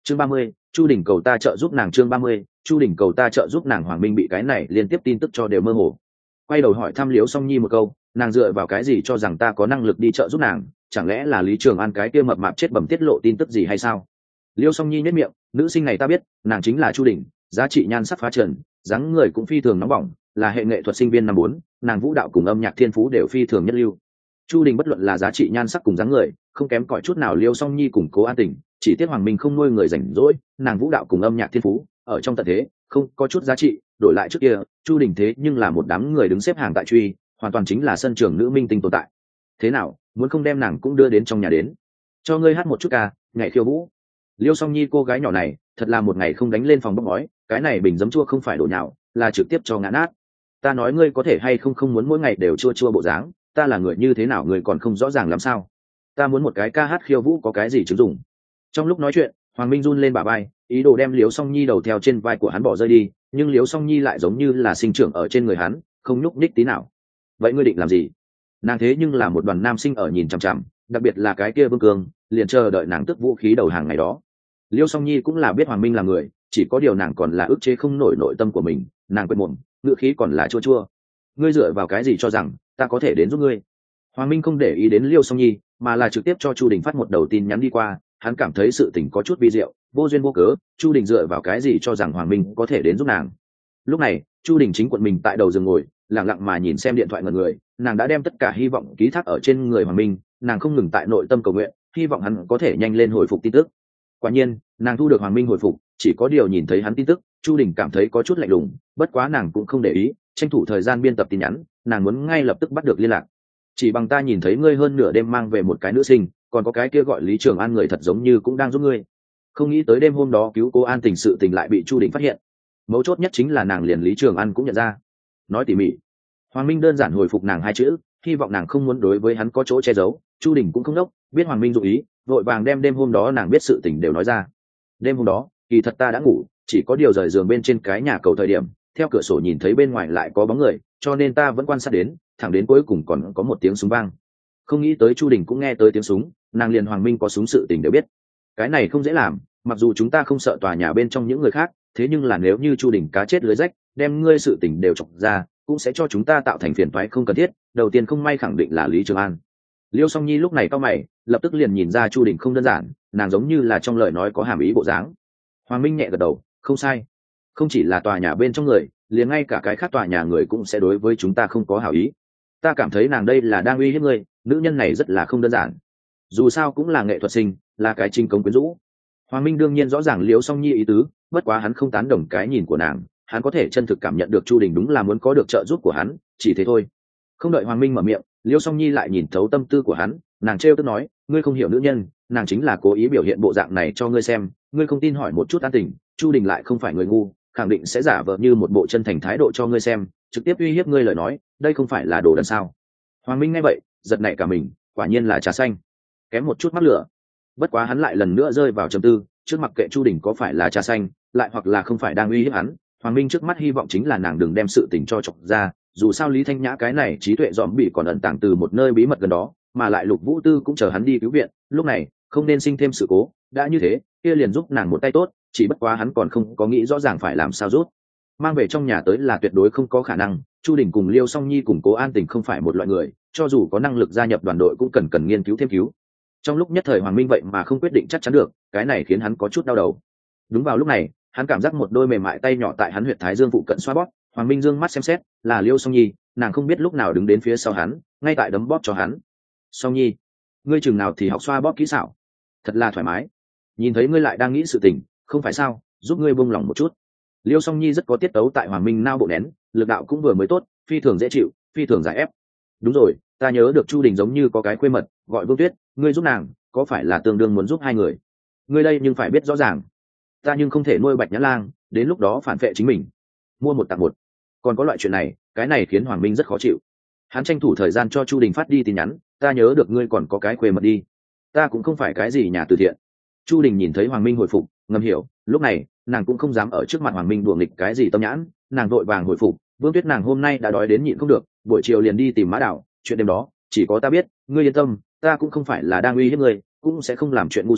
Chương 30, Chu Đình cầu ta trợ giúp nàng. Chương 30, Chu Đình cầu ta trợ giúp nàng. Hoàng Minh bị cái này liên tiếp tin tức cho đều mơ hồ, quay đầu hỏi thăm Liễu Song Nhi một câu, nàng dựa vào cái gì cho rằng ta có năng lực đi trợ giúp nàng? Chẳng lẽ là Lý Trường An cái kia mập mạp chết bẩm tiết lộ tin tức gì hay sao? Liễu Song Nhi nhếch miệng, nữ sinh này ta biết, nàng chính là Chu Đình, giá trị nhan sắc phá trần, dáng người cũng phi thường nóng bỏng, là hệ nghệ thuật sinh viên năm 4, nàng vũ đạo cùng âm nhạc thiên phú đều phi thường nhất lưu. Chu Đình bất luận là giá trị nhan sắc cùng dáng người, không kém cỏi chút nào Liễu Song Nhi cùng Cố An Tình, chỉ tiếc Hoàng Minh không nuôi người rảnh rỗi, nàng vũ đạo cùng âm nhạc thiên phú, ở trong tận thế, không có chút giá trị, đổi lại trước kia, Chu Đình thế nhưng là một đám người đứng xếp hàng tại truy, hoàn toàn chính là sân trường nữ minh tinh tồn tại. Thế nào, muốn không đem nàng cũng đưa đến trong nhà đến, cho ngươi hát một chút ca, nhảy khiêu vũ. Liêu Song Nhi cô gái nhỏ này, thật là một ngày không đánh lên phòng bốc ngói, cái này bình giấm chua không phải đổ nhào, là trực tiếp cho ngã nát. Ta nói ngươi có thể hay không muốn mỗi ngày đều chua chua bộ dáng, ta là người như thế nào ngươi còn không rõ ràng làm sao? Ta muốn một cái ca hát khiêu vũ có cái gì chứng dụng? Trong lúc nói chuyện, Hoàng Minh run lên bả vai, ý đồ đem Liêu Song Nhi đầu theo trên vai của hắn bỏ rơi đi, nhưng Liêu Song Nhi lại giống như là sinh trưởng ở trên người hắn, không nhúc nhích tí nào. Vậy ngươi định làm gì? Nàng thế nhưng là một đoàn nam sinh ở nhìn chằm chằm, đặc biệt là cái kia Vương Cương, liền chờ đợi nàng tức vũ khí đầu hàng ngày đó. Liêu Song Nhi cũng là biết Hoàng Minh là người, chỉ có điều nàng còn là ức chế không nổi nội tâm của mình, nàng quên mồm, ngữ khí còn là chua chua. Ngươi dựa vào cái gì cho rằng ta có thể đến giúp ngươi? Hoàng Minh không để ý đến Liêu Song Nhi, mà là trực tiếp cho Chu Đình phát một đầu tin nhắn đi qua, hắn cảm thấy sự tình có chút vi diệu, vô duyên vô cớ, Chu Đình dựa vào cái gì cho rằng Hoàng Minh có thể đến giúp nàng? Lúc này, Chu Đình chính quận mình tại đầu giường ngồi, lặng lặng mà nhìn xem điện thoại ngẩn người, nàng đã đem tất cả hy vọng ký thác ở trên người Hoàng Minh, nàng không ngừng tại nội tâm cầu nguyện, hy vọng hắn có thể nhanh lên hồi phục tin tức. Quả nhiên, nàng thu được Hoàng Minh hồi phục, chỉ có điều nhìn thấy hắn tin tức, Chu Đình cảm thấy có chút lạnh lùng, bất quá nàng cũng không để ý, tranh thủ thời gian biên tập tin nhắn, nàng muốn ngay lập tức bắt được liên lạc. Chỉ bằng ta nhìn thấy ngươi hơn nửa đêm mang về một cái nữ sinh, còn có cái kia gọi Lý Trường An người thật giống như cũng đang giúp ngươi. Không nghĩ tới đêm hôm đó cứu Cố An Tình sự tình lại bị Chu Đình phát hiện. Mấu chốt nhất chính là nàng liền Lý Trường An cũng nhận ra. Nói tỉ mỉ. Hoàng Minh đơn giản hồi phục nàng hai chữ, hy vọng nàng không muốn đối với hắn có chỗ che giấu. Chu Đình cũng không đốc, biết Hoàng Minh dụng ý, vội vàng đem đêm hôm đó nàng biết sự tình đều nói ra. Đêm hôm đó, kỳ thật ta đã ngủ, chỉ có điều rời giường bên trên cái nhà cầu thời điểm, theo cửa sổ nhìn thấy bên ngoài lại có bóng người, cho nên ta vẫn quan sát đến, thẳng đến cuối cùng còn có một tiếng súng vang. Không nghĩ tới Chu Đình cũng nghe tới tiếng súng, nàng liền Hoàng Minh có súng sự tình đều biết. Cái này không dễ làm, mặc dù chúng ta không sợ tòa nhà bên trong những người khác, thế nhưng là nếu như Chu Đình cá chết lưới rách, đem ngươi sự tình đều chọc ra, cũng sẽ cho chúng ta tạo thành phiền toái không cần thiết. Đầu tiên không may khẳng định là Lý Trường An. Liêu Song Nhi lúc này cau mày, lập tức liền nhìn ra Chu Đình không đơn giản, nàng giống như là trong lời nói có hàm ý bộ dáng. Hoàng Minh nhẹ gật đầu, không sai, không chỉ là tòa nhà bên trong người, liền ngay cả cái khác tòa nhà người cũng sẽ đối với chúng ta không có hảo ý. Ta cảm thấy nàng đây là đang uy hiếp ngươi, nữ nhân này rất là không đơn giản. Dù sao cũng là nghệ thuật sinh, là cái trinh công quyến rũ. Hoàng Minh đương nhiên rõ ràng Liêu Song Nhi ý tứ, bất quá hắn không tán đồng cái nhìn của nàng, hắn có thể chân thực cảm nhận được Chu Đình đúng là muốn có được trợ giúp của hắn, chỉ thế thôi. Không đợi Hoàng Minh mở miệng, Liêu Song Nhi lại nhìn thấu tâm tư của hắn, nàng trêu tức nói, ngươi không hiểu nữ nhân, nàng chính là cố ý biểu hiện bộ dạng này cho ngươi xem, ngươi không tin hỏi một chút An Tình, Chu Đình lại không phải người ngu, khẳng định sẽ giả vờ như một bộ chân thành thái độ cho ngươi xem, trực tiếp uy hiếp ngươi lời nói, đây không phải là đồ đần sao? Hoàng Minh nghe vậy, giật nảy cả mình, quả nhiên là trà xanh, kém một chút mắc lửa. Bất quá hắn lại lần nữa rơi vào trầm tư, trước mặc kệ Chu Đình có phải là trà xanh, lại hoặc là không phải đang uy hiếp hắn, Hoàng Minh trước mắt hy vọng chính là nàng đừng đem sự tình cho chọc ra, dù sao Lý Thanh Nhã cái này trí tuệ dòm bị còn ẩn tàng từ một nơi bí mật gần đó, mà lại Lục Vũ Tư cũng chờ hắn đi cứu viện, lúc này không nên sinh thêm sự cố, đã như thế, kia liền giúp nàng một tay tốt, chỉ bất quá hắn còn không có nghĩ rõ ràng phải làm sao rút. Mang về trong nhà tới là tuyệt đối không có khả năng, Chu Đình cùng Liêu Song Nhi cùng Cố An Tình không phải một loại người, cho dù có năng lực gia nhập đoàn đội cũng cần nghiên cứu thêm cứu. Trong lúc nhất thời Hoàng Minh vậy mà không quyết định chắc chắn được, cái này khiến hắn có chút đau đầu. Đúng vào lúc này, hắn cảm giác một đôi mềm mại tay nhỏ tại hắn huyệt thái dương phụ cận xoa bóp, Hoàng Minh dương mắt xem xét, là Liêu Song Nhi, nàng không biết lúc nào đứng đến phía sau hắn, ngay tại đấm bóp cho hắn. Song Nhi, ngươi chừng nào thì học xoa bóp kỹ xảo, thật là thoải mái. Nhìn thấy ngươi lại đang nghĩ sự tình, không phải sao, giúp ngươi buông lòng một chút. Liêu Song Nhi rất có tiết tấu tại Hoàng Minh nao bộ nén, lực đạo cũng vừa mới tốt, phi thường dễ chịu, phi thường giải ép. Đúng rồi, ta nhớ được Chu Đình giống như có cái khuê mật, gọi Vương Tuyết, ngươi giúp nàng, có phải là tương đương muốn giúp hai người? Ngươi đây nhưng phải biết rõ ràng, ta nhưng không thể nuôi Bạch Nhã Lang, đến lúc đó phản vệ chính mình. Mua một tặng một. Còn có loại chuyện này, cái này khiến Hoàng Minh rất khó chịu. Hắn tranh thủ thời gian cho Chu Đình phát đi tin nhắn, ta nhớ được ngươi còn có cái khuê mật đi. Ta cũng không phải cái gì nhà từ thiện. Chu Đình nhìn thấy Hoàng Minh hồi phục, ngầm hiểu, lúc này nàng cũng không dám ở trước mặt Hoàng Minh đùa nghịch cái gì tâm nhãn, nàng vội vàng hồi phục, Vương Tuyết nàng hôm nay đã đói đến nhịn không được, buổi chiều liền đi tìm Mã Đảo, chuyện đêm đó chỉ có ta biết, ngươi yên tâm, ta cũng không phải là đang uy hiếp ngươi, cũng sẽ không làm chuyện ngu xuẩn,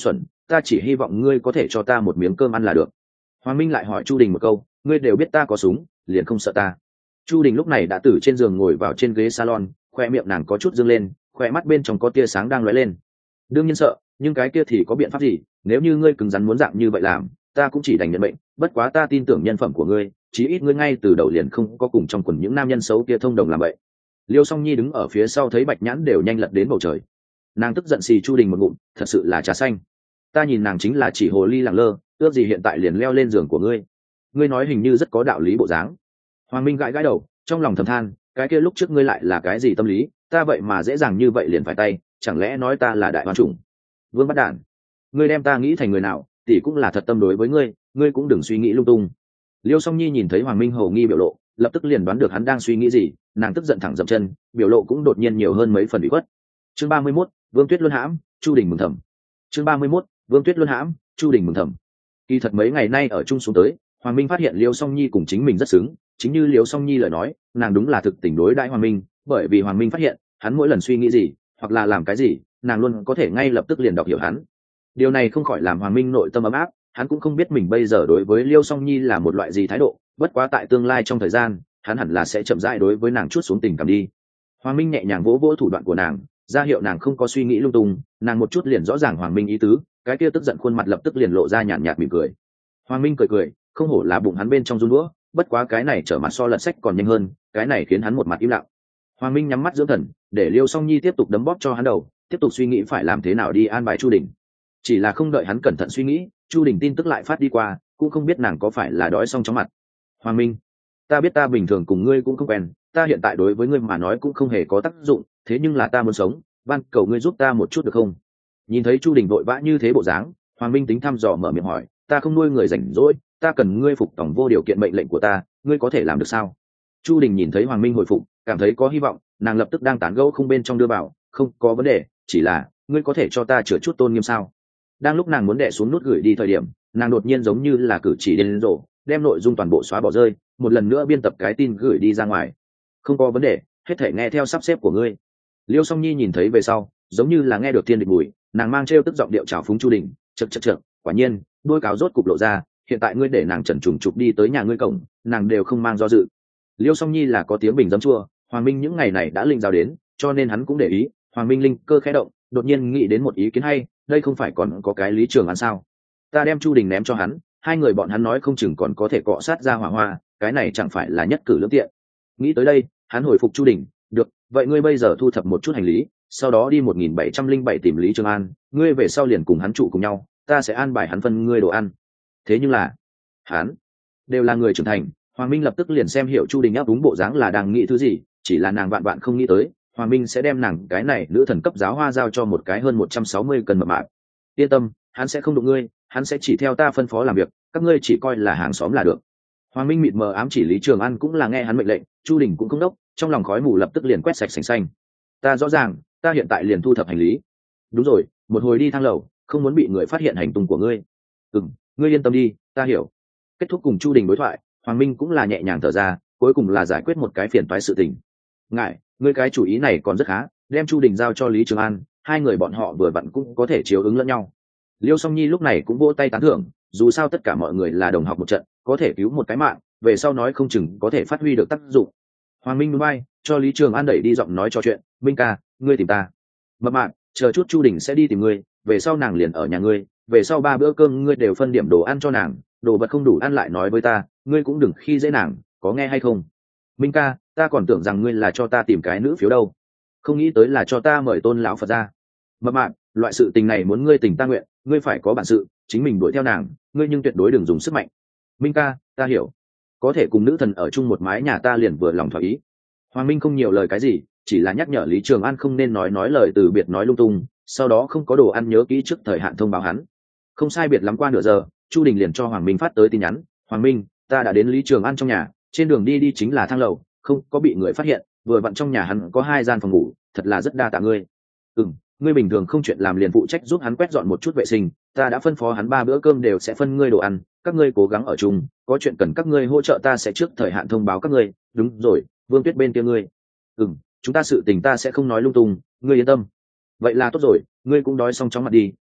ta chỉ hy vọng ngươi có thể cho ta một miếng cơm ăn là được. Hoàng Minh lại hỏi Chu Đình một câu, ngươi đều biết ta có súng, liền không sợ ta? Chu Đình lúc này đã từ trên giường ngồi vào trên ghế salon, khoe miệng nàng có chút dương lên, khoe mắt bên trong có tia sáng đang lóe lên. Đương nhiên sợ, nhưng cái kia thì có biện pháp gì? Nếu như ngươi cứng rắn muốn dạng như vậy làm, ta cũng chỉ đành nhận mệnh. Bất quá ta tin tưởng nhân phẩm của ngươi, chí ít ngươi ngay từ đầu liền không có cùng trong quần những nam nhân xấu kia thông đồng làm vậy. Liêu Song Nhi đứng ở phía sau thấy Bạch Nhãn đều nhanh lật đến bầu trời, nàng tức giận xì Chu Đình một ngụm, thật sự là trà xanh. Ta nhìn nàng chính là chỉ hồ ly lẳng lơ, ước gì hiện tại liền leo lên giường của ngươi. Ngươi nói hình như rất có đạo lý bộ dáng. Hoàng Minh gãi gãi đầu, trong lòng thầm than, cái kia lúc trước ngươi lại là cái gì tâm lý, ta vậy mà dễ dàng như vậy liền phải tay, chẳng lẽ nói ta là đại hoan chủng? Vương Bắt Đản, ngươi đem ta nghĩ thành người nào, tỷ cũng là thật tâm đối với ngươi, ngươi cũng đừng suy nghĩ lung tung. Liêu Song Nhi nhìn thấy Hoàng Minh hầu nghi biểu lộ, lập tức liền đoán được hắn đang suy nghĩ gì, nàng tức giận thẳng dậm chân, biểu lộ cũng đột nhiên nhiều hơn mấy phần ủy khuất. Chương 31, Vương Tuyết Luân hãm, Chu Đình mừng thầm. Chương 31, Vương Tuyết Luân hãm, Chu Đình mừng thầm. Kỳ thật mấy ngày nay ở chung xuống tới, Hoàng Minh phát hiện Liêu Song Nhi cùng chính mình rất xứng, chính như Liêu Song Nhi lời nói, nàng đúng là thực tình đối đãi Hoàng Minh, bởi vì Hoàng Minh phát hiện, hắn mỗi lần suy nghĩ gì, hoặc là làm cái gì, nàng luôn có thể ngay lập tức liền đọc hiểu hắn. Điều này không khỏi làm Hoàng Minh nội tâm ấm áp, hắn cũng không biết mình bây giờ đối với Liêu Song Nhi là một loại gì thái độ, bất quá tại tương lai trong thời gian, hắn hẳn là sẽ chậm rãi đối với nàng chút xuống tình cảm đi. Hoàng Minh nhẹ nhàng vỗ vỗ thủ đoạn của nàng, ra hiệu nàng không có suy nghĩ lung tung, nàng một chút liền rõ ràng Hoàng Minh ý tứ, cái kia tức giận khuôn mặt lập tức liền lộ ra nhàn nhạt mỉm cười. Hoàng Minh cười cười, không hổ là bụng hắn bên trong run đũa, bất quá cái này trở mặt so lật sách còn nhanh hơn, cái này khiến hắn một mặt im lặng. Hoàng Minh nhắm mắt dưỡng thần, để Liêu Song Nhi tiếp tục đấm bóp cho hắn đầu, tiếp tục suy nghĩ phải làm thế nào đi an bài Chu Đình. Chỉ là không đợi hắn cẩn thận suy nghĩ, Chu Đình tin tức lại phát đi qua, cũng không biết nàng có phải là đói xong chóng mặt. Hoàng Minh, ta biết ta bình thường cùng ngươi cũng không quen, ta hiện tại đối với ngươi mà nói cũng không hề có tác dụng, thế nhưng là ta muốn sống, van cầu ngươi giúp ta một chút được không? Nhìn thấy Chu Đình vội vã như thế bộ dáng, Hoàng Minh tính thăm dò mở miệng hỏi, ta không nuôi người rảnh rỗi, ta cần ngươi phục tòng vô điều kiện mệnh lệnh của ta, ngươi có thể làm được sao? Chu Đình nhìn thấy Hoàng Minh hồi phục, cảm thấy có hy vọng, nàng lập tức đang tán gẫu không bên trong đưa bảo, không có vấn đề, chỉ là ngươi có thể cho ta chữa chút tôn nghiêm sao? Đang lúc nàng muốn đè xuống nút gửi đi thời điểm, nàng đột nhiên giống như là cử chỉ điên rồ, đem nội dung toàn bộ xóa bỏ rơi, một lần nữa biên tập cái tin gửi đi ra ngoài. Không có vấn đề, hết thể nghe theo sắp xếp của ngươi. Liêu Song Nhi nhìn thấy về sau, giống như là nghe được thiên địch mùi, nàng mang trêu tức giọng điệu chào phúng Chu Đình, chậc, quả nhiên, đuôi cáo rốt cục lộ ra, hiện tại ngươi để nàng trần trùng trục đi tới nhà ngươi cổng, nàng đều không mang do dự. Liêu Song Nhi là có tiếng bình giấm chua, Hoàng Minh những ngày này đã linh giao đến, cho nên hắn cũng để ý. Hoàng Minh linh cơ khẽ động, đột nhiên nghĩ đến một ý kiến hay, đây không phải còn có cái Lý Trường An sao? Ta đem Chu Đình ném cho hắn, hai người bọn hắn nói không chừng còn có thể cọ sát ra hỏa hoa, cái này chẳng phải là nhất cử lưỡng tiện. Nghĩ tới đây, hắn hồi phục Chu Đình, được, vậy ngươi bây giờ thu thập một chút hành lý, sau đó đi 1707 tìm Lý Trường An, ngươi về sau liền cùng hắn trụ cùng nhau, ta sẽ an bài hắn phân ngươi đồ ăn. Thế nhưng là, hắn đều là người trưởng thành, Hoàng Minh lập tức liền xem hiểu Chu Đình áp đúng bộ dáng là đang nghĩ thứ gì, chỉ là nàng vạn vạn không nghĩ tới, Hoàng Minh sẽ đem nàng cái này nữ thần cấp giáo hoa giao cho một cái hơn 160 cân mập mạp. Yên tâm, hắn sẽ không đụng ngươi, hắn sẽ chỉ theo ta phân phó làm việc, các ngươi chỉ coi là hàng xóm là được. Hoàng Minh mịt mờ ám chỉ Lý Trường An cũng là nghe hắn mệnh lệnh, Chu Đình cũng không đốc, trong lòng khói mù lập tức liền quét sạch sành xanh. Ta rõ ràng, ta hiện tại liền thu thập hành lý. Đúng rồi, một hồi đi thang lầu, không muốn bị người phát hiện hành tung của ngươi. Ngươi yên tâm đi, ta hiểu. Kết thúc cùng Chu Đình đối thoại, Hoàng Minh cũng là nhẹ nhàng thở ra, cuối cùng là giải quyết một cái phiền toái sự tình. Ngại, ngươi cái chủ ý này còn rất khá, đem Chu Đình giao cho Lý Trường An, hai người bọn họ vừa vặn cũng có thể chiếu ứng lẫn nhau. Liêu Song Nhi lúc này cũng vỗ tay tán thưởng, dù sao tất cả mọi người là đồng học một trận, có thể cứu một cái mạng, về sau nói không chừng có thể phát huy được tác dụng. Hoàng Minh núi bay, cho Lý Trường An đẩy đi giọng nói trò chuyện, Minh ca, ngươi tìm ta. Mập mạp, chờ chút Chu Đình sẽ đi tìm ngươi, về sau nàng liền ở nhà ngươi, về sau 3 bữa cơm ngươi đều phân điểm đồ ăn cho nàng, đồ vật không đủ ăn lại nói với ta, ngươi cũng đừng khi dễ nàng, có nghe hay không? Minh ca, ta còn tưởng rằng ngươi là cho ta tìm cái nữ phiếu đâu, không nghĩ tới là cho ta mời Tôn lão Phật ra. Mập mạp, loại sự tình này muốn ngươi tình ta nguyện, ngươi phải có bản sự, chính mình đuổi theo nàng, ngươi nhưng tuyệt đối đừng dùng sức mạnh. Minh ca, ta hiểu, có thể cùng nữ thần ở chung một mái nhà ta liền vừa lòng thỏa ý. Hoàng Minh không nhiều lời cái gì, chỉ là nhắc nhở Lý Trường An không nên nói lời từ biệt nói lung tung, sau đó không có đồ ăn nhớ kỹ trước thời hạn thông báo hắn. Không sai biệt lắm qua nửa giờ, Chu Đình liền cho Hoàng Minh phát tới tin nhắn, Hoàng Minh, ta đã đến Lý Trường An trong nhà, trên đường đi chính là thang lầu, không có bị người phát hiện, vừa vặn trong nhà hắn có 2 gian phòng ngủ, thật là rất đa tạ ngươi. Ngươi bình thường không chuyện làm liền phụ trách giúp hắn quét dọn một chút vệ sinh, ta đã phân phó hắn 3 bữa cơm đều sẽ phân ngươi đồ ăn, các ngươi cố gắng ở chung, có chuyện cần các ngươi hỗ trợ ta sẽ trước thời hạn thông báo các ngươi. Đúng rồi, Vương Tuyết bên kia ngươi. Chúng ta sự tình ta sẽ không nói lung tung, ngươi yên tâm. Vậy là tốt rồi, ngươi cũng đói xong chóng mặt đi,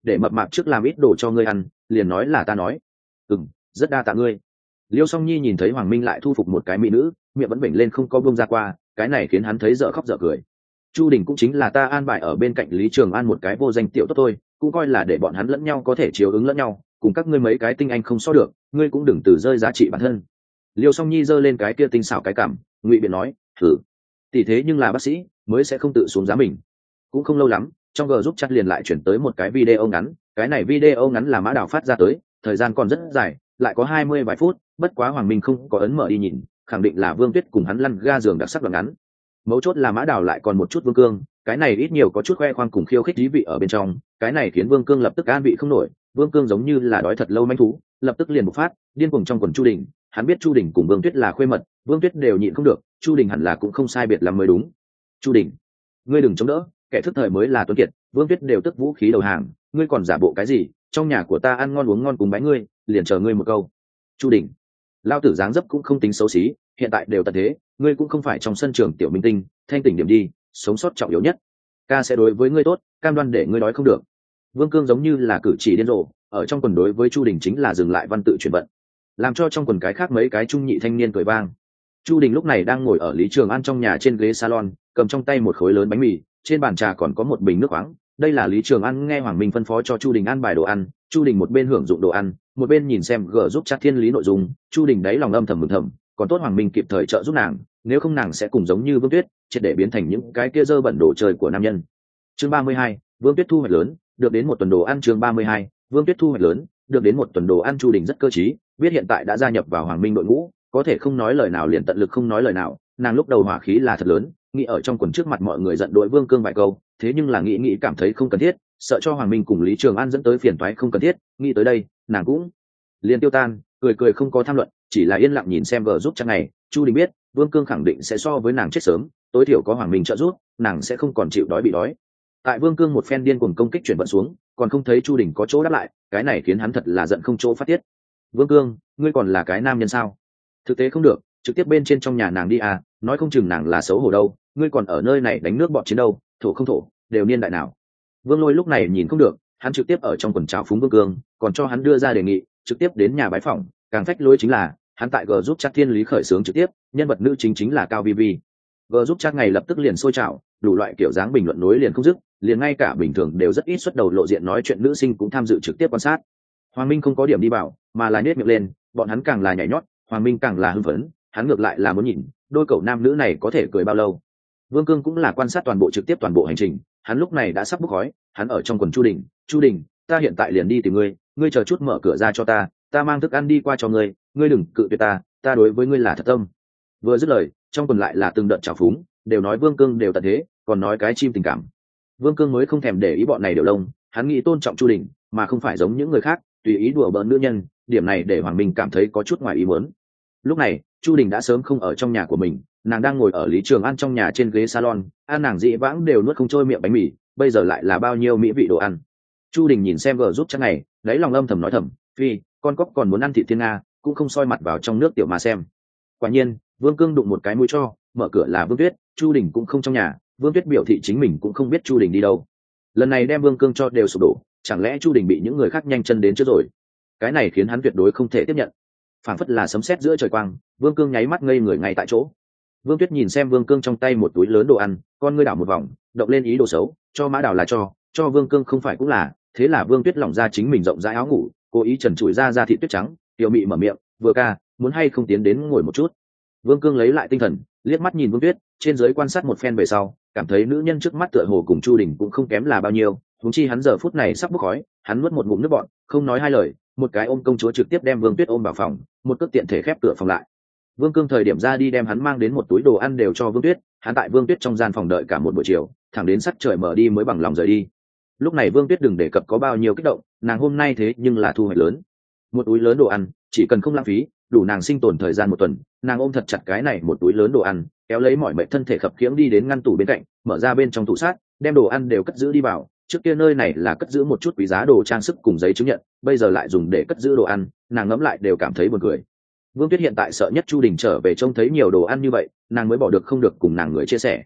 để mập mạp trước làm ít đồ cho ngươi ăn, liền nói là ta nói. Rất đa tạ ngươi. Liêu Song Nhi nhìn thấy Hoàng Minh lại thu phục một cái mỹ nữ, miệng vẫn vểnh lên không có buông ra qua, cái này khiến hắn thấy dở khóc dở cười. Chu Đình cũng chính là ta an bài ở bên cạnh Lý Trường An một cái vô danh tiểu tốt thôi, cũng coi là để bọn hắn lẫn nhau có thể chiếu ứng lẫn nhau, cùng các ngươi mấy cái tinh anh không so được, ngươi cũng đừng từ rơi giá trị bản thân. Liêu Song Nhi giơ lên cái kia tinh xảo cái cằm, ngụy biện nói, thử. Tỷ thế nhưng là bác sĩ, mới sẽ không tự xuống giá mình. Cũng không lâu lắm, trong G giúp chat liền lại chuyển tới một cái video ngắn, cái này video ngắn là Mã Đào phát ra tới, thời gian còn rất dài, lại có 20 vài phút, bất quá Hoàng Minh không có ấn mở đi nhìn, khẳng định là Vương Tuyết cùng hắn lăn ga giường đặc sắc đoạn ngắn. Mấu chốt là Mã Đào lại còn một chút Vương Cương, cái này ít nhiều có chút khoe khoang cùng khiêu khích thú vị ở bên trong, cái này khiến Vương Cương lập tức an vị không nổi, Vương Cương giống như là đói thật lâu manh thú, lập tức liền bộc phát, điên cuồng trong quần Chu Đình, hắn biết Chu Đình cùng Vương Tuyết là khuê mật, Vương Tuyết đều nhịn không được, Chu Đình hẳn là cũng không sai biệt lắm mới đúng. Chu Đình, ngươi đừng chống đỡ, kẻ thức thời mới là tuấn kiệt, Vương Tuyết đều tức vũ khí đầu hàng, ngươi còn giả bộ cái gì, trong nhà của ta ăn ngon uống ngon cùng bái ngươi, liền chờ ngươi một câu. Chu Đình, lao tử dáng dấp cũng không tính xấu xí, hiện tại đều tận thế, ngươi cũng không phải trong sân trường tiểu minh tinh, thanh tỉnh điểm đi, sống sót trọng yếu nhất. Ca sẽ đối với ngươi tốt, cam đoan để ngươi đói không được. Vương Cương giống như là cử chỉ điên rồ, ở trong quần đối với Chu Đình chính là dừng lại văn tự chuyển vận, làm cho trong quần cái khác mấy cái trung nhị thanh niên cười vang. Chu Đình lúc này đang ngồi ở Lý Trường An trong nhà trên ghế salon, cầm trong tay một khối lớn bánh mì, trên bàn trà còn có một bình nước khoáng. Đây là Lý Trường An nghe Hoàng Minh phân phó cho Chu Đình ăn bài đồ ăn, Chu Đình một bên hưởng dụng đồ ăn, một bên nhìn xem G giúp chat thiên lý nội dung, Chu Đình đáy lòng âm thầm mừng thầm, còn tốt Hoàng Minh kịp thời trợ giúp nàng, nếu không nàng sẽ cùng giống như Vương Tuyết, triệt để biến thành những cái kia dơ bẩn đồ chơi của nam nhân. Chương 32, Vương Tuyết thu hoạch lớn, được đến một tuần đồ ăn. Chương 32, Vương Tuyết thu hoạch lớn, được đến một tuần đồ ăn. Chu Đình rất cơ trí, biết hiện tại đã gia nhập vào Hoàng Minh đội ngũ, có thể không nói lời nào liền tận lực không nói lời nào, nàng lúc đầu hỏa khí là thật lớn, nghĩ ở trong quần trước mặt mọi người giận dỗi Vương Cương vài câu, thế nhưng là nghĩ cảm thấy không cần thiết, sợ cho Hoàng Minh cùng Lý Trường An dẫn tới phiền toái không cần thiết, nghĩ tới đây, nàng cũng liền tiêu tan, cười không có tham luận, chỉ là yên lặng nhìn xem vợ giúp chắc này. Chu Đình biết, Vương Cương khẳng định sẽ so với nàng chết sớm, tối thiểu có Hoàng Minh trợ giúp, nàng sẽ không còn chịu đói bị đói. Tại Vương Cương một phen điên cuồng công kích chuyển vận xuống, còn không thấy Chu Đình có chỗ đáp lại, cái này khiến hắn thật là giận không chỗ phát tiết. Vương Cương, ngươi còn là cái nam nhân sao? Thực tế không được, trực tiếp bên trên trong nhà nàng đi à, nói không chừng nàng là xấu hổ đâu, ngươi còn ở nơi này đánh nước bọn chiến đâu, thổ không thổ, đều niên đại nào. Vương Lôi lúc này nhìn không được, hắn trực tiếp ở trong quần trào phúng Vương Cương, còn cho hắn đưa ra đề nghị, trực tiếp đến nhà bái phỏng, càng phách lối chính là, hắn tại G giúp chat thiên lý khởi xướng trực tiếp, nhân vật nữ chính là Cao Vi Vi. G giúp chat ngày lập tức liền sôi trào, đủ loại kiểu dáng bình luận nối liền không dứt, liền ngay cả bình thường đều rất ít xuất đầu lộ diện nói chuyện nữ sinh cũng tham dự trực tiếp quan sát. Hoàng Minh không có điểm đi vào, mà là nhếch miệng lên, bọn hắn càng là nhảy nhót, Hoàng Minh càng là hưng phấn, hắn ngược lại là muốn nhìn, đôi cậu nam nữ này có thể cười bao lâu. Vương Cương cũng là quan sát toàn bộ trực tiếp toàn bộ hành trình, hắn lúc này đã sắp bốc khói, hắn ở trong quần Chu Đình, ta hiện tại liền đi tìm ngươi, ngươi chờ chút mở cửa ra cho ta mang thức ăn đi qua cho ngươi, ngươi đừng cự tuyệt ta đối với ngươi là thật tâm. Vừa dứt lời, trong quần lại là từng đợt trào phúng, đều nói Vương Cương đều tận thế, còn nói cái chim tình cảm. Vương Cương mới không thèm để ý bọn này đều lông, hắn nghĩ tôn trọng Chu Đình, mà không phải giống những người khác, tùy ý đùa bỡn nữ nhân, điểm này để Hoàng Minh cảm thấy có chút ngoài ý muốn. Lúc này, Chu Đình đã sớm không ở trong nhà của mình, nàng đang ngồi ở Lý Trường An trong nhà trên ghế salon, ăn nàng dị vãng đều nuốt không trôi miệng bánh mì, bây giờ lại là bao nhiêu mỹ vị đồ ăn. Chu Đình nhìn xem vợ giúp chắc này, lấy lòng âm thầm nói thầm, phi, con cóc còn muốn ăn thịt thiên nga, cũng không soi mặt vào trong nước tiểu mà xem. Quả nhiên, Vương Cương đụng một cái mũi cho, mở cửa là Vương Tuyết, Chu Đình cũng không trong nhà, Vương Tuyết biểu thị chính mình cũng không biết Chu Đình đi đâu. Lần này đem Vương Cương cho đều sụp đổ, chẳng lẽ Chu Đình bị những người khác nhanh chân đến trước rồi? Cái này khiến hắn tuyệt đối không thể tiếp nhận. Phảng phất là sấm sét giữa trời quang, Vương Cương nháy mắt ngây người ngay tại chỗ. Vương Tuyết nhìn xem Vương Cương trong tay một túi lớn đồ ăn, con ngươi đảo một vòng, động lên ý đồ xấu, cho Mã Đào là cho Vương Cương không phải cũng là, thế là Vương Tuyết lỏng ra chính mình rộng rãi áo ngủ, cố ý trần trụi ra thịt tuyết trắng, tiểu mị mở miệng, vừa ca, muốn hay không tiến đến ngồi một chút. Vương Cương lấy lại tinh thần, liếc mắt nhìn Vương Tuyết, trên dưới quan sát một phen về sau, cảm thấy nữ nhân trước mắt tựa hồ cùng Chu Đình cũng không kém là bao nhiêu, huống chi hắn giờ phút này sắp bốc khói, hắn nuốt một ngụm nước bọt, không nói hai lời, một cái ôm công chúa trực tiếp đem Vương Tuyết ôm vào phòng, một cước tiện thể khép cửa phòng lại. Vương Cương thời điểm ra đi đem hắn mang đến một túi đồ ăn đều cho Vương Tuyết, hắn tại Vương Tuyết trong gian phòng đợi cả một buổi chiều, thẳng đến sắc trời mở đi mới bằng lòng rời đi. Lúc này Vương Tuyết đừng đề cập có bao nhiêu kích động, nàng hôm nay thế nhưng là thu hoạch lớn. Một túi lớn đồ ăn, chỉ cần không lãng phí, đủ nàng sinh tồn thời gian một tuần. Nàng ôm thật chặt cái này một túi lớn đồ ăn, kéo lấy mọi mệnh thân thể khập khiễng đi đến ngăn tủ bên cạnh, mở ra bên trong tủ sát, đem đồ ăn đều cất giữ đi vào. Trước kia nơi này là cất giữ một chút quý giá đồ trang sức cùng giấy chứng nhận, bây giờ lại dùng để cất giữ đồ ăn, nàng ngẫm lại đều cảm thấy buồn cười. Vương Tuyết hiện tại sợ nhất Chu Đình trở về trông thấy nhiều đồ ăn như vậy, nàng mới bỏ được không được cùng nàng người chia sẻ.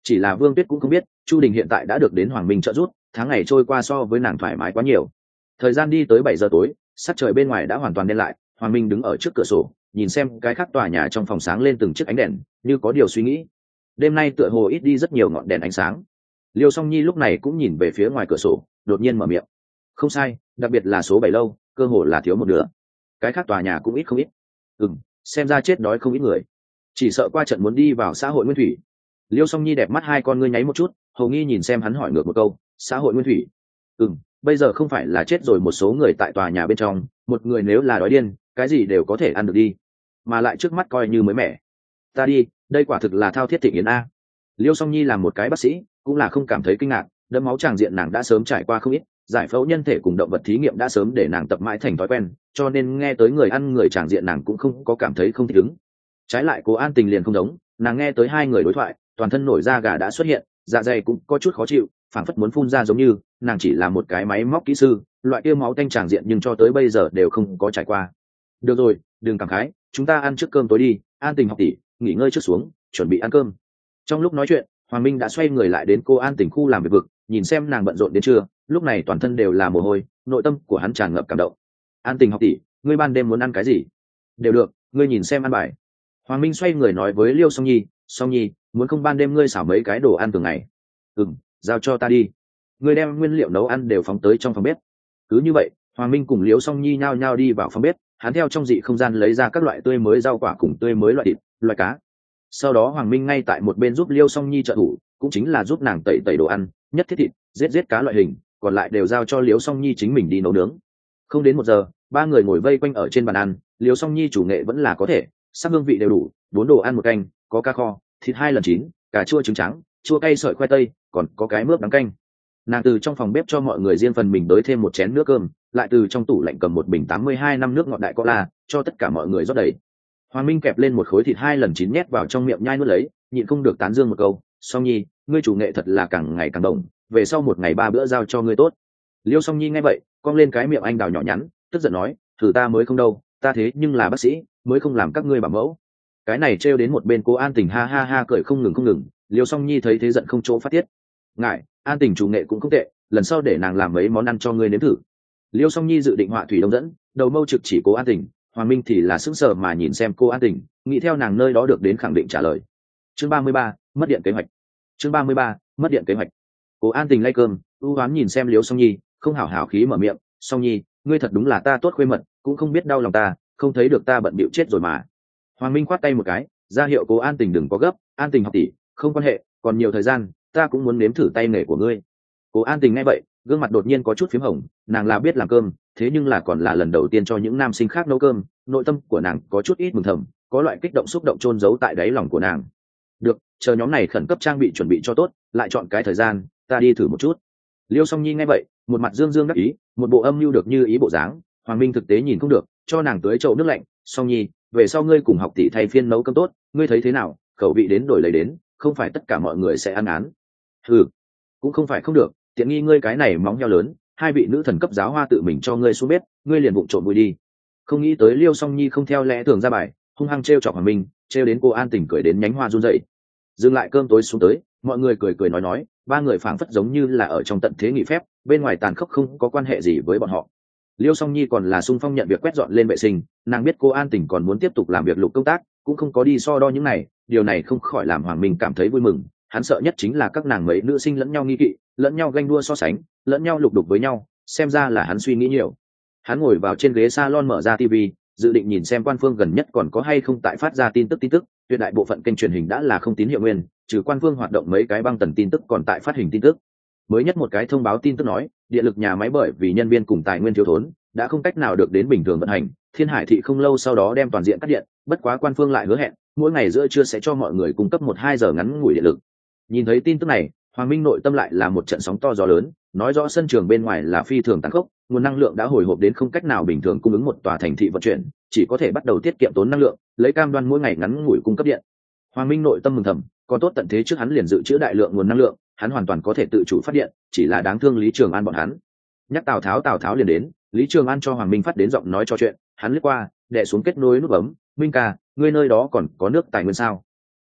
Chỉ là Vương Tuyết cũng không biết Chu Đình hiện tại đã được đến Hoàng Minh trợ giúp, tháng ngày trôi qua so với nàng thoải mái quá nhiều. Thời gian đi tới 7 giờ tối, sắc trời bên ngoài đã hoàn toàn đen lại. Hoàng Minh đứng ở trước cửa sổ nhìn xem cái khác tòa nhà trong phòng sáng lên từng chiếc ánh đèn, như có điều suy nghĩ. Đêm nay tựa hồ ít đi rất nhiều ngọn đèn ánh sáng. Liêu Song Nhi lúc này cũng nhìn về phía ngoài cửa sổ, đột nhiên mở miệng. Không sai, đặc biệt là số 7 lâu, cơ hồ là thiếu một nửa. Cái khác tòa nhà cũng ít không ít. Xem ra chết đói không ít người, chỉ sợ qua trận muốn đi vào xã hội nguyên thủy. Liêu Song Nhi đẹp mắt hai con ngươi nháy một chút, hầu nghi nhìn xem hắn hỏi ngược một câu, xã hội nguyên thủy? Bây giờ không phải là chết rồi một số người tại tòa nhà bên trong, một người nếu là đói điên, cái gì đều có thể ăn được đi, mà lại trước mắt coi như mới mẻ. Ta đi, đây quả thực là thao thiết thịnh yến a. Liêu Song Nhi làm một cái bác sĩ, cũng là không cảm thấy kinh ngạc, đẫm máu tràng diện nàng đã sớm trải qua không ít, giải phẫu nhân thể cùng động vật thí nghiệm đã sớm để nàng tập mãi thành thói quen, cho nên nghe tới người ăn người tràng diện nàng cũng không có cảm thấy không thích ứng. Trái lại Cố An Tình liền không giống, nàng nghe tới hai người đối thoại, toàn thân nổi da gà đã xuất hiện, dạ dày cũng có chút khó chịu, phảng phất muốn phun ra, giống như nàng chỉ là một cái máy móc kỹ sư, loại kia máu tanh tràng diện nhưng cho tới bây giờ đều không có trải qua. Được rồi, đừng cảm khái, chúng ta ăn trước cơm tối đi. An Tình học tỷ, nghỉ ngơi trước xuống, chuẩn bị ăn cơm. Trong lúc nói chuyện, Hoàng Minh đã xoay người lại đến cô An Tình khu làm việc vực, nhìn xem nàng bận rộn đến trưa, lúc này toàn thân đều là mồ hôi, nội tâm của hắn tràn ngập cảm động. An Tình học tỷ, ngươi ban đêm muốn ăn cái gì? Đều được, ngươi nhìn xem ăn bài. Hoàng Minh xoay người nói với Liêu Song Nhi, Song Nhi, muốn không ban đêm ngươi xảo mấy cái đồ ăn thường ngày? Giao cho ta đi. Ngươi đem nguyên liệu nấu ăn đều phóng tới trong phòng bếp. Cứ như vậy, Hoàng Minh cùng Liêu Song Nhi nhao nhao đi vào phòng bếp, hắn theo trong dị không gian lấy ra các loại tươi mới rau quả cùng tươi mới loại thịt, loại cá. Sau đó Hoàng Minh ngay tại một bên giúp Liêu Song Nhi trợ thủ, cũng chính là giúp nàng tẩy tẩy đồ ăn, nhất thiết thịt, giết cá loại hình, còn lại đều giao cho Liêu Song Nhi chính mình đi nấu nướng. Không đến 1 giờ, ba người ngồi vây quanh ở trên bàn ăn, Liêu Song Nhi chủ nghệ vẫn là có thể, sắc hương vị đều đủ, 4 đồ ăn một canh, có cá kho, thịt 2 lần chín, cà chua trứng trắng, chua cay sợi khoai tây, còn có cái mướp đắng canh. Nàng từ trong phòng bếp cho mọi người riêng phần mình đới thêm một chén nước cơm, lại từ trong tủ lạnh cầm một bình 82 năm nước ngọt đại cola, cho tất cả mọi người rót đầy. Hoàng Minh kẹp lên một khối thịt 2 lần chín nhét vào trong miệng nhai nuốt lấy, nhịn không được tán dương một câu, Song Nhi, ngươi chủ nghệ thật là càng ngày càng đồng, về sau một ngày 3 bữa giao cho ngươi tốt. Liêu Song Nhi nghe vậy, cong lên cái miệng anh đào nhỏ nhắn, tức giận nói, thử ta mới không đâu, ta thế nhưng là bác sĩ, mới không làm các ngươi bảo mẫu. Cái này trêu đến một bên cô An Tình ha ha ha cười không ngừng. Liêu Song Nhi thấy thế giận không chỗ phát tiết. Ngại, An Tình chủ nghệ cũng không tệ, lần sau để nàng làm mấy món ăn cho ngươi nếm thử. Liêu Song Nhi dự định họa thủy đông dẫn, đầu mâu trực chỉ cô An Tình, Hoàng Minh thì là sững sờ mà nhìn xem cô An Tình, nghĩ theo nàng nơi đó được đến khẳng định trả lời. Chương 33, mất điện kế hoạch. Chương 33, mất điện kế hoạch. Cô An Tình lay cơm, u hoán nhìn xem Liêu Song Nhi, không hảo hảo khí mở miệng, Song Nhi, ngươi thật đúng là ta tốt khuê mật, cũng không biết đau lòng ta, không thấy được ta bận bịu chết rồi mà. Hoàng Minh khoát tay một cái, ra hiệu cô An Tình đừng có gấp, An Tình học tỷ, không quan hệ, còn nhiều thời gian, ta cũng muốn nếm thử tay nghề của ngươi. Cô An Tình nghe vậy, gương mặt đột nhiên có chút phím hồng, nàng là biết làm cơm, thế nhưng là còn là lần đầu tiên cho những nam sinh khác nấu cơm, nội tâm của nàng có chút ít mừng thầm, có loại kích động xúc động chôn giấu tại đáy lòng của nàng. Được, chờ nhóm này khẩn cấp trang bị chuẩn bị cho tốt, lại chọn cái thời gian, ta đi thử một chút. Liêu Song Nhi nghe vậy, một mặt dương dương đắc ý, một bộ âm mưu được như ý bộ dáng. Hoàng Minh thực tế nhìn không được, cho nàng tưới chậu nước lạnh, Song Nhi, về sau ngươi cùng học tỷ thay phiên nấu cơm tốt, ngươi thấy thế nào, khẩu vị đến đổi lấy đến, không phải tất cả mọi người sẽ ăn án. Cũng không phải không được, tiện nghi ngươi cái này móng heo lớn, hai vị nữ thần cấp giáo hoa tự mình cho ngươi xuống bếp, ngươi liền vụng trộm vui đi. Không nghĩ tới Liêu Song Nhi không theo lẽ thường ra bài, hung hăng trêu chọc Hoàng Minh, trêu đến cô An Tình cười đến nhánh hoa run rẩy. Dừng lại cơm tối xuống tới, mọi người cười nói, ba người phảng phất giống như là ở trong tận thế nghỉ phép, bên ngoài tàn khốc không có quan hệ gì với bọn họ. Liêu Song Nhi còn là sung phong nhận việc quét dọn lên vệ sinh, nàng biết cô An Tình còn muốn tiếp tục làm việc lục công tác, cũng không có đi so đo những này, điều này không khỏi làm Hoàng Minh cảm thấy vui mừng. Hắn sợ nhất chính là các nàng mấy nữ sinh lẫn nhau nghi kỵ, lẫn nhau ganh đua so sánh, lẫn nhau lục đục với nhau, xem ra là hắn suy nghĩ nhiều. Hắn ngồi vào trên ghế salon mở ra TV, dự định nhìn xem Quan Phương gần nhất còn có hay không tại phát ra tin tức, tuyệt đại bộ phận kênh truyền hình đã là không tín hiệu nguyên, trừ Quan Phương hoạt động mấy cái băng tần tin tức còn tại phát hình tin tức. Mới nhất một cái thông báo tin tức nói, điện lực nhà máy bởi vì nhân viên cùng tài nguyên thiếu thốn, đã không cách nào được đến bình thường vận hành, Thiên Hải thị không lâu sau đó đem toàn diện cắt điện, bất quá Quan Phương lại hứa hẹn, mỗi ngày giữa trưa sẽ cho mọi người cung cấp 1-2 giờ ngắn ngủi điện lực. Nhìn thấy tin tức này, Hoàng Minh nội tâm lại là một trận sóng to gió lớn, nói rõ sân trường bên ngoài là phi thường tàn khốc, nguồn năng lượng đã hồi hộp đến không cách nào bình thường cung ứng một tòa thành thị vận chuyển, chỉ có thể bắt đầu tiết kiệm tốn năng lượng, lấy cam đoan mỗi ngày ngắn ngủi cung cấp điện. Hoàng Minh nội tâm mừng thầm, còn tốt tận thế trước hắn liền dự trữ đại lượng nguồn năng lượng, hắn hoàn toàn có thể tự chủ phát điện, chỉ là đáng thương Lý Trường An bọn hắn. Nhắc Tào Tháo liền đến, Lý Trường An cho Hoàng Minh phát đến giọng nói trò chuyện, hắn lướt qua, đè xuống kết nối nút bấm, Minh ca, ngươi nơi đó còn có nước tài nguyên sao?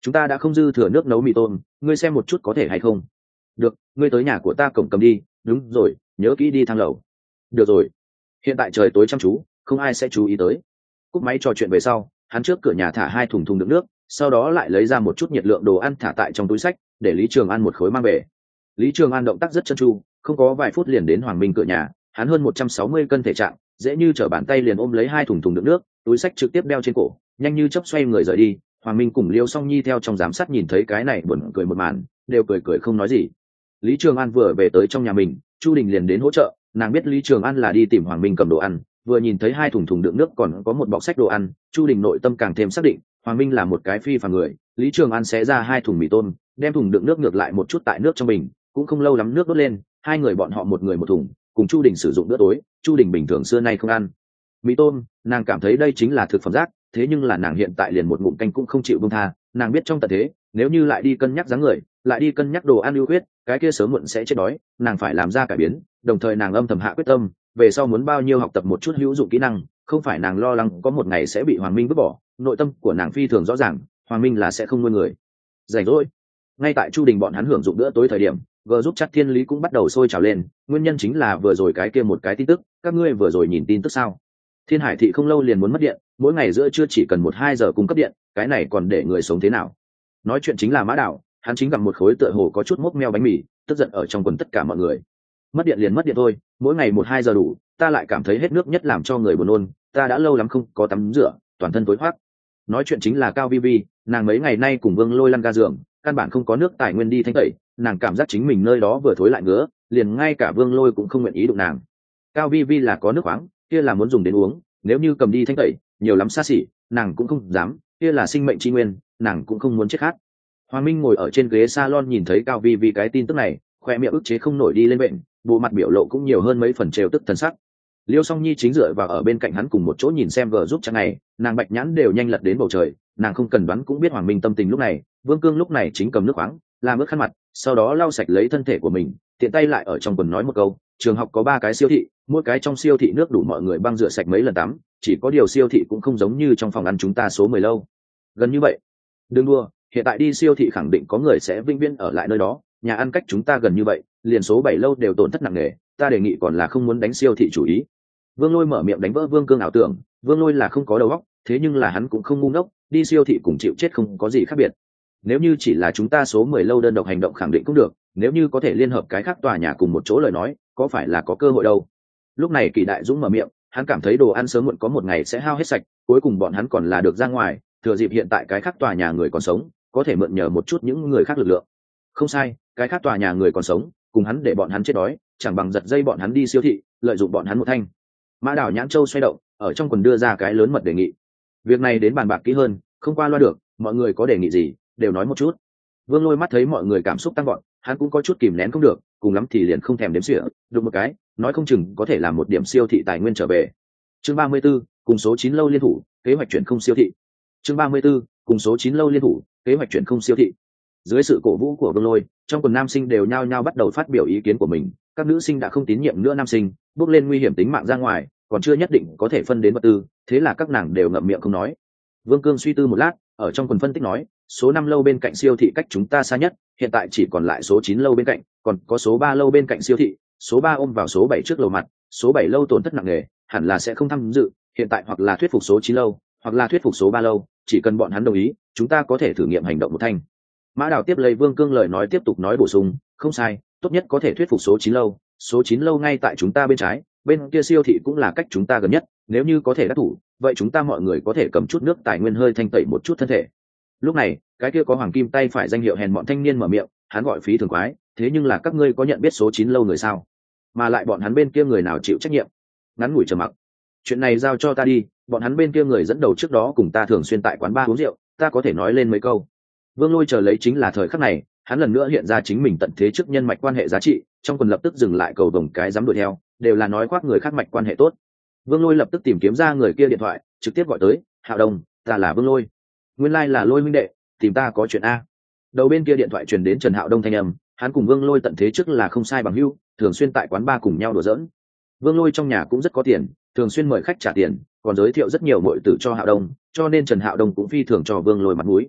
chúng ta đã không dư thừa nước nấu mì tôm, ngươi xem một chút có thể hay không? Được, ngươi tới nhà của ta cổng cầm đi. Đúng rồi, nhớ kỹ đi thang lầu. Được rồi. Hiện tại trời tối chăm chú, không ai sẽ chú ý tới. Cúp máy trò chuyện về sau, hắn trước cửa nhà thả 2 thùng thùng đựng nước, sau đó lại lấy ra một chút nhiệt lượng đồ ăn thả tại trong túi xách, để Lý Trường An một khối mang về. Lý Trường An động tác rất chân chu, không có vài phút liền đến Hoàng Minh cửa nhà. Hắn hơn 160 cân thể trạng, dễ như trở bàn tay liền ôm lấy 2 thùng thùng đựng nước, túi xách trực tiếp đeo trên cổ, nhanh như chớp xoay người rời đi. Hoàng Minh cùng Liêu Song Nhi theo trong giám sát nhìn thấy cái này buồn cười một màn, đều cười cười không nói gì. Lý Trường An vừa về tới trong nhà mình, Chu Đình liền đến hỗ trợ. Nàng biết Lý Trường An là đi tìm Hoàng Minh cầm đồ ăn, vừa nhìn thấy 2 thùng thùng đựng nước còn có một bọc sách đồ ăn, Chu Đình nội tâm càng thêm xác định Hoàng Minh là một cái phi phàm người. Lý Trường An xé ra 2 thùng mì tôm, đem thùng đựng nước ngược lại một chút tại nước trong bình, cũng không lâu lắm nước đốt lên, 2 người bọn họ một người một thùng, cùng Chu Đình sử dụng bữa tối. Chu Đình bình thường xưa nay không ăn mì tôm, nàng cảm thấy đây chính là thực phẩm rác, thế nhưng là nàng hiện tại liền một ngụm canh cũng không chịu buông tha. Nàng biết trong tận thế, nếu như lại đi cân nhắc dáng người, lại đi cân nhắc đồ ăn ưu huyết, cái kia sớm muộn sẽ chết đói. Nàng phải làm ra cải biến, đồng thời nàng âm thầm hạ quyết tâm, về sau muốn bao nhiêu học tập một chút hữu dụng kỹ năng. Không phải nàng lo lắng có một ngày sẽ bị Hoàng Minh vứt bỏ, nội tâm của nàng phi thường rõ ràng, Hoàng Minh là sẽ không nuôi người rảnh rỗi. Ngay tại Chu Đình bọn hắn hưởng dụng bữa tối thời điểm, vừa giúp chắc Thiên Lý cũng bắt đầu sôi trào lên. Nguyên nhân chính là vừa rồi cái kia một cái tin tức, các ngươi vừa rồi nhìn tin tức sao? Thiên Hải thị không lâu liền muốn mất điện, mỗi ngày giữa trưa chỉ cần 1-2 giờ cung cấp điện, cái này còn để người sống thế nào? Nói chuyện chính là Mã Đảo, hắn chính gặp một khối tựa hồ có chút mốc meo bánh mì, tức giận ở trong quần tất cả mọi người. Mất điện liền mất điện thôi, mỗi ngày 1-2 giờ đủ, ta lại cảm thấy hết nước nhất làm cho người buồn nôn, ta đã lâu lắm không có tắm rửa, toàn thân tối hoác. Nói chuyện chính là Cao Vi Vi, nàng mấy ngày nay cùng Vương Lôi lăn ga giường, căn bản không có nước tài nguyên đi thanh tẩy, nàng cảm giác chính mình nơi đó vừa thối lại ngứa, liền ngay cả Vương Lôi cũng không nguyện ý đụng nàng. Cao Vi Vi là có nước khoáng, kia là muốn dùng đến uống, nếu như cầm đi thanh tẩy, nhiều lắm xa xỉ, nàng cũng không dám, kia là sinh mệnh tri nguyên, nàng cũng không muốn chết khát. Hoàng Minh ngồi ở trên ghế salon nhìn thấy Cao Vi Vi cái tin tức này, khoe miệng ức chế không nổi đi lên bệnh, bộ mặt biểu lộ cũng nhiều hơn mấy phần trêu tức thần sắc. Liêu Song Nhi chính dựa vào ở bên cạnh hắn cùng một chỗ nhìn xem vợ giúp chẳng này, nàng bạch nhãn đều nhanh lật đến bầu trời, nàng không cần đoán cũng biết Hoàng Minh tâm tình lúc này. Vương Cương lúc này chính cầm nước khoáng, làm ướt khăn mặt, sau đó lau sạch lấy thân thể của mình, tiện tay lại ở trong quần nói một câu, trường học có 3 cái siêu thị, mỗi cái trong siêu thị nước đủ mọi người băng rửa sạch mấy lần tắm, chỉ có điều siêu thị cũng không giống như trong phòng ăn chúng ta số 10 lâu. Gần như vậy. Đừng đùa, hiện tại đi siêu thị khẳng định có người sẽ vĩnh viễn ở lại nơi đó, nhà ăn cách chúng ta gần như vậy, liền số 7 lâu đều tổn thất nặng nề, ta đề nghị còn là không muốn đánh siêu thị chủ ý. Vương Lôi mở miệng đánh vỡ Vương Cương ảo tưởng, Vương Lôi là không có đầu óc, thế nhưng là hắn cũng không ngu ngốc, đi siêu thị cùng chịu chết không có gì khác biệt. Nếu như chỉ là chúng ta số 10 lâu đơn độc hành động khẳng định cũng được, nếu như có thể liên hợp cái khác tòa nhà cùng một chỗ lời nói, có phải là có cơ hội đâu. Lúc này Kỳ Đại Dũng mở miệng, hắn cảm thấy đồ ăn sớm muộn có một ngày sẽ hao hết sạch, cuối cùng bọn hắn còn là được ra ngoài, thừa dịp hiện tại cái khác tòa nhà người còn sống, có thể mượn nhờ một chút những người khác lực lượng. Không sai, cái khác tòa nhà người còn sống, cùng hắn để bọn hắn chết đói, chẳng bằng giật dây bọn hắn đi siêu thị, lợi dụng bọn hắn một thanh. Mã Đảo nhãn châu xoay động, ở trong quần đưa ra cái lớn mật đề nghị. Việc này đến bàn bạc kỹ hơn, không qua loa được, mọi người có đề nghị gì, đều nói một chút. Vương Lôi mắt thấy mọi người cảm xúc tăng vọt, hắn cũng có chút kìm nén không được, cùng lắm thì liền không thèm đếm xỉa, đụng một cái, nói không chừng có thể làm một điểm siêu thị tài nguyên trở về. Chương 34, cùng số 9 lâu liên thủ, kế hoạch chuyển không siêu thị. Chương 34, cùng số 9 lâu liên thủ, kế hoạch chuyển không siêu thị. Dưới sự cổ vũ của Vương Lôi, trong quần nam sinh đều nhao nhao bắt đầu phát biểu ý kiến của mình, các nữ sinh đã không tín nhiệm nữa nam sinh, bước lên nguy hiểm tính mạng ra ngoài, còn chưa nhất định có thể phân đến vật tư, thế là các nàng đều ngậm miệng không nói. Vương Cương suy tư một lát, ở trong quần phân tích nói, số 5 lâu bên cạnh siêu thị cách chúng ta xa nhất, hiện tại chỉ còn lại số 9 lâu bên cạnh, còn có số 3 lâu bên cạnh siêu thị, số 3 ôm vào số 7 trước lầu mặt, số 7 lâu tổn thất nặng nề, hẳn là sẽ không tham dự, hiện tại hoặc là thuyết phục số 9 lâu, hoặc là thuyết phục số 3 lâu, chỉ cần bọn hắn đồng ý, chúng ta có thể thử nghiệm hành động một thanh. Mã Đào tiếp lấy Vương Cương lời nói tiếp tục nói bổ sung, không sai, tốt nhất có thể thuyết phục số 9 lâu, số 9 lâu ngay tại chúng ta bên trái, bên kia siêu thị cũng là cách chúng ta gần nhất, nếu như có thể đắc thủ, vậy chúng ta mọi người có thể cầm chút nước tài nguyên hơi thanh tẩy một chút thân thể. Lúc này, cái kia có hoàng kim tay phải danh hiệu hèn mọn thanh niên mở miệng, hắn gọi Phí Thường Quái, thế nhưng là các ngươi có nhận biết số 9 lâu người sao? Mà lại bọn hắn bên kia người nào chịu trách nhiệm? Ngắn ngủi trầm mặc. Chuyện này giao cho ta đi, bọn hắn bên kia người dẫn đầu trước đó cùng ta thường xuyên tại quán bar uống rượu, ta có thể nói lên mấy câu. Vương Lôi chờ lấy chính là thời khắc này, hắn lần nữa hiện ra chính mình tận thế trước nhân mạch quan hệ giá trị, trong quần lập tức dừng lại cầu đồng cái dám đuổi theo, đều là nói khoác người khác mạch quan hệ tốt. Vương Lôi lập tức tìm kiếm ra người kia điện thoại, trực tiếp gọi tới, Hạo Đông, ta là Vương Lôi. Nguyên lai là Lôi huynh đệ, tìm ta có chuyện a. Đầu bên kia điện thoại truyền đến Trần Hạo Đông thanh âm, hắn cùng Vương Lôi tận thế trước là không sai bằng hữu, thường xuyên tại quán bar cùng nhau đùa giỡn. Vương Lôi trong nhà cũng rất có tiền, thường xuyên mời khách trả tiền, còn giới thiệu rất nhiều muội tử cho Hạo Đông, cho nên Trần Hạo Đông cũng phi thường cho Vương Lôi mặt mũi.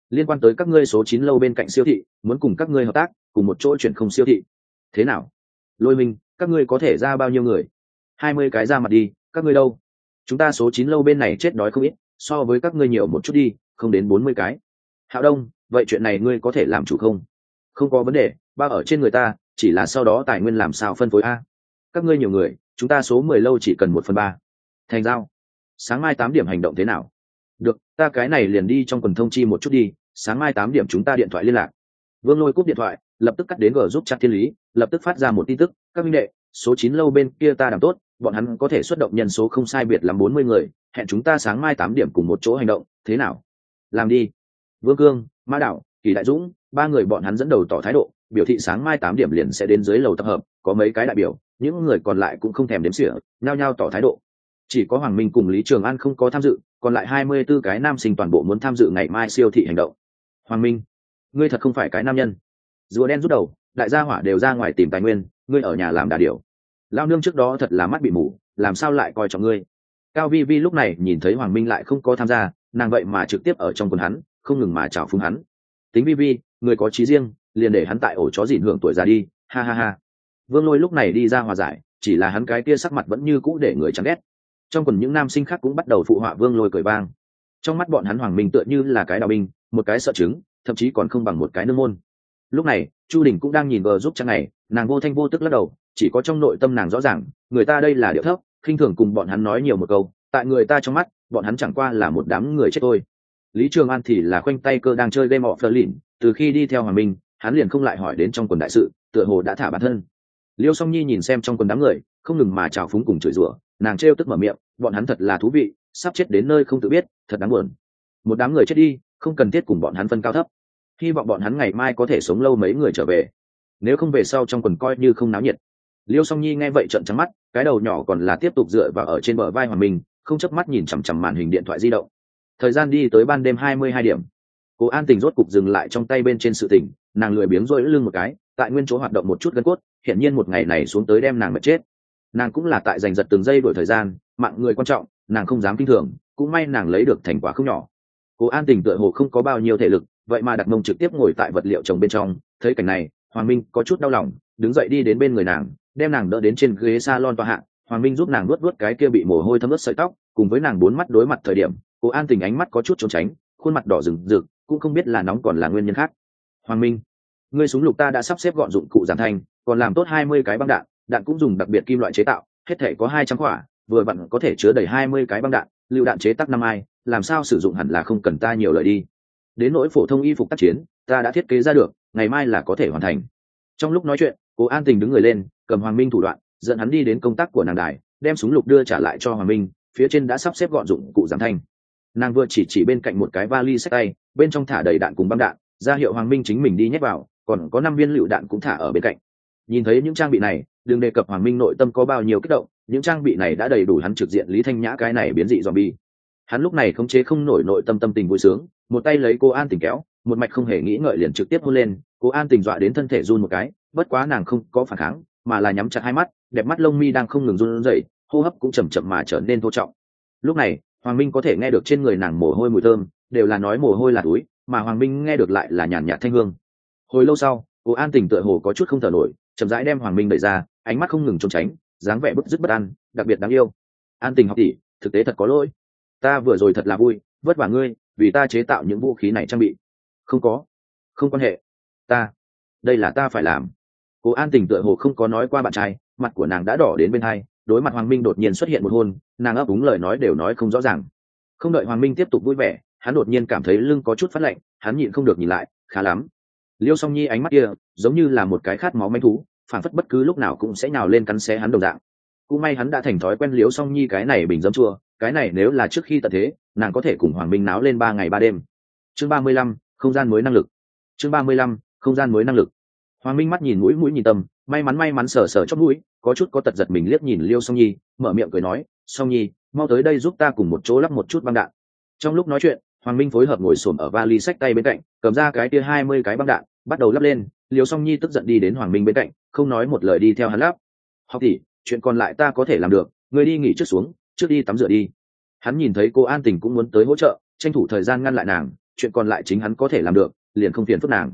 liên quan tới các ngươi số 9 lâu bên cạnh siêu thị, muốn cùng các ngươi hợp tác, cùng một chỗ chuyển không siêu thị. Thế nào? Lôi Minh, các ngươi có thể ra bao nhiêu người? 20 cái ra mặt đi, các ngươi đâu? Chúng ta số 9 lâu bên này chết đói không ít, so với các ngươi nhiều một chút đi, không đến 40 cái. Hạo Đông, vậy chuyện này ngươi có thể làm chủ không? Không có vấn đề, bao ở trên người ta, chỉ là sau đó tài nguyên làm sao phân phối a? Các ngươi nhiều người, chúng ta số 10 lâu chỉ cần 1/3. Thành giao. Sáng mai 8 điểm hành động thế nào? Được, ta cái này liền đi trong quần thông chi một chút đi, sáng mai 8 điểm chúng ta điện thoại liên lạc. Vương Lôi cúp điện thoại, lập tức cắt đến giúp chat Thiên Lý, lập tức phát ra một tin tức, các minh đệ, số 9 lâu bên kia ta đảm tốt, bọn hắn có thể xuất động nhân số không sai biệt lắm 40 người, hẹn chúng ta sáng mai 8 điểm cùng một chỗ hành động, thế nào? Làm đi. Vương Cương, Mã Đạo, Kỳ Đại Dũng, ba người bọn hắn dẫn đầu tỏ thái độ, biểu thị sáng mai 8 điểm liền sẽ đến dưới lầu tập hợp, có mấy cái đại biểu, những người còn lại cũng không thèm đếm xỉa, nhao nhao tỏ thái độ. Chỉ có Hoàng Minh cùng Lý Trường An không có tham dự, còn lại 24 cái nam sinh toàn bộ muốn tham dự ngày mai siêu thị hành động. Hoàng Minh, ngươi thật không phải cái nam nhân. Rùa đen rút đầu, đại gia hỏa đều ra ngoài tìm tài nguyên, ngươi ở nhà làm đà điểu. Lao nương trước đó thật là mắt bị mù, làm sao lại coi trọng ngươi. Cao Vi Vi lúc này nhìn thấy Hoàng Minh lại không có tham gia, nàng vậy mà trực tiếp ở trong quần hắn, không ngừng mà chào phúng hắn. Tính Vi Vi, người có trí riêng, liền để hắn tại ổ chó dịn hưởng tuổi già đi, ha ha ha. Vương Lôi lúc này đi ra hòa giải, chỉ là hắn cái kia sắc mặt vẫn như cũ để người chán ghét. Trong quần những nam sinh khác cũng bắt đầu phụ họa Vương Lôi cười vang. Trong mắt bọn hắn Hoàng Minh tựa như là cái đào binh, một cái sợ trứng, thậm chí còn không bằng một cái nương môn. Lúc này Chu Đình cũng đang nhìn vờ giúp trang này, nàng vô thanh vô tức lắc đầu, chỉ có trong nội tâm nàng rõ ràng, người ta đây là điệu thấp, khinh thường cùng bọn hắn nói nhiều một câu, tại người ta trong mắt bọn hắn chẳng qua là một đám người chết thôi. Lý Trường An thì là khoanh tay cơ đang chơi game of Berlin, từ khi đi theo Hoàng Minh hắn liền không lại hỏi đến trong quần đại sự, tựa hồ đã thả bản thân. Liêu Song Nhi nhìn xem trong quần đám người không ngừng mà chào phúng cùng chửi rủa, nàng trêu tức mở miệng, bọn hắn thật là thú vị, sắp chết đến nơi không tự biết, thật đáng buồn. Một đám người chết đi, không cần thiết cùng bọn hắn phân cao thấp, hy vọng bọn hắn ngày mai có thể sống lâu mấy người trở về, nếu không về sau trong quần coi như không náo nhiệt. Liêu Song Nhi nghe vậy trợn trắng mắt, cái đầu nhỏ còn là tiếp tục dựa vào ở trên bờ vai Hoàng Minh, không chớp mắt nhìn chằm chằm màn hình điện thoại di động. Thời gian đi tới ban đêm 22 điểm. Cố An Tình rốt cục dừng lại trong tay bên trên sự tình, nàng lười biếng rỗi lưng một cái, tại nguyên chỗ hoạt động một chút gân cốt, hiển nhiên một ngày này xuống tới đem nàng mệt chết. Nàng cũng là tại giành giật từng giây đổi thời gian, mạng người quan trọng, nàng không dám kinh thường, cũng may nàng lấy được thành quả không nhỏ. Cố An Tình tựa hồ không có bao nhiêu thể lực, vậy mà đặt mông trực tiếp ngồi tại vật liệu trồng bên trong, thấy cảnh này, Hoàng Minh có chút đau lòng, đứng dậy đi đến bên người nàng, đem nàng đỡ đến trên ghế salon tọa hạ. Hoàng Minh giúp nàng luốt luốt cái kia bị mồ hôi thấm ướt sợi tóc, cùng với nàng bốn mắt đối mặt thời điểm, Cố An Tình ánh mắt có chút trốn tránh, khuôn mặt đỏ rừng rực, cũng không biết là nóng còn là nguyên nhân khác. Hoàng Minh, ngươi súng lục ta đã sắp xếp gọn dụng cụ giảm thanh, còn làm tốt 20 cái băng đạn, đạn cũng dùng đặc biệt kim loại chế tạo, hết thể có 200 quả, vừa vặn có thể chứa đầy 20 cái băng đạn, lưu đạn chế tác 5 ai, làm sao sử dụng hẳn là không cần ta nhiều lời đi. Đến nỗi phổ thông y phục tác chiến, ta đã thiết kế ra được, ngày mai là có thể hoàn thành. Trong lúc nói chuyện, Cố An Tình đứng người lên, cầm Hoàng Minh thủ đoạn, dẫn hắn đi đến công tác của nàng đài, đem súng lục đưa trả lại cho Hoàng Minh, phía trên đã sắp xếp gọn dụng cụ giảm thanh. Nàng vừa chỉ bên cạnh một cái vali xách tay, bên trong thả đầy đạn cùng băng đạn, ra hiệu Hoàng Minh chính mình đi nhét vào, còn có 5 viên lựu đạn cũng thả ở bên cạnh. Nhìn thấy những trang bị này, đừng đề cập Hoàng Minh nội tâm có bao nhiêu kích động, những trang bị này đã đầy đủ hắn trực diện Lý Thanh Nhã cái này biến dị zombie. Hắn lúc này khống chế không nổi nội tâm tâm tình vui sướng, một tay lấy Cố An Tình kéo, một mạch không hề nghĩ ngợi liền trực tiếp hôn lên. Cố An Tình dọa đến thân thể run một cái, bất quá nàng không có phản kháng, mà là nhắm chặt hai mắt, đẹp mắt lông mi đang không ngừng run rẩy, hô hấp cũng chậm chậm mà trở nên thô trọng. Lúc này Hoàng Minh có thể nghe được trên người nàng mồ hôi mùi thơm, đều là nói mồ hôi là túi, mà Hoàng Minh nghe được lại là nhàn nhạt thanh hương. Hồi lâu sau, Cố An Tình tựa hồ có chút không thở nổi, chậm rãi đem Hoàng Minh đẩy ra, ánh mắt không ngừng trốn tránh, dáng vẻ bứt rứt bất an, đặc biệt đáng yêu. An Tình học tỷ, thực tế thật có lỗi, ta vừa rồi thật là vui, vất vả ngươi, vì ta chế tạo những vũ khí này trang bị. Không quan hệ, đây là ta phải làm. Cố An Tình tựa hồ không có nói qua bạn trai, mặt của nàng đã đỏ đến bên hai, đối mặt Hoàng Minh đột nhiên xuất hiện một hôn, nàng ấp úng lời nói đều nói không rõ ràng. Không đợi Hoàng Minh tiếp tục vui vẻ, hắn đột nhiên cảm thấy lưng có chút phát lạnh, hắn nhịn không được nhìn lại, khá lắm. Liêu Song Nhi ánh mắt kia giống như là một cái khát máu manh thú, phản phất bất cứ lúc nào cũng sẽ nhào lên cắn xé hắn đồng dạng. Cũng may hắn đã thành thói quen Liêu Song Nhi cái này bình dấm chua, cái này nếu là trước khi tận thế, nàng có thể cùng Hoàng Minh náo lên 3 ngày 3 đêm. Chương 35, không gian mới năng lực. Chương 35, không gian mới năng lực. Hoàng Minh mắt nhìn mũi nhìn tâm, may mắn sờ chóp mũi, có chút có tật giật mình liếc nhìn Liêu Song Nhi, mở miệng cười nói, Song Nhi, mau tới đây giúp ta cùng một chỗ lắp một chút băng đạn. Trong lúc nói chuyện, Hoàng Minh phối hợp ngồi xổm ở vali xách tay bên cạnh, cầm ra cái kia 20 cái băng đạn, bắt đầu lắp lên. Liêu Song Nhi tức giận đi đến Hoàng Minh bên cạnh, không nói một lời đi theo hắn lắp. Học tỷ, chuyện còn lại ta có thể làm được, ngươi đi nghỉ trước xuống, trước đi tắm rửa đi. Hắn nhìn thấy cô An Tình cũng muốn tới hỗ trợ, tranh thủ thời gian ngăn lại nàng, chuyện còn lại chính hắn có thể làm được, liền không phiền phức nàng.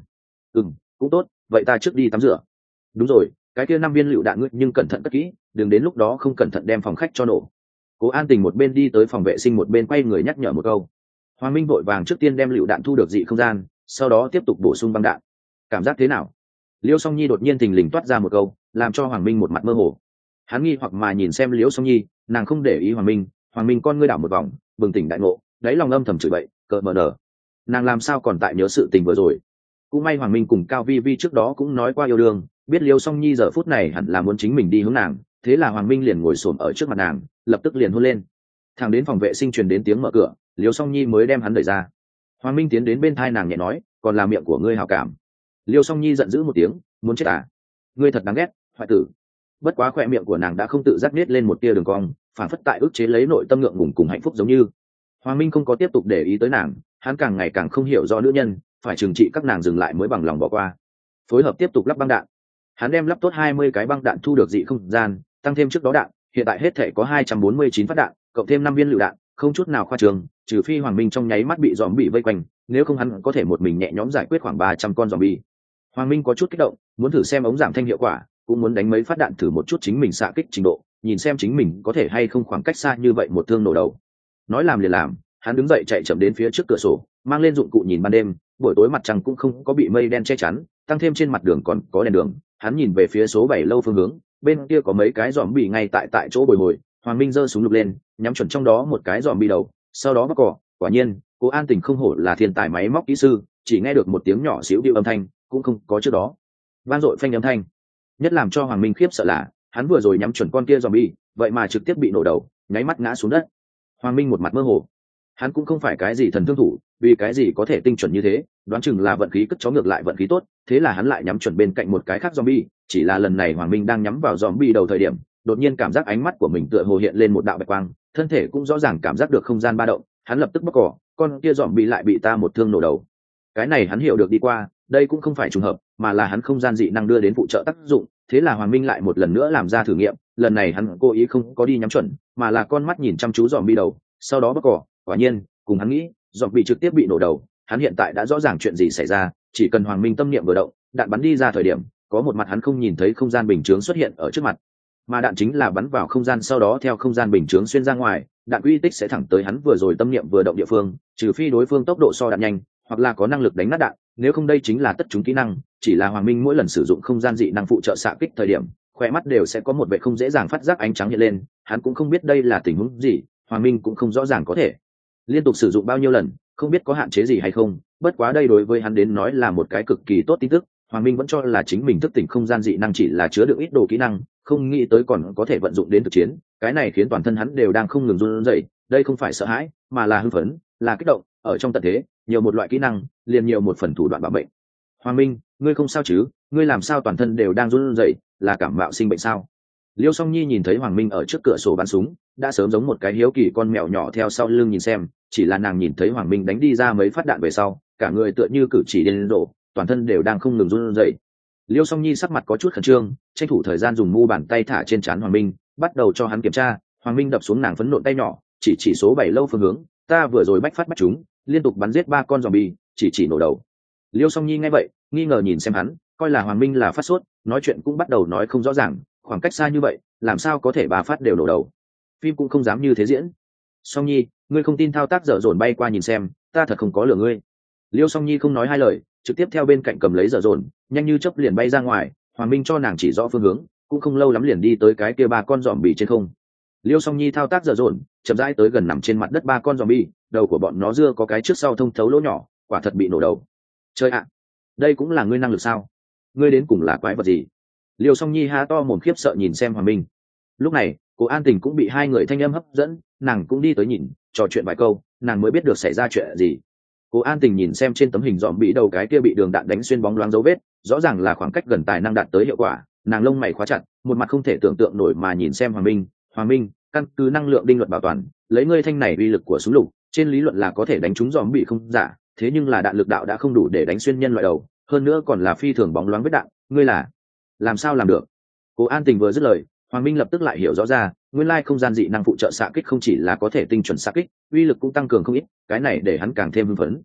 Cũng tốt, vậy ta trước đi tắm rửa. Đúng rồi, cái kia 5 viên lựu đạn ngươi nhưng cẩn thận cất kỹ, đừng đến lúc đó không cẩn thận đem phòng khách cho nổ. Cố An Tình một bên đi tới phòng vệ sinh một bên quay người nhắc nhở một câu. Hoàng Minh vội vàng trước tiên đem lựu đạn thu được dị không gian, sau đó tiếp tục bổ sung băng đạn. Cảm giác thế nào? Liêu Song Nhi đột nhiên thình lình toát ra một câu, làm cho Hoàng Minh một mặt mơ hồ. Hắn nghi hoặc mà nhìn xem Liêu Song Nhi, nàng không để ý Hoàng Minh con ngươi đảo một vòng, bừng tỉnh đại ngộ, đáy lòng âm thầm chửi bậy, cợt mờ nở. Nàng làm sao còn tại nhớ sự tình vừa rồi? Cũng may Hoàng Minh cùng Cao Vi Vi trước đó cũng nói qua yêu đương, biết Liêu Song Nhi giờ phút này hẳn là muốn chính mình đi hướng nàng, thế là Hoàng Minh liền ngồi xổm ở trước mặt nàng, lập tức liền hôn lên. Thằng đến phòng vệ sinh truyền đến tiếng mở cửa, Liêu Song Nhi mới đem hắn đẩy ra. Hoàng Minh tiến đến bên thai nàng nhẹ nói, còn là miệng của ngươi hảo cảm. Liêu Song Nhi giận dữ một tiếng, muốn chết à? Ngươi thật đáng ghét, hoại tử. Bất quá khỏe miệng của nàng đã không tự giác nết lên một tia đường cong, phản phất tại ức chế lấy nội tâm ngượng ngùng cùng hạnh phúc giống như. Hoàng Minh không có tiếp tục để ý tới nàng, hắn càng ngày càng không hiểu do nữ nhân, phải trừng trị các nàng dừng lại mới bằng lòng bỏ qua. Phối hợp tiếp tục lắp băng đạn. Hắn đem lắp tốt 20 cái băng đạn thu được dị không gian, tăng thêm trước đó đạn, hiện tại hết thể có 249 phát đạn, cộng thêm 5 viên lựu đạn, không chút nào khoa trương, trừ phi Hoàng Minh trong nháy mắt bị dòm bị vây quanh, nếu không hắn có thể một mình nhẹ nhõm giải quyết khoảng 300 con dòm bi. Hoàng Minh có chút kích động, muốn thử xem ống giảm thanh hiệu quả, cũng muốn đánh mấy phát đạn thử một chút chính mình xạ kích trình độ, nhìn xem chính mình có thể hay không khoảng cách xa như vậy một thương nổ đầu. Nói làm liền làm, hắn đứng dậy chạy chậm đến phía trước cửa sổ, mang lên dụng cụ nhìn ban đêm, buổi tối mặt trăng cũng không có bị mây đen che chắn, tăng thêm trên mặt đường còn có đèn đường, hắn nhìn về phía số 7 lâu phương hướng, bên kia có mấy cái dòm bị ngay tại chỗ bồi hồi. Hoàng Minh giơ súng lục lên, nhắm chuẩn trong đó một cái dòm bị đầu, sau đó bắt cỏ. Quả nhiên, Cố An Tình không hổ là thiên tài máy móc kỹ sư, chỉ nghe được một tiếng nhỏ xíu điệu âm thanh, cũng không có trước đó vang dội phanh âm thanh. Nhất làm cho Hoàng Minh khiếp sợ là, hắn vừa rồi nhắm chuẩn con kia dòm bi, vậy mà trực tiếp bị nổ đầu, nháy mắt ngã xuống đất. Hoàng Minh một mặt mơ hồ, hắn cũng không phải cái gì thần thương thủ, vì cái gì có thể tinh chuẩn như thế, đoán chừng là vận khí cất chó ngược lại vận khí tốt, thế là hắn lại nhắm chuẩn bên cạnh một cái khác zombie, chỉ là lần này Hoàng Minh đang nhắm vào zombie đầu thời điểm, đột nhiên cảm giác ánh mắt của mình tựa hồ hiện lên một đạo bạch quang, thân thể cũng rõ ràng cảm giác được không gian ba động, hắn lập tức bóc cỏ, con kia zombie lại bị ta một thương nổ đầu. Cái này hắn hiểu được đi qua, đây cũng không phải trùng hợp, mà là hắn không gian dị năng đưa đến phụ trợ tác dụng, thế là Hoàng Minh lại một lần nữa làm ra thử nghiệm, lần này hắn cố ý không có đi nhắm chuẩn, mà là con mắt nhìn chăm chú zombie đầu, sau đó bóc cỏ, quả nhiên, cùng hắn nghĩ, zombie trực tiếp bị nổ đầu, hắn hiện tại đã rõ ràng chuyện gì xảy ra, chỉ cần Hoàng Minh tâm niệm vừa động, đạn bắn đi ra thời điểm, có một mặt hắn không nhìn thấy không gian bình chướng xuất hiện ở trước mặt, mà đạn chính là bắn vào không gian sau đó theo không gian bình chướng xuyên ra ngoài, đạn uy tích sẽ thẳng tới hắn vừa rồi tâm niệm vừa động địa phương, trừ phi đối phương tốc độ so đạn nhanh, hoặc là có năng lực đánh nát đạn, nếu không đây chính là tất chúng kỹ năng. Chỉ là Hoàng Minh mỗi lần sử dụng không gian dị năng phụ trợ xạ kích thời điểm, khỏe mắt đều sẽ có một vệ không dễ dàng phát giác ánh trắng hiện lên, hắn cũng không biết đây là tình huống gì, Hoàng Minh cũng không rõ ràng có thể liên tục sử dụng bao nhiêu lần, không biết có hạn chế gì hay không, bất quá đây đối với hắn đến nói là một cái cực kỳ tốt tin tức. Hoàng Minh vẫn cho là chính mình thức tỉnh không gian dị năng chỉ là chứa đựng ít đồ kỹ năng, không nghĩ tới còn có thể vận dụng đến thực chiến, cái này khiến toàn thân hắn đều đang không ngừng run rẩy, đây không phải sợ hãi, mà là hưng phấn, là kích động, ở trong tận thế, nhiều một loại kỹ năng, liền nhiều một phần thủ đoạn bảo mệnh. Hoàng Minh, ngươi không sao chứ? Ngươi làm sao toàn thân đều đang run rẩy, là cảm mạo sinh bệnh sao? Liêu Song Nhi nhìn thấy Hoàng Minh ở trước cửa sổ bắn súng, đã sớm giống một cái hiếu kỳ con mèo nhỏ theo sau lưng nhìn xem, chỉ là nàng nhìn thấy Hoàng Minh đánh đi ra mấy phát đạn về sau, cả người tựa như cử chỉ điên rồ, toàn thân đều đang không ngừng run rẩy. Liêu Song Nhi sắc mặt có chút khẩn trương, tranh thủ thời gian dùng mu bàn tay thả trên trán Hoàng Minh, bắt đầu cho hắn kiểm tra. Hoàng Minh đập xuống nàng phấn nộn tay nhỏ, chỉ số 7 lâu phương hướng, ta vừa rồi bách phát bách chúng, liên tục bắn giết 3 con zombie, chỉ nổ đầu. Liêu Song Nhi nghe vậy, nghi ngờ nhìn xem hắn, coi là Hoàng Minh là phát sốt, nói chuyện cũng bắt đầu nói không rõ ràng, khoảng cách xa như vậy, làm sao có thể 3 phát đều nổ đầu. Phim cũng không dám như thế diễn. Song Nhi, ngươi không tin thao tác dở dồn bay qua nhìn xem, ta thật không có lừa ngươi. Liêu Song Nhi không nói hai lời, trực tiếp theo bên cạnh cầm lấy dở dồn, nhanh như chớp liền bay ra ngoài. Hoàng Minh cho nàng chỉ rõ phương hướng, cũng không lâu lắm liền đi tới cái kia 3 con zombie trên không. Liêu Song Nhi thao tác dở dồn, chậm rãi tới gần nằm trên mặt đất 3 con zombie, đầu của bọn nó dưa có cái trước sau thông thấu lỗ nhỏ, quả thật bị nổ đầu. Chơi ạ, đây cũng là ngươi năng lực sao? Ngươi đến cùng là quái vật gì? Liêu Song Nhi há to mồm khiếp sợ nhìn xem Hoàng Minh. Lúc này, Cố An Tình cũng bị hai người thanh âm hấp dẫn, nàng cũng đi tới nhìn, trò chuyện vài câu, nàng mới biết được xảy ra chuyện gì. Cố An Tình nhìn xem trên tấm hình dòm bị đầu cái kia bị đường đạn đánh xuyên bóng loáng dấu vết, rõ ràng là khoảng cách gần tài năng đạt tới hiệu quả, nàng lông mày khóa chặt, một mặt không thể tưởng tượng nổi mà nhìn xem Hoàng Minh. Hoàng Minh, căn cứ năng lượng đinh luật bảo toàn, lấy ngươi thanh này uy lực của súng lục, trên lý luận là có thể đánh trúng dòm bị không giả, thế nhưng là đạn lực đạo đã không đủ để đánh xuyên nhân loại đầu, hơn nữa còn là phi thường bóng loáng vết đạn, ngươi là làm sao làm được? Cố An Tình vừa dứt lời, Hoàng Minh lập tức lại hiểu rõ ra, nguyên lai không gian dị năng phụ trợ xạ kích không chỉ là có thể tinh chuẩn xạ kích, uy lực cũng tăng cường không ít, cái này để hắn càng thêm hưng phấn.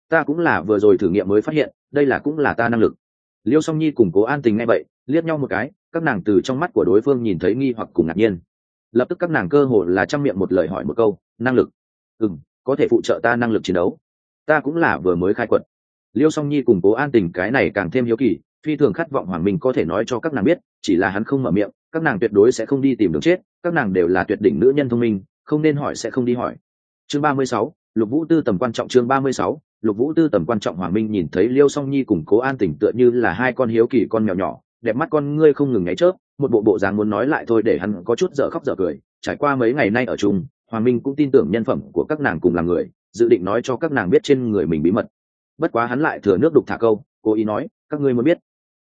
Ta cũng là vừa rồi thử nghiệm mới phát hiện đây là cũng là ta năng lực. Liêu Song Nhi cùng Cố An Tình nghe vậy liếc nhau một cái, các nàng từ trong mắt của đối phương nhìn thấy nghi hoặc cùng ngạc nhiên. Lập tức các nàng cơ hồ là trăm miệng một lời hỏi một câu, năng lực? Có thể phụ trợ ta năng lực chiến đấu. Ta cũng là vừa mới khai quật. Liêu Song Nhi cùng Cố An Tình cái này càng thêm hiếu kỳ, phi thường khát vọng Hoàng Minh có thể nói cho các nàng biết, chỉ là hắn không mở miệng, các nàng tuyệt đối sẽ không đi tìm đường chết, các nàng đều là tuyệt đỉnh nữ nhân thông minh, không nên hỏi sẽ không đi hỏi. Chương 36, Lục Vũ Tư tầm quan trọng. Chương 36, Lục Vũ Tư tầm quan trọng. Hoàng Minh nhìn thấy Liêu Song Nhi cùng Cố An Tình tựa như là hai con hiếu kỳ con mèo nhỏ, đẹp mắt con ngươi không ngừng ngáy chớp, một bộ dáng muốn nói lại thôi để hắn có chút dở khóc dở cười. Trải qua mấy ngày nay ở chung, Hoàng Minh cũng tin tưởng nhân phẩm của các nàng cùng là người, dự định nói cho các nàng biết trên người mình bí mật. Bất quá hắn lại thừa nước đục thả câu, cố ý nói, các ngươi muốn biết?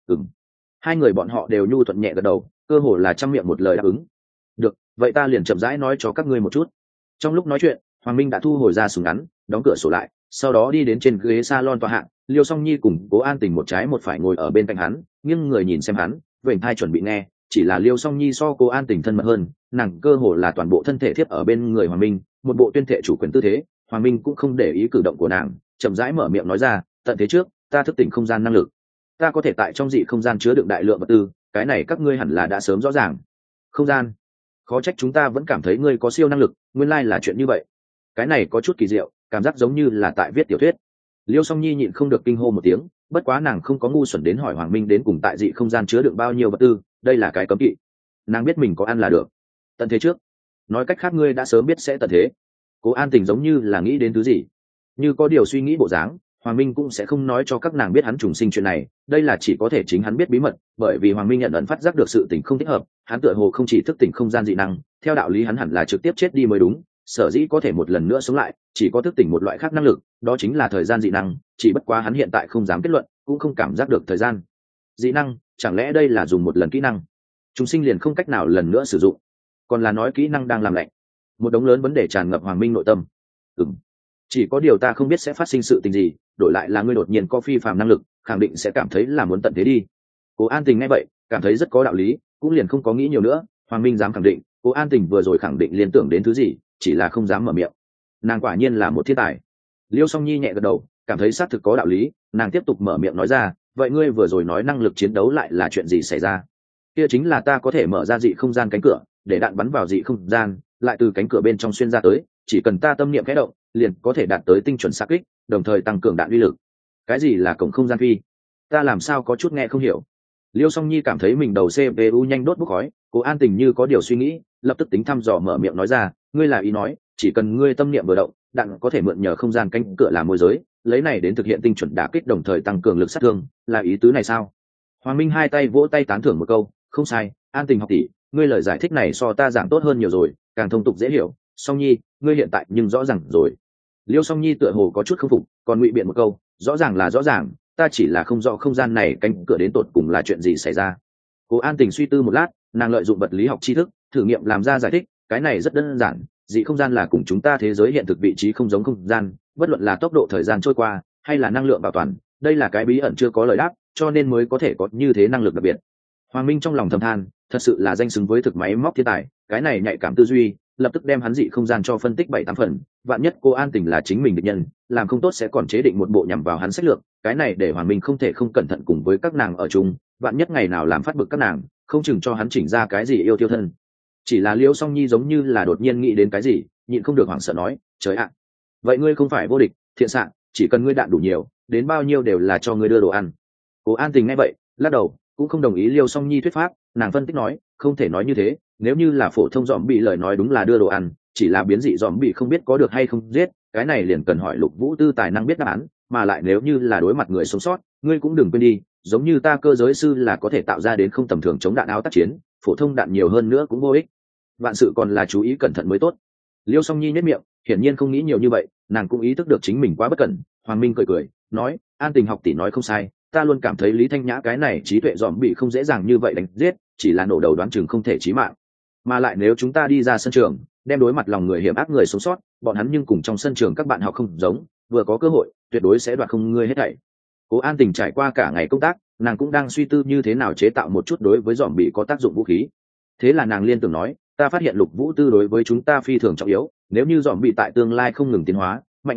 Hai người bọn họ đều nhu thuận nhẹ gật đầu, cơ hồ là trăm miệng một lời đáp ứng. Được, vậy ta liền chậm rãi nói cho các ngươi một chút. Trong lúc nói chuyện, Hoàng Minh đã thu hồi ra súng ngắn, đóng cửa sổ lại, sau đó đi đến trên ghế salon tọa hạng. Liêu Song Nhi cùng Cố An Tình một trái một phải ngồi ở bên cạnh hắn, nghiêng người nhìn xem hắn, vểnh tai chuẩn bị nghe. Chỉ là Liêu Song Nhi so Cố An Tình thân mật hơn, nàng cơ hồ là toàn bộ thân thể thiếp ở bên người Hoàng Minh, một bộ tuyên thệ chủ quyền tư thế. Hoàng Minh cũng không để ý cử động của nàng, chậm rãi mở miệng nói ra, tận thế trước, ta thức tỉnh không gian năng lực, ta có thể tại trong dị không gian chứa đựng đại lượng vật tư, cái này các ngươi hẳn là đã sớm rõ ràng. Không gian? Khó trách chúng ta vẫn cảm thấy ngươi có siêu năng lực, nguyên lai là chuyện như vậy. Cái này có chút kỳ diệu, cảm giác giống như là tại viết tiểu thuyết. Liêu Song Nhi nhịn không được kinh hô một tiếng, bất quá nàng không có ngu xuẩn đến hỏi Hoàng Minh đến cùng tại dị không gian chứa đựng bao nhiêu vật tư, đây là cái cấm kỵ. Nàng biết mình có ăn là được. Tận thế trước, nói cách khác ngươi đã sớm biết sẽ tận thế. Cố An Tình giống như là nghĩ đến thứ gì, như có điều suy nghĩ bộ dáng. Hoàng Minh cũng sẽ không nói cho các nàng biết hắn trùng sinh chuyện này, đây là chỉ có thể chính hắn biết bí mật, bởi vì Hoàng Minh nhận ẩn phát giác được sự tình không thích hợp, hắn tựa hồ không chỉ thức tỉnh không gian dị năng, theo đạo lý hắn hẳn là trực tiếp chết đi mới đúng, sở dĩ có thể một lần nữa sống lại, chỉ có thức tỉnh một loại khác năng lực, đó chính là thời gian dị năng, chỉ bất quá hắn hiện tại không dám kết luận, cũng không cảm giác được thời gian dị năng, chẳng lẽ đây là dùng một lần kỹ năng, trùng sinh liền không cách nào lần nữa sử dụng, còn là nói kỹ năng đang làm lạnh. Một đống lớn vấn đề tràn ngập Hoàng Minh nội tâm. Chỉ có điều ta không biết sẽ phát sinh sự tình gì, đổi lại là ngươi đột nhiên có phi phàm năng lực, khẳng định sẽ cảm thấy là muốn tận thế đi. Cố An Tình nghe vậy, cảm thấy rất có đạo lý, cũng liền không có nghĩ nhiều nữa. Hoàng Minh dám khẳng định, Cố An Tình vừa rồi khẳng định liên tưởng đến thứ gì, chỉ là không dám mở miệng. Nàng quả nhiên là một thiên tài. Liêu Song Nhi nhẹ gật đầu, cảm thấy xác thực có đạo lý, nàng tiếp tục mở miệng nói ra, vậy ngươi vừa rồi nói năng lực chiến đấu lại là chuyện gì xảy ra? Kia chính là ta có thể mở ra dị không gian cánh cửa, để đạn bắn vào dị không gian, lại từ cánh cửa bên trong xuyên ra tới, chỉ cần ta tâm niệm khẽ động, liền có thể đạt tới tinh chuẩn xạ kích, đồng thời tăng cường đạn uy lực. Cái gì là cổng không gian phi? Ta làm sao có chút nghe không hiểu. Liêu Song Nhi cảm thấy mình đầu CPU nhanh đốt bốc khói. Cố An Tình như có điều suy nghĩ, lập tức tính thăm dò mở miệng nói ra, ngươi là ý nói chỉ cần ngươi tâm niệm vừa động, đạn có thể mượn nhờ không gian cánh cửa làm môi giới, lấy này đến thực hiện tinh chuẩn đả kích đồng thời tăng cường lực sát thương, là ý tứ này sao? Hoàng Minh hai tay vỗ tay tán thưởng một câu, không sai, An Tình học tỷ, ngươi lời giải thích này so ta giảng tốt hơn nhiều rồi, càng thông tục dễ hiểu. Song Nhi, ngươi hiện tại nhưng rõ ràng rồi. Liêu Song Nhi tựa hồ có chút không phục, còn ngụy biện một câu, rõ ràng là rõ ràng, ta chỉ là không rõ không gian này cánh cửa đến tột cùng là chuyện gì xảy ra. Cố An Tình suy tư một lát, nàng lợi dụng vật lý học tri thức thử nghiệm làm ra giải thích, cái này rất đơn giản, dị không gian là cùng chúng ta thế giới hiện thực vị trí không giống không gian, bất luận là tốc độ thời gian trôi qua hay là năng lượng bảo toàn, đây là cái bí ẩn chưa có lời đáp, cho nên mới có thể có như thế năng lực đặc biệt. Hoàng Minh trong lòng thầm than, thật sự là danh xứng với thực máy móc thiên tài, cái này nhạy cảm tư duy, lập tức đem hắn dị không gian cho phân tích 7-8 phần, vạn nhất Cố An Tình là chính mình địch nhân, làm không tốt sẽ còn chế định một bộ nhằm vào hắn sách lược, cái này để Hoàng Minh không thể không cẩn thận cùng với các nàng ở chung, vạn nhất ngày nào làm phát bực các nàng, không chừng cho hắn chỉnh ra cái gì yêu tiêu thân. Chỉ là Liêu Song Nhi giống như là đột nhiên nghĩ đến cái gì, nhịn không được hoảng sợ nói, trời ạ, vậy ngươi không phải vô địch, thiện xạ, chỉ cần ngươi đạn đủ nhiều, đến bao nhiêu đều là cho ngươi đưa đồ ăn. Cố An Tình nghe vậy, lắc đầu, cũng không đồng ý Liêu Song Nhi thuyết pháp, nàng phân tích nói, không thể nói như thế, nếu như là phổ thông dòm bị lời nói đúng là đưa đồ ăn, chỉ là biến dị dòm bị không biết có được hay không giết, cái này liền cần hỏi Lục Vũ Tư tài năng biết đáp án, mà lại nếu như là đối mặt người sống sót, ngươi cũng đừng quên đi, giống như ta cơ giới sư là có thể tạo ra đến không tầm thường chống đạn áo tác chiến, phổ thông đạn nhiều hơn nữa cũng vô ích, vạn sự còn là chú ý cẩn thận mới tốt. Liêu Song Nhi nhếch miệng, hiển nhiên không nghĩ nhiều như vậy, nàng cũng ý thức được chính mình quá bất cẩn. Hoàng Minh cười cười, nói, An Tình học tỷ nói không sai, ta luôn cảm thấy Lý Thanh Nhã cái này trí tuệ dòm bị không dễ dàng như vậy đánh giết, chỉ là nổ đầu đoán chừng không thể chí mạng. Mà lại nếu chúng ta đi ra sân trường, đem đối mặt lòng người hiểm ác người sống sót, bọn hắn nhưng cùng trong sân trường các bạn học không giống, vừa có cơ hội, tuyệt đối sẽ đoạt không ngươi hết thảy. Cố An Tình trải qua cả ngày công tác, nàng cũng đang suy tư như thế nào chế tạo một chút đối với dòm bị có tác dụng vũ khí. Thế là nàng liên tưởng nói, ta phát hiện Lục Vũ Tư đối với chúng ta phi thường trọng yếu, nếu như dòm bị tại tương lai không ngừng tiến hóa, mạnh lên,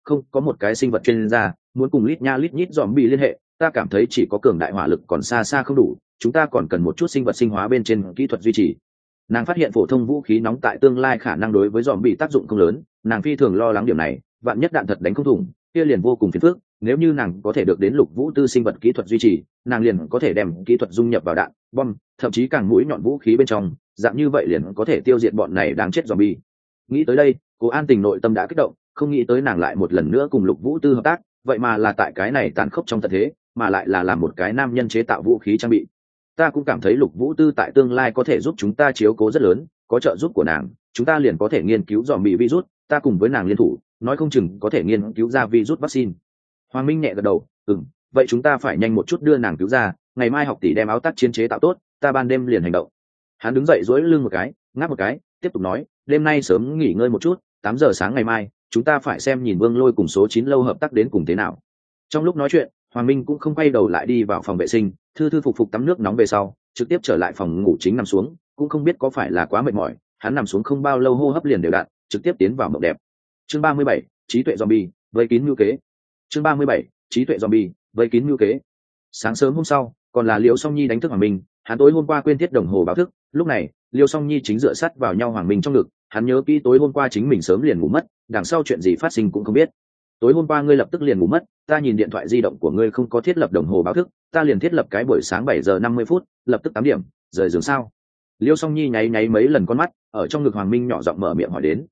không có một cái sinh vật chuyên gia muốn cùng lít nha lít nhít dòm bị liên hệ. Ta cảm thấy chỉ có cường đại hỏa lực còn xa xa không đủ, chúng ta còn cần một chút sinh vật sinh hóa bên trên kỹ thuật duy trì. Nàng phát hiện phổ thông vũ khí nóng tại tương lai khả năng đối với dòm bị tác dụng không lớn, nàng phi thường lo lắng điểm này, vạn nhất đạn thật đánh không thủng kia liền vô cùng phiền phức. Nếu như nàng có thể được đến lục vũ tư sinh vật kỹ thuật duy trì, nàng liền có thể đem kỹ thuật dung nhập vào đạn bom, thậm chí càng mũi nhọn vũ khí bên trong, dạng như vậy liền có thể tiêu diệt bọn này đang chết zombie. Nghĩ tới đây, Cố An Tình nội tâm đã kích động, không nghĩ tới nàng lại một lần nữa cùng lục vũ tư hợp tác, vậy mà là tại cái này tàn khốc trong tận thế, mà lại là làm một cái nam nhân chế tạo vũ khí trang bị. Ta cũng cảm thấy lục vũ tư tại tương lai có thể giúp chúng ta chiếu cố rất lớn, có trợ giúp của nàng chúng ta liền có thể nghiên cứu dòm bị virus, ta cùng với nàng liên thủ nói không chừng có thể nghiên cứu ra virus vaccine. Hoàng Minh nhẹ gật đầu, vậy chúng ta phải nhanh một chút đưa nàng cứu ra, ngày mai học tỷ đem áo tác chiến chế tạo tốt, ta ban đêm liền hành động. Hắn đứng dậy duỗi lưng một cái, ngáp một cái, tiếp tục nói, đêm nay sớm nghỉ ngơi một chút, 8 giờ sáng ngày mai chúng ta phải xem nhìn Vương Lôi cùng số 9 lâu hợp tác đến cùng thế nào. Trong lúc nói chuyện, Hoàng Minh cũng không quay đầu lại đi vào phòng vệ sinh, thư thư phục phục tắm nước nóng về sau trực tiếp trở lại phòng ngủ chính nằm xuống, cũng không biết có phải là quá mệt mỏi, hắn nằm xuống không bao lâu hô hấp liền đều đặn, trực tiếp tiến vào mộng đẹp. Chương 37, trí tuệ zombie, vây kín mưu kế. Chương 37, trí tuệ zombie, vây kín mưu kế. Sáng sớm hôm sau, còn là Liêu Song Nhi đánh thức Hoàng Minh, hắn tối hôm qua quên thiết đồng hồ báo thức, lúc này Liêu Song Nhi chính dựa sát vào nhau Hoàng Minh trong ngực, hắn nhớ kỹ tối hôm qua chính mình sớm liền ngủ mất, đằng sau chuyện gì phát sinh cũng không biết. Tối hôm qua ngươi lập tức liền ngủ mất, ta nhìn điện thoại di động của ngươi không có thiết lập đồng hồ báo thức, ta liền thiết lập cái buổi sáng 7 giờ 50 phút, lập tức 8 điểm, rời giường sao? Liêu Song Nhi nháy nháy mấy lần con mắt, ở trong ngực Hoàng Minh nhỏ giọng mở miệng hỏi đến.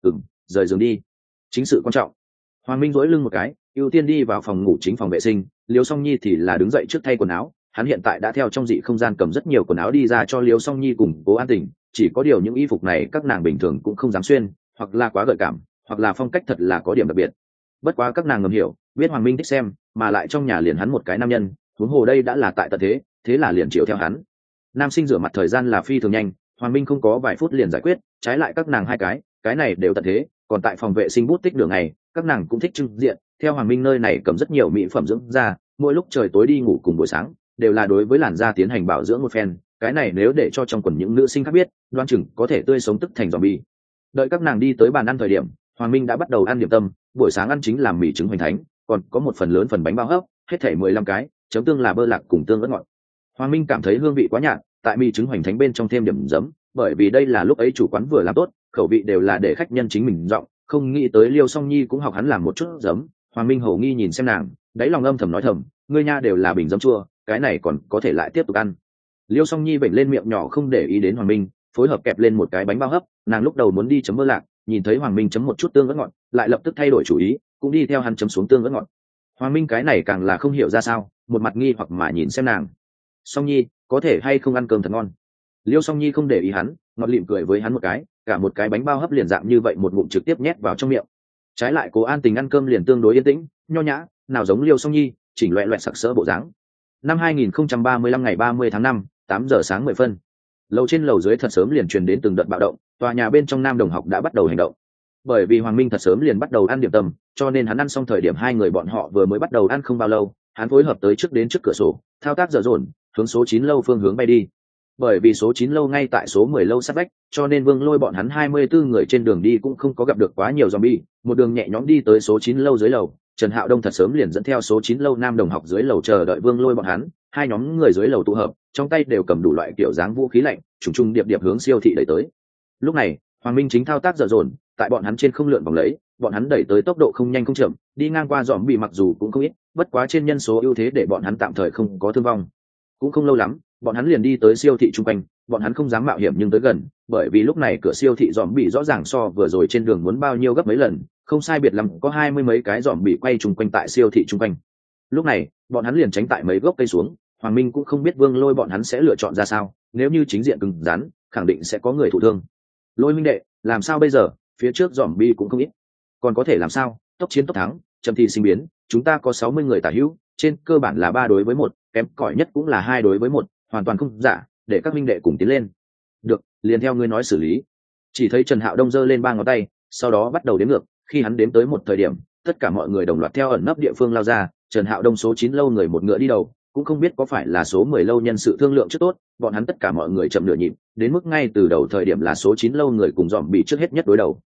Rời giường đi, chính sự quan trọng. Hoàng Minh duỗi lưng một cái, ưu tiên đi vào phòng ngủ chính phòng vệ sinh, Liêu Song Nhi thì là đứng dậy trước thay quần áo. Hắn hiện tại đã theo trong dị không gian cầm rất nhiều quần áo đi ra cho Liêu Song Nhi cùng Cố An Tình, chỉ có điều những y phục này các nàng bình thường cũng không dám xuyên, hoặc là quá gợi cảm, hoặc là phong cách thật là có điểm đặc biệt. Bất quá các nàng ngầm hiểu, biết Hoàng Minh thích xem, mà lại trong nhà liền hắn một cái nam nhân, huống hồ đây đã là tại tận thế, thế là liền chịu theo hắn. Nam sinh rửa mặt thời gian là phi thường nhanh, Hoàng Minh không có vài phút liền giải quyết, trái lại các nàng hai cái này đều tận thế, còn tại phòng vệ sinh bút tích đường này, các nàng cũng thích trưng diện, theo Hoàng Minh nơi này cầm rất nhiều mỹ phẩm dưỡng da, mỗi lúc trời tối đi ngủ cùng buổi sáng, đều là đối với làn da tiến hành bảo dưỡng một phen, cái này nếu để cho trong quần những nữ sinh khác biết, đoán chừng có thể tươi sống tức thành zombie. Đợi các nàng đi tới bàn ăn thời điểm, Hoàng Minh đã bắt đầu ăn điểm tâm, buổi sáng ăn chính là mì trứng hoành thánh, còn có một phần lớn phần bánh bao hấp, hết thảy 15 cái, chấm tương là bơ lạc cùng tương ớt ngọt. Hoàng Minh cảm thấy hương vị quá nhạt, tại mì trứng hoành thánh bên trong thêm điểm giấm, bởi vì đây là lúc ấy chủ quán vừa làm tốt, khẩu vị đều là để khách nhân chính mình dọn, không nghĩ tới Liêu Song Nhi cũng học hắn làm một chút giấm. Hoàng Minh hổ nghi nhìn xem nàng, đáy lòng âm thầm nói thầm, ngươi nha đều là bình giấm chua, cái này còn có thể lại tiếp tục ăn. Liêu Song Nhi vểnh lên miệng nhỏ không để ý đến Hoàng Minh, phối hợp kẹp lên một cái bánh bao hấp, nàng lúc đầu muốn đi chấm bơ lạc, nhìn thấy Hoàng Minh chấm một chút tương ớt ngọt, lại lập tức thay đổi chủ ý, cũng đi theo hắn chấm xuống tương ớt ngọt. Hoàng Minh cái này càng là không hiểu ra sao, một mặt nghi hoặc mà nhìn xem nàng. Song Nhi, có thể hay không ăn cơm thật ngon? Liêu Song Nhi không để ý hắn, ngọt lịm cười với hắn một cái, cả một cái bánh bao hấp liền dạng như vậy một ngụm trực tiếp nhét vào trong miệng. Trái lại Cố An Tình ăn cơm liền tương đối yên tĩnh, nho nhã, nào giống Liêu Song Nhi, chỉnh loẹt loẹt sặc sỡ bộ dáng. Năm 2035 ngày 30 tháng 5, 8 giờ sáng 10 phân. Lầu trên lầu dưới thật sớm liền truyền đến từng đợt bạo động, tòa nhà bên trong nam đồng học đã bắt đầu hành động. Bởi vì Hoàng Minh thật sớm liền bắt đầu ăn điểm tâm, cho nên hắn ăn xong thời điểm hai người bọn họ vừa mới bắt đầu ăn không bao lâu, hắn phối hợp tới trước đến trước cửa sổ, thao tác dở dồn, hướng số 9 lâu phương hướng bay đi. Bởi vì số 9 lâu ngay tại số 10 lâu sát vách, cho nên Vương Lôi bọn hắn 24 người trên đường đi cũng không có gặp được quá nhiều zombie, một đường nhẹ nhõm đi tới số 9 lâu dưới lầu. Trần Hạo Đông thật sớm liền dẫn theo số 9 lâu nam đồng học dưới lầu chờ đợi Vương Lôi bọn hắn, hai nhóm người dưới lầu tụ hợp, trong tay đều cầm đủ loại kiểu dáng vũ khí lạnh, trùng trùng điệp điệp hướng siêu thị đẩy tới. Lúc này, Hoàng Minh chính thao tác dở dồn, tại bọn hắn trên không lượn vòng lấy, bọn hắn đẩy tới tốc độ không nhanh không chậm, đi ngang qua zombie mặc dù cũng không ít, bất quá trên nhân số ưu thế để bọn hắn tạm thời không có thương vong. Cũng không lâu lắm, bọn hắn liền đi tới siêu thị trung quanh, bọn hắn không dám mạo hiểm nhưng tới gần, bởi vì lúc này cửa siêu thị zombie rõ ràng so vừa rồi trên đường muốn bao nhiêu gấp mấy lần, không sai biệt lắm có 20 mấy cái zombie quay trùng quanh tại siêu thị trung quanh. Lúc này, bọn hắn liền tránh tại mấy gốc cây xuống, Hoàng Minh cũng không biết Vương Lôi bọn hắn sẽ lựa chọn ra sao, nếu như chính diện cứng rắn, khẳng định sẽ có người thụ thương. Lôi minh đệ, làm sao bây giờ, phía trước zombie cũng không ít. Còn có thể làm sao, tốc chiến tốc thắng, chậm thì sinh biến, chúng ta có 60 người tả hữu, trên cơ bản là 3 đối với 1, kém cỏi nhất cũng là 2 đối với 1, hoàn toàn không giả, để các minh đệ cùng tiến lên. Được, liền theo ngươi nói xử lý. Chỉ thấy Trần Hạo Đông giơ lên 3 ngón tay, sau đó bắt đầu đếm ngược, khi hắn đếm tới một thời điểm, tất cả mọi người đồng loạt theo ẩn nấp địa phương lao ra, Trần Hạo Đông số 9 lâu người một ngựa đi đầu, cũng không biết có phải là số 10 lâu nhân sự thương lượng trước tốt, bọn hắn tất cả mọi người chậm nửa nhịp, đến mức ngay từ đầu thời điểm là số 9 lâu người cùng dòm bị trước hết nhất đối đầu.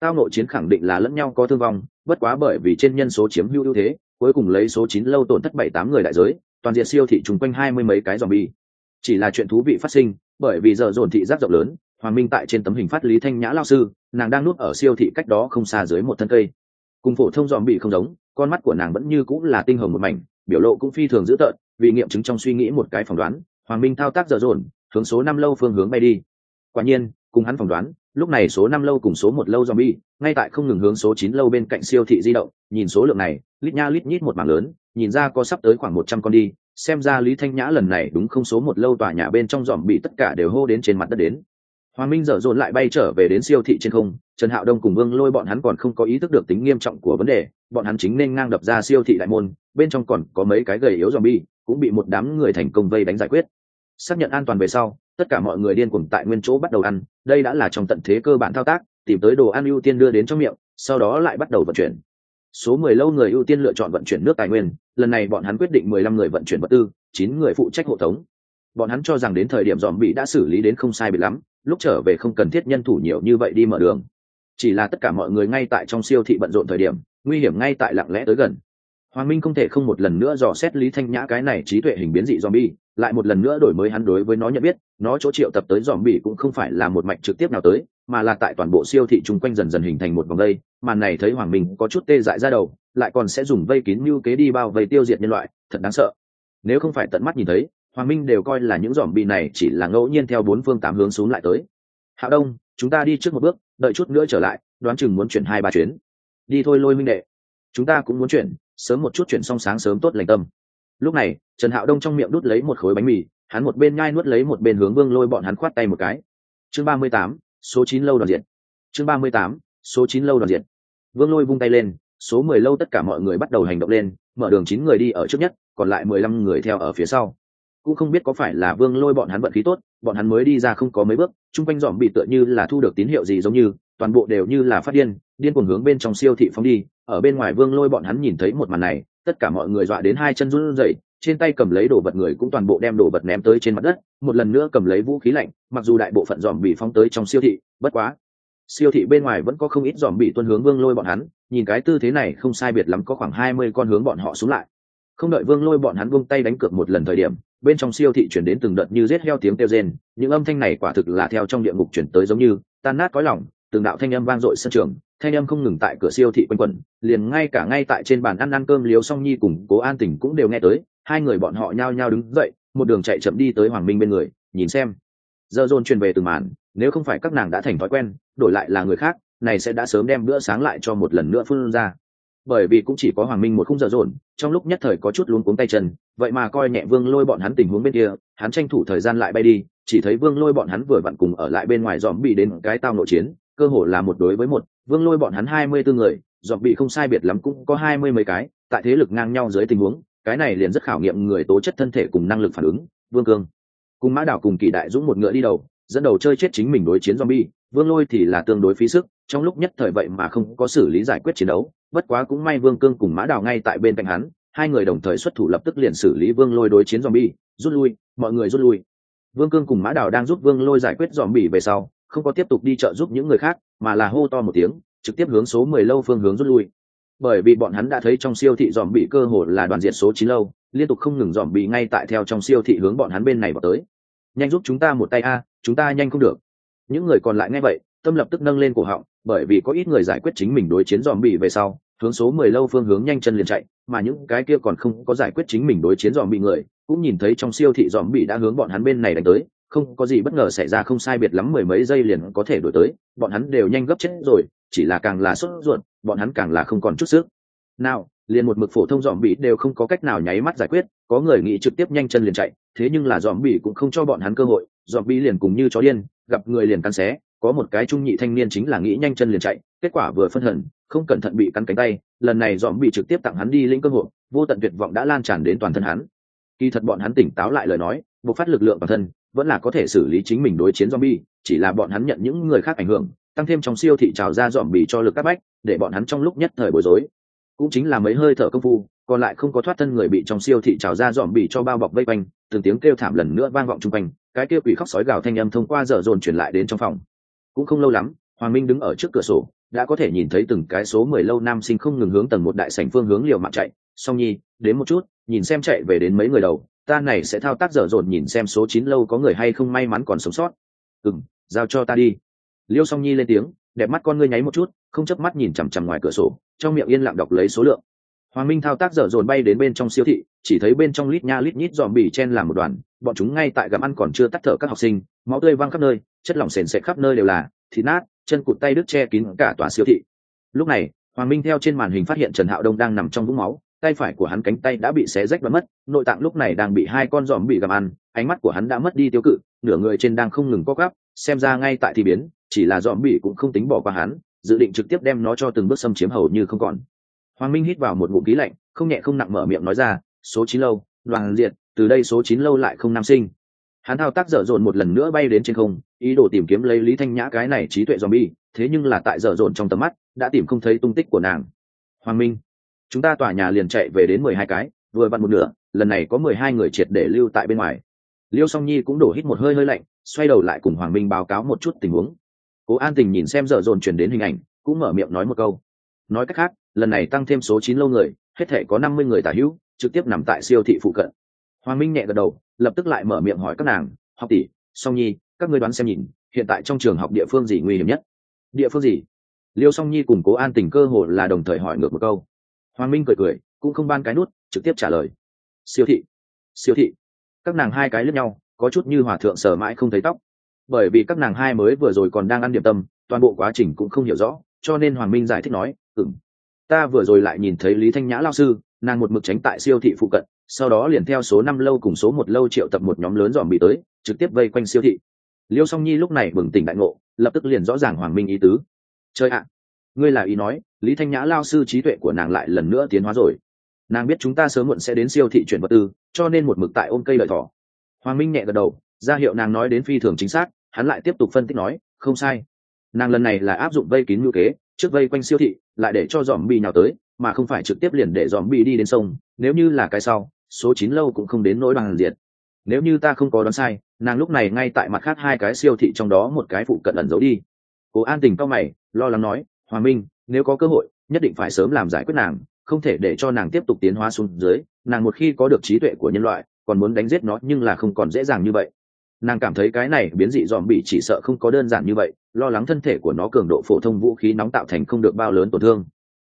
Tao nội chiến khẳng định là lẫn nhau có thương vong, bất quá bởi vì trên nhân số chiếm hữu ưu thế, cuối cùng lấy số 9 lâu tổn thất 7-8 người đại giới, toàn diện siêu thị chung quanh 20 mấy cái zombie. Chỉ là chuyện thú vị phát sinh, bởi vì giờ dồn thị giác rộng lớn, Hoàng Minh tại trên tấm hình phát Lý Thanh Nhã lao sư, nàng đang núp ở siêu thị cách đó không xa dưới một thân cây. Cùng phổ thông zombie không giống, con mắt của nàng vẫn như cũng là tinh hồng một mảnh, biểu lộ cũng phi thường dữ tợn, vì nghiệm chứng trong suy nghĩ một cái phỏng đoán, Hoàng Minh thao tác giờ dồn, hướng số 5 lâu phương hướng bay đi. Quả nhiên, cùng hắn phỏng đoán, lúc này số 5 lâu cùng số 1 lâu zombie, ngay tại không ngừng hướng số 9 lâu bên cạnh siêu thị di động, nhìn số lượng này, lít nha lít nhít một mảng lớn, nhìn ra có sắp tới khoảng 100 con đi, xem ra Lý Thanh Nhã lần này đúng không số 1 lâu tòa nhà bên trong zombie tất cả đều hô đến trên mặt đất đến. Hoàng Minh dở dồn lại bay trở về đến siêu thị trên không, Trần Hạo Đông cùng Vương Lôi bọn hắn còn không có ý thức được tính nghiêm trọng của vấn đề, bọn hắn chính nên ngang đập ra siêu thị đại môn, bên trong còn có mấy cái gầy yếu zombie, cũng bị một đám người thành công vây đánh giải quyết. Xác nhận an toàn về sau, tất cả mọi người điên cuồng tại nguyên chỗ bắt đầu ăn, đây đã là trong tận thế cơ bản thao tác, tìm tới đồ ăn ưu tiên đưa đến trong miệng, sau đó lại bắt đầu vận chuyển. Số 10 lâu người ưu tiên lựa chọn vận chuyển nước tài nguyên, lần này bọn hắn quyết định 15 người vận chuyển vật tư, 9 người phụ trách hộ tống. Bọn hắn cho rằng đến thời điểm zombie đã xử lý đến không sai biệt lắm, lúc trở về không cần thiết nhân thủ nhiều như vậy đi mở đường. Chỉ là tất cả mọi người ngay tại trong siêu thị bận rộn thời điểm, nguy hiểm ngay tại lặng lẽ tới gần. Hoàng Minh không thể không một lần nữa dò xét Lý Thanh Nhã cái này trí tuệ hình biến dị zombie, lại một lần nữa đổi mới hắn đối với nó nhận biết, nó chỗ triệu tập tới zombie cũng không phải là một mạch trực tiếp nào tới, mà là tại toàn bộ siêu thị chung quanh dần dần hình thành một vòng vây. Màn này thấy Hoàng Minh có chút tê dại ra đầu, lại còn sẽ dùng vây kín mưu kế đi bao vây tiêu diệt nhân loại, thật đáng sợ. Nếu không phải tận mắt nhìn thấy, Hoàng Minh đều coi là những zombie này chỉ là ngẫu nhiên theo bốn phương tám hướng xuống lại tới. Hạo Đông, chúng ta đi trước một bước, đợi chút nữa trở lại, đoán chừng muốn chuyển 2-3 chuyến. Đi thôi Lôi huynh đệ. Chúng ta cũng muốn chuyển, sớm một chút chuyển xong sáng sớm tốt lành tâm. Lúc này, Trần Hạo Đông trong miệng đút lấy một khối bánh mì, hắn một bên nhai nuốt lấy một bên hướng Vương Lôi bọn hắn khoát tay một cái. Chương 38, số 9 lâu đoàn diện. Chương 38, số 9 lâu đoàn diện. Vương Lôi vung tay lên, số 10 lâu tất cả mọi người bắt đầu hành động lên, mở đường 9 người đi ở trước nhất, còn lại 15 người theo ở phía sau. Cũng không biết có phải là Vương Lôi bọn hắn vận khí tốt, bọn hắn mới đi ra không có mấy bước, chung quanh dòm bị tựa như là thu được tín hiệu gì giống như, toàn bộ đều như là phát điên cuồng hướng bên trong siêu thị phóng đi. Ở bên ngoài Vương Lôi bọn hắn nhìn thấy một màn này, tất cả mọi người dọa đến hai chân run rẩy, trên tay cầm lấy đồ vật người cũng toàn bộ đem đồ vật ném tới trên mặt đất, một lần nữa cầm lấy vũ khí lạnh. Mặc dù đại bộ phận dòm bị phóng tới trong siêu thị, bất quá siêu thị bên ngoài vẫn có không ít dòm bị tuân hướng Vương Lôi bọn hắn, nhìn cái tư thế này không sai biệt lắm có khoảng 20 con hướng bọn họ xuống lại. Không đợi Vương Lôi bọn hắn buông tay đánh cược một lần thời điểm, bên trong siêu thị chuyển đến từng đợt như rết heo tiếng kêu rên, những âm thanh này quả thực là theo trong địa ngục chuyển tới giống như tan nát cõi lòng, từng đạo thanh âm vang dội sân trường, thanh âm không ngừng tại cửa siêu thị quanh quẩn, liền ngay tại trên bàn ăn cơm Liếu Song Nhi cùng Cố An Tỉnh cũng đều nghe tới, hai người bọn họ nhao nhao đứng dậy, một đường chạy chậm đi tới Hoàng Minh bên người, nhìn xem. Giờ dồn truyền về từng màn, nếu không phải các nàng đã thành thói quen, đổi lại là người khác, này sẽ đã sớm đem bữa sáng lại cho một lần nữa phun ra. Bởi vì cũng chỉ có Hoàng Minh một khung giờ dồn, trong lúc nhất thời có chút luống cuống tay chân, vậy mà coi nhẹ Vương Lôi bọn hắn tình huống bên kia, hắn tranh thủ thời gian lại bay đi, chỉ thấy Vương Lôi bọn hắn vừa vặn cùng ở lại bên ngoài dòm bị đến cái tao nội chiến, cơ hồ là một đối với một. Vương Lôi bọn hắn 24 người, dòm bị không sai biệt lắm cũng có 20 mấy cái, tại thế lực ngang nhau dưới tình huống, cái này liền rất khảo nghiệm người tố chất thân thể cùng năng lực phản ứng. Vương Cương cùng Mã Đảo cùng Kỳ Đại Dũng một ngựa đi đầu, dẫn đầu chơi chết chính mình đối chiến zombie, Vương Lôi thì là tương đối phí sức, trong lúc nhất thời vậy mà không có xử lý giải quyết chiến đấu, bất quá cũng may Vương Cương cùng Mã Đào ngay tại bên cạnh hắn, hai người đồng thời xuất thủ lập tức liền xử lý Vương Lôi đối chiến zombie, rút lui, mọi người rút lui. Vương Cương cùng Mã Đào đang giúp Vương Lôi giải quyết zombie về sau, không có tiếp tục đi trợ giúp những người khác, mà là hô to một tiếng, trực tiếp hướng số 10 lâu phương hướng rút lui. Bởi vì bọn hắn đã thấy trong siêu thị zombie cơ hồ là đoàn diệt số 9 lâu, liên tục không ngừng zombie ngay tại theo trong siêu thị hướng bọn hắn bên này vào tới. Nhanh giúp chúng ta một tay a, chúng ta nhanh không được. Những người còn lại nghe vậy, tâm lập tức nâng lên cổ họng, bởi vì có ít người giải quyết chính mình đối chiến zombie về sau, hướng số 10 lâu phương hướng nhanh chân liền chạy, mà những cái kia còn không có giải quyết chính mình đối chiến zombie người, cũng nhìn thấy trong siêu thị zombie đã hướng bọn hắn bên này đánh tới, không có gì bất ngờ xảy ra không sai biệt lắm mười mấy giây liền có thể đuổi tới, bọn hắn đều nhanh gấp chết rồi, chỉ là càng là sốt ruột, bọn hắn càng là không còn chút sức. Nào, liền một mực phổ thông zombie đều không có cách nào nháy mắt giải quyết, có người nghĩ trực tiếp nhanh chân liền chạy, thế nhưng là zombie cũng không cho bọn hắn cơ hội, zombie liền cùng như chó điên, gặp người liền cắn xé, có một cái trung nhị thanh niên chính là nghĩ nhanh chân liền chạy, kết quả vừa phân hận, không cẩn thận bị cắn cánh tay, lần này zombie trực tiếp tặng hắn đi lĩnh cơ hội, vô tận tuyệt vọng đã lan tràn đến toàn thân hắn. Kỳ thật bọn hắn tỉnh táo lại lời nói, bộc phát lực lượng toàn thân, vẫn là có thể xử lý chính mình đối chiến zombie, chỉ là bọn hắn nhận những người khác ảnh hưởng, tăng thêm trong siêu thị trào ra zombie cho lực các bách, để bọn hắn trong lúc nhất thời bối rối. Cũng chính là mấy hơi thở công phu, còn lại không có thoát thân người bị trong siêu thị trào ra zombie cho bao bọc vây quanh, từng tiếng kêu thảm lần nữa vang vọng chung quanh, cái kêu quỷ khóc sói gào thanh âm thông qua dở dồn truyền lại đến trong phòng. Cũng không lâu lắm, Hoàng Minh đứng ở trước cửa sổ, đã có thể nhìn thấy từng cái số 10 lâu nam sinh không ngừng hướng tầng một đại sảnh phương hướng liều mạng chạy. Song Nhi, đến một chút, nhìn xem chạy về đến mấy người đầu, ta này sẽ thao tác dở dồn nhìn xem số 9 lâu có người hay không may mắn còn sống sót. Giao cho ta đi. Liêu Song Nhi lên tiếng, đẹp mắt con ngươi nháy một chút, không chớp mắt nhìn chằm chằm ngoài cửa sổ, trong miệng yên lặng đọc lấy số lượng. Hoàng Minh thao tác dở dồn bay đến bên trong siêu thị, chỉ thấy bên trong lít nha lít nhít zombie chen làm một đoàn, bọn chúng ngay tại gặm ăn còn chưa tắt thở các học sinh, máu tươi văng khắp nơi, chất lỏng sền sệt khắp nơi đều là, thịt nát, chân cụt tay đứt che kín cả tòa siêu thị. Lúc này, Hoàng Minh theo trên màn hình phát hiện Trần Hạo Đông đang nằm trong vũng máu, tay phải của hắn cánh tay đã bị xé rách và mất, nội tạng lúc này đang bị hai con zombie gặm ăn, ánh mắt của hắn đã mất đi tiêu cự, nửa người trên đang không ngừng co quắp, xem ra ngay tại thì biến, chỉ là zombie cũng không tính bỏ qua hắn, dự định trực tiếp đem nó cho từng bước xâm chiếm hầu như không còn. Hoàng Minh hít vào một ngụm khí lạnh, không nhẹ không nặng mở miệng nói ra, số 9 lâu, đoàn diệt, từ đây số 9 lâu lại không nam sinh. Hắn thao tác dở dồn một lần nữa bay đến trên không, ý đồ tìm kiếm lấy Lý Thanh Nhã cái này trí tuệ zombie, thế nhưng là tại dở dồn trong tầm mắt, đã tìm không thấy tung tích của nàng. Hoàng Minh, chúng ta tòa nhà liền chạy về đến 12 cái, vừa vặn một nửa, lần này có 12 người triệt để lưu tại bên ngoài. Liêu Song Nhi cũng đổ hít một hơi hơi lạnh, xoay đầu lại cùng Hoàng Minh báo cáo một chút tình huống. Cố An Tình nhìn xem dở dồn truyền đến hình ảnh, cũng mở miệng nói một câu. Nói cách khác, lần này tăng thêm số 9 lâu người, hết thể có 50 người tả hữu, trực tiếp nằm tại siêu thị phụ cận. Hoàng Minh nhẹ gật đầu, lập tức lại mở miệng hỏi các nàng, học tỷ, Song Nhi, các ngươi đoán xem nhìn, hiện tại trong trường học địa phương gì nguy hiểm nhất? Địa phương gì? Liêu Song Nhi cùng Cố An Tình cơ hồ là đồng thời hỏi ngược một câu. Hoàng Minh cười cười, cũng không ban cái nút, trực tiếp trả lời. Siêu thị. Siêu thị. Các nàng hai cái liếc nhau, có chút như hòa thượng sờ mãi không thấy tóc. Bởi vì các nàng hai mới vừa rồi còn đang ăn điểm tâm, toàn bộ quá trình cũng không hiểu rõ, cho nên Hoàng Minh giải thích nói, ta vừa rồi lại nhìn thấy Lý Thanh Nhã lao sư, nàng một mực tránh tại siêu thị phụ cận, sau đó liền theo số 5 lâu cùng số 1 lâu triệu tập một nhóm lớn dòm bị tới, trực tiếp vây quanh siêu thị. Liêu Song Nhi lúc này bừng tỉnh đại ngộ, lập tức liền rõ ràng Hoàng Minh ý tứ. Chơi ạ, ngươi là ý nói, Lý Thanh Nhã lao sư trí tuệ của nàng lại lần nữa tiến hóa rồi. Nàng biết chúng ta sớm muộn sẽ đến siêu thị chuyển vật tư, cho nên một mực tại ôm cây lợi thỏ. Hoàng Minh nhẹ gật đầu, ra hiệu nàng nói đến phi thường chính xác, hắn lại tiếp tục phân tích nói, không sai. Nàng lần này là áp dụng vây kín ngữ kế, trước vây quanh siêu thị, lại để cho dòm bi nhào tới, mà không phải trực tiếp liền để dòm bi đi đến sông. Nếu như là cái sau, số 9 lâu cũng không đến nỗi bằng diệt. Nếu như ta không có đoán sai, nàng lúc này ngay tại mặt khác hai cái siêu thị trong đó một cái phụ cận ẩn giấu đi. Cố An Tình cau mày, lo lắng nói, Hoàng Minh, nếu có cơ hội, nhất định phải sớm làm giải quyết nàng, không thể để cho nàng tiếp tục tiến hóa xuống dưới. Nàng một khi có được trí tuệ của nhân loại, còn muốn đánh giết nó nhưng là không còn dễ dàng như vậy. Nàng cảm thấy cái này biến dị dòm bị chỉ sợ không có đơn giản như vậy, lo lắng thân thể của nó cường độ phổ thông vũ khí nóng tạo thành không được bao lớn tổn thương.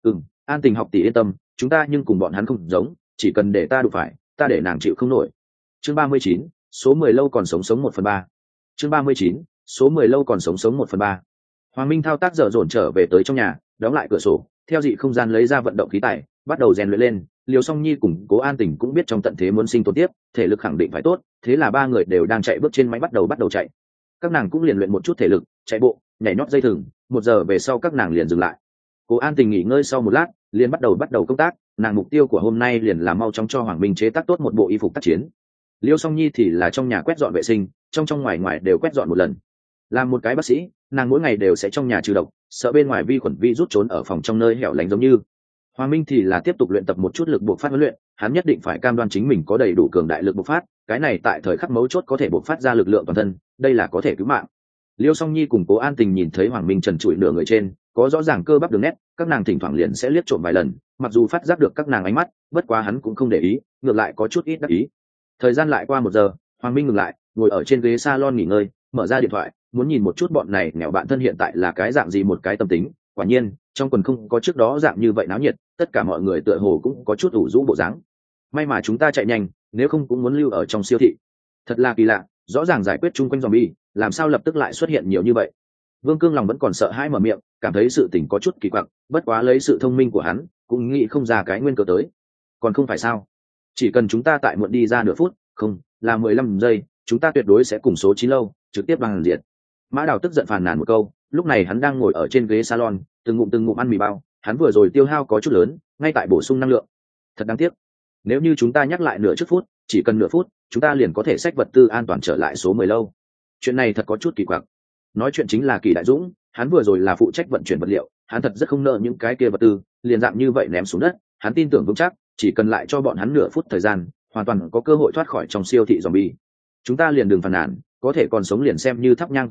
An Tình học tỷ yên tâm, chúng ta nhưng cùng bọn hắn không giống, chỉ cần để ta đụng phải, ta để nàng chịu không nổi. Chương 39, số 10 lâu còn sống 1/3. Chương 39, số 10 lâu còn sống 1/3. Hoàng Minh thao tác dở dồn trở về tới trong nhà, đóng lại cửa sổ, theo dị không gian lấy ra vận động khí tài, bắt đầu rèn luyện lên. Liêu Song Nhi cùng Cố An Tình cũng biết trong tận thế muốn sinh tồn tiếp, thể lực khẳng định phải tốt, thế là ba người đều đang chạy bước trên máy bắt đầu chạy. Các nàng cũng liền luyện một chút thể lực, chạy bộ, nhảy nhót dây thừng, 1 giờ về sau các nàng liền dừng lại. Cố An Tình nghỉ ngơi sau một lát, liền bắt đầu công tác, nàng mục tiêu của hôm nay liền là mau chóng cho Hoàng Minh chế tác tốt một bộ y phục tác chiến. Liêu Song Nhi thì là trong nhà quét dọn vệ sinh, trong ngoài đều quét dọn một lần. Làm một cái bác sĩ, nàng mỗi ngày đều sẽ trong nhà trừ độc, sợ bên ngoài vi khuẩn vi rút trốn ở phòng trong nơi hẻo lánh giống như. Hoàng Minh thì là tiếp tục luyện tập một chút lực buộc phát huấn luyện, hắn nhất định phải cam đoan chính mình có đầy đủ cường đại lực buộc phát, cái này tại thời khắc mấu chốt có thể buộc phát ra lực lượng toàn thân, đây là có thể cứu mạng. Liêu Song Nhi cùng Cố An Tình nhìn thấy Hoàng Minh trần trụi nửa người trên, có rõ ràng cơ bắp đường nét, các nàng thỉnh thoảng liền sẽ liếc trộm vài lần, mặc dù phát giác được các nàng ánh mắt, bất quá hắn cũng không để ý, ngược lại có chút ít đắc ý. Thời gian lại qua 1 giờ, Hoàng Minh ngừng lại, ngồi ở trên ghế salon nghỉ ngơi, mở ra điện thoại, muốn nhìn một chút bọn này nghèo bạn thân hiện tại là cái dạng gì một cái tâm tính. Quả nhiên, trong quần không có trước đó dạng như vậy náo nhiệt, tất cả mọi người tựa hồ cũng có chút ủ rũ bộ dáng. May mà chúng ta chạy nhanh, nếu không cũng muốn lưu ở trong siêu thị. Thật là kỳ lạ, rõ ràng giải quyết chung quanh zombie, làm sao lập tức lại xuất hiện nhiều như vậy. Vương Cương lòng vẫn còn sợ hãi mở miệng, cảm thấy sự tình có chút kỳ quặc, bất quá lấy sự thông minh của hắn, cũng nghĩ không ra cái nguyên cớ tới. Còn không phải sao? Chỉ cần chúng ta tại muộn đi ra nửa phút, không, là 15 giây, chúng ta tuyệt đối sẽ cùng số 9 lâu, trực tiếp bằng diệt. Mã Đào tức giận phàn nàn một câu, lúc này hắn đang ngồi ở trên ghế salon, từng ngụm ăn mì bao, hắn vừa rồi tiêu hao có chút lớn, ngay tại bổ sung năng lượng. Thật đáng tiếc. Nếu như chúng ta nhắc lại nửa trước phút, chỉ cần nửa phút, chúng ta liền có thể xách vật tư an toàn trở lại số 10 lâu. Chuyện này thật có chút kỳ quặc. Nói chuyện chính là Kỳ Đại Dũng, hắn vừa rồi là phụ trách vận chuyển vật liệu, hắn thật rất không nợ những cái kia vật tư, liền dạng như vậy ném xuống đất, hắn tin tưởng vững chắc, chỉ cần lại cho bọn hắn nửa phút thời gian, hoàn toàn có cơ hội thoát khỏi trong siêu thị zombie. Chúng ta liền đừng phàn nàn, có thể còn sống liền xem như thắp nhang cầu nguyện,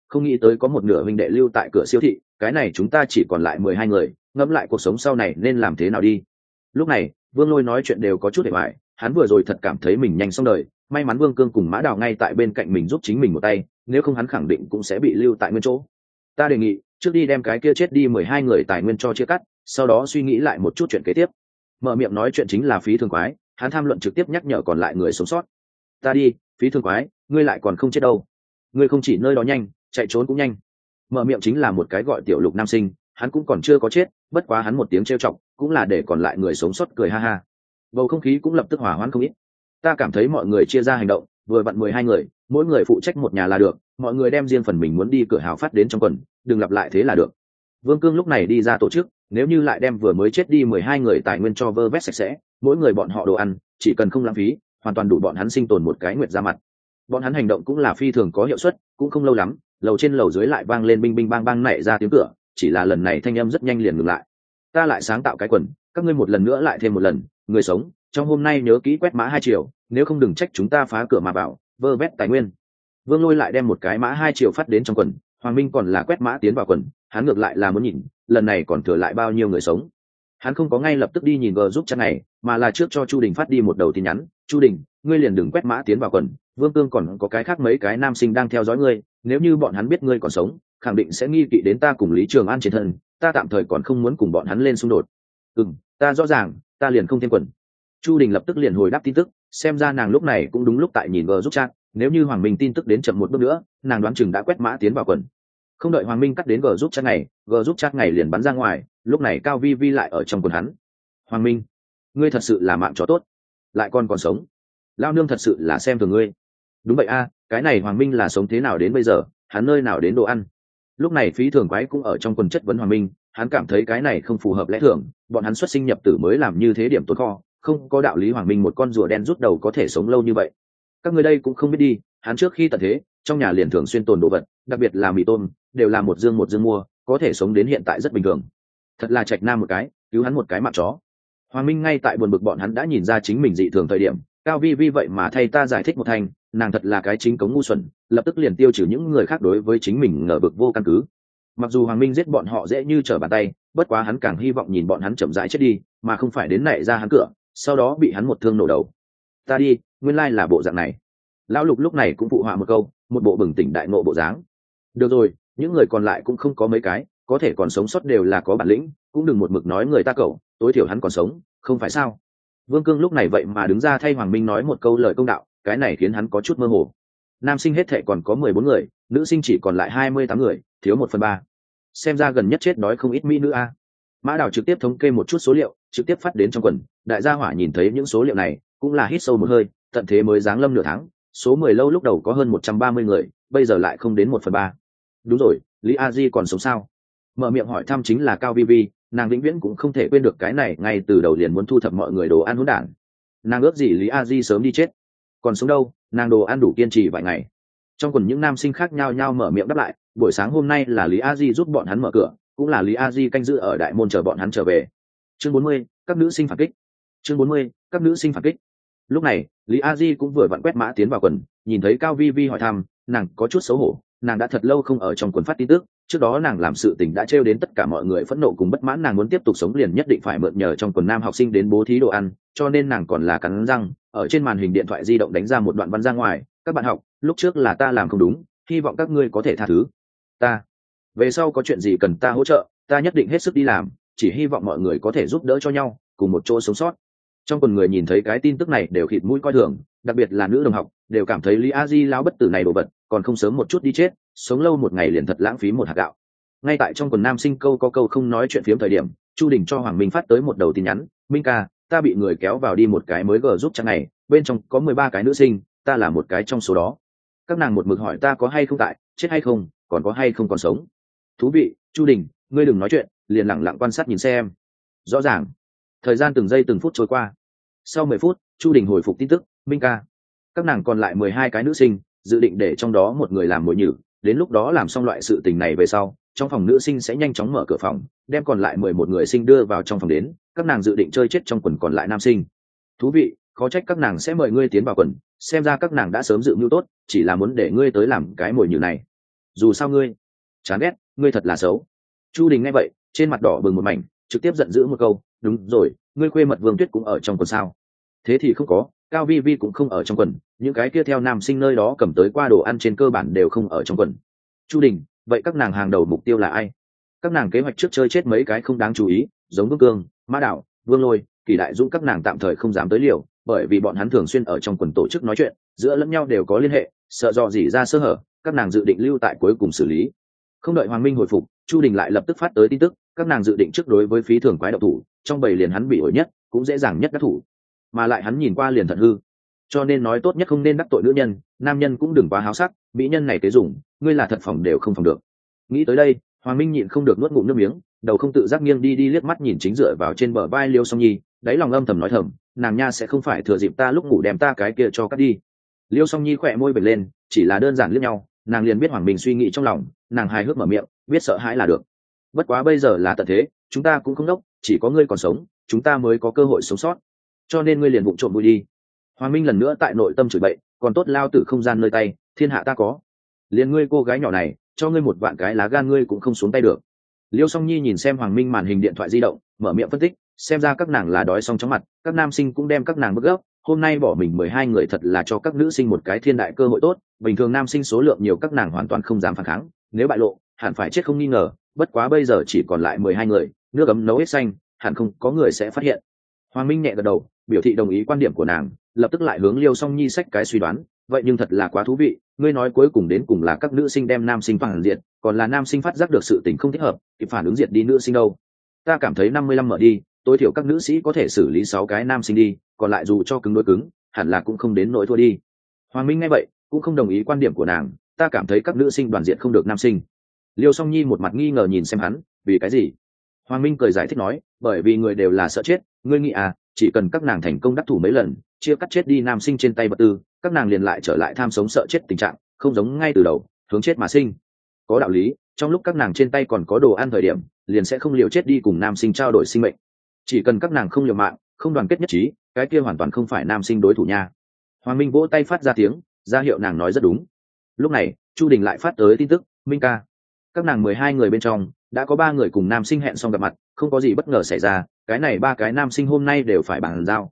không nghĩ tới có một nửa huynh đệ lưu tại cửa siêu thị, cái này chúng ta chỉ còn lại 12 người, ngẫm lại cuộc sống sau này nên làm thế nào đi. Lúc này Vương Lôi nói chuyện đều có chút để hoài, hắn vừa rồi thật cảm thấy mình nhanh xong đời, may mắn Vương Cương cùng Mã Đào ngay tại bên cạnh mình giúp chính mình một tay, nếu không hắn khẳng định cũng sẽ bị lưu tại nguyên chỗ. Ta đề nghị trước đi đem cái kia chết đi 12 người tài nguyên cho chia cắt, sau đó suy nghĩ lại một chút chuyện kế tiếp. Mở miệng nói chuyện chính là Phí Thường Quái, hắn tham luận trực tiếp nhắc nhở còn lại người sống sót. Ta đi, Phí Thường Quái, ngươi lại còn không chết đâu. Ngươi không chỉ nơi đó nhanh, chạy trốn cũng nhanh. Mở miệng chính là một cái gọi Tiểu Lục nam sinh, hắn cũng còn chưa có chết, bất quá hắn một tiếng trêu chọc cũng là để còn lại người sống sót cười ha ha. Bầu không khí cũng lập tức hòa hoãn không ít. Ta cảm thấy mọi người chia ra hành động, vừa vặn 12 người, mỗi người phụ trách một nhà là được, mọi người đem riêng phần mình muốn đi cửa hào phát đến trong quần, đừng lặp lại thế là được. Vương Cương lúc này đi ra tổ chức, nếu như lại đem vừa mới chết đi 12 người tài nguyên cho vơ vét sạch sẽ, mỗi người bọn họ đồ ăn, chỉ cần không lãng phí, hoàn toàn đủ bọn hắn sinh tồn một cái nguyệt ra mặt. Bọn hắn hành động cũng là phi thường có hiệu suất, cũng không lâu lắm, lầu trên lầu dưới lại vang lên binh binh bang bang nảy ra tiếng cửa, chỉ là lần này thanh âm rất nhanh liền ngừng lại. Ta lại sáng tạo cái quần, các ngươi một lần nữa lại thêm một lần, người sống, trong hôm nay nhớ kỹ quét mã 2 triệu, nếu không đừng trách chúng ta phá cửa mà vào, vơ vét tài nguyên. Vương Lôi lại đem một cái mã 2 triệu phát đến trong quần, Hoàng Minh còn là quét mã tiến vào quần, hắn ngược lại là muốn nhìn, lần này còn thừa lại bao nhiêu người sống. Hắn không có ngay lập tức đi nhìn gờ giúp chăn này, mà là trước cho Chu Đình phát đi một đầu tin nhắn, Chu Đình, ngươi liền đừng quét mã tiến vào quần, Vương Cương còn có cái khác mấy cái nam sinh đang theo dõi ngươi, nếu như bọn hắn biết ngươi còn sống, khẳng định sẽ nghi kỵ đến ta cùng Lý Trường An trên thân, ta tạm thời còn không muốn cùng bọn hắn lên xung đột. Ta rõ ràng, ta liền không thêm quần. Chu Đình lập tức liền hồi đáp tin tức, xem ra nàng lúc này cũng đúng lúc tại nhìn gờ giúp chat, nếu như Hoàng Minh tin tức đến chậm một bước nữa, nàng đoán chừng đã quét mã tiến vào quần. Không đợi Hoàng Minh cắt đến gờ giúp chat này, gờ giúp chat này liền bắn ra ngoài, lúc này Cao Vi Vi lại ở trong quần hắn. Hoàng Minh, ngươi thật sự là mạng chó tốt, lại còn sống. Lao nương thật sự là xem thường ngươi. Đúng vậy a, cái này Hoàng Minh là sống thế nào đến bây giờ, hắn nơi nào đến đồ ăn. Lúc này Phí Thường Quái cũng ở trong quần chất vấn Hoàng Minh, hắn cảm thấy cái này không phù hợp lẽ thường, bọn hắn xuất sinh nhập tử mới làm như thế điểm tồn kho, không có đạo lý Hoàng Minh một con rùa đen rút đầu có thể sống lâu như vậy. Các người đây cũng không biết đi, hắn trước khi tận thế trong nhà liền thường xuyên tồn đồ vật, đặc biệt là mì tôm đều là một dương mua, có thể sống đến hiện tại rất bình thường. Thật là trạch nam một cái, cứu hắn một cái mạng chó. Hoàng Minh ngay tại buồn bực bọn hắn đã nhìn ra chính mình dị thường thời điểm, Cao Vi Vi vậy mà thay ta giải thích một thành, nàng thật là cái chính cống ngu xuẩn, lập tức liền tiêu trừ những người khác đối với chính mình ngờ vực vô căn cứ. Mặc dù Hoàng Minh giết bọn họ dễ như trở bàn tay, bất quá hắn càng hy vọng nhìn bọn hắn chậm rãi chết đi, mà không phải đến nảy ra hắn cửa, sau đó bị hắn một thương nổ đầu. Ta đi, nguyên lai là bộ dạng này. Lão Lục lúc này cũng phụ họa một câu, một bộ bừng tỉnh đại ngộ bộ dáng. Được rồi, những người còn lại cũng không có mấy cái, có thể còn sống sót đều là có bản lĩnh, cũng đừng một mực nói người ta cậu, tối thiểu hắn còn sống, không phải sao? Vương Cương lúc này vậy mà đứng ra thay Hoàng Minh nói một câu lời công đạo, cái này khiến hắn có chút mơ hồ. Nam sinh hết thệ còn có 14 người, nữ sinh chỉ còn lại 28 người, thiếu 1/3. Xem ra gần nhất chết đói không ít mỹ nữ a. Mã Đào trực tiếp thống kê một chút số liệu, trực tiếp phát đến trong quần, đại gia hỏa nhìn thấy những số liệu này, cũng là hít sâu một hơi, tận thế mới giáng lâm nửa tháng, số 10 lâu lúc đầu có hơn 130 người, bây giờ lại không đến 1/3. Đúng rồi, Lý A Di còn sống sao? Mở miệng hỏi thăm chính là Cao Vi Vi, nàng vĩnh viễn cũng không thể quên được cái này, ngay từ đầu liền muốn thu thập mọi người đồ ăn hỗn đản. Nàng ước gì Lý A Di sớm đi chết. Còn sống đâu, nàng đồ ăn đủ kiên trì vài ngày. Trong quần những nam sinh khác nhao nhao mở miệng đáp lại, buổi sáng hôm nay là Lý A Di giúp bọn hắn mở cửa, cũng là Lý A Di canh giữ ở đại môn chờ bọn hắn trở về. Chương 40, các nữ sinh phản kích. Chương 40, các nữ sinh phản kích. Lúc này, Lý A Di cũng vừa vặn quét mã tiến vào quần, nhìn thấy Cao Vi Vi hỏi thăm, nàng có chút xấu hổ, nàng đã thật lâu không ở trong quần phát tin tức, trước đó nàng làm sự tình đã trêu đến tất cả mọi người phẫn nộ cùng bất mãn, nàng muốn tiếp tục sống liền nhất định phải mượn nhờ trong quần nam học sinh đến bố thí đồ ăn, cho nên nàng còn là cắn răng, ở trên màn hình điện thoại di động đánh ra một đoạn văn ra ngoài, các bạn học, lúc trước là ta làm không đúng, hy vọng các ngươi có thể tha thứ ta, về sau có chuyện gì cần ta hỗ trợ, ta nhất định hết sức đi làm, chỉ hy vọng mọi người có thể giúp đỡ cho nhau, cùng một chỗ sống sót. Trong quần người nhìn thấy cái tin tức này đều khịt mũi coi thường, đặc biệt là nữ đồng học, đều cảm thấy Lý A Di lão bất tử này đồ vật, còn không sớm một chút đi chết, sống lâu một ngày liền thật lãng phí một hạt gạo. Ngay tại trong quần nam sinh câu có câu không nói chuyện phiếm thời điểm, Chu Đình cho Hoàng Minh phát tới một đầu tin nhắn, Minh ca, ta bị người kéo vào đi một cái mới gờ giúp chẳng này, bên trong có 13 cái nữ sinh, ta là một cái trong số đó. Các nàng một mực hỏi ta có hay không tại, chết hay không, còn có hay không còn sống. Thú vị, Chu Đình, ngươi đừng nói chuyện, liền lặng lặng quan sát nhìn xem. Rõ ràng. Thời gian từng giây từng phút trôi qua. Sau 10 phút, Chu Đình hồi phục tin tức, Minh ca, các nàng còn lại 12 cái nữ sinh, dự định để trong đó một người làm mồi nhử, đến lúc đó làm xong loại sự tình này về sau, trong phòng nữ sinh sẽ nhanh chóng mở cửa phòng, đem còn lại 11 người sinh đưa vào trong phòng đến, các nàng dự định chơi chết trong quần còn lại nam sinh. Thú vị, khó trách các nàng sẽ mời ngươi tiến vào quần, xem ra các nàng đã sớm dự mưu tốt, chỉ là muốn để ngươi tới làm cái mồi nhử này. dù sao ngươi chán ghét, ngươi thật là xấu. Chu Đình nghe vậy trên mặt đỏ bừng một mảnh, trực tiếp giận dữ một câu, đúng rồi, ngươi khuê mật Vương Tuyết cũng ở trong quần sao? Thế thì không có, Cao Vi Vi cũng không ở trong quần, những cái kia theo nam sinh nơi đó cầm tới qua đồ ăn trên cơ bản đều không ở trong quần. Chu Đình, vậy các nàng hàng đầu mục tiêu là ai? Các nàng kế hoạch trước chơi chết mấy cái không đáng chú ý, giống Vương Cương, Mã Đảo, Vương Lôi, Kỳ Đại Dũng, các nàng tạm thời không dám tới liều, bởi vì bọn hắn thường xuyên ở trong quần tổ chức nói chuyện, giữa lẫn nhau đều có liên hệ, sợ dò dỉ ra sơ hở, các nàng dự định lưu tại cuối cùng xử lý. Không đợi Hoàng Minh hồi phục, Chu Đình lại lập tức phát tới tin tức, các nàng dự định trước đối với phí thường quái độc thủ, trong bầy liền hắn bị ổi nhất, cũng dễ dàng nhất đắc thủ, mà lại hắn nhìn qua liền thận hư, cho nên nói tốt nhất không nên đắc tội nữ nhân, nam nhân cũng đừng quá háo sắc, mỹ nhân này tế dùng, ngươi là thật phòng đều không phòng được. Nghĩ tới đây, Hoàng Minh nhịn không được nuốt ngụm nước miếng, đầu không tự giác nghiêng đi liếc mắt nhìn chính dựa vào trên bờ vai Liêu Song Nhi, đáy lòng âm thầm nói thầm, nàng nha sẽ không phải thừa dịp ta lúc ngủ đem ta cái kia cho cắt đi. Liêu Song Nhi khỏe môi bật lên, chỉ là đơn giản liếc nhau, nàng liền biết Hoàng Minh suy nghĩ trong lòng, nàng hài hước mở miệng, biết sợ hãi là được. Bất quá bây giờ là tận thế, chúng ta cũng không đốc, chỉ có ngươi còn sống, chúng ta mới có cơ hội sống sót, cho nên ngươi liền vụng trộm vui đi. Hoàng Minh lần nữa tại nội tâm chửi bậy, còn tốt lao tử không gian nơi tay, thiên hạ ta có, liền ngươi cô gái nhỏ này, cho ngươi một vạn cái lá gan ngươi cũng không xuống tay được. Liêu Song Nhi nhìn xem Hoàng Minh màn hình điện thoại di động, mở miệng phân tích, xem ra các nàng là đói xong chóng mặt, các nam sinh cũng đem các nàng bức gấp, hôm nay bỏ mình 12 người thật là cho các nữ sinh một cái thiên đại cơ hội tốt, bình thường nam sinh số lượng nhiều các nàng hoàn toàn không dám phản kháng, nếu bại lộ, hẳn phải chết không nghi ngờ, bất quá bây giờ chỉ còn lại 12 người, nước ấm nấu hết xanh, hẳn không có người sẽ phát hiện. Hoàng Minh nhẹ gật đầu, biểu thị đồng ý quan điểm của nàng, lập tức lại hướng Liêu Song Nhi xách cái suy đoán, vậy nhưng thật là quá thú vị, ngươi nói cuối cùng đến cùng là các nữ sinh đem nam sinh phản diệt, còn là nam sinh phát giác được sự tình không thích hợp, kịp phản ứng diệt đi nữ sinh đâu? Ta cảm thấy 55 mở đi, tối thiểu các nữ sĩ có thể xử lý 6 cái nam sinh đi, còn lại dù cho cứng đối cứng, hẳn là cũng không đến nỗi thua đi. Hoàng Minh nghe vậy, cũng không đồng ý quan điểm của nàng, ta cảm thấy các nữ sinh đoàn diện không được nam sinh. Liêu Song Nhi một mặt nghi ngờ nhìn xem hắn, vì cái gì? Hoàng Minh cười giải thích nói, bởi vì người đều là sợ chết, ngươi nghĩ à, chỉ cần các nàng thành công đắc thủ mấy lần, chia cắt chết đi nam sinh trên tay vật tư, các nàng liền lại trở lại tham sống sợ chết tình trạng, không giống ngay từ đầu, hướng chết mà sinh. Có đạo lý, trong lúc các nàng trên tay còn có đồ ăn thời điểm, liền sẽ không liều chết đi cùng nam sinh trao đổi sinh mệnh. Chỉ cần các nàng không liều mạng, không đoàn kết nhất trí, cái kia hoàn toàn không phải nam sinh đối thủ nha. Hoàng Minh vỗ tay phát ra tiếng, ra hiệu nàng nói rất đúng. Lúc này, Chu Đình lại phát tới tin tức, Minh ca, các nàng 12 người bên trong đã có 3 người cùng nam sinh hẹn xong gặp mặt, không có gì bất ngờ xảy ra, cái này 3 cái nam sinh hôm nay đều phải bàn giao.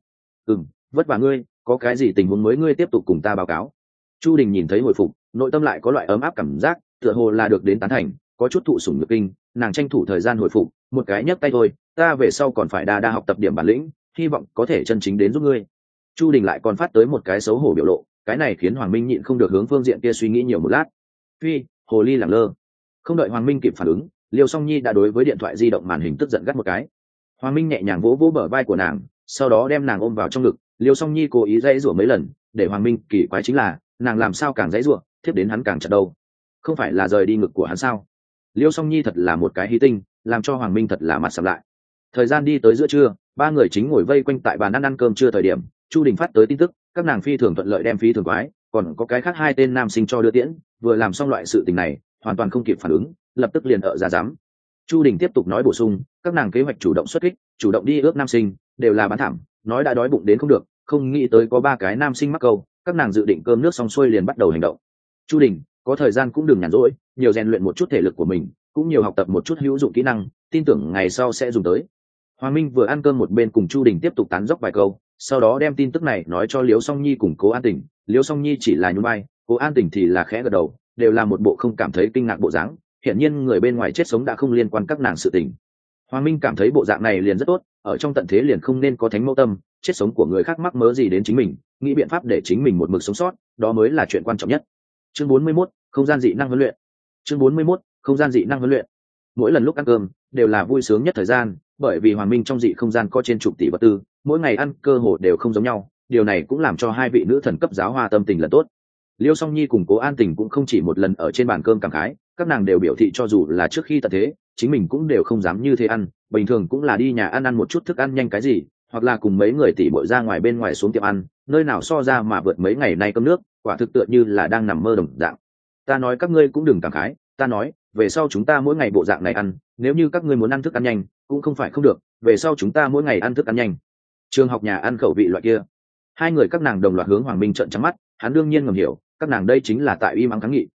Vất vả ngươi, có cái gì tình huống mới ngươi tiếp tục cùng ta báo cáo. Chu Đình nhìn thấy hồi phục, nội tâm lại có loại ấm áp cảm giác, tựa hồ là được đến tán thành, có chút thụ sủng nhược kinh, nàng tranh thủ thời gian hồi phục, một cái nhấc tay thôi, ta về sau còn phải đa học tập điểm bản lĩnh, hy vọng có thể chân chính đến giúp ngươi. Chu Đình lại còn phát tới một cái xấu hổ biểu lộ, cái này khiến Hoàng Minh nhịn không được hướng phương diện kia suy nghĩ nhiều một lát. Phi, hồ ly lẳng lơ. Không đợi Hoàng Minh kịp phản ứng, Liêu Song Nhi đã đối với điện thoại di động màn hình tức giận gắt một cái. Hoàng Minh nhẹ nhàng vỗ vỗ bờ vai của nàng, sau đó đem nàng ôm vào trong ngực. Liêu Song Nhi cố ý dãy rủa mấy lần, để Hoàng Minh kỳ quái chính là, nàng làm sao càng dãy rủa, thiếp đến hắn càng chặt đâu. Không phải là rời đi ngực của hắn sao? Liêu Song Nhi thật là một cái hy tinh, làm cho Hoàng Minh thật là mặt sầm lại. Thời gian đi tới giữa trưa, 3 người chính ngồi vây quanh tại bàn ăn cơm trưa thời điểm, Chu Đình phát tới tin tức, các nàng phi thường thuận lợi đem phí thường quái, còn có cái khác 2 tên nam sinh cho đưa tiễn, vừa làm xong loại sự tình này, hoàn toàn không kịp phản ứng, lập tức liền ở ra dám. Chu Đình tiếp tục nói bổ sung, các nàng kế hoạch chủ động xuất kích, chủ động đi ước nam sinh, đều là bán thảm, nói đã đói bụng đến không được, không nghĩ tới có 3 cái nam sinh mắc câu, các nàng dự định cơm nước xong xuôi liền bắt đầu hành động. Chu Đình, có thời gian cũng đừng nhàn rỗi, nhiều rèn luyện một chút thể lực của mình, cũng nhiều học tập một chút hữu dụng kỹ năng, tin tưởng ngày sau sẽ dùng tới. Hoàng Minh vừa ăn cơm một bên cùng Chu Đình tiếp tục tán dóc vài câu, sau đó đem tin tức này nói cho Liễu Song Nhi cùng Cố An Tỉnh. Liễu Song Nhi chỉ là nhún vai, Cố An Tỉnh thì là khẽ gật đầu, đều là một bộ không cảm thấy kinh ngạc bộ dáng. Hiển nhiên người bên ngoài chết sống đã không liên quan các nàng sự tình. Hoàng Minh cảm thấy bộ dạng này liền rất tốt, ở trong tận thế liền không nên có thánh mẫu tâm, chết sống của người khác mắc mớ gì đến chính mình, nghĩ biện pháp để chính mình một mực sống sót, đó mới là chuyện quan trọng nhất. Chương 41, không gian dị năng huấn luyện. Chương 41, không gian dị năng huấn luyện. Mỗi lần lúc ăn cơm đều là vui sướng nhất thời gian, bởi vì Hoàng Minh trong dị không gian có trên chục tỷ vật tư, mỗi ngày ăn cơ hồ đều không giống nhau, điều này cũng làm cho 2 vị nữ thần cấp giáo hoa tâm tình là tốt. Liêu Song Nhi cùng Cố An Tình cũng không chỉ một lần ở trên bàn cơm cảm khái, các nàng đều biểu thị cho dù là trước khi tận thế, chính mình cũng đều không dám như thế ăn, bình thường cũng là đi nhà ăn một chút thức ăn nhanh cái gì, hoặc là cùng mấy người tỉ muội ra ngoài bên ngoài xuống tiệm ăn, nơi nào so ra mà vượt mấy ngày nay cơm nước, quả thực tựa như là đang nằm mơ đồng dạng. Ta nói các ngươi cũng đừng cảm khái, ta nói, về sau chúng ta mỗi ngày bộ dạng này ăn, nếu như các ngươi muốn ăn thức ăn nhanh, cũng không phải không được, về sau chúng ta mỗi ngày ăn thức ăn nhanh. Trường học nhà ăn khẩu vị loại kia. 2 người các nàng đồng loạt hướng Hoàng Minh trợn trắng mắt, hắn đương nhiên ngầm hiểu, các nàng đây chính là tại im ắng kháng nghị.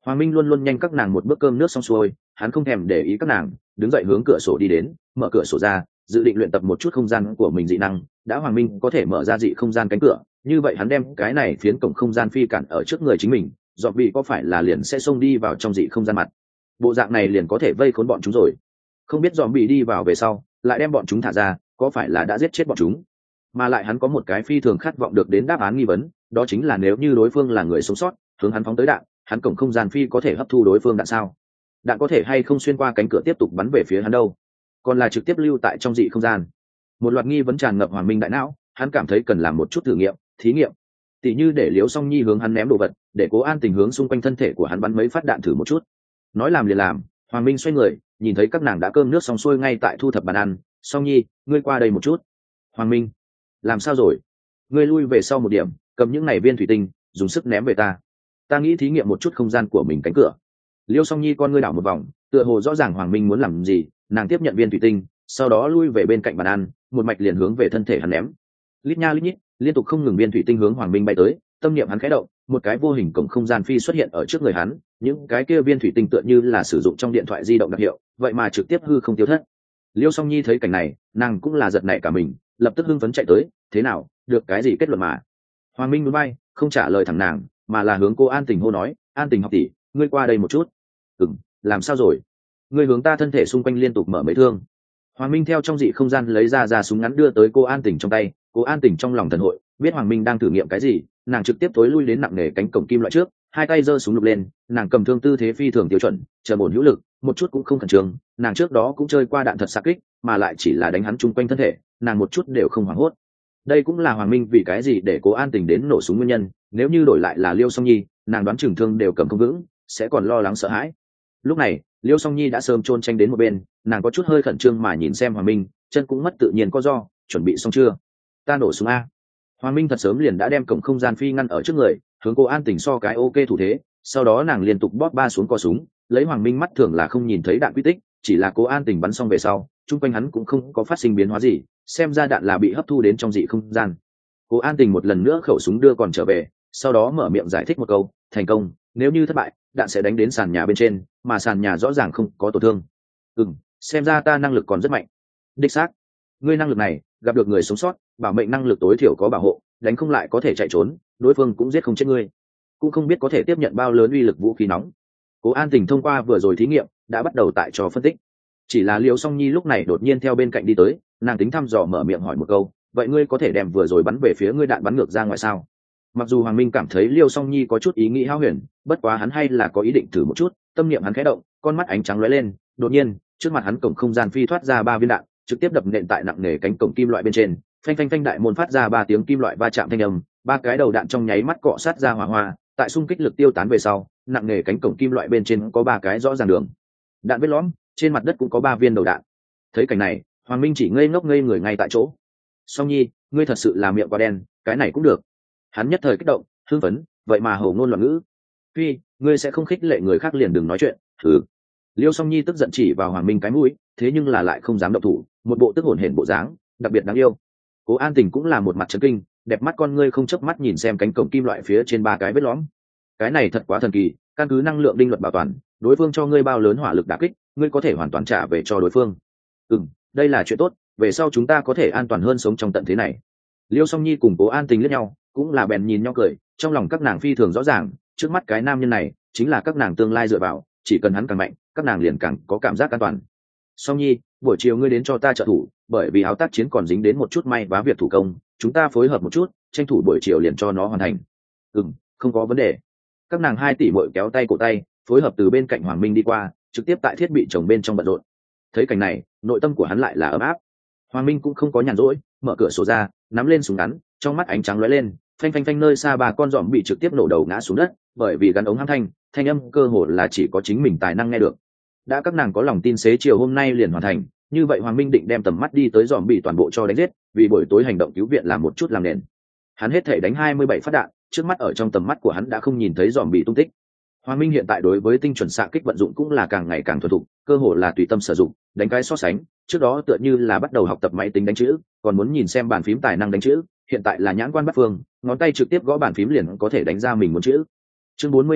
Hoàng Minh luôn luôn nhanh các nàng một bữa cơm nước xong xuôi, hắn không thèm để ý các nàng, đứng dậy hướng cửa sổ đi đến, mở cửa sổ ra, dự định luyện tập một chút không gian của mình dị năng. Đã Hoàng Minh có thể mở ra dị không gian cánh cửa, như vậy hắn đem cái này phiến cổng không gian phi cản ở trước người chính mình, dọn bị có phải là liền sẽ xông đi vào trong dị không gian mặt. Bộ dạng này liền có thể vây khốn bọn chúng rồi. Không biết dọn bị đi vào về sau, lại đem bọn chúng thả ra, có phải là đã giết chết bọn chúng? Mà lại hắn có một cái phi thường khát vọng được đến đáp án nghi vấn, đó chính là nếu như đối phương là người sống sót, hướng hắn phóng tới đạn, hắn cổng không gian phi có thể hấp thu đối phương đạn sao? Đạn có thể hay không xuyên qua cánh cửa tiếp tục bắn về phía hắn đâu? Còn là trực tiếp lưu tại trong dị không gian? Một loạt nghi vấn tràn ngập Hoàng Minh đại não, hắn cảm thấy cần làm một chút thử nghiệm, thí nghiệm. Tỷ như để Liễu Song Nhi hướng hắn ném đồ vật, để Cố An Tình hướng xung quanh thân thể của hắn bắn mấy phát đạn thử một chút. Nói làm liền làm, Hoàng Minh xoay người, nhìn thấy các nàng đã cơm nước xong xuôi ngay tại thu thập bàn ăn. Song Nhi, ngươi qua đây một chút. Hoàng Minh, làm sao rồi? Ngươi lui về sau một điểm, cầm những này viên thủy tinh, dùng sức ném về ta nghĩ thí nghiệm một chút không gian của mình cánh cửa. Liêu Song Nhi con ngươi đảo một vòng, tựa hồ rõ ràng Hoàng Minh muốn làm gì, nàng tiếp nhận viên thủy tinh, sau đó lui về bên cạnh bàn ăn, một mạch liền hướng về thân thể hắn ném. Lít nha lít nhít, liên tục không ngừng viên thủy tinh hướng Hoàng Minh bay tới, tâm niệm hắn khẽ động, một cái vô hình cổng không gian phi xuất hiện ở trước người hắn, những cái kia viên thủy tinh tựa như là sử dụng trong điện thoại di động đặc hiệu, vậy mà trực tiếp hư không tiêu thất. Liêu Song Nhi thấy cảnh này, nàng cũng là giật nảy cả mình, lập tức hưng phấn chạy tới, thế nào, được cái gì kết luận mà? Hoàng Minh núi bay, không trả lời thẳng nàng, mà là hướng cô An Tình hô nói, An Tình học tỷ, ngươi qua đây một chút. Làm sao rồi? Ngươi hướng ta thân thể xung quanh liên tục mở mấy thương. Hoàng Minh theo trong dị không gian lấy ra súng ngắn đưa tới cô An Tình trong tay. Cô An Tình trong lòng thần hội, biết Hoàng Minh đang thử nghiệm cái gì, nàng trực tiếp tối lui đến nặng nề cánh cổng kim loại trước, hai tay giơ súng lục lên, nàng cầm thương tư thế phi thường tiêu chuẩn, chờ ổn hữu lực, một chút cũng không khẩn trương. Nàng trước đó cũng chơi qua đạn thật xạ kích, mà lại chỉ là đánh hắn chung quanh thân thể, nàng một chút đều không hoảng hốt. Đây cũng là Hoàng Minh vì cái gì để Cố An Tình đến nổ súng nguyên nhân, nếu như đổi lại là Liêu Song Nhi, nàng đoán chừng thương đều cầm không vững, sẽ còn lo lắng sợ hãi. Lúc này Liêu Song Nhi đã sớm chôn tranh đến một bên, nàng có chút hơi khẩn trương mà nhìn xem Hoàng Minh, chân cũng mất tự nhiên có do, chuẩn bị xong chưa? Ta nổ súng a. Hoàng Minh thật sớm liền đã đem cổng không gian phi ngăn ở trước người, hướng Cố An Tình so cái ok thủ thế, sau đó nàng liên tục bóp ba xuống cò súng, lấy Hoàng Minh mắt thường là không nhìn thấy đạn quy tích, chỉ là Cố An Tình bắn xong về sau, chung quanh hắn cũng không có phát sinh biến hóa gì, xem ra đạn là bị hấp thu đến trong dị không gian. Cố An Tình một lần nữa khẩu súng đưa còn trở về, sau đó mở miệng giải thích một câu, thành công, nếu như thất bại, đạn sẽ đánh đến sàn nhà bên trên, mà sàn nhà rõ ràng không có tổn thương. Xem ra ta năng lực còn rất mạnh. Đích xác, ngươi năng lực này, gặp được người sống sót, bảo mệnh năng lực tối thiểu có bảo hộ, đánh không lại có thể chạy trốn, đối phương cũng giết không chết ngươi. Cũng không biết có thể tiếp nhận bao lớn uy lực vũ khí nóng. Cố An Tình thông qua vừa rồi thí nghiệm, đã bắt đầu tại trò phân tích. Chỉ là Liêu Song Nhi lúc này đột nhiên theo bên cạnh đi tới, nàng tính thăm dò mở miệng hỏi một câu, vậy ngươi có thể đem vừa rồi bắn về phía ngươi đạn bắn ngược ra ngoài sao? Mặc dù Hoàng Minh cảm thấy Liêu Song Nhi có chút ý nghĩ hão huyền, bất quá hắn hay là có ý định thử một chút, tâm niệm hắn khẽ động, con mắt ánh trắng lóe lên, đột nhiên, trước mặt hắn cổng không gian phi thoát ra 3 viên đạn, trực tiếp đập nện tại nặng nề cánh cổng kim loại bên trên, phanh phanh phanh đại môn phát ra 3 tiếng kim loại va chạm thanh âm, 3 cái đầu đạn trong nháy mắt cọ sát ra hỏa hoa, tại xung kích lực tiêu tán về sau, nặng nề cánh cổng kim loại bên trên có 3 cái rõ ràng đường đạn vết lõm, trên mặt đất cũng có 3 viên đầu đạn. Thấy cảnh này, Hoàng Minh chỉ ngây ngốc ngây người ngay tại chỗ. Song Nhi, ngươi thật sự là miệng quá đen, cái này cũng được. Hắn nhất thời kích động, hưng phấn, vậy mà hổ ngôn loạn ngữ. Phi, ngươi sẽ không khích lệ người khác liền đừng nói chuyện. Liêu Song Nhi tức giận chỉ vào Hoàng Minh cái mũi, thế nhưng là lại không dám động thủ, một bộ tức hổn hển bộ dáng, đặc biệt đáng yêu. Cố An Tình cũng là một mặt chấn kinh, đẹp mắt con ngươi không chớp mắt nhìn xem cánh cổng kim loại phía trên 3 cái vết lõm. Cái này thật quá thần kỳ, căn cứ năng lượng định luật bảo toàn, đối phương cho ngươi bao lớn hỏa lực đả kích, ngươi có thể hoàn toàn trả về cho đối phương. Đây là chuyện tốt, về sau chúng ta có thể an toàn hơn sống trong tận thế này. Liêu Song Nhi cùng Cố An Tình liếc nhau, cũng là bèn nhìn nhau cười, trong lòng các nàng phi thường rõ ràng, trước mắt cái nam nhân này chính là các nàng tương lai dựa vào, chỉ cần hắn càng mạnh, các nàng liền càng có cảm giác an toàn. Song Nhi, buổi chiều ngươi đến cho ta trợ thủ, bởi vì áo tác chiến còn dính đến một chút may vá việc thủ công, chúng ta phối hợp một chút, tranh thủ buổi chiều liền cho nó hoàn thành. Không có vấn đề. Các nàng 2 tỷ muội kéo tay cổ tay, phối hợp từ bên cạnh Hoàng Minh đi qua, trực tiếp tại thiết bị chồng bên trong bận rộn. Thấy cảnh này, nội tâm của hắn lại là ấm áp. Hoàng Minh cũng không có nhàn rỗi, mở cửa sổ ra, nắm lên súng ngắn, trong mắt ánh trắng lóe lên, phanh phanh phanh nơi xa 3 con giòm bị trực tiếp nổ đầu ngã xuống đất, bởi vì gắn ống hãm thanh âm cơ hồ là chỉ có chính mình tài năng nghe được. Đã các nàng có lòng tin xế chiều hôm nay liền hoàn thành, như vậy Hoàng Minh định đem tầm mắt đi tới giòm bị toàn bộ cho đánh giết, vì buổi tối hành động cứu viện làm một chút làm nền. Hắn hết thể đánh 27 phát đạn, trước mắt ở trong tầm mắt của hắn đã không nhìn thấy giòm bị tung tích. Hoàng Minh hiện tại đối với tinh chuẩn xạ kích vận dụng cũng là càng ngày càng thuần thục, cơ hồ là tùy tâm sử dụng, đánh cái so sánh, trước đó tựa như là bắt đầu học tập máy tính đánh chữ, còn muốn nhìn xem bàn phím tài năng đánh chữ, hiện tại là nhãn quan bắt phương, ngón tay trực tiếp gõ bàn phím liền có thể đánh ra mình muốn chữ. Chương 42,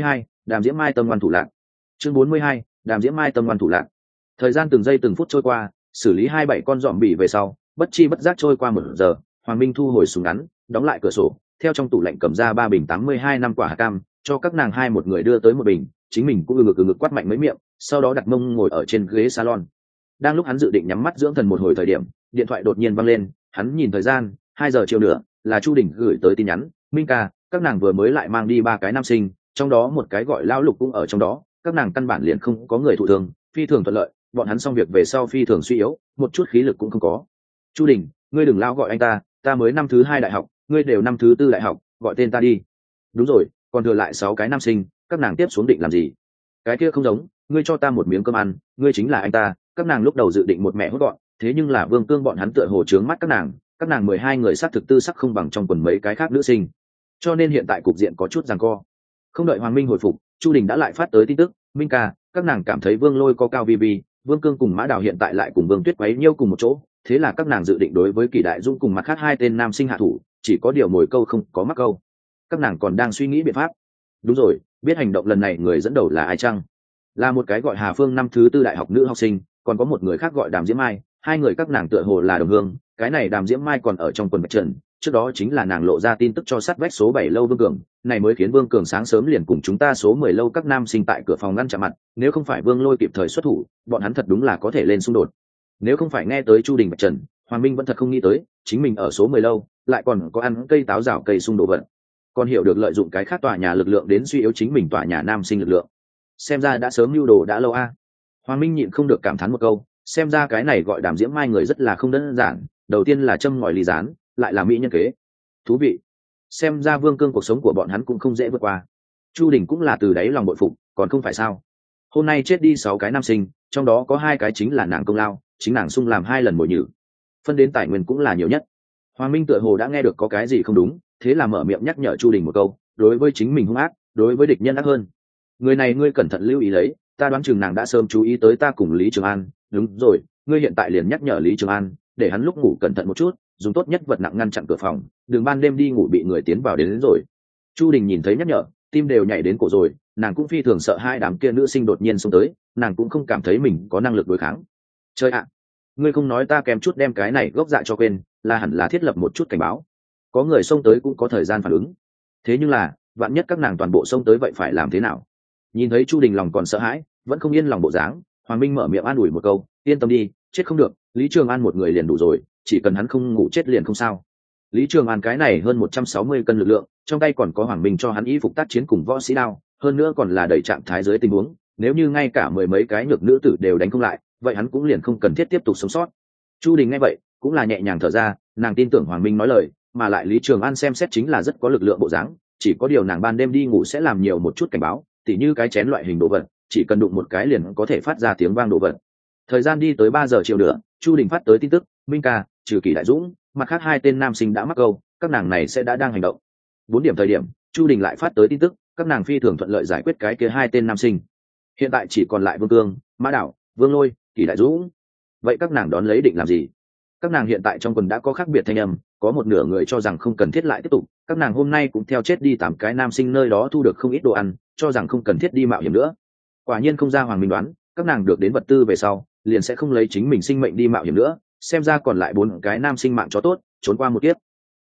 đàm diễm mai tâm ngoan thủ lạc. Chương 42, đàm diễm mai tâm ngoan thủ lạc. Thời gian từng giây từng phút trôi qua, xử lý 27 con dòm bỉ về sau, bất chi bất giác trôi qua 1 giờ, Hoàng Minh thu hồi súng ngắn, đóng lại cửa sổ, theo trong tủ lạnh cầm ra 3 bình 82 năm quả hạt cam, cho các nàng hai một người đưa tới một bình, chính mình cũng ngực quát mạnh mấy miệng, sau đó đặt mông ngồi ở trên ghế salon. Đang lúc hắn dự định nhắm mắt dưỡng thần một hồi thời điểm, điện thoại đột nhiên vang lên, hắn nhìn thời gian, 2 giờ chiều nữa, là Chu Đình gửi tới tin nhắn, Minh ca, các nàng vừa mới lại mang đi 3 cái nam sinh, trong đó một cái gọi lão Lục cũng ở trong đó, các nàng căn bản liền không có người thụ thương, phi thường thuận lợi, bọn hắn xong việc về sau phi thường suy yếu, một chút khí lực cũng không có. Chu Đình, ngươi đừng lao gọi anh ta mới năm thứ 2 đại học, ngươi đều năm thứ 4 đại học, gọi tên ta đi. Đúng rồi, còn thừa lại 6 cái nam sinh, các nàng tiếp xuống định làm gì? Cái kia không giống, ngươi cho ta một miếng cơm ăn, ngươi chính là anh ta. Các nàng lúc đầu dự định một mẹ hốt gọn, thế nhưng là Vương Cương bọn hắn tựa hồ trướng mắt các nàng 12 người sát thực tư sắc không bằng trong quần mấy cái khác nữ sinh, cho nên hiện tại cục diện có chút giằng co. Không đợi Hoàng Minh hồi phục, Chu Đình đã lại phát tới tin tức, Minh ca, các nàng cảm thấy Vương Lôi có cao vi vi, Vương Cương cùng Mã Đào hiện tại lại cùng Vương Tuyết quấy nhiêu cùng một chỗ, thế là các nàng dự định đối với Kỳ Đại Dung cùng mặt khác 2 tên nam sinh hạ thủ, chỉ có điều mồi câu không có mắc câu. Các nàng còn đang suy nghĩ biện pháp. Đúng rồi, biết hành động lần này người dẫn đầu là ai chăng? Là một cái gọi Hà Phương năm thứ 4 đại học nữ học sinh, còn có một người khác gọi Đàm Diễm Mai, 2 người các nàng tựa hồ là đồng hương. Cái này Đàm Diễm Mai còn ở trong quần bạch trần, trước đó chính là nàng lộ ra tin tức cho sát vách số 7 lâu Vương Cường, này mới khiến Vương Cường sáng sớm liền cùng chúng ta số 10 lâu các nam sinh tại cửa phòng ngăn chặn mặt, nếu không phải Vương Lôi kịp thời xuất thủ, bọn hắn thật đúng là có thể lên xung đột. Nếu không phải nghe tới Chu Đình bạch trần, Hoàng Minh vẫn thật không nghĩ tới, chính mình ở số 10 lâu, lại còn có ăn cây táo rào cây xung đột vận. Còn hiểu được lợi dụng cái khác tòa nhà lực lượng đến suy yếu chính mình tòa nhà nam sinh lực lượng. Xem ra đã sớm mưu đồ đã lâu a. Hoàng Minh nhịn không được cảm thán một câu, xem ra cái này gọi Đàm Diễm Mai người rất là không đơn giản, đầu tiên là châm ngòi ly gián, lại là mỹ nhân kế. Thú vị. Xem ra Vương Cương cuộc sống của bọn hắn cũng không dễ vượt qua. Chu Đình cũng là từ đáy lòng bội phục, còn không phải sao? Hôm nay chết đi 6 cái nam sinh, trong đó có 2 cái chính là nàng công lao, chính nàng sung làm 2 lần mồi nhử. Phân đến tài nguyên cũng là nhiều nhất. Hoàng Minh tựa hồ đã nghe được có cái gì không đúng, thế là mở miệng nhắc nhở Chu Đình một câu, đối với chính mình hung ác, đối với địch nhân ác hơn. Người này ngươi cẩn thận lưu ý lấy, ta đoán chừng nàng đã sớm chú ý tới ta cùng Lý Trường An. Đúng rồi, ngươi hiện tại liền nhắc nhở Lý Trường An, để hắn lúc ngủ cẩn thận một chút, dùng tốt nhất vật nặng ngăn chặn cửa phòng, đừng ban đêm đi ngủ bị người tiến vào đến rồi. Chu Đình nhìn thấy nhắc nhở, tim đều nhảy đến cổ rồi, nàng cũng phi thường sợ hai đám kia nữ sinh đột nhiên xông tới, nàng cũng không cảm thấy mình có năng lực đối kháng. Chơi ạ, ngươi không nói ta kèm chút đem cái này gốc dạ cho quên, là hẳn là thiết lập một chút cảnh báo. Có người xông tới cũng có thời gian phản ứng. Thế nhưng là, vạn nhất các nàng toàn bộ xông tới vậy phải làm thế nào? Nhìn thấy Chu Đình lòng còn sợ hãi, vẫn không yên lòng bộ dáng, Hoàng Minh mở miệng an ủi một câu, yên tâm đi, chết không được, Lý Trường An một người liền đủ rồi, chỉ cần hắn không ngủ chết liền không sao. Lý Trường An cái này hơn 160 cân lực lượng, trong tay còn có Hoàng Minh cho hắn y phục tác chiến cùng võ sĩ đao, hơn nữa còn là đầy trạng thái dưới tình huống, nếu như ngay cả 10 mấy cái nhược nữ tử đều đánh không lại, vậy hắn cũng liền không cần thiết tiếp tục sống sót. Chu Đình nghe vậy, cũng là nhẹ nhàng thở ra, nàng tin tưởng Hoàng Minh nói lời, mà lại Lý Trường An xem xét chính là rất có lực lượng bộ dáng, chỉ có điều nàng ban đêm đi ngủ sẽ làm nhiều một chút cảnh báo, tỉ như cái chén loại hình đồ vật, chỉ cần đụng một cái liền có thể phát ra tiếng vang đồ vật. Thời gian đi tới 3 giờ chiều nữa, Chu Đình phát tới tin tức, Minh ca, trừ Kỳ Đại Dũng, mặt khác 2 tên nam sinh đã mắc câu, các nàng này sẽ đã đang hành động. 4 điểm thời điểm, Chu Đình lại phát tới tin tức, các nàng phi thường thuận lợi giải quyết cái kia 2 tên nam sinh. Hiện tại chỉ còn lại Vương Cương, Mã Đảo, Vương Lôi, Kỳ Đại Dũng. Vậy các nàng đón lấy định làm gì? Các nàng hiện tại trong quần đã có khác biệt thanh âm, có một nửa người cho rằng không cần thiết lại tiếp tục, các nàng hôm nay cũng theo chết đi 8 cái nam sinh nơi đó thu được không ít đồ ăn, cho rằng không cần thiết đi mạo hiểm nữa. Quả nhiên không ra Hoàng Minh đoán, các nàng được đến vật tư về sau, liền sẽ không lấy chính mình sinh mệnh đi mạo hiểm nữa, xem ra còn lại 4 cái nam sinh mạng cho tốt, trốn qua một kiếp.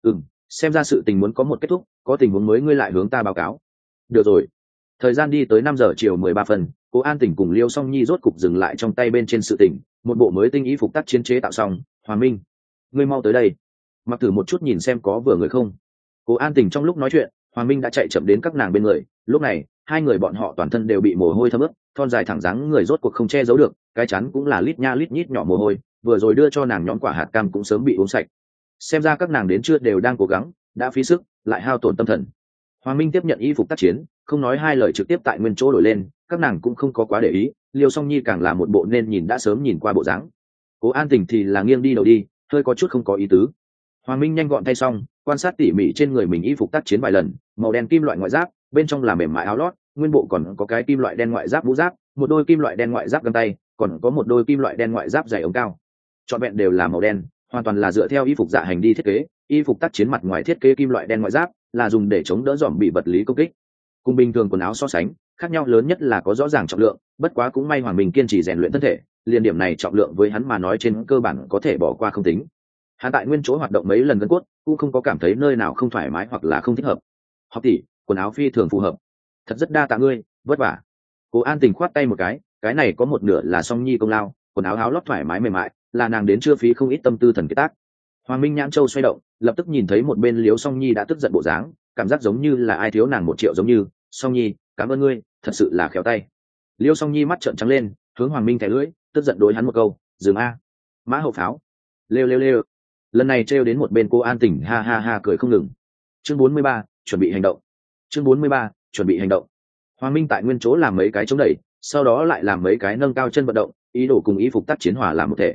Xem ra sự tình muốn có một kết thúc, có tình huống mới ngươi lại hướng ta báo cáo. Được rồi. Thời gian đi tới 5 giờ chiều 13 phần, Cố An Tỉnh cùng Liêu Song Nhi rốt cục dừng lại trong tay bên trên sự tình, một bộ mới tinh y phục tác chiến chế tạo xong. Hoàng Minh, ngươi mau tới đây, mặc thử một chút nhìn xem có vừa người không. Cố An Tỉnh trong lúc nói chuyện, Hoàng Minh đã chạy chậm đến các nàng bên người, lúc này 2 người bọn họ toàn thân đều bị mồ hôi thấm ướt, thon dài thẳng dáng người rốt cuộc không che giấu được, cái chắn cũng là lít nha lít nhít nhỏ mồ hôi, vừa rồi đưa cho nàng nhón quả hạt cam cũng sớm bị uống sạch. Xem ra các nàng đến trưa đều đang cố gắng, đã phí sức, lại hao tổn tâm thần. Hoàng Minh tiếp nhận y phục tác chiến, không nói hai lời trực tiếp tại nguyên chỗ đổi lên, các nàng cũng không có quá để ý, Liêu Song Nhi càng là một bộ nên nhìn đã sớm nhìn qua bộ dáng. Cố An Tỉnh thì là nghiêng đi đầu đi, hơi có chút không có ý tứ. Hoàng Minh nhanh gọn thay xong, quan sát tỉ mỉ trên người mình y phục tác chiến vài lần, màu đen kim loại ngoại giáp, bên trong là mềm mại áo lót, nguyên bộ còn có cái kim loại đen ngoại giáp mũ giáp, một đôi kim loại đen ngoại giáp găng tay, còn có một đôi kim loại đen ngoại giáp dày ống cao. Trọn vẹn đều là màu đen, hoàn toàn là dựa theo y phục dạ hành đi thiết kế. Y phục tác chiến mặt ngoài thiết kế kim loại đen ngoại giáp là dùng để chống đỡ dòm bị vật lý công kích. cùng bình thường quần áo so sánh, khác nhau lớn nhất là có rõ ràng trọng lượng, bất quá cũng may Hoàng Minh kiên trì rèn luyện thân thể, liền điểm này trọng lượng với hắn mà nói trên cơ bản có thể bỏ qua không tính. Hắn tại nguyên chỗ hoạt động mấy lần gân cốt, cũng không có cảm thấy nơi nào không thoải mái hoặc là không thích hợp. Học tỷ, quần áo phi thường phù hợp, thật rất đa tạ ngươi, vất vả. Cố An Tình khoát tay một cái này có một nửa là Song Nhi công lao, quần áo áo lót thoải mái mềm mại, là nàng đến chưa phí không ít tâm tư thần kết tác. Hoàng Minh nhãn châu xoay động, lập tức nhìn thấy một bên Liễu Song Nhi đã tức giận bộ dáng, cảm giác giống như là ai thiếu nàng 1 triệu giống như. Song Nhi, cảm ơn ngươi, thật sự là khéo tay. Liễu Song Nhi mắt trợn trắng lên, hướng Hoàng Minh thẻ lưỡi, tức giận đối hắn một câu, dừng a, mã hậu pháo. Lêu lêu lêu. Lần này trêu đến một bên Cô An Tình ha ha ha cười không ngừng. Chương 43, chuẩn bị hành động. Chương 43, chuẩn bị hành động. Hoàng Minh tại nguyên chỗ làm mấy cái chống đẩy, sau đó lại làm mấy cái nâng cao chân vận động, ý đồ cùng y phục tác chiến hòa làm một thể.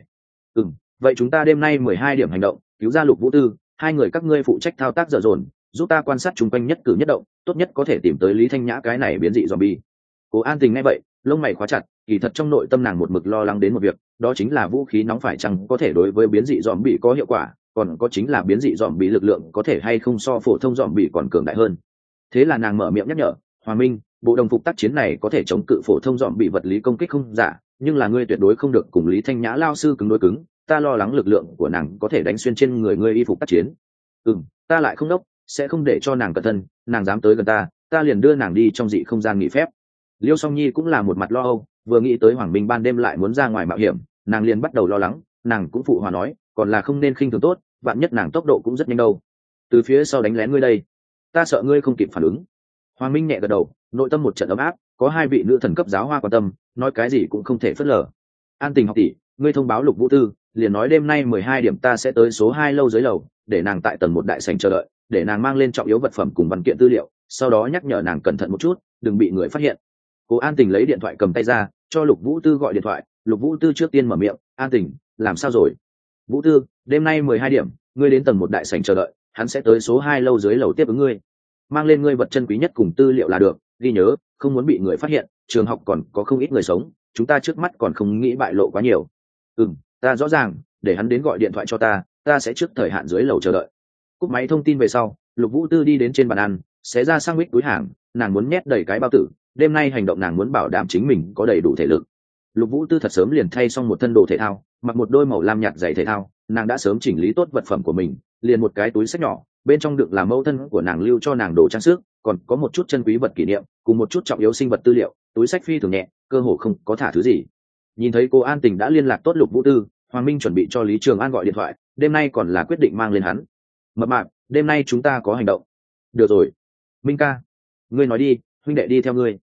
Vậy chúng ta đêm nay 12 điểm hành động, cứu ra Lục Vũ Tư, 2 người các ngươi phụ trách thao tác dở dồn, giúp ta quan sát chung quanh nhất cử nhất động, tốt nhất có thể tìm tới Lý Thanh Nhã cái này biến dị zombie. Cố An Tình nghe vậy, lông mày khóa chặt, kỳ thật trong nội tâm nàng một mực lo lắng đến một việc, đó chính là vũ khí nóng phải chăng có thể đối với biến dị zombie có hiệu quả, còn có chính là biến dị zombie lực lượng có thể hay không so phổ thông zombie còn cường đại hơn. Thế là nàng mở miệng nhắc nhở, Hoàng Minh, bộ đồng phục tác chiến này có thể chống cự phổ thông zombie vật lý công kích không giả, nhưng là ngươi tuyệt đối không được cùng Lý Thanh Nhã lao sư cứng đối cứng, ta lo lắng lực lượng của nàng có thể đánh xuyên trên người ngươi y phục tác chiến. Ta lại không đốc, sẽ không để cho nàng cẩn thân, nàng dám tới gần ta liền đưa nàng đi trong dị không gian nghỉ phép. Liêu Song Nhi cũng là một mặt lo âu, vừa nghĩ tới Hoàng Minh ban đêm lại muốn ra ngoài mạo hiểm, nàng liền bắt đầu lo lắng, nàng cũng phụ hòa nói, còn là không nên khinh thường tốt, vạn nhất nàng tốc độ cũng rất nhanh đâu. Từ phía sau đánh lén ngươi đây, ta sợ ngươi không kịp phản ứng. Hoàng Minh nhẹ gật đầu, nội tâm một trận ấm áp, có 2 vị nữ thần cấp giáo hoa quan tâm, nói cái gì cũng không thể phớt lờ. An Tình học tỷ, ngươi thông báo Lục Vũ Tư, liền nói đêm nay 12 điểm ta sẽ tới số 2 lâu dưới lầu, để nàng tại tầng 1 đại sảnh chờ đợi, để nàng mang lên trọng yếu vật phẩm cùng văn kiện tư liệu, sau đó nhắc nhở nàng cẩn thận một chút, đừng bị người phát hiện. Cố An Tình lấy điện thoại cầm tay ra, cho Lục Vũ Tư gọi điện thoại. Lục Vũ Tư trước tiên mở miệng, An Tình, làm sao rồi? Vũ Tư, đêm nay 12 điểm, ngươi đến tầng 1 đại sảnh chờ đợi, hắn sẽ tới số 2 lâu dưới lầu tiếp ứng ngươi. Mang lên ngươi vật chân quý nhất cùng tư liệu là được, ghi nhớ, không muốn bị người phát hiện, trường học còn có không ít người sống, chúng ta trước mắt còn không nghĩ bại lộ quá nhiều. Ta rõ ràng, để hắn đến gọi điện thoại cho ta sẽ trước thời hạn dưới lầu chờ đợi. Cúp máy thông tin về sau, Lục Vũ Tư đi đến trên bàn ăn, xé ra sang mít túi hàng, nàng muốn nhét đầy cái bao tử, đêm nay hành động nàng muốn bảo đảm chính mình có đầy đủ thể lực. Lục Vũ Tư thật sớm liền thay xong một thân đồ thể thao, mặc một đôi màu lam nhạt giày thể thao, nàng đã sớm chỉnh lý tốt vật phẩm của mình, liền một cái túi xách nhỏ, bên trong đựng là mẫu thân của nàng lưu cho nàng đồ trang sức, còn có một chút chân quý vật kỷ niệm, cùng một chút trọng yếu sinh vật tư liệu, túi xách phi thường nhẹ, cơ hồ không có thả thứ gì. Nhìn thấy cô An Tình đã liên lạc tốt Lục Vũ Tư, Hoàng Minh chuẩn bị cho Lý Trường An gọi điện thoại, đêm nay còn là quyết định mang lên hắn. Mập mạp, đêm nay chúng ta có hành động. Được rồi. Minh ca, ngươi nói đi, huynh đệ đi theo ngươi.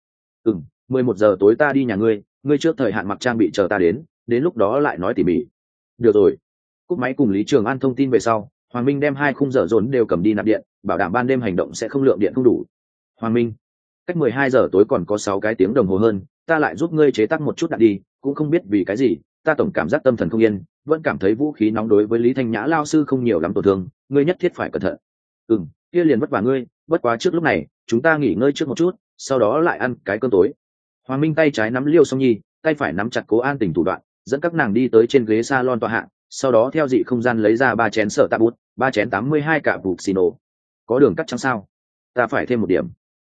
11 giờ tối ta đi nhà ngươi trước thời hạn mặc trang bị chờ ta đến lúc đó lại nói tỉ mỉ. Được rồi. Cúp máy cùng Lý Trường An thông tin về sau, Hoàng Minh đem 2 khung giờ dồn đều cầm đi nạp điện, bảo đảm ban đêm hành động sẽ không lượng điện không đủ. Hoàng Minh, cách 12 giờ tối còn có 6 cái tiếng đồng hồ hơn, ta lại giúp ngươi chế tác một chút đạn đi, cũng không biết vì cái gì, ta tổng cảm giác tâm thần không yên, vẫn cảm thấy vũ khí nóng đối với Lý Thanh Nhã lao sư không nhiều lắm tổn thương, ngươi nhất thiết phải cẩn thận. Kia liền vất vả ngươi, bất quá trước lúc này, chúng ta nghỉ ngơi trước một chút, sau đó lại ăn cái cơm tối. Hoàng Minh tay trái nắm Liêu Song Nhi, tay phải nắm chặt Cố An Tình thủ đoạn, dẫn các nàng đi tới trên ghế salon tọa hạ, sau đó theo dị không gian lấy ra 3 chén sở tạ bút, 3 chén 82 cả bụt xì nổ. Có đường cắt trắng sao? Ta phải thêm một điểm.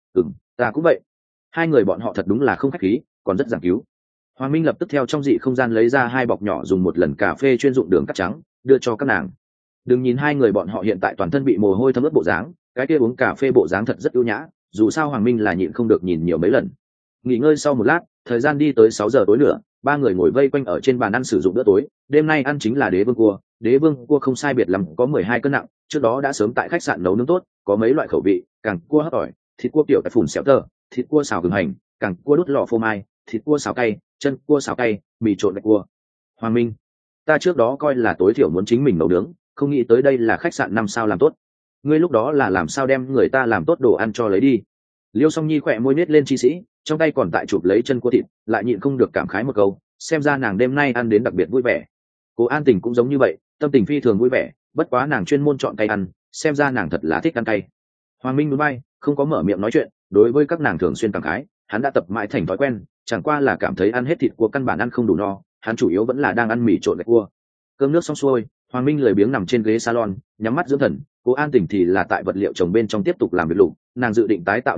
Ta cũng vậy. 2 người bọn họ thật đúng là không khách khí, còn rất giảng cứu. Hoàng Minh lập tức theo trong dị không gian lấy ra 2 bọc nhỏ dùng một lần cà phê chuyên dụng đường cắt trắng, đưa cho các nàng. Đừng nhìn 2 người bọn họ hiện tại toàn thân bị mồ hôi thấm ướt bộ dáng, cái kia uống cà phê bộ dáng thật rất ưu nhã, dù sao Hoàng Minh là nhịn không được nhìn nhiều mấy lần. Nghỉ ngơi sau một lát, thời gian đi tới 6 giờ tối nữa, 3 người ngồi vây quanh ở trên bàn ăn sử dụng bữa tối. Đêm nay ăn chính là đế vương cua không sai biệt lắm có 12 cân nặng, trước đó đã sớm tại khách sạn nấu nướng tốt, có mấy loại khẩu vị, càng cua hấp tỏi, thịt cua kiểu tại phủn xéo tơ, thịt cua xào gừng hành, càng cua đút lò phô mai, thịt cua xào cay, chân cua xào cay, mì trộn gạch cua. Hoàng Minh, ta trước đó coi là tối thiểu muốn chính mình nấu nướng, không nghĩ tới đây là khách sạn 5 sao làm tốt. Ngươi lúc đó là làm sao đem người ta làm tốt đồ ăn cho lấy đi? Liêu Song Nhi khỏe môi nết lên chi sĩ, trong tay còn tại chụp lấy chân cua thịt, lại nhịn không được cảm khái một câu, xem ra nàng đêm nay ăn đến đặc biệt vui vẻ. Cố An Tình cũng giống như vậy, tâm tình phi thường vui vẻ, bất quá nàng chuyên môn chọn cay ăn, xem ra nàng thật là thích ăn cay. Hoàng Minh núi bay, không có mở miệng nói chuyện, đối với các nàng thường xuyên cảm khái, hắn đã tập mãi thành thói quen, chẳng qua là cảm thấy ăn hết thịt cua căn bản ăn không đủ no, hắn chủ yếu vẫn là đang ăn mì trộn gạch cua. Cơm nước xong xuôi, Hoàng Minh lười biếng nằm trên ghế salon, nhắm mắt dưỡng thần, Cố An Tình thì là tại vật liệu trồng bên trong tiếp tục làm việc lục, nàng dự định tái tạo điểm đạn,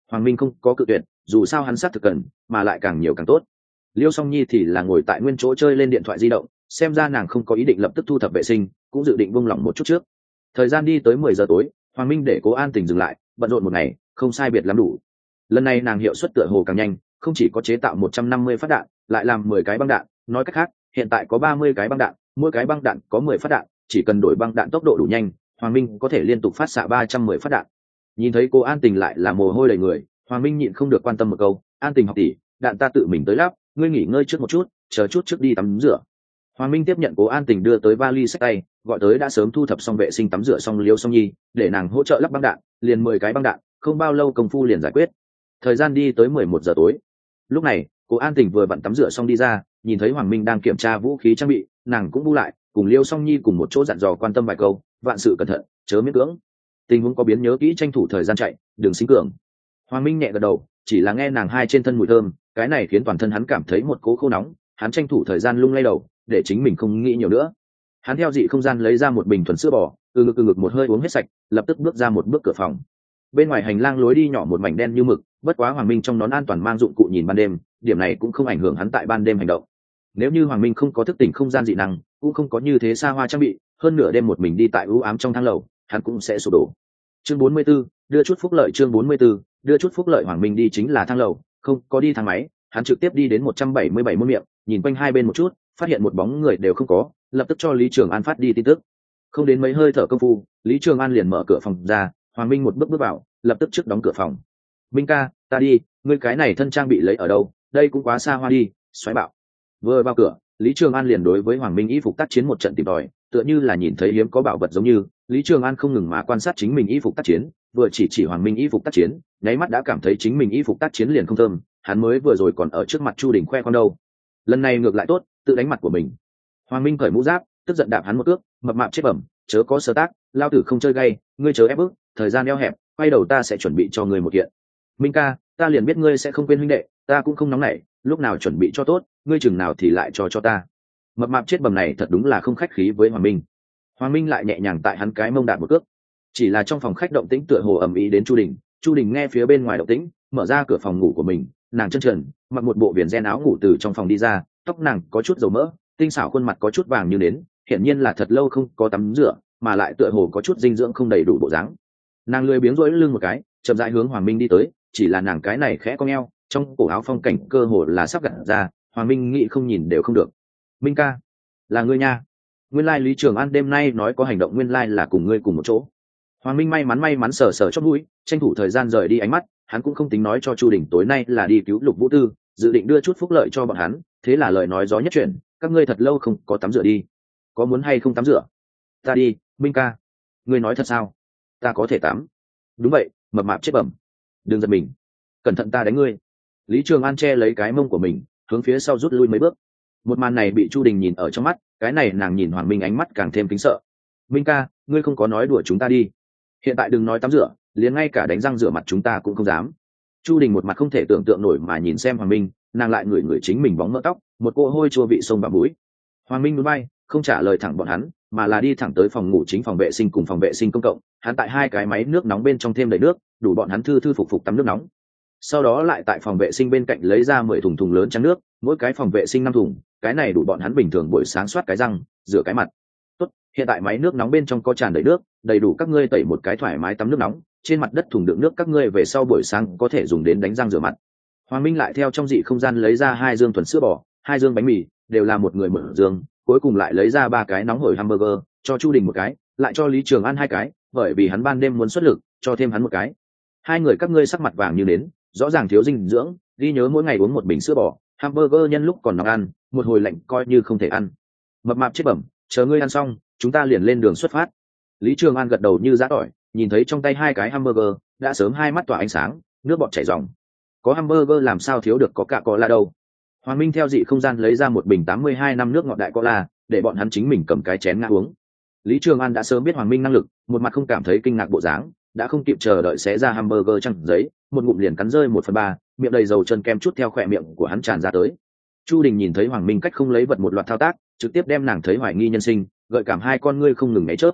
Hoàng Minh không có cự tuyệt, dù sao hắn xác thực cần, mà lại càng nhiều càng tốt. Liêu Song Nhi thì là ngồi tại nguyên chỗ chơi lên điện thoại di động, xem ra nàng không có ý định lập tức thu thập vệ sinh, cũng dự định buông lỏng một chút trước. Thời gian đi tới 10 giờ tối, Hoàng Minh để Cố An Tình dừng lại, bận rộn một ngày, không sai biệt lắm đủ. Lần này nàng hiệu suất tựa hồ càng nhanh, không chỉ có chế tạo 150 phát đạn, lại làm 10 cái băng đạn, nói cách khác, hiện tại có 30 cái băng đạn, mỗi cái băng đạn có 10 phát đạn, chỉ cần đổi băng đạn tốc độ đủ nhanh, Hoàng Minh có thể liên tục phát xạ 310 phát đạn. Nhìn thấy Cố An Tình lại là mồ hôi đầy người, Hoàng Minh nhịn không được quan tâm một câu, "An Tình học tỷ, đạn ta tự mình tới lắp, ngươi nghỉ ngơi trước một chút, chờ chút trước đi tắm rửa." Hoàng Minh tiếp nhận Cố An Tình đưa tới vali xách tay, gọi tới đã sớm thu thập xong vệ sinh tắm rửa xong Liêu Song Nhi, để nàng hỗ trợ lắp băng đạn, liền 10 cái băng đạn, không bao lâu công phu liền giải quyết. Thời gian đi tới 11 giờ tối. Lúc này, Cố An Tình vừa vặn tắm rửa xong đi ra, nhìn thấy Hoàng Minh đang kiểm tra vũ khí trang bị, nàng cũng bu lại, cùng Liêu Song Nhi cùng một chỗ dặn dò quan tâm vài câu, vạn sự cẩn thận, chớ miễn cưỡng. Tình huống có biến nhớ kỹ tranh thủ thời gian chạy, đừng xính cường. Hoàng Minh nhẹ gật đầu, chỉ là nghe nàng hai trên thân mùi thơm, cái này khiến toàn thân hắn cảm thấy một cỗ khô nóng, hắn tranh thủ thời gian lung lay đầu, để chính mình không nghĩ nhiều nữa. Hắn theo dị không gian lấy ra một bình thuần sữa bò, từ ngực một hơi uống hết sạch, lập tức bước ra một bước cửa phòng. Bên ngoài hành lang lối đi nhỏ một mảnh đen như mực, bất quá Hoàng Minh trong nón an toàn mang dụng cụ nhìn ban đêm, điểm này cũng không ảnh hưởng hắn tại ban đêm hành động. Nếu như Hoàng Minh không có thức tỉnh không gian dị năng, cũng không có như thế xa hoa trang bị, hơn nửa đêm một mình đi tại u ám trong thang lầu, hắn cũng sẽ sụp đổ. Chương 44, đưa chút phúc lợi. Chương 44, đưa chút phúc lợi. Hoàng Minh đi chính là thang lầu, không có đi thang máy, hắn trực tiếp đi đến 177 môn miệng, nhìn quanh hai bên một chút, phát hiện một bóng người đều không có, lập tức cho Lý Trường An phát đi tin tức. Không đến mấy hơi thở công phu, Lý Trường An liền mở cửa phòng ra, Hoàng Minh một bước bước vào, lập tức trước đóng cửa phòng. "Minh ca, ta đi, ngươi cái này thân trang bị lấy ở đâu? Đây cũng quá xa hoa đi." Xoáy bạo. Vừa vào cửa, Lý Trường An liền đối với Hoàng Minh y phục tác chiến một trận tìm tòi, tựa như là nhìn thấy hiếm có bảo vật giống như. Lý Trường An không ngừng mà quan sát chính mình y phục tác chiến, vừa chỉ Hoàng Minh y phục tác chiến, nháy mắt đã cảm thấy chính mình y phục tác chiến liền không thơm, hắn mới vừa rồi còn ở trước mặt Chu Đình khoe con đâu. Lần này ngược lại tốt, tự đánh mặt của mình. Hoàng Minh cởi mũ giáp, tức giận đạp hắn một cước, "Mập mạp chết bẩm, chớ có sơ tác, lao tử không chơi gay, ngươi chớ ép bức, thời gian eo hẹp, quay đầu ta sẽ chuẩn bị cho ngươi một kiện." "Minh ca, ta liền biết ngươi sẽ không quên huynh đệ, ta cũng không nóng nảy, lúc nào chuẩn bị cho tốt, ngươi chừng nào thì lại cho ta." Mập mạp chết bầm này thật đúng là không khách khí với Hoàng Minh. Hoàng Minh lại nhẹ nhàng tại hắn cái mông đạp một cước. Chỉ là trong phòng khách động tĩnh tựa hồ ầm ĩ đến Chu Đình nghe phía bên ngoài động tĩnh, mở ra cửa phòng ngủ của mình, nàng chân trần, mặc một bộ viền ren áo ngủ từ trong phòng đi ra, tóc nàng có chút dầu mỡ, tinh xảo khuôn mặt có chút vàng như nến, hiển nhiên là thật lâu không có tắm rửa, mà lại tựa hồ có chút dinh dưỡng không đầy đủ bộ dáng. Nàng lười biếng rỗi lưng một cái, chậm rãi hướng Hoàng Minh đi tới, chỉ là nàng cái này khẽ cong eo, trong cổ áo phong cảnh cơ hồ là sắp gặt ra, Hoàng Minh nghĩ không nhìn đều không được. "Minh ca, là ngươi nha. Nguyên lai Lý Trường An đêm nay nói có hành động, nguyên lai là cùng ngươi cùng một chỗ." Hoàng Minh may mắn sờ chót mũi, tranh thủ thời gian rời đi ánh mắt, hắn cũng không tính nói cho Chu Đình tối nay là đi cứu Lục Vũ Tư, dự định đưa chút phúc lợi cho bọn hắn, thế là lời nói gió nhất chuyển, "Các ngươi thật lâu không có tắm rửa đi, có muốn hay không tắm rửa?" "Ta đi, Minh ca." "Ngươi nói thật sao?" "Ta có thể tắm." "Đúng vậy, mập mạp chết bẩm, đừng giật mình, cẩn thận ta đánh ngươi." Lý Trường An che lấy cái mông của mình, hướng phía sau rút lui mấy bước. Một màn này bị Chu Đình nhìn ở trong mắt, cái này nàng nhìn Hoàng Minh ánh mắt càng thêm kính sợ. "Minh ca, ngươi không có nói đùa chúng ta đi. Hiện tại đừng nói tắm rửa, liền ngay cả đánh răng rửa mặt chúng ta cũng không dám." Chu Đình một mặt không thể tưởng tượng nổi mà nhìn xem Hoàng Minh, nàng lại ngửi chính mình bóng mỡ tóc, một cỗ hôi chua vị sông vào mũi. Hoàng Minh núi bay, không trả lời thẳng bọn hắn, mà là đi thẳng tới phòng ngủ chính, phòng vệ sinh cùng phòng vệ sinh công cộng. Hắn tại hai cái máy nước nóng bên trong thêm đầy nước, đủ bọn hắn thư phục tắm nước nóng. Sau đó lại tại phòng vệ sinh bên cạnh lấy ra 10 thùng lớn trắng nước, mỗi cái phòng vệ sinh 5 thùng, cái này đủ bọn hắn bình thường buổi sáng soát cái răng, rửa cái mặt. "Tốt, hiện tại máy nước nóng bên trong có tràn đầy nước, đầy đủ các ngươi tẩy một cái thoải mái tắm nước nóng, trên mặt đất thùng đựng nước các ngươi về sau buổi sáng có thể dùng đến đánh răng rửa mặt." Hoàng Minh lại theo trong dị không gian lấy ra 2 dương thuần sữa bò, 2 dương bánh mì, đều là một người mở dương, cuối cùng lại lấy ra 3 cái nóng hổi hamburger, cho Chu Đình một cái, lại cho Lý Trường An 2 cái, bởi vì hắn ban đêm muốn xuất lực, cho thêm hắn một cái. "Hai người các ngươi sắc mặt vàng như nến, rõ ràng thiếu dinh dưỡng, ghi nhớ mỗi ngày uống một bình sữa bò, hamburger nhân lúc còn nóng ăn, một hồi lạnh coi như không thể ăn." "Mập mạp chết bẩm, chờ ngươi ăn xong, chúng ta liền lên đường xuất phát." Lý Trường An gật đầu như giã tỏi, nhìn thấy trong tay 2 cái hamburger, đã sớm hai mắt tỏa ánh sáng, nước bọt chảy ròng. Có hamburger làm sao thiếu được có cả cola đâu. Hoàng Minh theo dị không gian lấy ra một bình 82 năm nước ngọt đại cola, để bọn hắn chính mình cầm cái chén ngã uống. Lý Trường An đã sớm biết Hoàng Minh năng lực, một mặt không cảm thấy kinh ngạc bộ dáng, đã không kịp chờ đợi xé ra hamburger trắng giấy, một ngụm liền cắn rơi 1/3, miệng đầy dầu chân kem chút theo khỏe miệng của hắn tràn ra tới. Chu Đình nhìn thấy Hoàng Minh cách không lấy vật một loạt thao tác, trực tiếp đem nàng thấy hoài nghi nhân sinh, gợi cảm hai con ngươi không ngừng nháy chớp.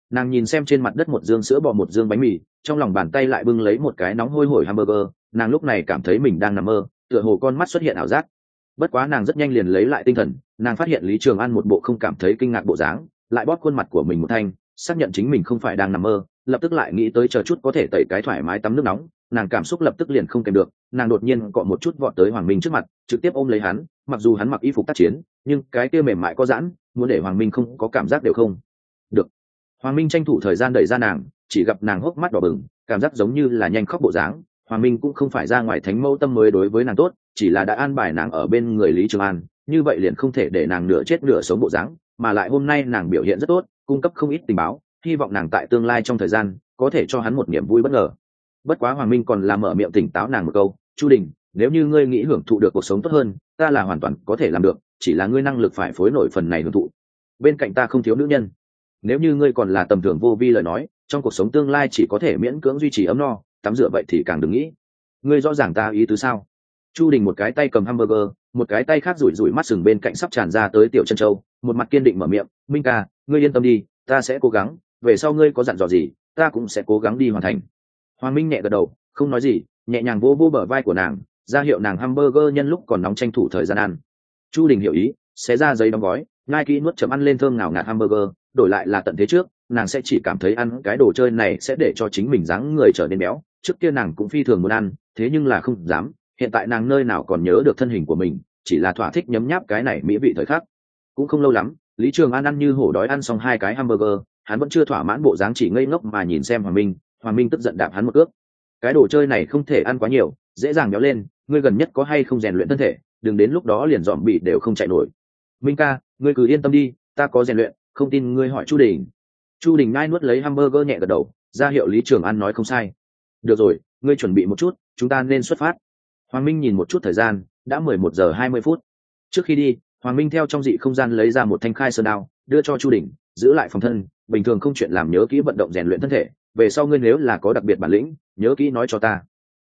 Nàng nhìn xem trên mặt đất một dương sữa bò một dương bánh mì, trong lòng bàn tay lại bưng lấy một cái nóng hôi hổi hamburger. Nàng lúc này cảm thấy mình đang nằm mơ, tựa hồ con mắt xuất hiện ảo giác. Bất quá nàng rất nhanh liền lấy lại tinh thần, nàng phát hiện Lý Trường An một bộ không cảm thấy kinh ngạc bộ dáng, lại bóp khuôn mặt của mình một thanh, xác nhận chính mình không phải đang nằm mơ, lập tức lại nghĩ tới chờ chút có thể tẩy cái thoải mái tắm nước nóng. Nàng cảm xúc lập tức liền không kèm được, nàng đột nhiên cọ một chút vọt tới Hoàng Minh trước mặt, trực tiếp ôm lấy hắn. Mặc dù hắn mặc y phục tác chiến, nhưng cái kia mềm mại có giãn, muốn để Hoàng Minh không có cảm giác đều không được. Hoàng Minh tranh thủ thời gian đẩy ra nàng, chỉ gặp nàng hốc mắt đỏ bừng, cảm giác giống như là nhanh khóc bộ dáng. Hoàng Minh cũng không phải ra ngoài thánh mẫu tâm mới đối với nàng tốt, chỉ là đã an bài nàng ở bên người Lý Trường An, như vậy liền không thể để nàng nửa chết nửa sống bộ dáng. Mà lại hôm nay nàng biểu hiện rất tốt, cung cấp không ít tình báo, hy vọng nàng tại tương lai trong thời gian có thể cho hắn một niềm vui bất ngờ. Bất quá Hoàng Minh còn làm mở miệng tỉnh táo nàng một câu, Chu Đình, nếu như ngươi nghĩ hưởng thụ được cuộc sống tốt hơn, ta là hoàn toàn có thể làm được, chỉ là ngươi năng lực phải phối nổi phần này hưởng thụ. Bên cạnh ta không thiếu nữ nhân, nếu như ngươi còn là tầm thường vô vi lời nói, trong cuộc sống tương lai chỉ có thể miễn cưỡng duy trì ấm no, tắm rửa vậy thì càng đừng nghĩ. Ngươi rõ ràng ta ý tứ sao? Chu Đình một cái tay cầm hamburger, một cái tay khác rủi rủi mắt sừng bên cạnh sắp tràn ra tới tiểu chân châu, một mặt kiên định mở miệng, Minh ca, ngươi yên tâm đi, ta sẽ cố gắng, về sau ngươi có dặn dò gì, ta cũng sẽ cố gắng đi hoàn thành. Hoàng Minh nhẹ gật đầu, không nói gì, nhẹ nhàng vô vô bờ vai của nàng, ra hiệu nàng hamburger nhân lúc còn nóng tranh thủ thời gian ăn. Chu Đình hiểu ý, xé ra giấy đóng gói, ngai kỹ nuốt chấm ăn lên thơm ngào ngạt hamburger, đổi lại là tận thế trước, nàng sẽ chỉ cảm thấy ăn cái đồ chơi này sẽ để cho chính mình dáng người trở nên béo, trước kia nàng cũng phi thường muốn ăn, thế nhưng là không dám, hiện tại nàng nơi nào còn nhớ được thân hình của mình, chỉ là thỏa thích nhấm nháp cái này mỹ vị thời khắc. Cũng không lâu lắm, Lý Trường An ăn như hổ đói ăn xong hai cái hamburger, hắn vẫn chưa thỏa mãn bộ dáng chỉ ngây ngốc mà nhìn xem Hoàng Minh. Hoàng Minh tức giận đạp hắn một cước, cái đồ chơi này không thể ăn quá nhiều, dễ dàng béo lên, ngươi gần nhất có hay không rèn luyện thân thể, đừng đến lúc đó liền dòm bị đều không chạy nổi. Minh ca, ngươi cứ yên tâm đi, ta có rèn luyện, không tin ngươi hỏi Chu Đình. Chu Đình ngai nuốt lấy hamburger nhẹ gật đầu, ra hiệu Lý Trường An nói không sai. Được rồi, ngươi chuẩn bị một chút, chúng ta nên xuất phát. Hoàng Minh nhìn một chút thời gian, đã 11 giờ 20 phút. Trước khi đi, Hoàng Minh theo trong dị không gian lấy ra một thanh khai sơn đao, đưa cho Chu Đình, giữ lại phòng thân, bình thường không chuyện làm nhớ kỹ vận động rèn luyện thân thể, về sau ngươi nếu là có đặc biệt bản lĩnh, nhớ kỹ nói cho ta.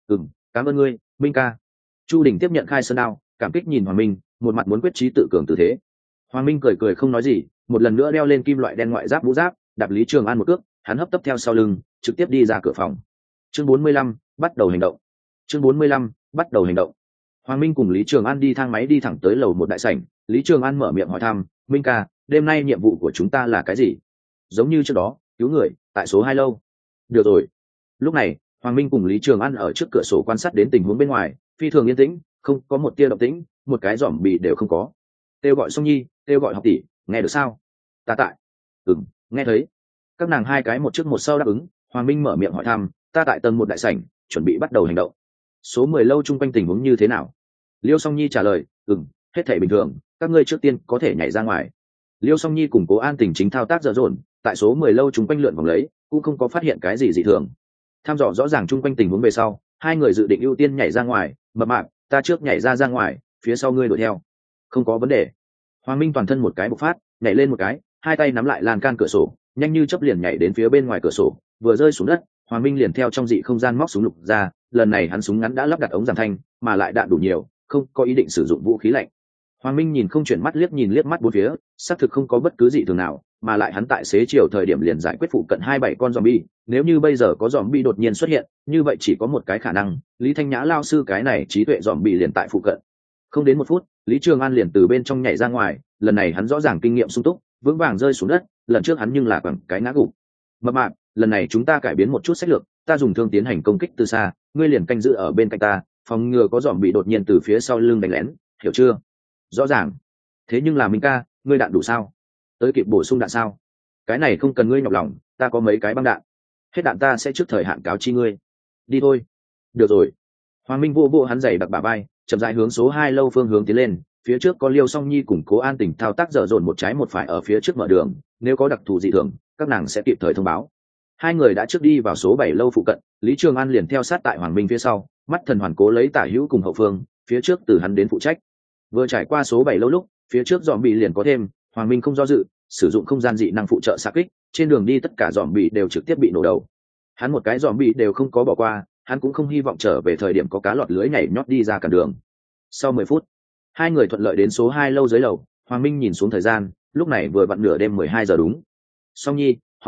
Cảm ơn ngươi, Minh ca. Chu Đình tiếp nhận khai sơn đao, cảm kích nhìn Hoàng Minh, một mặt muốn quyết chí tự cường tư thế. Hoàng Minh cười cười không nói gì, một lần nữa đeo lên kim loại đen ngoại giáp mũ giáp, đạp Lý Trường An một cước, hắn hấp tấp theo sau lưng, trực tiếp đi ra cửa phòng. Chương 45, bắt đầu hành động. Chương 45, bắt đầu hành động. Hoàng Minh cùng Lý Trường An đi thang máy đi thẳng tới lầu một đại sảnh, Lý Trường An mở miệng hỏi thăm, Minh ca, đêm nay nhiệm vụ của chúng ta là cái gì? Giống như trước đó, cứu người, tại số 2 lâu. Được rồi. Lúc này, Hoàng Minh cùng Lý Trường An ở trước cửa sổ quan sát đến tình huống bên ngoài, phi thường yên tĩnh, không có một tia động tĩnh, một cái giỏm bì đều không có. Kêu gọi Song Nhi, kêu gọi Học tỷ, nghe được sao? Ta tại. Nghe thấy. Các nàng hai cái một trước một sau đáp ứng. Hoàng Minh mở miệng hỏi thăm, ta tại tầng một đại sảnh, chuẩn bị bắt đầu hành động. Số 10 lâu chung quanh tình huống như thế nào? Liêu Song Nhi trả lời, hết thảy bình thường, các ngươi trước tiên có thể nhảy ra ngoài. Liêu Song Nhi cùng Cố An Tình chính thao tác dở dồn, tại số 10 lâu chung quanh lượn vòng lấy, cũng không có phát hiện cái gì dị thường. Tham dò rõ ràng chung quanh tình huống về sau, hai người dự định ưu tiên nhảy ra ngoài. Mập mạp, ta trước nhảy ra ngoài, phía sau ngươi đuổi theo. Không có vấn đề. Hoàng Minh toàn thân một cái bộc phát, nhảy lên một cái, hai tay nắm lại lan can cửa sổ, nhanh như chớp liền nhảy đến phía bên ngoài cửa sổ, vừa rơi xuống đất, Hoàng Minh liền theo trong dị không gian móc súng lục ra, lần này hắn súng ngắn đã lắp đặt ống giảm thanh, mà lại đạn đủ nhiều, không có ý định sử dụng vũ khí lạnh. Hoàng Minh nhìn không chuyển mắt liếc mắt bốn phía, xác thực không có bất cứ gì thường nào, mà lại hắn tại xế chiều thời điểm liền giải quyết phụ cận 27 con zombie, nếu như bây giờ có zombie đột nhiên xuất hiện, như vậy chỉ có một cái khả năng, Lý Thanh Nhã lao sư cái này trí tuệ zombie liền tại phụ cận. Không đến một phút, Lý Trường An liền từ bên trong nhảy ra ngoài, lần này hắn rõ ràng kinh nghiệm sung túc, vững vàng rơi xuống đất, lần trước hắn nhưng là bằng cái ngã gục. Mập mạp, lần này chúng ta cải biến một chút sách lược, ta dùng thương tiến hành công kích từ xa, ngươi liền canh giữ ở bên cạnh ta, phòng ngừa có zombie đột nhiên từ phía sau lưng đánh lén, hiểu chưa? Rõ ràng. Thế nhưng là Minh ca, ngươi đạn đủ sao? Tới kịp bổ sung đạn sao? Cái này không cần ngươi nhọc lòng, ta có mấy cái băng đạn, hết đạn ta sẽ trước thời hạn cáo chi ngươi. Đi thôi. Được rồi. Hoàng Minh vô hắn giày đặc bả vai, chậm rãi hướng số 2 lâu phương hướng tiến lên, phía trước có Liêu Song Nhi cùng Cố An Tình thao tác dở dồn một trái một phải ở phía trước mở đường, nếu có đặc thù dị thường, các nàng sẽ kịp thời thông báo. Hai người đã trước đi vào số 7 lâu phụ cận, Lý Trường An liền theo sát tại Hoàng Minh phía sau, mắt thần hoàn cố lấy tả hữu cùng hậu phương, phía trước từ hắn đến phụ trách. Vừa trải qua số 7 lâu lúc, phía trước zombie liền có thêm, Hoàng Minh không do dự, sử dụng không gian dị năng phụ trợ xạ kích, trên đường đi tất cả zombie đều trực tiếp bị nổ đầu. Hắn một cái zombie đều không có bỏ qua, hắn cũng không hy vọng trở về thời điểm có cá lọt lưới nhảy nhót đi ra cản đường. Sau 10 phút, hai người thuận lợi đến số 2 lâu dưới lầu. Hoàng Minh nhìn xuống thời gian, lúc này vừa vặn nửa đêm 12 giờ đúng. Song Nhi, Học tỷ,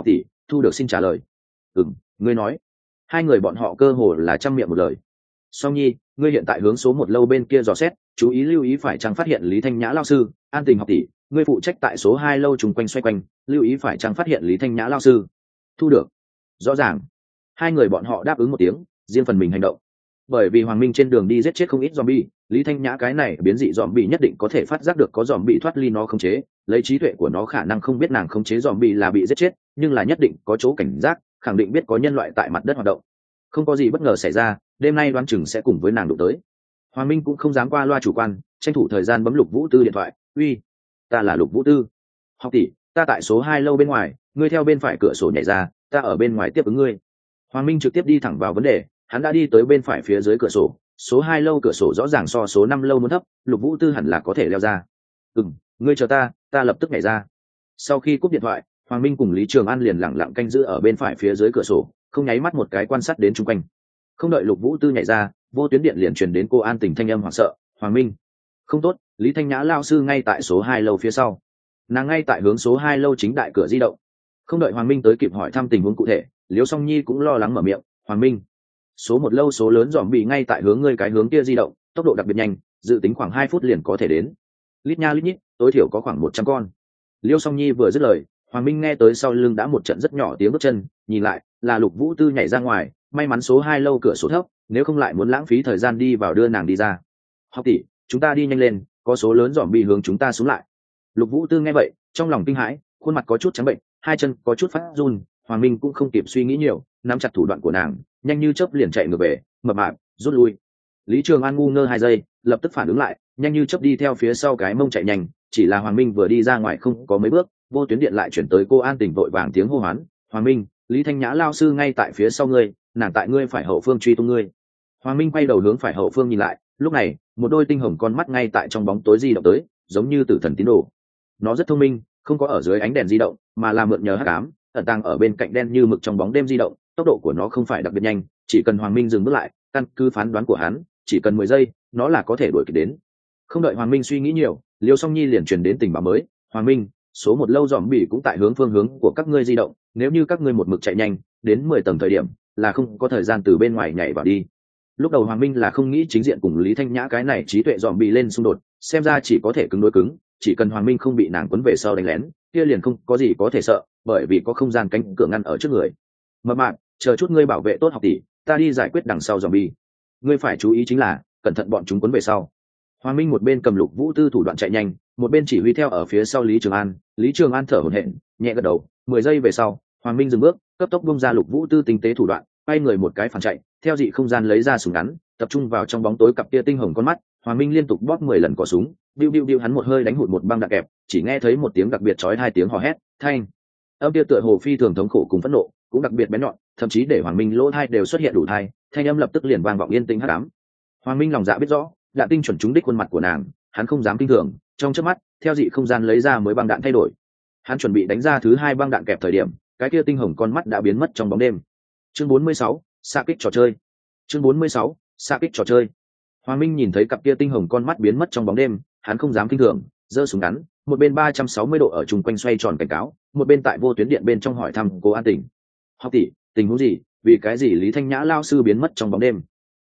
thu được xin trả lời. Ngươi nói. Hai người bọn họ cơ hồ là trăm miệng một lời. Song Nhi, ngươi hiện tại hướng số 1 lâu bên kia dò xét, chú ý lưu ý phải chăng phát hiện Lý Thanh Nhã lao sư. An Tình học tỷ, ngươi phụ trách tại số 2 lâu trùng quanh xoay quanh, lưu ý phải chăng phát hiện Lý Thanh Nhã lao sư. Thu được. Rõ ràng. Hai người bọn họ đáp ứng một tiếng, riêng phần mình hành động. Bởi vì Hoàng Minh trên đường đi giết chết không ít zombie, Lý Thanh Nhã cái này biến dị zombie nhất định có thể phát giác được có zombie thoát ly nó khống chế, lấy trí tuệ của nó khả năng không biết nàng khống chế zombie là bị giết chết, nhưng là nhất định có chỗ cảnh giác, khẳng định biết có nhân loại tại mặt đất hoạt động. Không có gì bất ngờ xảy ra, đêm nay đoán chừng sẽ cùng với nàng đụng tới. Hoàng Minh cũng không dám qua loa chủ quan, tranh thủ thời gian bấm Lục Vũ Tư điện thoại. Uy, ta là Lục Vũ Tư. Học tỷ, ta tại số 2 lâu bên ngoài, ngươi theo bên phải cửa sổ nhảy ra, ta ở bên ngoài tiếp ứng ngươi. Hoàng Minh trực tiếp đi thẳng vào vấn đề, hắn đã đi tới bên phải phía dưới cửa sổ, số 2 lâu cửa sổ rõ ràng so số 5 lâu muốn thấp, Lục Vũ Tư hẳn là có thể leo ra. Ngươi chờ ta lập tức nhảy ra. Sau khi cúp điện thoại, Hoàng Minh cùng Lý Trường An liền lặng lặng canh giữ ở bên phải phía dưới cửa sổ, không nháy mắt một cái quan sát đến xung quanh. Không đợi Lục Vũ Tư nhảy ra, vô tuyến điện liền truyền đến cô An Tình thanh âm hoảng sợ. Hoàng Minh, không tốt, Lý Thanh Nhã lao sư ngay tại số 2 lâu phía sau. Nàng ngay tại hướng số 2 lâu chính đại cửa di động. Không đợi Hoàng Minh tới kịp hỏi thăm tình huống cụ thể, Liễu Song Nhi cũng lo lắng mở miệng. Hoàng Minh, số 1 lâu số lớn dòm bị ngay tại hướng ngươi cái hướng kia di động, tốc độ đặc biệt nhanh, dự tính khoảng 2 phút liền có thể đến. Lít nha lít nhít, tối thiểu có khoảng 100 con. Liễu Song Nhi vừa dứt lời, Hoàng Minh nghe tới sau lưng đã một trận rất nhỏ tiếng bước chân, nhìn lại, là Lục Vũ Tư nhảy ra ngoài, may mắn số 2 lâu cửa sổ thấp, nếu không lại muốn lãng phí thời gian đi vào đưa nàng đi ra. Học tỷ, chúng ta đi nhanh lên, có số lớn dòm bị hướng chúng ta xuống lại. Lục Vũ Tư nghe vậy, trong lòng kinh hãi, khuôn mặt có chút trắng bệnh, hai chân có chút phát run. Hoàng Minh cũng không kịp suy nghĩ nhiều, nắm chặt thủ đoạn của nàng, nhanh như chớp liền chạy ngược về, mập mạp, rút lui. Lý Trường An ngu ngơ 2 giây, lập tức phản ứng lại, nhanh như chớp đi theo phía sau cái mông chạy nhanh. Chỉ là Hoàng Minh vừa đi ra ngoài không có mấy bước, vô tuyến điện lại chuyển tới cô An Tình vội vàng tiếng hô hoán. Hoàng Minh, Lý Thanh Nhã lao sư ngay tại phía sau ngươi, nàng tại ngươi phải hậu phương truy tung ngươi. Hoàng Minh quay đầu hướng phải hậu phương nhìn lại, lúc này một đôi tinh hồng con mắt ngay tại trong bóng tối di động tới, giống như tử thần tín đồ. Nó rất thông minh, không có ở dưới ánh đèn di động, mà là mượn nhờ hắc ám, ẩn tàng ở bên cạnh đen như mực trong bóng đêm di động. Tốc độ của nó không phải đặc biệt nhanh, chỉ cần Hoàng Minh dừng bước lại, căn cứ phán đoán của hắn, chỉ cần 10 giây, nó là có thể đuổi kịp đến. Không đợi Hoàng Minh suy nghĩ nhiều, Liêu Song Nhi liền truyền đến tình báo mới. Hoàng Minh, số 1 lâu dòm bỉ cũng tại hướng phương hướng của các ngươi di động, nếu như các ngươi một mực chạy nhanh, đến 10 tầng thời điểm, là không có thời gian từ bên ngoài nhảy vào đi. Lúc đầu Hoàng Minh là không nghĩ chính diện cùng Lý Thanh Nhã cái này trí tuệ dòm bỉ lên xung đột, xem ra chỉ có thể cứng đối cứng, chỉ cần Hoàng Minh không bị nàng quấn về sau đánh lén, kia liền không có gì có thể sợ, bởi vì có không gian cánh cửa ngăn ở trước người. Mập mạp, chờ chút ngươi bảo vệ tốt học tỷ, ta đi giải quyết đằng sau zombie. Ngươi phải chú ý chính là cẩn thận bọn chúng quấn về sau. Hoàng Minh một bên cầm Lục Vũ Tư thủ đoạn chạy nhanh, một bên chỉ huy theo ở phía sau Lý Trường An. Lý Trường An thở hổn hển, nhẹ gật đầu. 10 giây về sau, Hoàng Minh dừng bước, cấp tốc bung ra Lục Vũ Tư tinh tế thủ đoạn, quay người một cái phản chạy, theo dị không gian lấy ra súng ngắn, tập trung vào trong bóng tối cặp kia tinh hồng con mắt. Hoàng Minh liên tục bóp 10 lần cò súng, biu biu biu, hắn một hơi đánh hụt một băng đạn kẹp, chỉ nghe thấy một tiếng đặc biệt chói 2 tiếng hò hét, thanh. Âm kia tựa hồ phi thường thống khổ cùng phẫn nộ, cũng đặc biệt bén nhọn, thậm chí để Hoàng Minh lỗ tai đều xuất hiện đủ thai, thanh âm lập tức liền vang vọng yên tĩnh hắc ám. Hoàng Minh lòng dạ biết rõ, đạn tinh chuẩn trúng đích khuôn mặt của nàng, hắn không dám kinh thường, trong chớp mắt, theo dị không gian lấy ra mới băng đạn thay đổi. Hắn chuẩn bị đánh ra thứ 2 băng đạn kẹp thời điểm, cái kia tinh hồng con mắt đã biến mất trong bóng đêm. Chương 46, xạ kích trò chơi. Chương 46, xạ kích trò chơi. Hoàng Minh nhìn thấy cặp kia tinh hồng con mắt biến mất trong bóng đêm, hắn không dám kinh thường, giơ súng ngắn, một bên 360 độ ở chung quanh xoay tròn cảnh cáo, một bên tại vô tuyến điện bên trong hỏi thăm cô An Tình. Học tỷ, tình huống gì, vì cái gì Lý Thanh Nhã lao sư biến mất trong bóng đêm?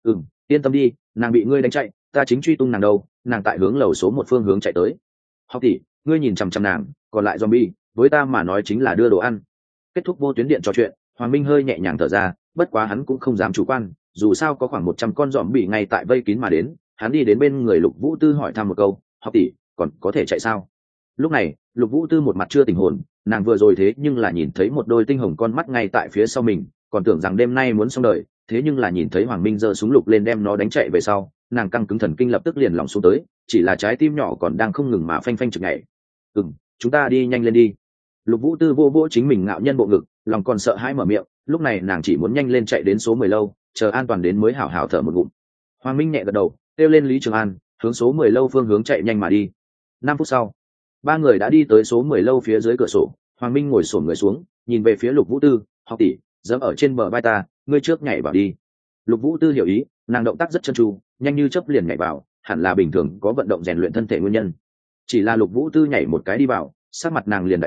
Yên tâm đi, nàng bị ngươi đánh chạy, ta chính truy tung nàng đâu, nàng tại hướng lầu số 1 phương hướng chạy tới. Học tỷ, ngươi nhìn chằm chằm nàng, còn lại zombie, với ta mà nói chính là đưa đồ ăn. Kết thúc vô tuyến điện trò chuyện, Hoàng Minh hơi nhẹ nhàng thở ra, bất quá hắn cũng không dám chủ quan, dù sao có khoảng 100 con zombie ngay tại vây kín mà đến. Hắn đi đến bên người Lục Vũ Tư hỏi thăm một câu, học tỷ, còn có thể chạy sao? Lúc này, Lục Vũ Tư một mặt chưa tỉnh hồn, nàng vừa rồi thế nhưng là nhìn thấy một đôi tinh hồng con mắt ngay tại phía sau mình, còn tưởng rằng đêm nay muốn xong đời, thế nhưng là nhìn thấy Hoàng Minh giơ súng lục lên đem nó đánh chạy về sau, nàng căng cứng thần kinh lập tức liền lỏng xuống tới, chỉ là trái tim nhỏ còn đang không ngừng mà phanh phanh chực nhảy. Chúng ta đi nhanh lên đi. Lục Vũ Tư vô vô chính mình ngạo nhân bộ ngực, lòng còn sợ hãi mở miệng, lúc này nàng chỉ muốn nhanh lên chạy đến số 10 lâu, chờ an toàn đến mới hảo hảo thở một ngụm. Hoàng Minh nhẹ gật đầu, kêu lên Lý Trường An, hướng số 10 lâu phương hướng chạy nhanh mà đi. 5 phút sau, ba người đã đi tới số 10 lâu phía dưới cửa sổ. Hoàng Minh ngồi xổm người xuống, nhìn về phía Lục Vũ Tư, học tỷ, dẫm ở trên bờ vai ta, ngươi trước nhảy vào đi. Lục Vũ Tư hiểu ý, nàng động tác rất chân tru, nhanh như chớp liền nhảy vào, hẳn là bình thường có vận động rèn luyện thân thể nguyên nhân. Chỉ là Lục Vũ Tư nhảy một cái đi vào, sắc mặt nàng liền đại biến,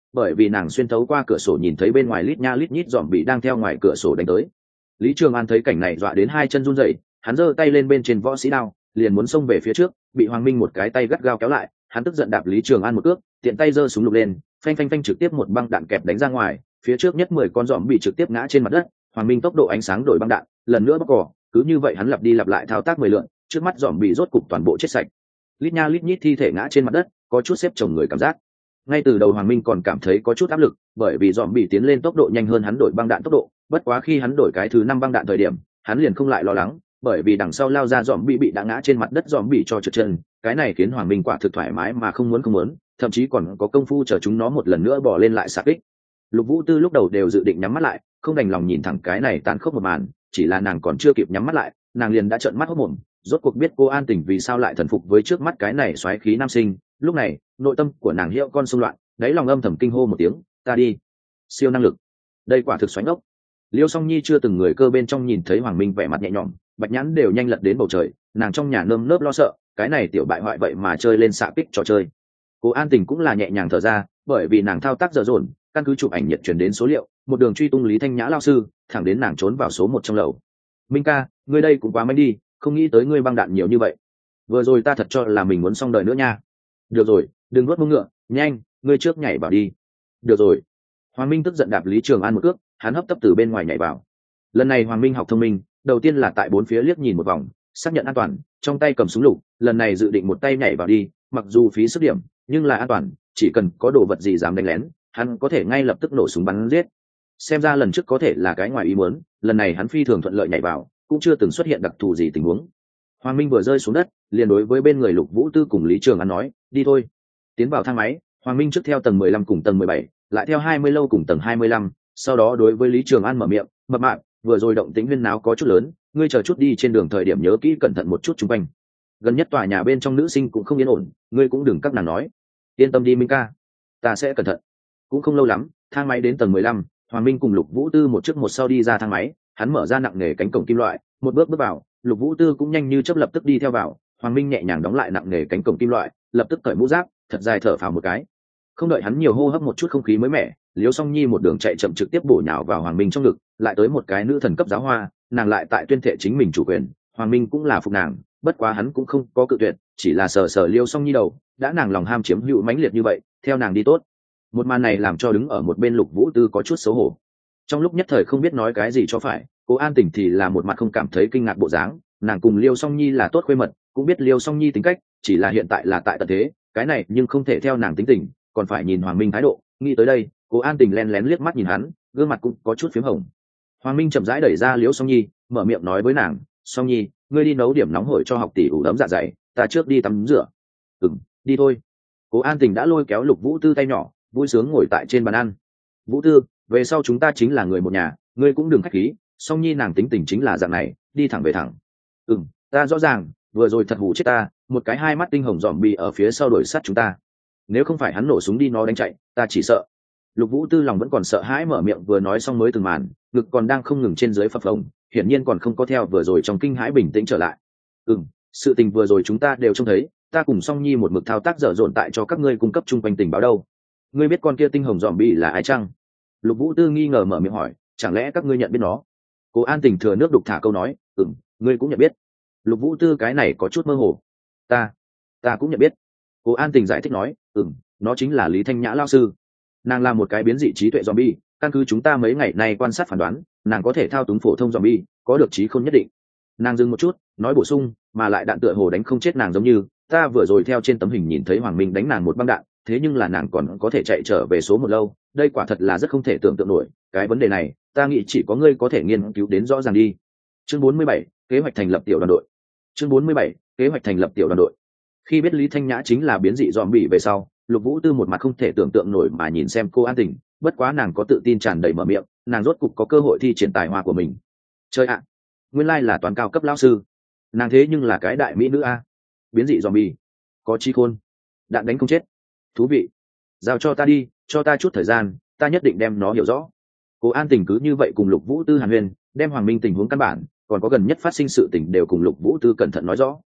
bởi vì nàng xuyên thấu qua cửa sổ nhìn thấy bên ngoài lít nha lít nhít dòm bị đang theo ngoài cửa sổ đánh tới. Lý Trường An thấy cảnh này dọa đến hai chân run rẩy, hắn giơ tay lên bên trên võ sĩ đao, liền muốn xông về phía trước, bị Hoàng Minh một cái tay gắt gao kéo lại, hắn tức giận đạp Lý Trường An một cước, tiện tay giơ súng lục lên, phanh phanh phanh trực tiếp một băng đạn kẹp đánh ra ngoài, phía trước nhất 10 con dòm bị trực tiếp ngã trên mặt đất. Hoàng Minh tốc độ ánh sáng đổi băng đạn, lần nữa bóc cỏ, cứ như vậy hắn lặp đi lặp lại thao tác 10 lượt, trước mắt dòm bị rốt cục toàn bộ chết sạch. Lít nha lít nhít thi thể ngã trên mặt đất, có chút xếp chồng người cảm giác. Ngay từ đầu Hoàng Minh còn cảm thấy có chút áp lực, bởi vì dòm bị tiến lên tốc độ nhanh hơn hắn đổi băng đạn tốc độ, bất quá khi hắn đổi cái thứ 5 băng đạn thời điểm, hắn liền không lại lo lắng, bởi vì đằng sau lao ra dòm bị đã ngã trên mặt đất dòm bị cho trượt chân, cái này khiến Hoàng Minh quả thực thoải mái mà không muốn, thậm chí còn có công phu chờ chúng nó một lần nữa bò lên lại xạ kích. Lục Vũ Tư lúc đầu đều dự định nhắm mắt lại, không đành lòng nhìn thẳng cái này tàn khốc một màn, chỉ là nàng còn chưa kịp nhắm mắt lại, nàng liền đã trợn mắt hốt mồm, rốt cuộc biết cô An Tình vì sao lại thần phục với trước mắt cái này xoáy khí nam sinh. Lúc này nội tâm của nàng hiệu con xung loạn, đáy lòng âm thầm kinh hô một tiếng, ta đi, siêu năng lực, đây quả thực xoáy ngốc. Liêu Song Nhi chưa từng người cơ bên trong nhìn thấy Hoàng Minh vẻ mặt nhẹ nhõm, bạch nhãn đều nhanh lật đến bầu trời, nàng trong nhà nơm nớp lo sợ, cái này tiểu bại hoại vậy mà chơi lên xạ kích trò chơi. Cô An Tình cũng là nhẹ nhàng thở ra, bởi vì nàng thao tác dở dồn, căn cứ chụp ảnh nhiệt truyền đến số liệu, một đường truy tung Lý Thanh Nhã lao sư, thẳng đến nàng trốn vào số 1 trong lầu. Minh ca, ngươi đây cũng quá mạnh đi, không nghĩ tới ngươi băng đạn nhiều như vậy. Vừa rồi ta thật cho là mình muốn xong đời nữa nha. Được rồi, đừng nuốt mông ngựa, nhanh, ngươi trước nhảy vào đi. Được rồi. Hoàng Minh tức giận đạp Lý Trường An một cước, hắn hấp tấp từ bên ngoài nhảy vào. Lần này Hoàng Minh học thông minh, đầu tiên là tại bốn phía liếc nhìn một vòng, xác nhận an toàn, trong tay cầm súng lục, lần này dự định một tay nhảy vào đi, mặc dù phí sức điểm, nhưng là an toàn, chỉ cần có đồ vật gì dám đánh lén, hắn có thể ngay lập tức nổ súng bắn giết. Xem ra lần trước có thể là cái ngoài ý muốn, lần này hắn phi thường thuận lợi nhảy vào, cũng chưa từng xuất hiện đặc thù gì tình huống. Hoàng Minh vừa rơi xuống đất, liền đối với bên người Lục Vũ Tư cùng Lý Trường An nói, đi thôi. Tiến vào thang máy, Hoàng Minh trước theo tầng 15 cùng tầng 17, lại theo 20 lâu cùng tầng 25, sau đó đối với Lý Trường An mở miệng, mập mạp, vừa rồi động tĩnh huyên náo có chút lớn, ngươi chờ chút đi trên đường thời điểm nhớ kỹ cẩn thận một chút xung quanh. Gần nhất tòa nhà bên trong nữ sinh cũng không yên ổn, ngươi cũng đừng các nàng nói. Yên tâm đi Minh ca, ta sẽ cẩn thận. Cũng không lâu lắm, thang máy đến tầng 15, Hoàng Minh cùng Lục Vũ Tư một trước một sau đi ra thang máy, hắn mở ra nặng nề cánh cổng kim loại, một bước bước vào, Lục Vũ Tư cũng nhanh như chớp lập tức đi theo vào, Hoàng Minh nhẹ nhàng đóng lại nặng nề cánh cổng kim loại, lập tức cởi mũ giáp, thật dài thở phào một cái. Không đợi hắn nhiều hô hấp một chút không khí mới mẻ, Liễu Song Nhi một đường chạy chậm trực tiếp bổ nhào vào Hoàng Minh trong ngực, lại tới một cái nữ thần cấp giáo hoa, nàng lại tại tuyên thệ chính mình chủ quyền, Hoàng Minh cũng là phục nàng, bất quá hắn cũng không có cự tuyệt, chỉ là sờ sờ Liễu Song Nhi đầu, đã nàng lòng ham chiếm hữu mãnh liệt như vậy, theo nàng đi tốt. Một màn này làm cho đứng ở một bên Lục Vũ Tư có chút xấu hổ. Trong lúc nhất thời không biết nói cái gì cho phải, Cố An Tình thì là một mặt không cảm thấy kinh ngạc bộ dáng, nàng cùng Liêu Song Nhi là tốt khuê mật, cũng biết Liêu Song Nhi tính cách, chỉ là hiện tại là tại tận thế, cái này nhưng không thể theo nàng tính tình, còn phải nhìn Hoàng Minh thái độ. Nghĩ tới đây, Cố An Tình lén lén liếc mắt nhìn hắn, gương mặt cũng có chút phím hồng. Hoàng Minh chậm rãi đẩy ra Liêu Song Nhi, mở miệng nói với nàng, Song Nhi, ngươi đi nấu điểm nóng hổi cho học tỷ ủ ấm dạ dày, ta trước đi tắm rửa. Đi thôi. Cố An Tình đã lôi kéo Lục Vũ Tư tay nhỏ, vui sướng ngồi tại trên bàn ăn. Vũ Tư, về sau chúng ta chính là người một nhà, ngươi cũng đừng khách khí, Song Nhi nàng tính tình chính là dạng này, đi thẳng về thẳng. Ta rõ ràng, vừa rồi thật hù chết ta, một cái hai mắt tinh hồng dòm bì ở phía sau đuổi sát chúng ta, nếu không phải hắn nổ súng đi nó đánh chạy, ta chỉ sợ. Lục Vũ Tư lòng vẫn còn sợ hãi, mở miệng vừa nói xong mới từng màn, ngực còn đang không ngừng trên dưới phập phồng, hiển nhiên còn không có theo vừa rồi trong kinh hãi bình tĩnh trở lại. Sự tình vừa rồi chúng ta đều trông thấy, ta cùng Song Nhi một mực thao tác dở dồn tại cho các ngươi cung cấp chung quanh tình báo đâu. Ngươi biết con kia tinh hồng dòm bì là ai chăng? Lục Vũ Tư nghi ngờ mở miệng hỏi, chẳng lẽ các ngươi nhận biết nó? Cố An Tình thừa nước đục thả câu nói, ngươi cũng nhận biết. Lục Vũ Tư cái này có chút mơ hồ. Ta cũng nhận biết. Cố An Tình giải thích nói, nó chính là Lý Thanh Nhã lao sư. Nàng là một cái biến dị trí tuệ zombie, căn cứ chúng ta mấy ngày nay quan sát phán đoán, nàng có thể thao túng phổ thông zombie, có được trí khôn nhất định. Nàng dừng một chút, nói bổ sung, mà lại đạn tựa hồ đánh không chết nàng, giống như ta vừa rồi theo trên tấm hình nhìn thấy Hoàng Minh đánh nàng một băng đạn, thế nhưng là nàng còn có thể chạy trở về số 1 lâu, đây quả thật là rất không thể tưởng tượng nổi. Cái vấn đề này, ta nghĩ chỉ có ngươi có thể nghiên cứu đến rõ ràng đi. Chương 47, kế hoạch thành lập tiểu đoàn đội. Chương 47, kế hoạch thành lập tiểu đoàn đội. Khi biết Lý Thanh Nhã chính là biến dị zombie về sau, Lục Vũ Tư một mặt không thể tưởng tượng nổi mà nhìn xem Cô An Tình, bất quá nàng có tự tin tràn đầy mở miệng, nàng rốt cục có cơ hội thi triển tài hoa của mình. Chơi ạ, nguyên lai là toán cao cấp lão sư, nàng thế nhưng là cái đại mỹ nữ a. Biến dị zombie, có trí khôn, đạn đánh không chết, thú vị. Giao cho ta đi, cho ta chút thời gian, ta nhất định đem nó hiểu rõ. Cô An Tình cứ như vậy cùng Lục Vũ Tư hàn huyên, đem Hoàng Minh tình huống căn bản, còn có gần nhất phát sinh sự tình đều cùng Lục Vũ Tư cẩn thận nói rõ.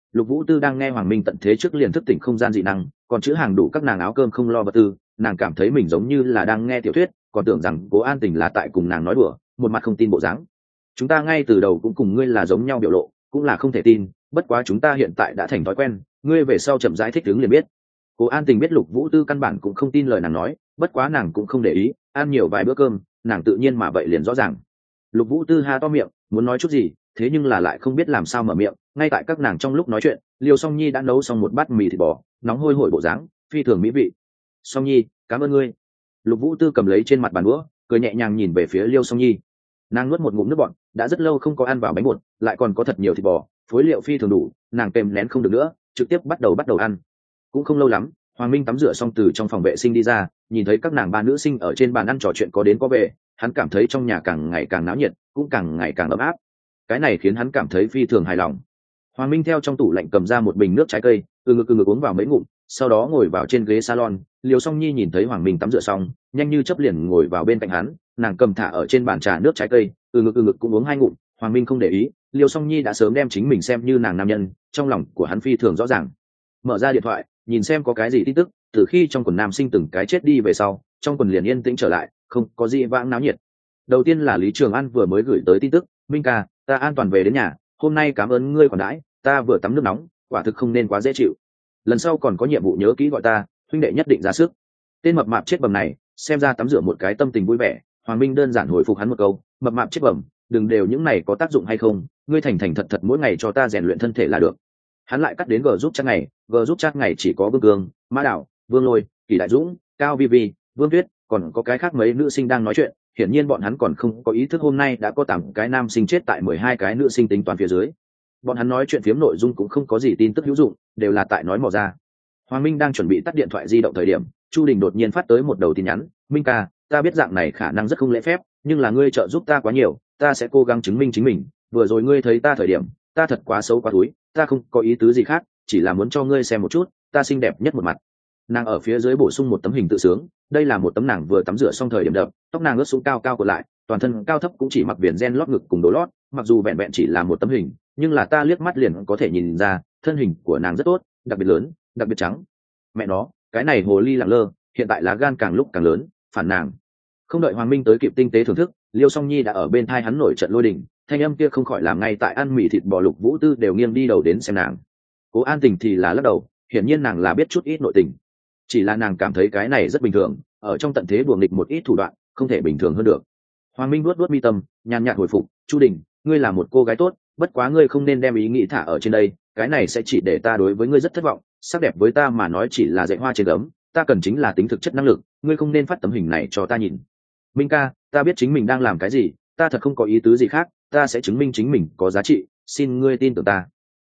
Lục Vũ Tư đang nghe Hoàng Minh tận thế trước liền thức tỉnh không gian dị năng, còn chữ hàng đủ các nàng áo cơm không lo vật tư, nàng cảm thấy mình giống như là đang nghe tiểu thuyết, còn tưởng rằng Cố An Tình là tại cùng nàng nói đùa, một mặt không tin bộ dáng. Chúng ta ngay từ đầu cũng cùng ngươi là giống nhau biểu lộ, cũng là không thể tin, bất quá chúng ta hiện tại đã thành thói quen, ngươi về sau chậm rãi thích ứng liền biết. Cố An Tình biết Lục Vũ Tư căn bản cũng không tin lời nàng nói, bất quá nàng cũng không để ý, ăn nhiều vài bữa cơm, nàng tự nhiên mà vậy liền rõ ràng. Lục Vũ Tư ha to miệng, muốn nói chút gì, thế nhưng là lại không biết làm sao mở miệng. Ngay tại các nàng trong lúc nói chuyện, Liêu Song Nhi đã nấu xong một bát mì thịt bò, nóng hôi hổi bộ dáng, phi thường mỹ vị. Song Nhi, cảm ơn ngươi. Lục Vũ Tư cầm lấy trên mặt bàn đũa, cười nhẹ nhàng nhìn về phía Liêu Song Nhi. Nàng nuốt một ngụm nước bọt, đã rất lâu không có ăn vào bánh bột, lại còn có thật nhiều thịt bò, phối liệu phi thường đủ, nàng kèm nén không được nữa, trực tiếp bắt đầu ăn. Cũng không lâu lắm, Hoàng Minh tắm rửa xong từ trong phòng vệ sinh đi ra, nhìn thấy các nàng ba nữ sinh ở trên bàn ăn trò chuyện có đến có về, hắn cảm thấy trong nhà càng ngày càng náo nhiệt, cũng càng ngày càng ấm áp. Cái này khiến hắn cảm thấy phi thường hài lòng. Hoàng Minh theo trong tủ lạnh cầm ra một bình nước trái cây, từ ngực uống vào mấy ngụm, sau đó ngồi vào trên ghế salon. Liêu Song Nhi nhìn thấy Hoàng Minh tắm rửa xong, nhanh như chớp liền ngồi vào bên cạnh hắn, nàng cầm thả ở trên bàn trà nước trái cây, từ ngực cũng uống hai ngụm. Hoàng Minh không để ý, Liêu Song Nhi đã sớm đem chính mình xem như nàng nam nhân, trong lòng của hắn phi thường rõ ràng. Mở ra điện thoại, nhìn xem có cái gì tin tức, từ khi trong quần nam sinh từng cái chết đi về sau, trong quần liền yên tĩnh trở lại, không có gì vãng náo nhiệt. Đầu tiên là Lý Trường An vừa mới gửi tới tin tức, Minh ca, ta an toàn về đến nhà, hôm nay cảm ơn ngươi quản đãi, ta vừa tắm nước nóng, quả thực không nên quá dễ chịu. Lần sau còn có nhiệm vụ nhớ kỹ gọi ta, huynh đệ nhất định ra sức. Tên mập mạp chết bầm này, xem ra tắm rửa một cái tâm tình vui vẻ. Hoàng Minh đơn giản hồi phục hắn một câu, mập mạp chết bầm, đừng đều những này có tác dụng hay không, ngươi thành thành thật thật mỗi ngày cho ta rèn luyện thân thể là được. Hắn lại cắt đến G giúp chắc ngày chỉ có Vương Cương, Mã Đảo, Vương Lôi, Kỳ Đại Dũng, Cao Vi Vi, Vương Tuyết, còn có cái khác mấy nữ sinh đang nói chuyện. Hiển nhiên bọn hắn còn không có ý thức hôm nay đã có 8 cái nam sinh chết tại 12 cái nữ sinh tính toán phía dưới. Bọn hắn nói chuyện phiếm nội dung cũng không có gì tin tức hữu dụng, đều là tại nói mò ra. Hoàng Minh đang chuẩn bị tắt điện thoại di động thời điểm, Chu Đình đột nhiên phát tới một đầu tin nhắn, Minh ca, ta biết dạng này khả năng rất không lễ phép, nhưng là ngươi trợ giúp ta quá nhiều, ta sẽ cố gắng chứng minh chính mình. Vừa rồi ngươi thấy ta thời điểm, ta thật quá xấu quá túi, ta không có ý tứ gì khác, chỉ là muốn cho ngươi xem một chút, ta xinh đẹp nhất một mặt. Nàng ở phía dưới bổ sung một tấm hình tự sướng, đây là một tấm nàng vừa tắm rửa xong thời điểm đập, tóc nàng ướt sũng cao cao của lại, toàn thân cao thấp cũng chỉ mặc viền ren lót ngực cùng đồ lót, mặc dù vẹn vẹn chỉ là một tấm hình, nhưng là ta liếc mắt liền có thể nhìn ra, thân hình của nàng rất tốt, đặc biệt lớn, đặc biệt trắng. Mẹ nó, cái này hồ ly lẳng lơ, hiện tại lá gan càng lúc càng lớn, phản nàng. Không đợi Hoàng Minh tới kịp tinh tế thưởng thức, Liêu Song Nhi đã ở bên thai hắn nổi trận lôi đình, thanh âm kia không khỏi làm ngay tại ăn mì thịt bò Lục Vũ Tư đều nghiêng đi đầu đến xem nàng. Cố An Tình thì là lắc đầu, hiển nhiên nàng là biết chút ít nội tình, chỉ là nàng cảm thấy cái này rất bình thường, ở trong tận thế đùa nghịch một ít thủ đoạn, không thể bình thường hơn được. Hoàng Minh luốt mi tâm, nhàn nhạt hồi phục, Chu Đình, ngươi là một cô gái tốt, bất quá ngươi không nên đem ý nghĩ thả ở trên đây, cái này sẽ chỉ để ta đối với ngươi rất thất vọng, sắc đẹp với ta mà nói chỉ là dạy hoa trên gấm, ta cần chính là tính thực chất năng lực, ngươi không nên phát tấm hình này cho ta nhìn. Minh ca, ta biết chính mình đang làm cái gì, ta thật không có ý tứ gì khác, ta sẽ chứng minh chính mình có giá trị, xin ngươi tin tưởng ta.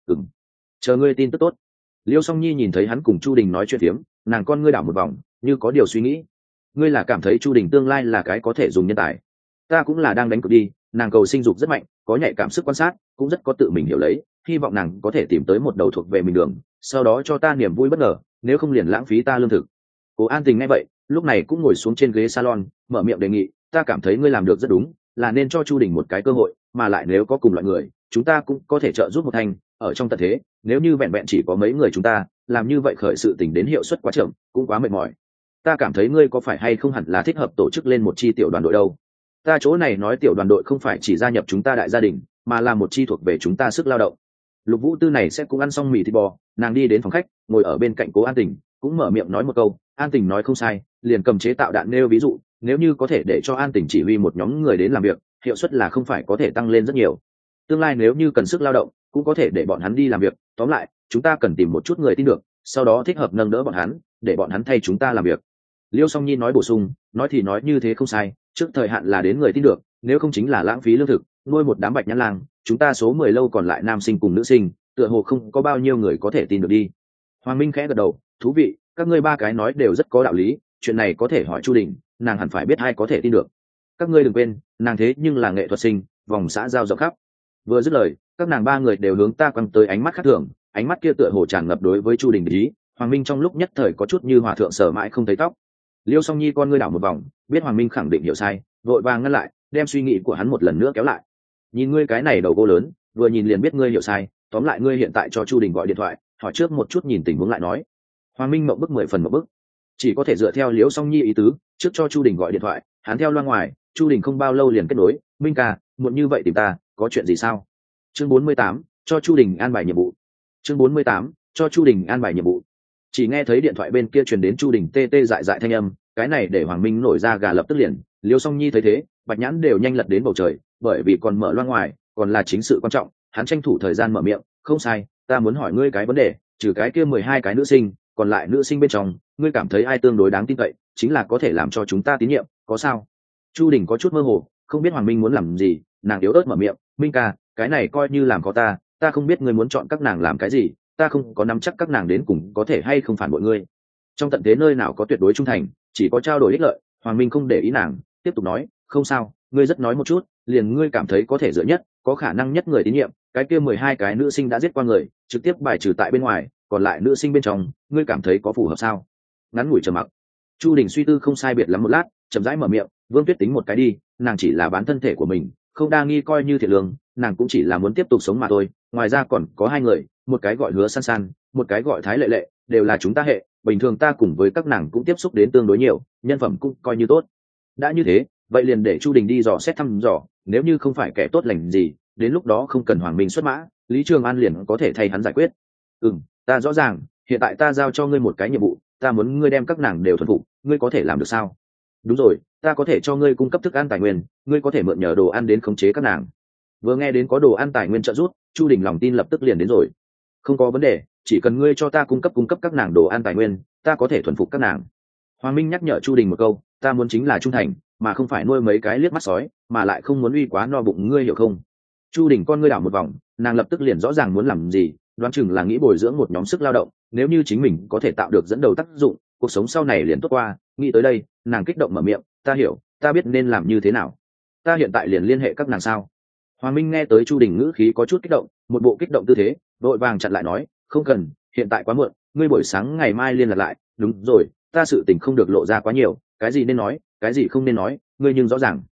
Chờ ngươi tin tức tốt. Liêu Song Nhi nhìn thấy hắn cùng Chu Đình nói chuyện phiếm, nàng con ngươi đảo một vòng, như có điều suy nghĩ. Ngươi là cảm thấy Chu Đình tương lai là cái có thể dùng nhân tài? Ta cũng là đang đánh cược đi, nàng cầu sinh dục rất mạnh, có nhạy cảm sức quan sát, cũng rất có tự mình hiểu lấy, hy vọng nàng có thể tìm tới một đầu thuộc về mình đường, sau đó cho ta niềm vui bất ngờ, nếu không liền lãng phí ta lương thực. Cố An Tình nghe vậy, lúc này cũng ngồi xuống trên ghế salon, mở miệng đề nghị, ta cảm thấy ngươi làm được rất đúng, là nên cho Chu Đình một cái cơ hội, mà lại nếu có cùng loại người, chúng ta cũng có thể trợ giúp một thành, ở trong tận thế, nếu như vẹn vẹn chỉ có mấy người chúng ta, làm như vậy khởi sự tình đến hiệu suất quá chậm, cũng quá mệt mỏi. Ta cảm thấy ngươi có phải hay không hẳn là thích hợp tổ chức lên một chi tiểu đoàn đội đâu. Ta chỗ này nói tiểu đoàn đội không phải chỉ gia nhập chúng ta đại gia đình, mà là một chi thuộc về chúng ta sức lao động. Lục Vũ Tư này sẽ cũng ăn xong mì thịt bò, nàng đi đến phòng khách, ngồi ở bên cạnh Cố An Tình, cũng mở miệng nói một câu, An Tình nói không sai, liền cầm chế tạo đạn nêu ví dụ, nếu như có thể để cho An Tình chỉ huy một nhóm người đến làm việc, hiệu suất là không phải có thể tăng lên rất nhiều. Tương lai nếu như cần sức lao động, cũng có thể để bọn hắn đi làm việc, tóm lại, chúng ta cần tìm một chút người tin được, sau đó thích hợp nâng đỡ bọn hắn, để bọn hắn thay chúng ta làm việc. Liêu Song Nhi nói bổ sung, nói thì nói như thế không sai, trước thời hạn là đến người tin được, nếu không chính là lãng phí lương thực, nuôi một đám bạch nhãn lang, chúng ta số 10 lâu còn lại nam sinh cùng nữ sinh, tựa hồ không có bao nhiêu người có thể tin được đi. Hoàng Minh khẽ gật đầu, thú vị, các ngươi ba cái nói đều rất có đạo lý, chuyện này có thể hỏi Chu Đình, nàng hẳn phải biết ai có thể tin được. Các ngươi đừng quên, nàng thế nhưng là nghệ thuật sinh, vòng xã giao rộng khắp. Vừa dứt lời, các nàng ba người đều hướng ta quăng tới ánh mắt khác thường, ánh mắt kia tựa hồ tràn ngập đối với Chu Đình để ý. Hoàng Minh trong lúc nhất thời có chút như hòa thượng sở mãi không thấy tóc. Liêu Song Nhi con ngươi đảo một vòng, biết Hoàng Minh khẳng định hiểu sai, vội vàng ngăn lại, đem suy nghĩ của hắn một lần nữa kéo lại. Nhìn ngươi cái này đầu gỗ lớn, vừa nhìn liền biết ngươi hiểu sai, tóm lại ngươi hiện tại cho Chu Đình gọi điện thoại hỏi trước một chút, nhìn tình huống lại nói. Hoàng Minh mộng bức 10 phần mộng bức, chỉ có thể dựa theo Liễu Song Nhi ý tứ, trước cho Chu Đình gọi điện thoại. Hắn theo loa ngoài, Chu Đình không bao lâu liền kết nối. Minh ca, muộn như vậy tìm ta, có chuyện gì sao? Chương 48, cho Chu Đình an bài nhiệm vụ. Chương 48, cho Chu Đình an bài nhiệm vụ. Chỉ nghe thấy điện thoại bên kia truyền đến Chu Đình tê tê dại dại thanh âm, cái này để Hoàng Minh nổi da gà lập tức liền. Liễu Song Nhi thấy thế, bạch nhãn đều nhanh lật đến bầu trời, bởi vì còn mở loa ngoài, còn là chính sự quan trọng. Hắn tranh thủ thời gian mở miệng, không sai, ta muốn hỏi ngươi cái vấn đề, trừ cái kia 12 cái nữ sinh, còn lại nữ sinh bên trong, ngươi cảm thấy ai tương đối đáng tin cậy, chính là có thể làm cho chúng ta tín nhiệm, có sao? Chu Đình có chút mơ hồ, không biết Hoàng Minh muốn làm gì, nàng yếu ớt mở miệng, Minh ca, cái này coi như làm có ta không biết ngươi muốn chọn các nàng làm cái gì, ta không có nắm chắc các nàng đến cùng có thể hay không phản bội ngươi. Trong tận thế nơi nào có tuyệt đối trung thành, chỉ có trao đổi ích lợi. Hoàng Minh không để ý nàng, tiếp tục nói, không sao, ngươi rất nói một chút, liền ngươi cảm thấy có thể dựa nhất, có khả năng nhất người tín nhiệm, cái kia 12 cái nữ sinh đã giết qua người, trực tiếp bài trừ tại bên ngoài, còn lại nữ sinh bên trong, ngươi cảm thấy có phù hợp sao? Ngắn ngủi trầm mặc. Chu Đình suy tư không sai biệt lắm một lát, chậm rãi mở miệng, Vương Tuyết tính một cái đi, nàng chỉ là bán thân thể của mình, không đa nghi coi như thiệt lương, nàng cũng chỉ là muốn tiếp tục sống mà thôi. Ngoài ra còn có 2 người, một cái gọi Hứa San San, một cái gọi Thái Lệ Lệ, đều là chúng ta hệ, bình thường ta cùng với các nàng cũng tiếp xúc đến tương đối nhiều, nhân phẩm cũng coi như tốt. Đã như thế, vậy liền để Chu Đình đi dò xét thăm dò, nếu như không phải kẻ tốt lành gì, đến lúc đó không cần Hoàng Minh xuất mã, Lý Trường An liền có thể thay hắn giải quyết. Ta rõ ràng, hiện tại ta giao cho ngươi một cái nhiệm vụ, ta muốn ngươi đem các nàng đều thuần phục, ngươi có thể làm được sao? Đúng rồi, ta có thể cho ngươi cung cấp thức ăn tài nguyên, ngươi có thể mượn nhờ đồ ăn đến khống chế các nàng. Vừa nghe đến có đồ ăn tài nguyên trợ giúp, Chu Đình lòng tin lập tức liền đến rồi. Không có vấn đề, chỉ cần ngươi cho ta cung cấp các nàng đồ ăn tài nguyên, ta có thể thuần phục các nàng. Hoàng Minh nhắc nhở Chu Đình một câu, ta muốn chính là trung thành, mà không phải nuôi mấy cái liếc mắt sói, mà lại không muốn uy quá no bụng, ngươi hiểu không? Chu Đình con ngươi đảo một vòng, nàng lập tức liền rõ ràng muốn làm gì, đoán chừng là nghĩ bồi dưỡng một nhóm sức lao động, nếu như chính mình có thể tạo được dẫn đầu tác dụng, cuộc sống sau này liền tốt qua. Nghĩ tới đây, nàng kích động mở miệng, ta hiểu, ta biết nên làm như thế nào. Ta hiện tại liền liên hệ các nàng sao? Hoàng Minh nghe tới Chu Đình ngữ khí có chút kích động, một bộ kích động tư thế, vội vàng chặn lại nói, không cần, hiện tại quá muộn, ngươi buổi sáng ngày mai liên lạc lại. Đúng rồi, ta sự tình không được lộ ra quá nhiều, cái gì nên nói, cái gì không nên nói, ngươi nhưng rõ ràng.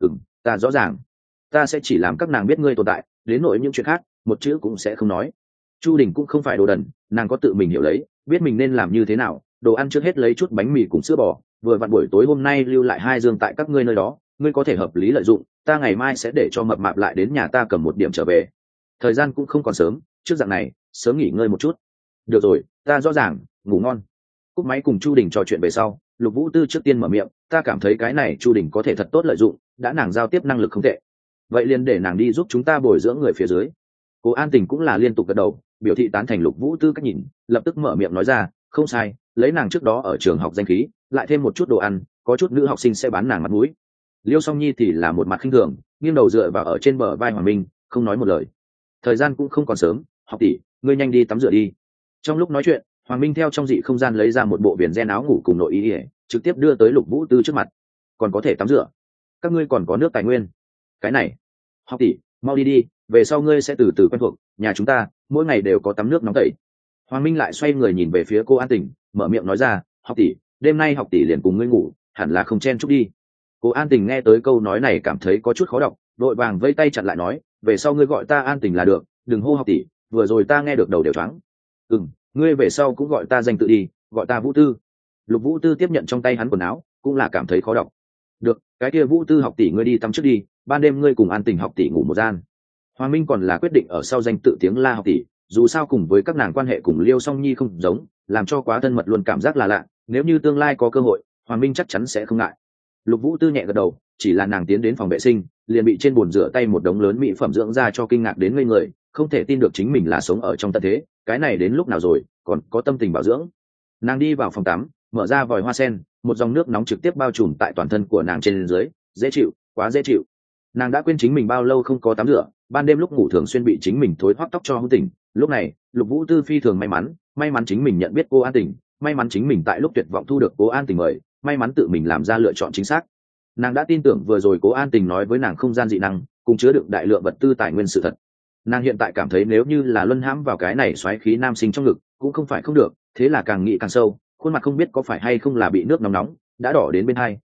Ta rõ ràng, ta sẽ chỉ làm các nàng biết ngươi tồn tại, đến nỗi những chuyện khác, một chữ cũng sẽ không nói. Chu Đình cũng không phải đồ đần, nàng có tự mình hiểu lấy, biết mình nên làm như thế nào. Đồ ăn trước hết lấy chút bánh mì cùng sữa bò, vừa vặn buổi tối hôm nay lưu lại 2 giường tại các ngươi nơi đó, ngươi có thể hợp lý lợi dụng, ta ngày mai sẽ để cho mập mạp lại đến nhà ta cầm 1 điểm trở về. Thời gian cũng không còn sớm, trước dạng này, sớm nghỉ ngơi một chút. Được rồi, ta rõ ràng, ngủ ngon. Cúp máy cùng Chu Đình trò chuyện về sau, Lục Vũ Tư trước tiên mở miệng, ta cảm thấy cái này Chu Đình có thể thật tốt lợi dụng, đã nàng giao tiếp năng lực không tệ, vậy liền để nàng đi giúp chúng ta bồi dưỡng người phía dưới. Cố An Tình cũng là liên tục gật đầu, biểu thị tán thành Lục Vũ Tư cách nhìn, lập tức mở miệng nói ra, không sai, lấy nàng trước đó ở trường học danh khí, lại thêm một chút đồ ăn, có chút nữ học sinh sẽ bán nàng mặt mũi. Liêu Song Nhi thì là một mặt khinh thường, nghiêng đầu dựa vào ở trên bờ vai Hoàng Minh, không nói một lời. Thời gian cũng không còn sớm, học tỷ, ngươi nhanh đi tắm rửa đi. Trong lúc nói chuyện, Hoàng Minh theo trong dị không gian lấy ra một bộ viền ren áo ngủ cùng nội y, trực tiếp đưa tới Lục Vũ Tư trước mặt. Còn có thể tắm rửa? Các ngươi còn có nước tài nguyên? Cái này, học tỷ, mau đi đi, về sau ngươi sẽ từ từ quen thuộc, nhà chúng ta mỗi ngày đều có tắm nước nóng tẩy. Hoàng Minh lại xoay người nhìn về phía cô An Tình, mở miệng nói ra, học tỷ, đêm nay học tỷ liền cùng ngươi ngủ, hẳn là không chen chúc đi. Cô An Tình nghe tới câu nói này cảm thấy có chút khó đọc, đội vàng vây tay chặn lại nói, về sau ngươi gọi ta An Tình là được, đừng hô học tỷ, vừa rồi ta nghe được đầu đều choáng. Ngươi về sau cũng gọi ta danh tự đi, gọi ta Vũ Tư. Lục Vũ Tư tiếp nhận trong tay hắn quần áo, cũng là cảm thấy khó đọc. Được, cái kia Vũ Tư học tỷ ngươi đi tắm trước đi, ban đêm ngươi cùng An Tình học tỷ ngủ một gian. Hoàng Minh còn là quyết định ở sau danh tự tiếng La học tỷ, dù sao cùng với các nàng quan hệ cùng Liêu Song Nhi không giống, làm cho quá thân mật luôn cảm giác là lạ, nếu như tương lai có cơ hội, Hoàng Minh chắc chắn sẽ không ngại. Lục Vũ Tư nhẹ gật đầu, chỉ là nàng tiến đến phòng vệ sinh, liền bị trên bồn rửa tay một đống lớn mỹ phẩm dưỡng da cho kinh ngạc đến ngây người, không thể tin được chính mình là sống ở trong tận thế, cái này đến lúc nào rồi, còn có tâm tình bảo dưỡng. Nàng đi vào phòng tắm, mở ra vòi hoa sen, một dòng nước nóng trực tiếp bao trùm tại toàn thân của nàng trên dưới, dễ chịu, quá dễ chịu. Nàng đã quên chính mình bao lâu không có tắm rửa, ban đêm lúc ngủ thường xuyên bị chính mình thối thoát tóc cho hôn tỉnh. Lúc này, Lục Vũ Tư phi thường may mắn chính mình nhận biết cô An Tình, may mắn chính mình tại lúc tuyệt vọng thu được cô An Tình mời, may mắn tự mình làm ra lựa chọn chính xác. Nàng đã tin tưởng vừa rồi cô An Tình nói với nàng không gian dị năng, cùng chứa đựng đại lượng vật tư tài nguyên sự thật. Nàng hiện tại cảm thấy nếu như là luân hãm vào cái này xoáy khí nam sinh trong ngực, cũng không phải không được, thế là càng nghĩ càng sâu, khuôn mặt không biết có phải hay không là bị nước nóng nóng đã đỏ đến bên hai,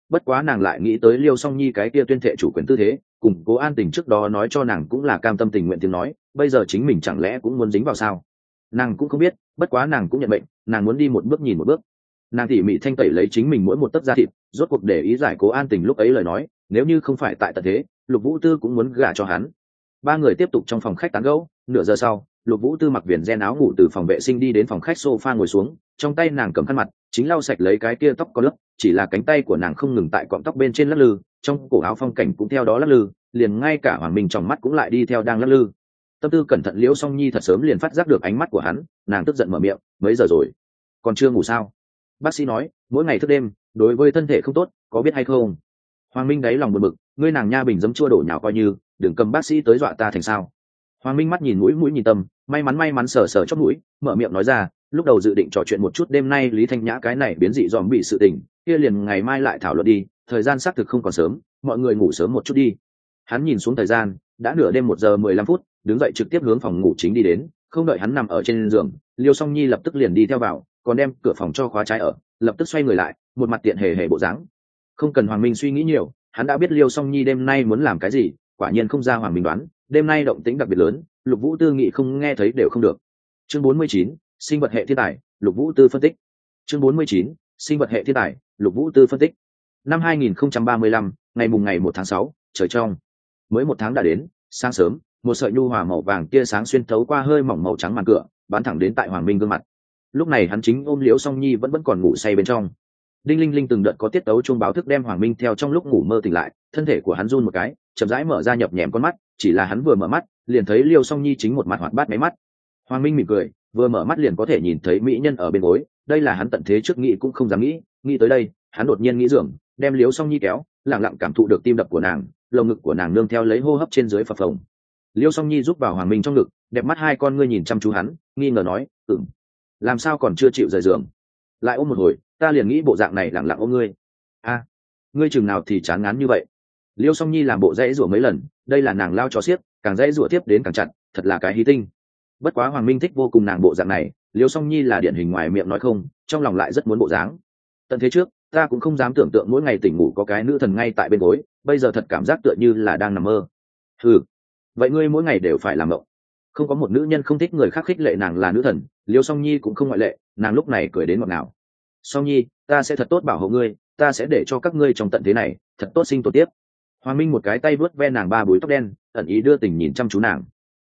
bất quá nàng lại nghĩ tới Liêu Song Nhi cái kia tuyên thệ chủ quyền tư thế, cùng Cố An Tình trước đó nói cho nàng cũng là cam tâm tình nguyện tiếng nói, bây giờ chính mình chẳng lẽ cũng muốn dính vào sao? Nàng cũng không biết, bất quá nàng cũng nhận mệnh, nàng muốn đi một bước nhìn một bước. Nàng tỉ mỉ thanh tẩy lấy chính mình mỗi một tấc da thịt, rốt cuộc để ý giải Cố An Tình lúc ấy lời nói, nếu như không phải tại tận thế, Lục Vũ Tư cũng muốn gả cho hắn. Ba người tiếp tục trong phòng khách tán gẫu, nửa giờ sau, Lục Vũ Tư mặc viền ren áo ngủ từ phòng vệ sinh đi đến phòng khách sofa ngồi xuống, trong tay nàng cầm khăn mặt, chính lau sạch lấy cái kia tóc có nước, chỉ là cánh tay của nàng không ngừng tại cọng tóc bên trên lắc lư, trong cổ áo phong cảnh cũng theo đó lắc lư, liền ngay cả Hoàng Minh trong mắt cũng lại đi theo đang lắc lư. Tâm tư cẩn thận Liễu Song Nhi thật sớm liền phát giác được ánh mắt của hắn, nàng tức giận mở miệng, mấy giờ rồi, còn chưa ngủ sao? Bác sĩ nói, mỗi ngày thức đêm, đối với thân thể không tốt, có biết hay không? Hoàng Minh đáy lòng buồn bực, ngươi nàng nha bình giấm chua đổ nhào coi như, đừng cầm bác sĩ tới dọa ta thành sao? Hoàng Minh mắt nhìn mũi nhìn tâm, may mắn sờ chóp mũi, mở miệng nói ra, lúc đầu dự định trò chuyện một chút đêm nay Lý Thanh Nhã cái này biến dị dòm bị sự tình, kia liền ngày mai lại thảo luận đi, thời gian xác thực không còn sớm, mọi người ngủ sớm một chút đi. Hắn nhìn xuống thời gian, đã nửa đêm 1 giờ 15 phút, đứng dậy trực tiếp hướng phòng ngủ chính đi đến, không đợi hắn nằm ở trên giường, Liêu Song Nhi lập tức liền đi theo vào, còn đem cửa phòng cho khóa trái ở, lập tức xoay người lại, một mặt tiện hề bộ dáng. Không cần Hoàng Minh suy nghĩ nhiều, hắn đã biết Liêu Song Nhi đêm nay muốn làm cái gì, quả nhiên không ra Hoàng Minh đoán, đêm nay động tĩnh đặc biệt lớn, Lục Vũ Tư nghĩ không nghe thấy đều không được. Chương 49, sinh vật hệ thiên tài, Lục Vũ Tư phân tích. Chương 49, sinh vật hệ thiên tài, Lục Vũ Tư phân tích. Năm 2035, ngày 1 tháng 6, trời trong. Mới 1 tháng đã đến, sáng sớm, một sợi nhu hòa màu vàng tia sáng xuyên thấu qua hơi mỏng màu trắng màn cửa, bắn thẳng đến tại Hoàng Minh gương mặt. Lúc này hắn chính ôm Liễu Song Nhi vẫn còn ngủ say bên trong. Đinh linh linh từng đợt có tiết tấu chuông báo thức đem Hoàng Minh theo trong lúc ngủ mơ tỉnh lại, thân thể của hắn run một cái, chậm rãi mở ra nhập nhèm con mắt, chỉ là hắn vừa mở mắt, liền thấy Liêu Song Nhi chính một mặt hoạt bát máy mắt. Hoàng Minh mỉm cười, vừa mở mắt liền có thể nhìn thấy mỹ nhân ở bên gối, đây là hắn tận thế trước nghĩ cũng không dám nghĩ tới đây, hắn đột nhiên nghĩ giường, đem Liêu Song Nhi kéo, lặng lặng cảm thụ được tim đập của nàng, lồng ngực của nàng nương theo lấy hô hấp trên dưới phập phồng. Liêu Song Nhi giúp vào Hoàng Minh trong ngực, đẹp mắt hai con ngươi nhìn chăm chú hắn, nghi ngờ nói, làm sao còn chưa chịu rời giường? Lại ôm một hồi, ta liền nghĩ bộ dạng này lặng lặng ôm ngươi. A, ngươi chừng nào thì chán ngán như vậy? Liêu Song Nhi làm bộ dãy rủa mấy lần, đây là nàng lao chó xiếc, càng dãy rủa tiếp đến càng chặt, thật là cái hí tinh. Bất quá Hoàng Minh thích vô cùng nàng bộ dạng này, Liêu Song Nhi là điển hình ngoài miệng nói không, trong lòng lại rất muốn bộ dáng. Tận thế trước, ta cũng không dám tưởng tượng mỗi ngày tỉnh ngủ có cái nữ thần ngay tại bên gối, bây giờ thật cảm giác tựa như là đang nằm mơ. Vậy ngươi mỗi ngày đều phải làm mộng? Không có một nữ nhân không thích người khác khích lệ nàng là nữ thần, Liêu Song Nhi cũng không ngoại lệ, nàng lúc này cười đến ngọt ngào. Song Nhi, ta sẽ thật tốt bảo hộ ngươi, ta sẽ để cho các ngươi trong tận thế này thật tốt sinh tồn tiếp. Hoàng Minh một cái tay vuốt ve nàng ba búi tóc đen, ẩn ý đưa tình nhìn chăm chú nàng.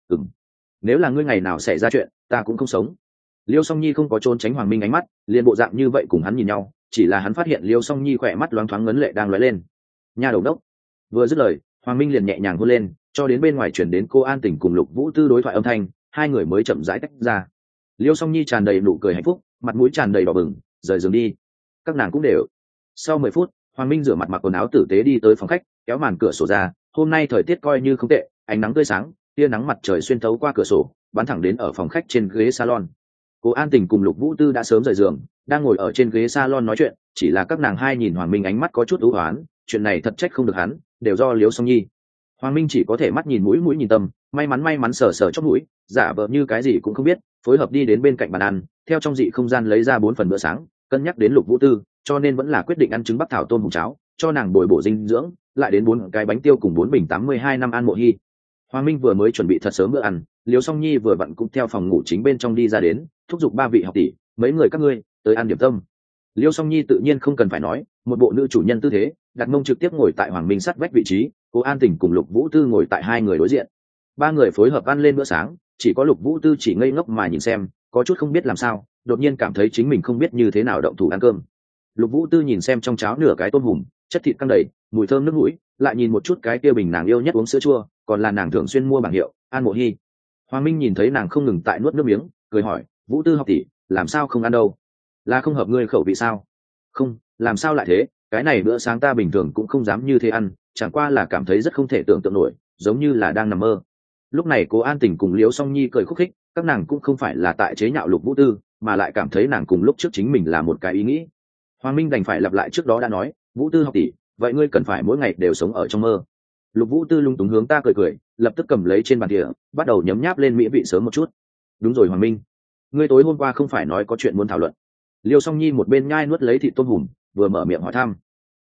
Nếu là ngươi ngày nào xảy ra chuyện, ta cũng không sống. Liêu Song Nhi không có trốn tránh Hoàng Minh ánh mắt, liền bộ dạng như vậy cùng hắn nhìn nhau, chỉ là hắn phát hiện Liêu Song Nhi khỏe mắt loáng thoáng ngấn lệ đang lóe lên. Nha đầu đốc. Vừa dứt lời, Hoàng Minh liền nhẹ nhàng hôn lên, cho đến bên ngoài chuyển đến cô An Tình cùng Lục Vũ Tư đối thoại âm thanh, hai người mới chậm rãi tách ra. Liêu Song Nhi tràn đầy nụ cười hạnh phúc, mặt mũi tràn đầy đỏ bừng, rời giường đi. Các nàng cũng đều. Sau 10 phút, Hoàng Minh rửa mặt mặc quần áo tử tế đi tới phòng khách, kéo màn cửa sổ ra, hôm nay thời tiết coi như không tệ, ánh nắng tươi sáng, tia nắng mặt trời xuyên thấu qua cửa sổ, bắn thẳng đến ở phòng khách trên ghế salon. Cô An Tình cùng Lục Vũ Tư đã sớm rời giường, đang ngồi ở trên ghế salon nói chuyện, chỉ là các nàng hai nhìn Hoàng Minh ánh mắt có chút u hoán, chuyện này thật trách không được hắn, đều do Liêu Song Nhi. Hoàng Minh chỉ có thể mắt nhìn mũi nhìn tâm, may mắn sờ chóp mũi, giả vờ như cái gì cũng không biết, phối hợp đi đến bên cạnh bàn ăn, theo trong dị không gian lấy ra 4 phần bữa sáng, cân nhắc đến Lục Vũ Tư, cho nên vẫn là quyết định ăn trứng bắc thảo tôm hùm cháo, cho nàng bồi bổ dinh dưỡng, lại đến 4 cái bánh tiêu cùng 4 bình 82 năm An Mộ Hy. Hoàng Minh vừa mới chuẩn bị thật sớm bữa ăn, Liêu Song Nhi vừa vặn cũng theo phòng ngủ chính bên trong đi ra đến, thúc giục ba vị học tỷ, mấy người các ngươi tới ăn điểm tâm. Liêu Song Nhi tự nhiên không cần phải nói, một bộ nữ chủ nhân tư thế, đặt mông trực tiếp ngồi tại Hoàng Minh sát vách vị trí, cô An Tình cùng Lục Vũ Tư ngồi tại hai người đối diện. Ba người phối hợp ăn lên bữa sáng, chỉ có Lục Vũ Tư chỉ ngây ngốc mà nhìn xem, có chút không biết làm sao, đột nhiên cảm thấy chính mình không biết như thế nào động thủ ăn cơm. Lục Vũ Tư nhìn xem trong cháo nửa cái tôm hùm, chất thịt căng đầy, mùi thơm nước mũi, lại nhìn một chút cái kia bình nàng yêu nhất uống sữa chua, còn là nàng thường xuyên mua bảng hiệu An Mộ Hy. Hoàng Minh nhìn thấy nàng không ngừng tại nuốt nước miếng, cười hỏi, Vũ Tư học tỷ, làm sao không ăn đâu? Là không hợp ngươi khẩu vị sao? Không, làm sao lại thế, cái này bữa sáng ta bình thường cũng không dám như thế ăn, chẳng qua là cảm thấy rất không thể tưởng tượng nổi, giống như là đang nằm mơ. Lúc này cô An Tình cùng Liễu Song Nhi cười khúc khích, các nàng cũng không phải là tại chế nhạo Lục Vũ Tư, mà lại cảm thấy nàng cùng lúc trước chính mình là một cái ý nghĩ. Hoàng Minh đành phải lặp lại trước đó đã nói, Vũ Tư học tỷ, vậy ngươi cần phải mỗi ngày đều sống ở trong mơ. Lục Vũ Tư lung túng hướng ta cười, lập tức cầm lấy trên bàn thìa, bắt đầu nhấm nháp lên mỹ vị sớm một chút. Đúng rồi Hoàng Minh, ngươi tối hôm qua không phải nói có chuyện muốn thảo luận? Liêu Song Nhi một bên nhai nuốt lấy thịt tôm hùm, vừa mở miệng hỏi thăm.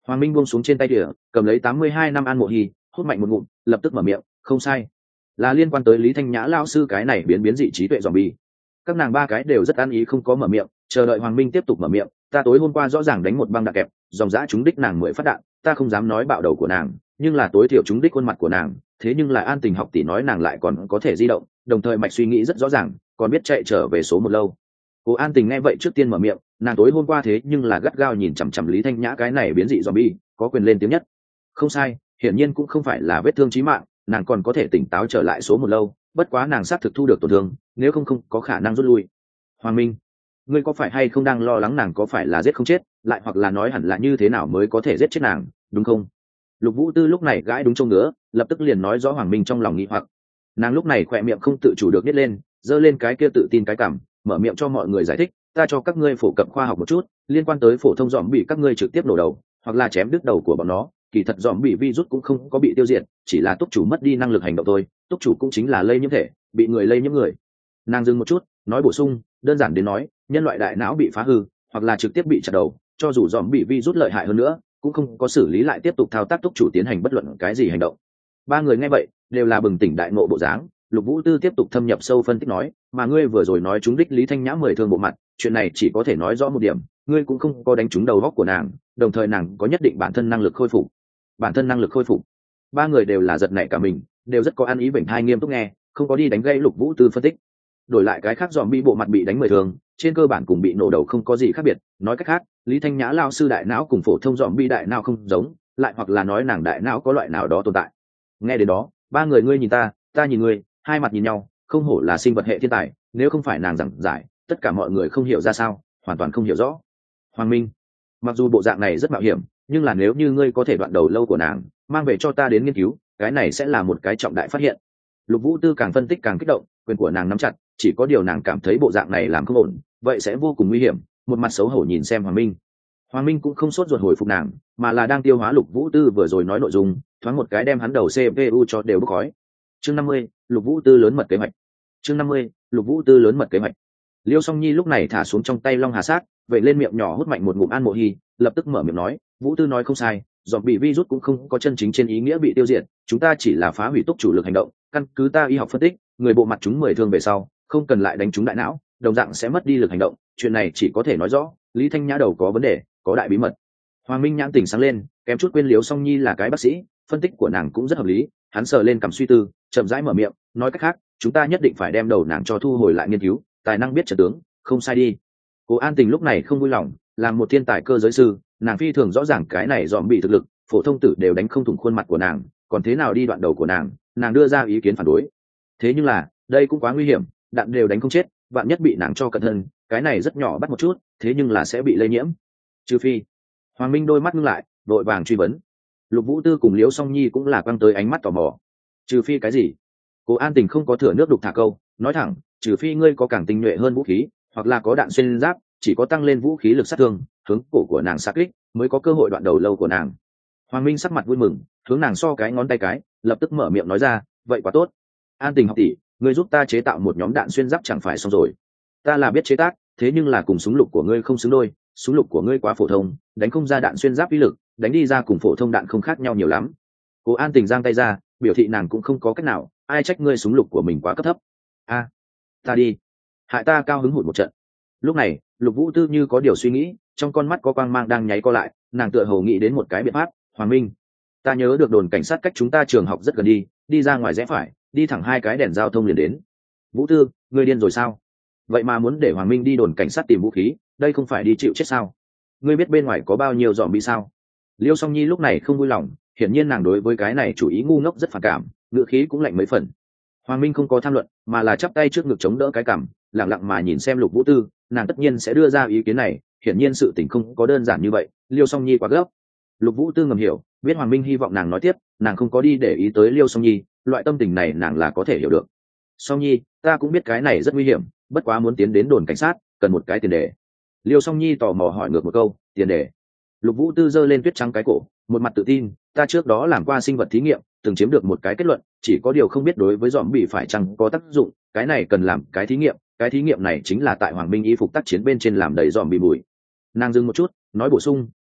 Hoàng Minh buông xuống trên tay đĩa, cầm lấy 82 năm An Mộ Hy, hút mạnh một ngụm, lập tức mở miệng, không sai, là liên quan tới Lý Thanh Nhã lão sư cái này biến dị trí tuệ zombie. Các nàng ba cái đều rất ăn ý không có mở miệng, chờ đợi Hoàng Minh tiếp tục mở miệng. Ta tối hôm qua rõ ràng đánh một băng đạn kẹp, dòng dã trúng đích nàng 10 phát đạn, ta không dám nói bạo đầu của nàng, nhưng là tối thiểu trúng đích khuôn mặt của nàng. Thế nhưng là An Tình học tỷ nói nàng lại còn có thể di động, đồng thời mạch suy nghĩ rất rõ ràng, còn biết chạy trở về số một lâu. Cô An Tình nghe vậy trước tiên mở miệng, nàng tối hôm qua thế nhưng là gắt gao nhìn chằm chằm Lý Thanh Nhã cái này biến dị zombie, có quyền lên tiếng nhất. Không sai, hiển nhiên cũng không phải là vết thương chí mạng, nàng còn có thể tỉnh táo trở lại số một lâu, bất quá nàng xác thực thu được tổn thương, nếu không có khả năng rút lui. Hoàng Minh, ngươi có phải hay không đang lo lắng nàng có phải là giết không chết, lại hoặc là nói hẳn là như thế nào mới có thể giết chết nàng, đúng không? Lục Vũ Tư lúc này gãi đúng trông ngứa, lập tức liền nói rõ Hoàng Minh trong lòng nghi hoặc. Nàng lúc này khỏe miệng không tự chủ được nhếch lên, giơ lên cái kia tự tin cái cằm, mở miệng cho mọi người giải thích, ta cho các ngươi phổ cập khoa học một chút, liên quan tới phổ thông dòm bị các ngươi trực tiếp nổ đầu, hoặc là chém đứt đầu của bọn nó, kỳ thật dòm bị virus cũng không có bị tiêu diệt, chỉ là túc chủ mất đi năng lực hành động thôi, túc chủ cũng chính là lây nhiễm thể, bị người lây nhiễm người. Nàng dừng một chút, nói bổ sung, đơn giản đến nói, nhân loại đại não bị phá hư, hoặc là trực tiếp bị chặt đầu, cho dù dòm bị virus lợi hại hơn nữa, cũng không có xử lý lại tiếp tục thao tác túc chủ tiến hành bất luận cái gì hành động. Ba người nghe vậy đều là bừng tỉnh đại ngộ bộ dáng. Lục Vũ Tư tiếp tục thâm nhập sâu phân tích nói, mà ngươi vừa rồi nói trúng đích Lý Thanh Nhã 10 thương bộ mặt, chuyện này chỉ có thể nói rõ một điểm, ngươi cũng không có đánh trúng đầu óc của nàng, đồng thời nàng có nhất định bản thân năng lực khôi phục. Bản thân năng lực khôi phục. Ba người đều là giật nảy cả mình, đều rất có ăn ý, bệnh thai nghiêm túc nghe, không có đi đánh gây Lục Vũ Tư phân tích. Đổi lại cái khác dòm bi bộ mặt bị đánh 10 thương, trên cơ bản cùng bị nổ đầu không có gì khác biệt, nói cách khác, Lý Thanh Nhã lão sư đại não cùng phổ thông dòm bi đại não không giống, lại hoặc là nói nàng đại não có loại nào đó tồn tại. Nghe đến đó, ba người ngươi nhìn ta, ta nhìn ngươi, hai mặt nhìn nhau, không hổ là sinh vật hệ thiên tài, nếu không phải nàng giảng giải, tất cả mọi người không hiểu ra sao, hoàn toàn không hiểu rõ. Hoàng Minh, mặc dù bộ dạng này rất mạo hiểm, nhưng là nếu như ngươi có thể đoạn đầu lâu của nàng, mang về cho ta đến nghiên cứu, cái này sẽ là một cái trọng đại phát hiện. Lục Vũ Tư càng phân tích càng kích động, quyền của nàng nắm chặt, chỉ có điều nàng cảm thấy bộ dạng này làm không ổn, vậy sẽ vô cùng nguy hiểm. Một mặt xấu hổ nhìn xem Hoàng Minh. Hoàng Minh cũng không sốt ruột hồi phục nàng, mà là đang tiêu hóa Lục Vũ Tư vừa rồi nói nội dung, thoáng một cái đem hắn đầu CPU cho đều bốc khói. Chương 50, Lục Vũ Tư lớn mật kế hoạch. Chương 50, Lục Vũ Tư lớn mật kế hoạch. Liêu Song Nhi lúc này thả xuống trong tay Long Hà Sát, vậy lên miệng nhỏ hút mạnh một ngụm An Mộ Hy, lập tức mở miệng nói, Vũ Tư nói không sai, dòm bị virus cũng không có chân chính trên ý nghĩa bị tiêu diệt, chúng ta chỉ là phá hủy túc chủ lực hành động, căn cứ ta y học phân tích, người bộ mặt chúng 10 thương về sau, không cần lại đánh chúng đại não, đồng dạng sẽ mất đi lực hành động, chuyện này chỉ có thể nói rõ, Lý Thanh Nhã đầu có vấn đề, có đại bí mật. Hoàng Minh nhãn tỉnh sáng lên, kém chút quên Liêu Song Nhi là cái bác sĩ, phân tích của nàng cũng rất hợp lý, hắn sờ lên cằm suy tư, chậm rãi mở miệng, nói cách khác, chúng ta nhất định phải đem đầu nàng cho thu hồi lại nghiên cứu, tài năng biết trận tướng, không sai đi. Cô An Tình lúc này không vui lòng, làm một thiên tài cơ giới sư, nàng phi thường rõ ràng cái này dòm bị thực lực, phổ thông tử đều đánh không thủng khuôn mặt của nàng, còn thế nào đi đoạn đầu của nàng đưa ra ý kiến phản đối. Thế nhưng là, đây cũng quá nguy hiểm, đạn đều đánh không chết, vạn nhất bị nàng cho cẩn thận, cái này rất nhỏ bắt một chút, thế nhưng là sẽ bị lây nhiễm. Trừ phi. Hoàng Minh đôi mắt ngưng lại, vội vàng truy vấn. Lục Vũ Tư cùng Liễu Song Nhi cũng là quăng tới ánh mắt tò mò. Trừ phi cái gì? Cô An Tình không có thừa nước đục thả câu, nói thẳng, trừ phi ngươi có càng tinh nhuệ hơn vũ khí, hoặc là có đạn xuyên giáp, chỉ có tăng lên vũ khí lực sát thương, hướng cổ của nàng sát kích, mới có cơ hội đoạn đầu lâu của nàng. Hoàng Minh sắc mặt vui mừng, hướng nàng so cái ngón tay cái, lập tức mở miệng nói ra, vậy quá tốt. An Tình học tỷ, ngươi giúp ta chế tạo một nhóm đạn xuyên giáp chẳng phải xong rồi? Ta là biết chế tác, thế nhưng là cùng súng lục của ngươi không xứng đôi, súng lục của ngươi quá phổ thông, đánh không ra đạn xuyên giáp uy lực, đánh đi ra cùng phổ thông đạn không khác nhau nhiều lắm. Cô An Tình giang tay ra, biểu thị nàng cũng không có cách nào, ai trách ngươi súng lục của mình quá cấp thấp. A, ta đi, hại ta cao hứng hụt một trận. Lúc này, Lục Vũ Tư như có điều suy nghĩ, trong con mắt có quang mang đang nháy co lại, nàng tựa hồ nghĩ đến một cái biện pháp. Hoàng Minh, ta nhớ được đồn cảnh sát cách chúng ta trường học rất gần đi ra ngoài rẽ phải, đi thẳng 2 cái đèn giao thông liền đến. Vũ Tư, ngươi điên rồi sao? Vậy mà muốn để Hoàng Minh đi đồn cảnh sát tìm vũ khí, đây không phải đi chịu chết sao? Ngươi biết bên ngoài có bao nhiêu dòm bị sao? Liêu Song Nhi lúc này không vui lòng, hiển nhiên nàng đối với cái này chủ ý ngu ngốc rất phản cảm, ngữ khí cũng lạnh mấy phần. Hoàng Minh không có tham luận, mà là chắp tay trước ngực chống đỡ cái cằm, lặng lặng mà nhìn xem Lục Vũ Tư, nàng tất nhiên sẽ đưa ra ý kiến này, hiển nhiên sự tình không có đơn giản như vậy, Liêu Song Nhi quá gấp. Lục Vũ Tư ngầm hiểu, biết Hoàng Minh hy vọng nàng nói tiếp, nàng không có đi để ý tới Liêu Song Nhi, loại tâm tình này nàng là có thể hiểu được. Song Nhi, ta cũng biết cái này rất nguy hiểm, bất quá muốn tiến đến đồn cảnh sát, cần một cái tiền đề. Liêu Song Nhi tò mò hỏi ngược một câu, tiền đề? Lục Vũ Tư giơ lên tuyết trắng cái cổ, một mặt tự tin, ta trước đó làm qua sinh vật thí nghiệm, từng chiếm được một cái kết luận, chỉ có điều không biết đối với dòm bị phải chăng có tác dụng, cái này cần làm cái thí nghiệm này chính là tại Hoàng Minh y phục tác chiến bên trên làm đầy dòm bị bụi. Nàng dừng một chút, nói bổ sung,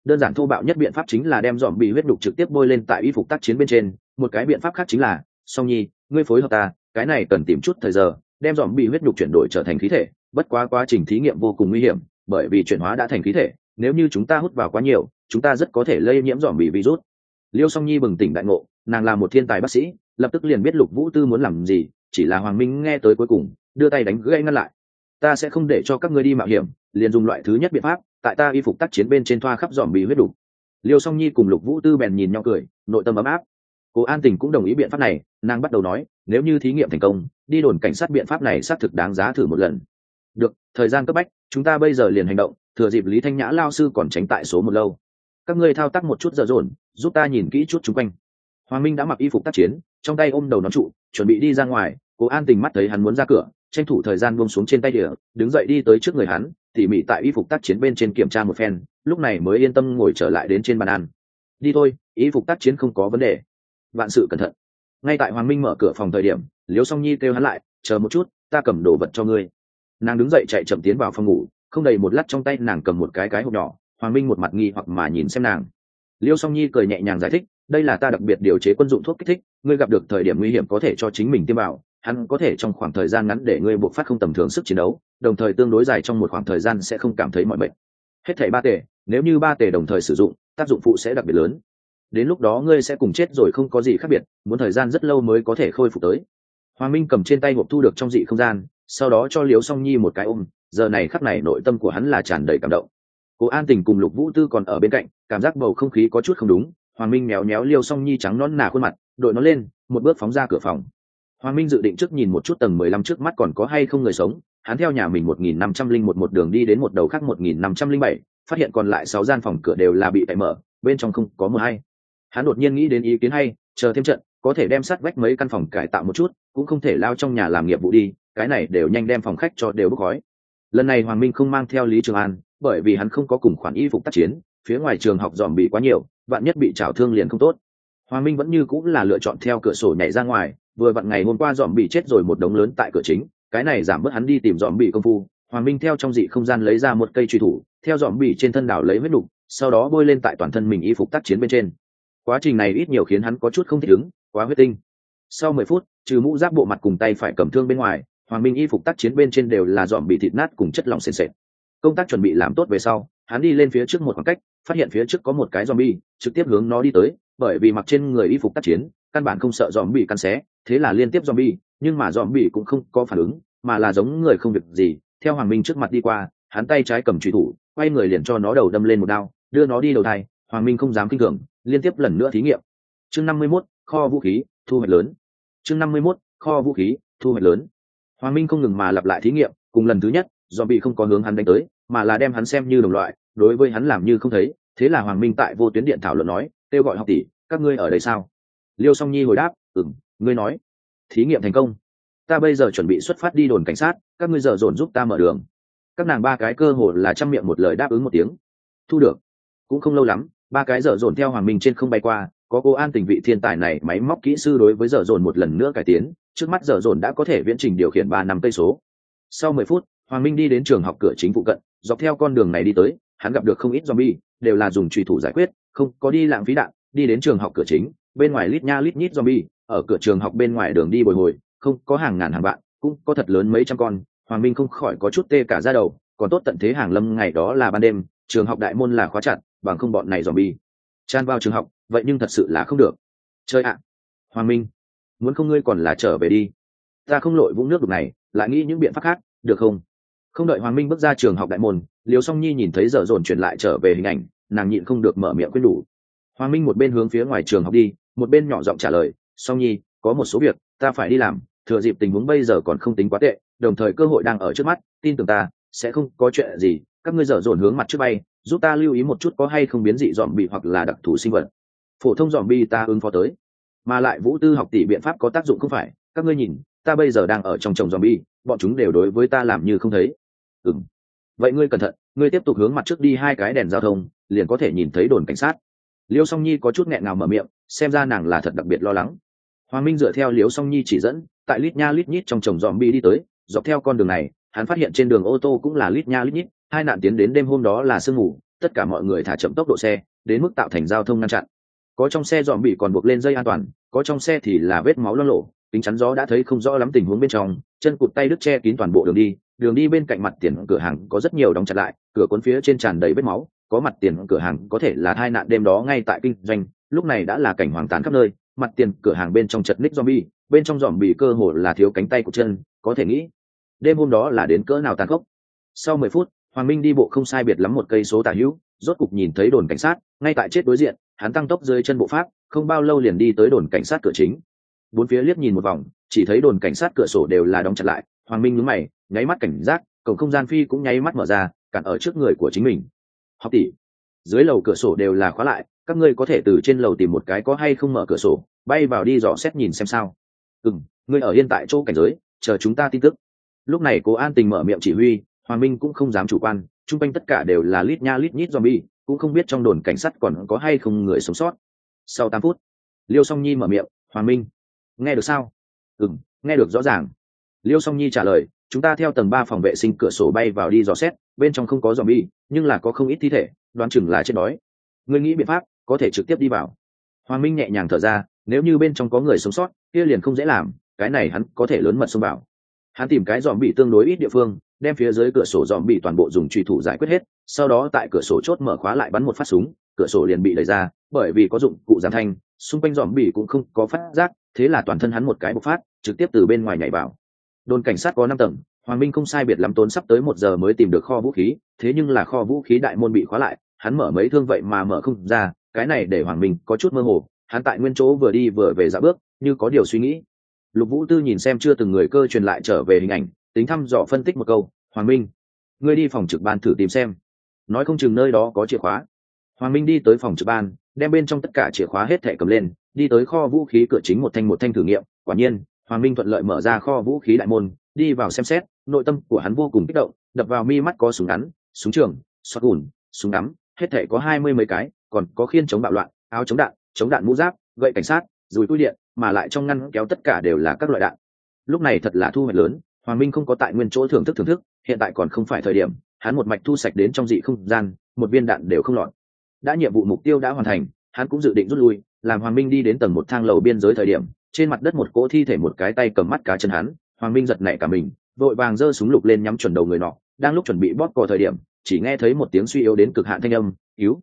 đơn giản thô bạo nhất biện pháp chính là đem dòm bị huyết đục trực tiếp bôi lên tại y phục tác chiến bên trên. Một cái biện pháp khác chính là song nhi, ngươi phối hợp ta, cái này cần tìm chút thời giờ đem dòm bị huyết đục chuyển đổi trở thành khí thể. Bất quá quá trình thí nghiệm vô cùng nguy hiểm, bởi vì chuyển hóa đã thành khí thể, nếu như chúng ta hút vào quá nhiều, chúng ta rất có thể lây nhiễm dòm bị virus. Liêu Song Nhi bừng tỉnh đại ngộ, nàng là một thiên tài bác sĩ, lập tức liền biết Lục Vũ Tư muốn làm gì, chỉ là Hoàng Minh nghe tới cuối cùng, đưa tay đánh gãy ngăn lại. Ta sẽ không để cho các ngươi đi mạo hiểm, liền dùng loại thứ nhất biện pháp, tại ta y phục tác chiến bên trên thoa khắp dòm bị huyết đủ. Liêu Song Nhi cùng Lục Vũ Tư bèn nhìn nhau cười, nội tâm ấm áp. Cố An Tình cũng đồng ý biện pháp này, nàng bắt đầu nói, nếu như thí nghiệm thành công, đi đồn cảnh sát biện pháp này xác thực đáng giá thử một lần. Được, thời gian cấp bách, chúng ta bây giờ liền hành động, thừa dịp Lý Thanh Nhã lao sư còn tránh tại số một lâu. Các ngươi thao tác một chút giờ dồn, giúp ta nhìn kỹ chút chung quanh. Hoàng Minh đã mặc y phục tác chiến, trong tay ôm đầu nón trụ, chuẩn bị đi ra ngoài. Cố An Tình mắt thấy hắn muốn ra cửa, tranh thủ thời gian buông xuống trên tay đĩa, đứng dậy đi tới trước người hắn, tỉ mỉ tại y phục tác chiến bên trên kiểm tra một phen, lúc này mới yên tâm ngồi trở lại đến trên bàn ăn. Đi thôi, y phục tác chiến không có vấn đề. Vạn sự cẩn thận. Ngay tại Hoàng Minh mở cửa phòng thời điểm, Liễu Song Nhi kêu hắn lại, chờ một chút, ta cầm đồ vật cho ngươi. Nàng đứng dậy chạy chậm tiến vào phòng ngủ, không đầy một lát trong tay nàng cầm một cái hộp nhỏ. Hoàng Minh một mặt nghi hoặc mà nhìn xem nàng. Liêu Song Nhi cười nhẹ nhàng giải thích, đây là ta đặc biệt điều chế quân dụng thuốc kích thích, ngươi gặp được thời điểm nguy hiểm có thể cho chính mình tiêm vào, hắn có thể trong khoảng thời gian ngắn để ngươi buộc phát không tầm thường sức chiến đấu, đồng thời tương đối dài trong một khoảng thời gian sẽ không cảm thấy mỏi mệt. Hết thảy 3 tể, nếu như 3 tể đồng thời sử dụng, tác dụng phụ sẽ đặc biệt lớn. Đến lúc đó ngươi sẽ cùng chết rồi không có gì khác biệt, muốn thời gian rất lâu mới có thể khôi phục tới. Hoàng Minh cầm trên tay hộp thu được trong dị không gian, sau đó cho Liêu Song Nhi một cái ôm, giờ này khắc này nội tâm của hắn là tràn đầy cảm động. Cố An Tình cùng Lục Vũ Tư còn ở bên cạnh, cảm giác bầu không khí có chút không đúng. Hoàng Minh méo méo Liêu Song Nhi trắng nõn nà khuôn mặt, đội nó lên, một bước phóng ra cửa phòng. Hoàng Minh dự định trước nhìn một chút tầng 15 trước mắt còn có hay không người sống. Hắn theo nhà mình 1501 một đường đi đến một đầu khác 1507, phát hiện còn lại 6 gian phòng cửa đều là bị cậy mở, bên trong không có một ai. Hắn đột nhiên nghĩ đến ý kiến hay, chờ thêm trận, có thể đem sát vách mấy căn phòng cải tạo một chút, cũng không thể lao trong nhà làm nghiệp vụ đi, cái này đều nhanh đem phòng khách cho đều bốc khói. Lần này Hoàng Minh không mang theo Lý Trường An, bởi vì hắn không có cùng khoản y phục tác chiến, phía ngoài trường học dòm bị quá nhiều, vạn nhất bị trảo thương liền không tốt. Hoàng Minh vẫn như cũng là lựa chọn theo cửa sổ nhảy ra ngoài, vừa vặn ngày hôm qua dòm bị chết rồi một đống lớn tại cửa chính, cái này giảm bớt hắn đi tìm dòm bị công phu. Hoàng Minh theo trong dị không gian lấy ra một cây chùy thủ, theo dòm bị trên thân đảo lấy huyết đục, sau đó bôi lên tại toàn thân mình y phục tác chiến bên trên. Quá trình này ít nhiều khiến hắn có chút không thích ứng, quá huyết tinh. Sau 10 phút, trừ mũ giáp bộ mặt cùng tay phải cầm thương bên ngoài, Hoàng Minh y phục tác chiến bên trên đều là dòm bị thịt nát cùng chất lỏng sền sệt. Công tác chuẩn bị làm tốt về sau, hắn đi lên phía trước một khoảng cách, phát hiện phía trước có một cái zombie, trực tiếp hướng nó đi tới, bởi vì mặc trên người y phục tác chiến, căn bản không sợ zombie căn xé, thế là liên tiếp zombie, nhưng mà zombie cũng không có phản ứng, mà là giống người không việc gì, theo Hoàng Minh trước mặt đi qua, hắn tay trái cầm chùy thủ, quay người liền cho nó đầu đâm lên một đao, đưa nó đi đầu thai. Hoàng Minh không dám kinh thường, liên tiếp lần nữa thí nghiệm. Chương 51, kho vũ khí, thu hoạch lớn. Chương 51, kho vũ khí, thu hoạch lớn. Hoàng Minh không ngừng mà lặp lại thí nghiệm, cùng lần thứ nhất, zombie không có hướng hắn đánh tới, mà là đem hắn xem như đồng loại, đối với hắn làm như không thấy. Thế là Hoàng Minh tại vô tuyến điện thảo luận nói, kêu gọi học tỷ, các ngươi ở đây sao? Liêu Song Nhi hồi đáp, ngươi nói. Thí nghiệm thành công. Ta bây giờ chuẩn bị xuất phát đi đồn cảnh sát, các ngươi giờ dồn giúp ta mở đường. Các nàng 3 cái cơ hồ là trăm miệng một lời đáp ứng một tiếng. Thu được. Cũng không lâu lắm, 3 cái giờ dồn theo Hoàng Minh trên không bay qua, có Cố An Tình vị thiên tài này máy móc kỹ sư đối với giờ dồn một lần nữa cải tiến, trước mắt giờ dồn đã có thể viễn trình điều khiển 3 năm cây số. Sau 10 phút, Hoàng Minh đi đến trường học cửa chính phụ cận, dọc theo con đường này đi tới, hắn gặp được không ít zombie, đều là dùng chùy thủ giải quyết, không có đi lãng phí đạn. Đi đến trường học cửa chính, bên ngoài lít nha lít nhít zombie, ở cửa trường học bên ngoài đường đi bồi hồi, không có hàng ngàn hàng vạn, cũng có thật lớn mấy trăm con. Hoàng Minh không khỏi có chút tê cả da đầu, còn tốt tận thế hàng lâm ngày đó là ban đêm, trường học đại môn là khóa chặt, bằng không bọn này zombie tràn vào trường học, vậy nhưng thật sự là không được. Chơi ạ. Hoàng Minh, muốn không ngươi còn là trở về đi. Ta không lội vũng nước đục này, lại nghĩ những biện pháp khác, được không? Không đợi Hoàng Minh bước ra trường học đại môn, Liêu Song Nhi nhìn thấy dở dồn truyền lại trở về hình ảnh, nàng nhịn không được mở miệng khuyên đủ. Hoàng Minh một bên hướng phía ngoài trường học đi, một bên nhỏ giọng trả lời, Song Nhi, có một số việc ta phải đi làm, thừa dịp tình huống bây giờ còn không tính quá tệ, đồng thời cơ hội đang ở trước mắt, tin tưởng ta, sẽ không có chuyện gì. Các ngươi dở dồn hướng mặt trước bay, giúp ta lưu ý một chút có hay không biến dị dòm bị hoặc là đặc thù sinh vật. Phổ thông dòm bi ta ứng phó tới, mà lại Vũ Tư học tỷ biện pháp có tác dụng không phải? Các ngươi nhìn, ta bây giờ đang ở trong chồng dòm bi, bọn chúng đều đối với ta làm như không thấy. Vậy ngươi cẩn thận, ngươi tiếp tục hướng mặt trước đi 2 cái đèn giao thông, liền có thể nhìn thấy đồn cảnh sát. Liêu Song Nhi có chút nghẹn ngào mở miệng, xem ra nàng là thật đặc biệt lo lắng. Hoàng Minh dựa theo Liêu Song Nhi chỉ dẫn, tại lít nha lít nhít trong chồng dòm bi đi tới, dọc theo con đường này, hắn phát hiện trên đường ô tô cũng là lít nha lít nhít. Hai nạn tiến đến đêm hôm đó là sương mù, tất cả mọi người thả chậm tốc độ xe đến mức tạo thành giao thông ngăn chặn. Có trong xe dòm bị còn buộc lên dây an toàn, có trong xe thì là vết máu loang lổ, kính chắn gió đã thấy không rõ lắm tình huống bên trong, chân cụt tay đứt che kín toàn bộ đường đi bên cạnh mặt tiền cửa hàng có rất nhiều đóng chặt lại, cửa cuốn phía trên tràn đầy vết máu, có mặt tiền cửa hàng có thể là tai nạn đêm đó ngay tại kinh doanh, lúc này đã là cảnh hoang tàn khắp nơi, mặt tiền cửa hàng bên trong chật ních zombie, bên trong zombie cơ hồ là thiếu cánh tay của chân, có thể nghĩ đêm hôm đó là đến cỡ nào tàn khốc. Sau 10 phút, Hoàng Minh đi bộ không sai biệt lắm 1 cây số tả hữu, rốt cục nhìn thấy đồn cảnh sát, ngay tại chết đối diện, hắn tăng tốc dưới chân bộ pháp, không bao lâu liền đi tới đồn cảnh sát cửa chính. Bốn phía liếc nhìn một vòng, chỉ thấy đồn cảnh sát cửa sổ đều là đóng chặt lại, Hoàng Minh nhướng mày, nháy mắt cảnh giác, cổng không gian phi cũng nháy mắt mở ra, cản ở trước người của chính mình. Học tỷ, dưới lầu cửa sổ đều là khóa lại, các ngươi có thể từ trên lầu tìm một cái có hay không mở cửa sổ, bay vào đi dò xét nhìn xem sao. Ngươi ở yên tại chỗ cảnh giới, chờ chúng ta tin tức. Lúc này Cố An Tình mở miệng chỉ huy, Hoàng Minh cũng không dám chủ quan, chung quanh tất cả đều là lít nha lít nhít zombie, cũng không biết trong đồn cảnh sát còn có hay không người sống sót. Sau 8 phút, Liêu Song Nhi mở miệng, Hoàng Minh, nghe được sao? Nghe được rõ ràng. Liêu Song Nhi trả lời, chúng ta theo tầng 3 phòng vệ sinh cửa sổ bay vào đi dò xét, bên trong không có zombie, nhưng là có không ít thi thể, đoán chừng là chết đói. Ngươi nghĩ biện pháp, có thể trực tiếp đi vào. Hoàng Minh nhẹ nhàng thở ra, nếu như bên trong có người sống sót, kia liền không dễ làm, cái này hắn có thể lớn mật xông vào. Hắn tìm cái zombie tương đối ít địa phương, đem phía dưới cửa sổ zombie toàn bộ dùng truy thủ giải quyết hết, sau đó tại cửa sổ chốt mở khóa lại bắn một phát súng, cửa sổ liền bị đẩy ra, bởi vì có dụng cụ giảm thanh, xung quanh zombie cũng không có phát giác, thế là toàn thân hắn một cái bộc phát, trực tiếp từ bên ngoài nhảy vào. Đồn cảnh sát có 5 tầng, Hoàng Minh không sai biệt lắm tốn sắp tới 1 giờ mới tìm được kho vũ khí, thế nhưng là kho vũ khí đại môn bị khóa lại, hắn mở mấy thương vậy mà mở không ra, cái này để Hoàng Minh có chút mơ hồ, hắn tại nguyên chỗ vừa đi vừa về dạo bước, như có điều suy nghĩ. Lục Vũ Tư nhìn xem chưa từng người cơ truyền lại trở về hình ảnh, tính thăm dò phân tích một câu, Hoàng Minh, ngươi đi phòng trực ban thử tìm xem, nói không chừng nơi đó có chìa khóa. Hoàng Minh đi tới phòng trực ban, đem bên trong tất cả chìa khóa hết thảy cầm lên, đi tới kho vũ khí cửa chính một thanh thử nghiệm, quả nhiên Hoàng Minh thuận lợi mở ra kho vũ khí đại môn, đi vào xem xét, nội tâm của hắn vô cùng kích động, đập vào mi mắt có súng ngắn, súng trường, shotgun, súng ngắm, hết thảy có 20 mấy cái, còn có khiên chống bạo loạn, áo chống đạn mũ giáp, gậy cảnh sát, dùi túi điện, mà lại trong ngăn kéo tất cả đều là các loại đạn. Lúc này thật là thu hoạch lớn, Hoàng Minh không có tại nguyên chỗ thưởng thức, hiện tại còn không phải thời điểm, hắn một mạch thu sạch đến trong dị không gian, một viên đạn đều không lọt. Đã nhiệm vụ mục tiêu đã hoàn thành, hắn cũng dự định rút lui, làm Hoàng Minh đi đến tầng 1 thang lầu biên giới thời điểm, trên mặt đất một cỗ thi thể một cái tay cầm mắt cá chân hắn, Hoàng Minh giật nảy cả mình, vội vàng giơ súng lục lên nhắm chuẩn đầu người nọ, đang lúc chuẩn bị bóp cò thời điểm, chỉ nghe thấy một tiếng suy yếu đến cực hạn thanh âm,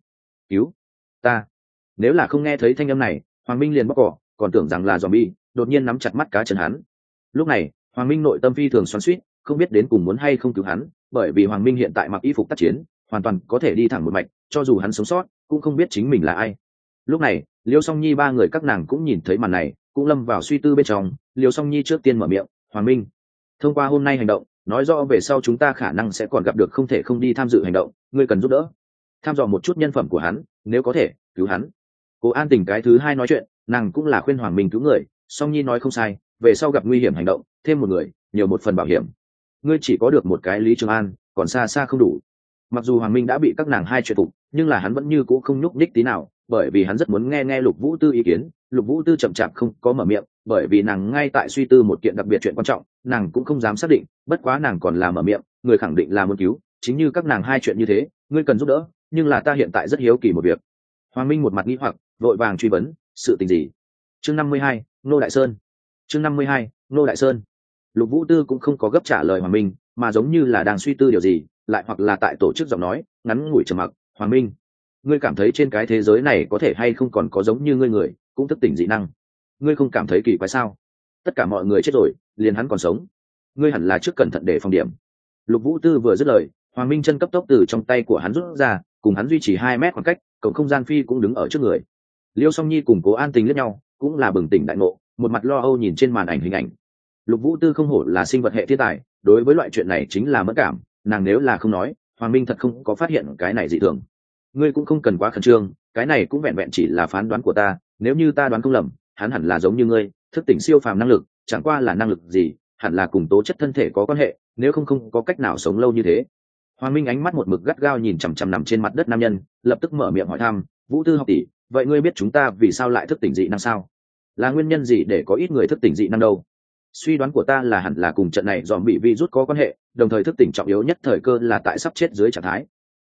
"Cứu ta." Nếu là không nghe thấy thanh âm này, Hoàng Minh liền bóp cò, còn tưởng rằng là zombie, đột nhiên nắm chặt mắt cá chân hắn. Lúc này, Hoàng Minh nội tâm phi thường xoắn xuýt, không biết đến cùng muốn hay không cứu hắn, bởi vì Hoàng Minh hiện tại mặc y phục tác chiến, hoàn toàn có thể đi thẳng một mạch, cho dù hắn sống sót, cũng không biết chính mình là ai. Lúc này, Liêu Song Nhi ba người các nàng cũng nhìn thấy màn này, cũng lâm vào suy tư bên trong. Liêu Song Nhi trước tiên mở miệng, Hoàng Minh, thông qua hôm nay hành động, nói rõ về sau chúng ta khả năng sẽ còn gặp được không thể không đi tham dự hành động, ngươi cần giúp đỡ, tham dò một chút nhân phẩm của hắn, nếu có thể, cứu hắn. Cố An Tình cái thứ hai nói chuyện, nàng cũng là khuyên Hoàng Minh cứu người, Song Nhi nói không sai, về sau gặp nguy hiểm hành động, thêm một người, nhiều một phần bảo hiểm. Ngươi chỉ có được một cái Lý Trường An, còn xa xa không đủ. Mặc dù Hoàng Minh đã bị các nàng hai chuyện phục, nhưng là hắn vẫn như cũ không nhúc nhích tí nào, bởi vì hắn rất muốn nghe Lục Vũ Tư ý kiến. Lục Vũ Tư chậm chạp không có mở miệng, bởi vì nàng ngay tại suy tư một kiện đặc biệt chuyện quan trọng, nàng cũng không dám xác định, bất quá nàng còn là mở miệng, người khẳng định là muốn cứu, chính như các nàng hai chuyện như thế, ngươi cần giúp đỡ, nhưng là ta hiện tại rất hiếu kỳ một việc. Hoàng Minh một mặt nghi hoặc, vội vàng truy vấn, sự tình gì? Chương 52, Nô Đại Sơn. Chương 52, Nô Đại Sơn. Lục Vũ Tư cũng không có gấp trả lời Hoàng Minh, mà giống như là đang suy tư điều gì, lại hoặc là tại tổ chức giọng nói, ngắn ngủi trầm mặc, Hoàng Minh, ngươi cảm thấy trên cái thế giới này có thể hay không còn có giống như ngươi người, cũng thức tỉnh dị năng? Ngươi không cảm thấy kỳ quái sao? Tất cả mọi người chết rồi, liền hắn còn sống. Ngươi hẳn là trước cẩn thận để phòng điểm. Lục Vũ Tư vừa dứt lời, Hoàng Minh chân cấp tốc từ trong tay của hắn rút ra, cùng hắn duy trì 2 mét khoảng cách, cổng không gian phi cũng đứng ở trước người. Liêu Song Nhi cùng Cố An Tình liếc nhau, cũng là bừng tỉnh đại ngộ, một mặt lo âu nhìn trên màn ảnh hình ảnh. Lục Vũ Tư không hổ là sinh vật hệ thiên tài, đối với loại chuyện này chính là mẫn cảm, nàng nếu là không nói, Hoàng Minh thật không có phát hiện cái này dị thường. Ngươi cũng không cần quá khẩn trương, cái này cũng vẹn vẹn chỉ là phán đoán của ta, nếu như ta đoán không lầm, hắn hẳn là giống như ngươi, thức tỉnh siêu phàm năng lực, chẳng qua là năng lực gì, hẳn là cùng tố chất thân thể có quan hệ, nếu không có cách nào sống lâu như thế. Hoàng Minh ánh mắt một mực gắt gao nhìn chằm chằm nằm trên mặt đất nam nhân, lập tức mở miệng hỏi thăm, Vũ Tư học tỷ, vậy ngươi biết chúng ta vì sao lại thức tỉnh dị năng sao? Là nguyên nhân gì để có ít người thức tỉnh dị năng đâu? Suy đoán của ta là hẳn là cùng trận này dòm bị virus có quan hệ, đồng thời thức tỉnh trọng yếu nhất thời cơ là tại sắp chết dưới trạng thái.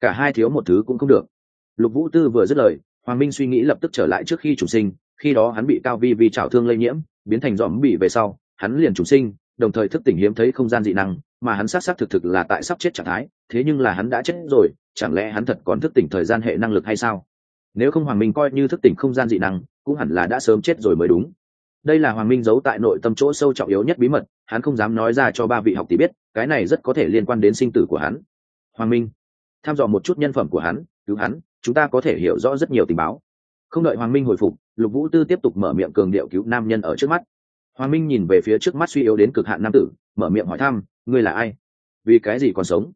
cả hai thiếu một thứ cũng không được. Lục Vũ Tư vừa dứt lời, Hoàng Minh suy nghĩ lập tức trở lại trước khi trùng sinh, khi đó hắn bị Cao Vi Vi trảo thương lây nhiễm, biến thành giòm bị về sau, hắn liền trùng sinh, đồng thời thức tỉnh hiếm thấy không gian dị năng, mà hắn xác thực là tại sắp chết trạng thái, thế nhưng là hắn đã chết rồi, chẳng lẽ hắn thật còn thức tỉnh thời gian hệ năng lực hay sao? Nếu không Hoàng Minh coi như thức tỉnh không gian dị năng, cũng hẳn là đã sớm chết rồi mới đúng. Đây là Hoàng Minh giấu tại nội tâm chỗ sâu trọng yếu nhất bí mật, hắn không dám nói ra cho ba vị học tỷ biết, cái này rất có thể liên quan đến sinh tử của hắn. Hoàng Minh, tham dò một chút nhân phẩm của hắn, cứu hắn, chúng ta có thể hiểu rõ rất nhiều tình báo. Không đợi Hoàng Minh hồi phục, Lục Vũ Tư tiếp tục mở miệng cường điệu cứu nam nhân ở trước mắt. Hoàng Minh nhìn về phía trước mắt suy yếu đến cực hạn nam tử, mở miệng hỏi thăm, ngươi là ai? Vì cái gì còn sống?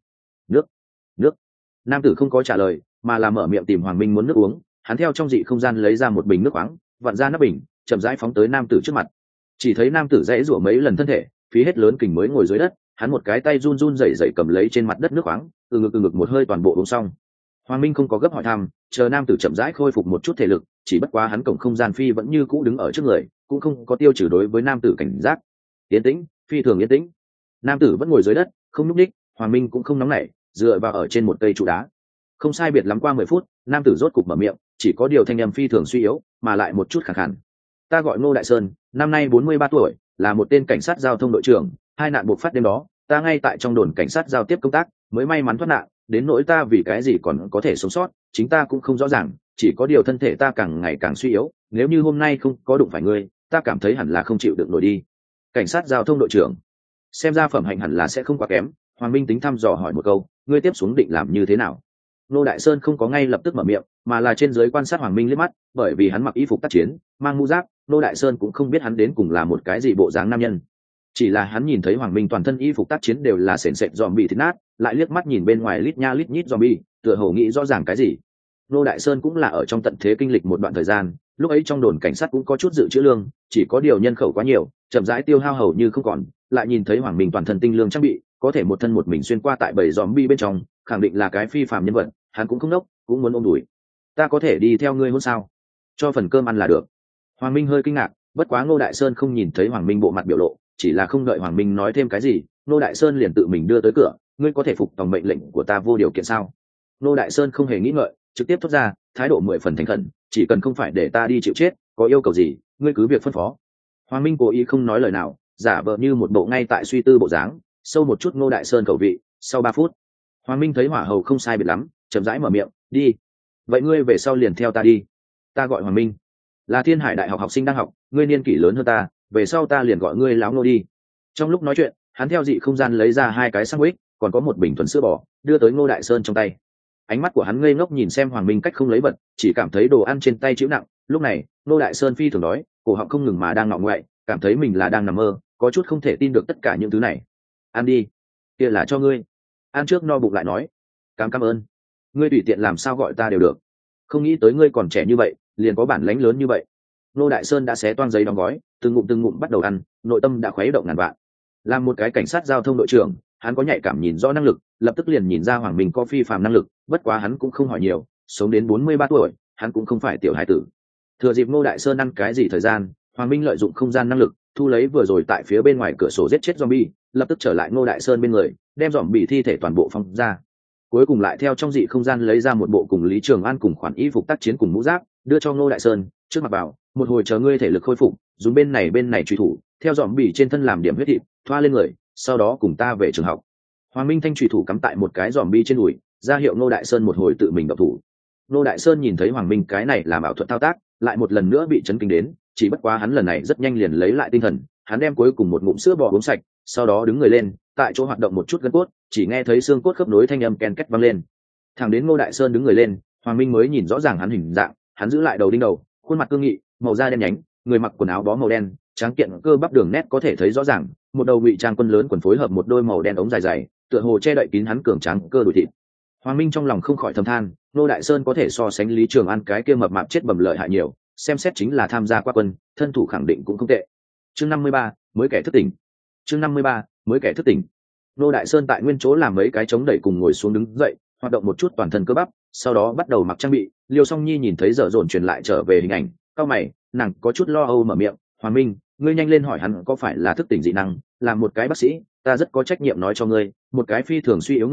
Nước. Nam tử không có trả lời, mà là mở miệng tìm Hoàng Minh muốn nước uống. Hắn theo trong dị không gian lấy ra một bình nước khoáng, vặn ra nắp bình, chậm rãi phóng tới nam tử trước mặt. Chỉ thấy nam tử dãy rủa mấy lần thân thể, phí hết lớn kình mới ngồi dưới đất. Hắn một cái tay run run rẩy rẩy cầm lấy trên mặt đất nước khoáng, từ ngực một hơi toàn bộ uống xong. Hoàng Minh không có gấp hỏi thăm, chờ nam tử chậm rãi khôi phục một chút thể lực, chỉ bất quá hắn cổng không gian phi vẫn như cũ đứng ở trước người, cũng không có tiêu trừ đối với nam tử cảnh giác. Yên tĩnh, phi thường yên tĩnh. Nam tử vẫn ngồi dưới đất, không nhúc nhích, Hoàng Minh cũng không nóng nảy, dựa vào ở trên một cây trụ đá. Không sai biệt lắm qua 10 phút, nam tử rốt cục mở miệng, chỉ có điều thanh âm phi thường suy yếu, mà lại một chút khàn khàn. Ta gọi Ngô Đại Sơn, năm nay 43 tuổi, là một tên cảnh sát giao thông đội trưởng, hai nạn bộc phát đêm đó, ta ngay tại trong đồn cảnh sát giao tiếp công tác, mới may mắn thoát nạn, đến nỗi ta vì cái gì còn có thể sống sót, chính ta cũng không rõ ràng, chỉ có điều thân thể ta càng ngày càng suy yếu, nếu như hôm nay không có đụng phải ngươi, ta cảm thấy hẳn là không chịu được nổi đi. Cảnh sát giao thông đội trưởng, xem ra phẩm hạnh hẳn là sẽ không quá kém. Hoàng Minh tính thăm dò hỏi một câu, ngươi tiếp xuống định làm như thế nào? Ngô Đại Sơn không có ngay lập tức mở miệng, mà là trên dưới quan sát Hoàng Minh liếc mắt, bởi vì hắn mặc y phục tác chiến, mang mũ giáp, Ngô Đại Sơn cũng không biết hắn đến cùng là một cái gì bộ dáng nam nhân. Chỉ là hắn nhìn thấy Hoàng Minh toàn thân y phục tác chiến đều là sền sệt zombie thịt nát, lại liếc mắt nhìn bên ngoài lít nha lít nhít zombie, tựa hồ nghĩ rõ ràng cái gì. Ngô Đại Sơn cũng là ở trong tận thế kinh lịch một đoạn thời gian, lúc ấy trong đồn cảnh sát cũng có chút dự trữ lương, chỉ có điều nhân khẩu quá nhiều, chậm rãi tiêu hao hầu như không còn, lại nhìn thấy Hoàng Minh toàn thân tinh lương trang bị, có thể một thân một mình xuyên qua tại bầy zombie bên trong, khẳng định là cái phi phàm nhân vật, hắn cũng không nốc, cũng muốn ôm đuổi. Ta có thể đi theo ngươi hôn sao? Cho phần cơm ăn là được. Hoàng Minh hơi kinh ngạc, bất quá Ngô Đại Sơn không nhìn thấy Hoàng Minh bộ mặt biểu lộ, chỉ là không đợi Hoàng Minh nói thêm cái gì, Ngô Đại Sơn liền tự mình đưa tới cửa, ngươi có thể phục tòng mệnh lệnh của ta vô điều kiện sao? Ngô Đại Sơn không hề nghĩ ngợi, trực tiếp thốt ra, thái độ 10 phần thành khẩn, chỉ cần không phải để ta đi chịu chết, có yêu cầu gì, ngươi cứ việc phân phó. Hoàng Minh cố ý không nói lời nào, giả vờ như một bộ ngay tại suy tư bộ dáng, sâu một chút Ngô Đại Sơn khẩu vị. Sau 3 phút, Hoàng Minh thấy hỏa hầu không sai biệt lắm, chậm rãi mở miệng, đi. Vậy ngươi về sau liền theo ta đi. Ta gọi Hoàng Minh, là Thiên Hải Đại học học sinh đang học, ngươi niên kỷ lớn hơn ta, về sau ta liền gọi ngươi láo Ngô đi. Trong lúc nói chuyện, hắn theo dị không gian lấy ra 2 cái sandwich, còn có một bình thuần sữa bò, đưa tới Ngô Đại Sơn trong tay. Ánh mắt của hắn ngây ngốc nhìn xem Hoàng Minh cách không lấy vật, chỉ cảm thấy đồ ăn trên tay chịu nặng. Lúc này, Ngô Đại Sơn phi thường đói, cổ họng không ngừng mà đang ngọ ngoại, cảm thấy mình là đang nằm mơ, có chút không thể tin được tất cả những thứ này. Ăn đi, kia là cho ngươi. Ăn trước no bụng lại nói. Cảm ơn. Ngươi tùy tiện làm sao gọi ta đều được. Không nghĩ tới ngươi còn trẻ như vậy, liền có bản lãnh lớn như vậy. Ngô Đại Sơn đã xé toang giấy đóng gói, từng ngụm bắt đầu ăn, nội tâm đã khuấy động ngàn vạn. Làm một cái cảnh sát giao thông đội trưởng, hắn có nhạy cảm nhìn rõ năng lực, lập tức liền nhìn ra Hoàng Minh có phi phàm năng lực, bất quá hắn cũng không hỏi nhiều, sống đến 43 tuổi, hắn cũng không phải tiểu hải tử. Thừa dịp Ngô Đại Sơn ăn cái gì thời gian, Hoàng Minh lợi dụng không gian năng lực, thu lấy vừa rồi tại phía bên ngoài cửa sổ giết chết zombie, lập tức trở lại Ngô Đại Sơn bên người, đem zombie thi thể toàn bộ phóng ra. Cuối cùng lại theo trong dị không gian lấy ra một bộ cùng Lý Trường An cùng khoản y phục tác chiến cùng mũ giáp, đưa cho Ngô Đại Sơn, trước mặt bảo, một hồi chờ ngươi thể lực khôi phục, dùng bên này truy thủ, theo zombie trên thân làm điểm huyết thịt, thoa lên người, sau đó cùng ta về trường học. Hoàng Minh thanh truy thủ cắm tại một cái zombie trên đùi, ra hiệu Ngô Đại Sơn một hồi tự mình động thủ. Ngô Đại Sơn nhìn thấy Hoàng Minh cái này làm ảo thuật thao tác, lại một lần nữa bị chấn kinh đến, chỉ bất quá hắn lần này rất nhanh liền lấy lại tinh thần, hắn đem cuối cùng một ngụm sữa bò uống sạch, sau đó đứng người lên, tại chỗ hoạt động một chút gân cốt, chỉ nghe thấy xương cốt khớp nối thanh âm ken két vang lên. Thẳng đến Ngô Đại Sơn đứng người lên, Hoàng Minh mới nhìn rõ ràng hắn hình dạng, hắn giữ lại đầu đinh đầu, khuôn mặt cương nghị, màu da đen nhánh, người mặc quần áo bó màu đen, tráng kiện cơ bắp đường nét có thể thấy rõ ràng, một đầu ngụy trang quân lớn quần phối hợp một đôi màu đen ống dài dài, tựa hồ che đậy kín hắn cường tráng cơ đùi thịt. Hoàng Minh trong lòng không khỏi thầm than, Ngô Đại Sơn có thể so sánh Lý Trường An cái kia mập mạp chết bầm lợi hại nhiều, xem xét chính là tham gia qua quân, thân thủ khẳng định cũng không tệ. Chương 53, mới kẻ thức tỉnh. Chương 53, mới kẻ thức tỉnh. Ngô Đại Sơn tại nguyên chỗ làm mấy cái chống đẩy cùng ngồi xuống đứng dậy, hoạt động một chút toàn thân cơ bắp, sau đó bắt đầu mặc trang bị. Liêu Song Nhi nhìn thấy dở dồn truyền lại trở về hình ảnh, cau mày, nàng có chút lo âu mở miệng, Hoàng Minh, ngươi nhanh lên hỏi hắn có phải là thức tỉnh dị năng, làm một cái bác sĩ, ta rất có trách nhiệm nói cho ngươi, một cái phi thường suy yếu người,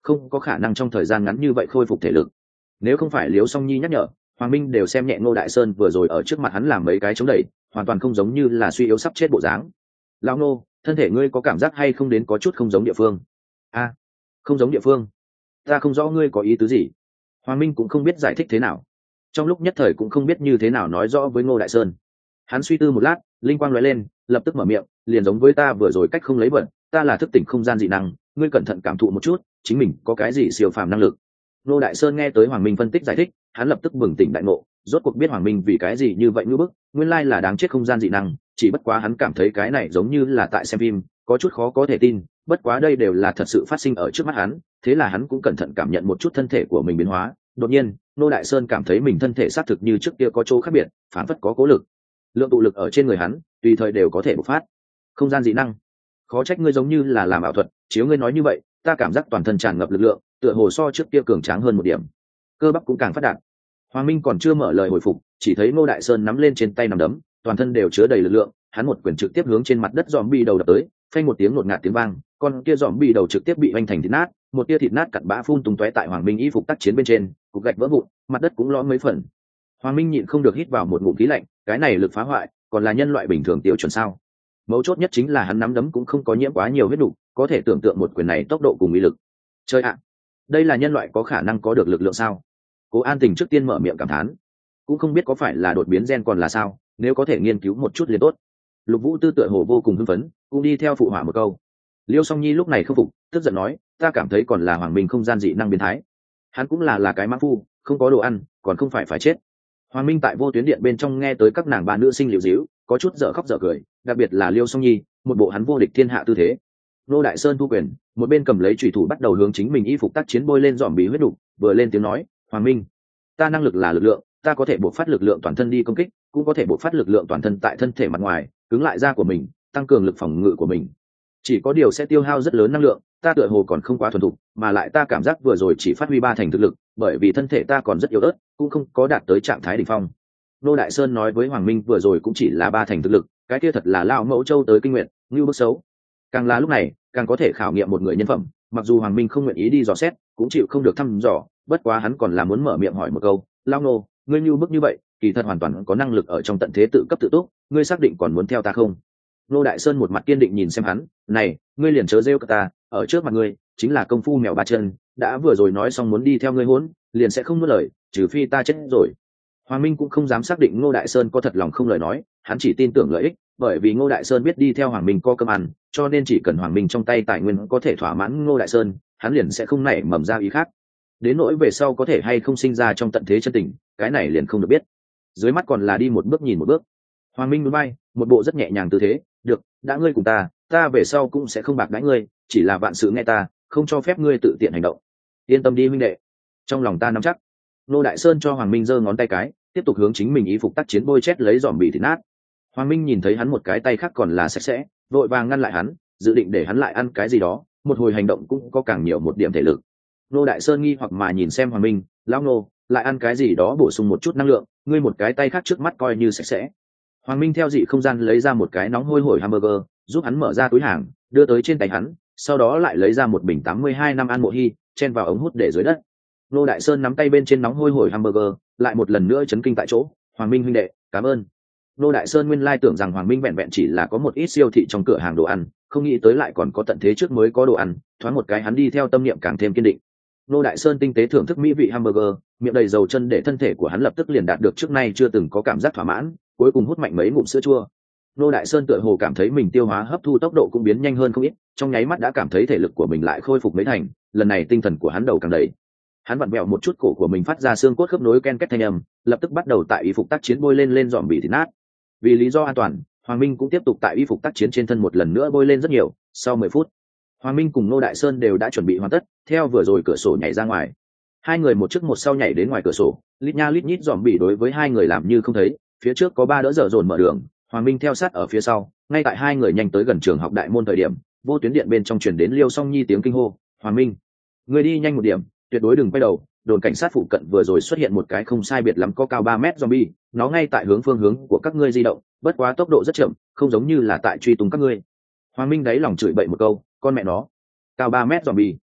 không có khả năng trong thời gian ngắn như vậy khôi phục thể lực. Nếu không phải Liễu Song Nhi nhắc nhở, Hoàng Minh đều xem nhẹ Ngô Đại Sơn vừa rồi ở trước mặt hắn làm mấy cái chống đẩy, hoàn toàn không giống như là suy yếu sắp chết bộ dáng. Lão Ngô, thân thể ngươi có cảm giác hay không đến có chút không giống địa phương? A, không giống địa phương? Ta không rõ ngươi có ý tứ gì. Hoàng Minh cũng không biết giải thích thế nào, trong lúc nhất thời cũng không biết như thế nào nói rõ với Ngô Đại Sơn. Hắn suy tư một lát, linh quang lóe lên, lập tức mở miệng, liền giống với ta vừa rồi cách không lấy vật, ta là thức tỉnh không gian dị năng, ngươi cẩn thận cảm thụ một chút, chính mình có cái gì siêu phàm năng lực. Ngô Đại Sơn nghe tới Hoàng Minh phân tích giải thích, hắn lập tức bừng tỉnh đại ngộ, rốt cuộc biết Hoàng Minh vì cái gì như vậy ngữ bức, nguyên lai là đáng chết không gian dị năng, chỉ bất quá hắn cảm thấy cái này giống như là tại xem phim, có chút khó có thể tin, bất quá đây đều là thật sự phát sinh ở trước mắt hắn, thế là hắn cũng cẩn thận cảm nhận một chút thân thể của mình biến hóa. Đột nhiên, Ngô Đại Sơn cảm thấy mình thân thể xác thực như trước kia có chỗ khác biệt, phản phất có cố lực, lượng tụ lực ở trên người hắn, tùy thời đều có thể bộc phát. Không gian dị năng, khó trách ngươi giống như là làm ảo thuật, chiếu ngươi nói như vậy, ta cảm giác toàn thân tràn ngập lực lượng, tựa hồ so trước kia cường tráng hơn một điểm, cơ bắp cũng càng phát đạt. Hoàng Minh còn chưa mở lời hồi phục, chỉ thấy Ngô Đại Sơn nắm lên trên tay nắm đấm, toàn thân đều chứa đầy lực lượng, hắn một quyền trực tiếp hướng trên mặt đất zombie đầu đập tới, phanh một tiếng ngột ngạt tiếng vang, con kia zombie đầu trực tiếp bị vành thành thịt nát, một tia thịt nát cặn bã phun tung tóe tại Hoàng Minh y phục tác chiến bên trên, cục gạch vỡ vụn, mặt đất cũng lõm mấy phần. Hoàng Minh nhịn không được hít vào một ngụm khí lạnh, cái này lực phá hoại, còn là nhân loại bình thường tiêu chuẩn sao? Mấu chốt nhất chính là hắn nắm đấm cũng không có nhiễm quá nhiều huyết đủ, có thể tưởng tượng một quyền này tốc độ cùng uy lực. Chơi ạ, đây là nhân loại có khả năng có được lực lượng sao? Cố An Tình trước tiên mở miệng cảm thán, cũng không biết có phải là đột biến gen còn là sao, nếu có thể nghiên cứu một chút liền tốt. Lục Vũ Tư tựa hồ vô cùng hưng phấn, cũng đi theo phụ họa một câu. Liêu Song Nhi lúc này không phục, tức giận nói, ta cảm thấy còn là Hoàng Minh không gian dị năng biến thái, hắn cũng là cái mã phu, không có đồ ăn, còn không phải chết. Hoàng Minh tại vô tuyến điện bên trong nghe tới các nàng bà nữ sinh liễu díu, có chút dở khóc dở cười, đặc biệt là Liêu Song Nhi, một bộ hắn vô địch thiên hạ tư thế. Nô Đại Sơn thu quyền, một bên cầm lấy chủy thủ bắt đầu hướng chính mình y phục tác chiến bôi lên dòm bí huyết đục, vừa lên tiếng nói, Hoàng Minh, ta năng lực là lực lượng, ta có thể bộc phát lực lượng toàn thân đi công kích, cũng có thể bộc phát lực lượng toàn thân tại thân thể mặt ngoài, cứng lại da của mình, tăng cường lực phòng ngự của mình. Chỉ có điều sẽ tiêu hao rất lớn năng lượng, ta tựa hồ còn không quá thuần thục, mà lại ta cảm giác vừa rồi chỉ phát huy 3 thành thực lực, bởi vì thân thể ta còn rất yếu ớt, cũng không có đạt tới trạng thái đỉnh phong. Nô Đại Sơn nói với Hoàng Minh vừa rồi cũng chỉ là 3 thành thực lực, cái kia thật là lao mẫu châu tới kinh nguyện, như bức xấu. Càng là lúc này, càng có thể khảo nghiệm một người nhân phẩm, mặc dù Hoàng Minh không nguyện ý đi dò xét, cũng chịu không được thăm dò, bất quá hắn còn là muốn mở miệng hỏi một câu, lao nô, ngươi như bức như vậy, kỳ thật hoàn toàn có năng lực ở trong tận thế tự cấp tự túc, ngươi xác định còn muốn theo ta không? Nô Đại Sơn một mặt kiên định nhìn xem hắn, này, ngươi liền chớ rêu cả ta, ở trước mặt ngươi chính là công phu mèo ba chân, đã vừa rồi nói xong muốn đi theo ngươi hỗn, liền sẽ không nuốt lời, trừ phi ta chết rồi. Hoàng Minh cũng không dám xác định Ngô Đại Sơn có thật lòng không lời nói, hắn chỉ tin tưởng lợi ích, bởi vì Ngô Đại Sơn biết đi theo Hoàng Minh có cơm ăn, cho nên chỉ cần Hoàng Minh trong tay tài nguyên có thể thỏa mãn Ngô Đại Sơn, hắn liền sẽ không nảy mầm ra ý khác. Đến nỗi về sau có thể hay không sinh ra trong tận thế chân tình, cái này liền không được biết. Dưới mắt còn là đi một bước nhìn một bước. Hoàng Minh núi bay, một bộ rất nhẹ nhàng tư thế, được, đã ngươi cùng ta về sau cũng sẽ không bạc đãi ngươi, chỉ là vạn sự nghe ta, không cho phép ngươi tự tiện hành động. Yên tâm đi huynh đệ, trong lòng ta nắm chắc. Nô Đại Sơn cho Hoàng Minh giơ ngón tay cái, tiếp tục hướng chính mình y phục tác chiến bôi chét lấy dòm bị thịt nát. Hoàng Minh nhìn thấy hắn một cái tay khác còn là sạch sẽ, vội vàng ngăn lại hắn, dự định để hắn lại ăn cái gì đó, một hồi hành động cũng có càng nhiều một điểm thể lực. Nô Đại Sơn nghi hoặc mà nhìn xem Hoàng Minh, lão nô, lại ăn cái gì đó bổ sung một chút năng lượng, ngươi một cái tay khác trước mắt coi như sạch sẽ. Hoàng Minh theo dị không gian lấy ra một cái nóng hôi hổi hamburger, giúp hắn mở ra túi hàng, đưa tới trên tay hắn, sau đó lại lấy ra một bình 82 năm An Mộ Hy, chen vào ống hút để dưới đất. Nô Đại Sơn nắm tay bên trên nóng hôi hổi hamburger, lại một lần nữa chấn kinh tại chỗ, Hoàng Minh huynh đệ, cảm ơn. Nô Đại Sơn nguyên lai tưởng rằng Hoàng Minh vẹn vẹn chỉ là có một ít siêu thị trong cửa hàng đồ ăn, không nghĩ tới lại còn có tận thế trước mới có đồ ăn, thoáng một cái hắn đi theo tâm niệm càng thêm kiên định. Nô Đại Sơn tinh tế thưởng thức mỹ vị hamburger, miệng đầy dầu chân để thân thể của hắn lập tức liền đạt được trước nay chưa từng có cảm giác thỏa mãn, cuối cùng hút mạnh mấy ngụm sữa chua. Nô Đại Sơn tựa hồ cảm thấy mình tiêu hóa hấp thu tốc độ cũng biến nhanh hơn không ít, trong nháy mắt đã cảm thấy thể lực của mình lại khôi phục mấy thành, lần này tinh thần của hắn đầu càng đầy. Hắn vặn vẹo một chút cổ của mình phát ra xương cốt khớp nối ken két thanh âm, lập tức bắt đầu tại y phục tác chiến bôi lên dòm bị thịt nát. Vì lý do an toàn, Hoàng Minh cũng tiếp tục tại y phục tác chiến trên thân một lần nữa bôi lên rất nhiều. Sau 10 phút, Hoàng Minh cùng Nô Đại Sơn đều đã chuẩn bị hoàn tất, theo vừa rồi cửa sổ nhảy ra ngoài. Hai người một trước một sau nhảy đến ngoài cửa sổ, lít nha lít nhít dòm bị đối với hai người làm như không thấy, phía trước có 3 đỡ dở dồn mở đường, Hoàng Minh theo sát ở phía sau. Ngay tại hai người nhanh tới gần trường học đại môn thời điểm, vô tuyến điện bên trong truyền đến Liêu Song Nhi tiếng kinh hô, "Hoàng Minh, người đi nhanh một điểm, tuyệt đối đừng quay đầu, đồn cảnh sát phụ cận vừa rồi xuất hiện một cái không sai biệt lắm có cao 3 mét zombie, nó ngay tại phương hướng của các ngươi di động, bất quá tốc độ rất chậm, không giống như là tại truy tung các ngươi." Hoàng Minh đáy lòng chửi bậy một câu, con mẹ nó, cao 3 mét zombie,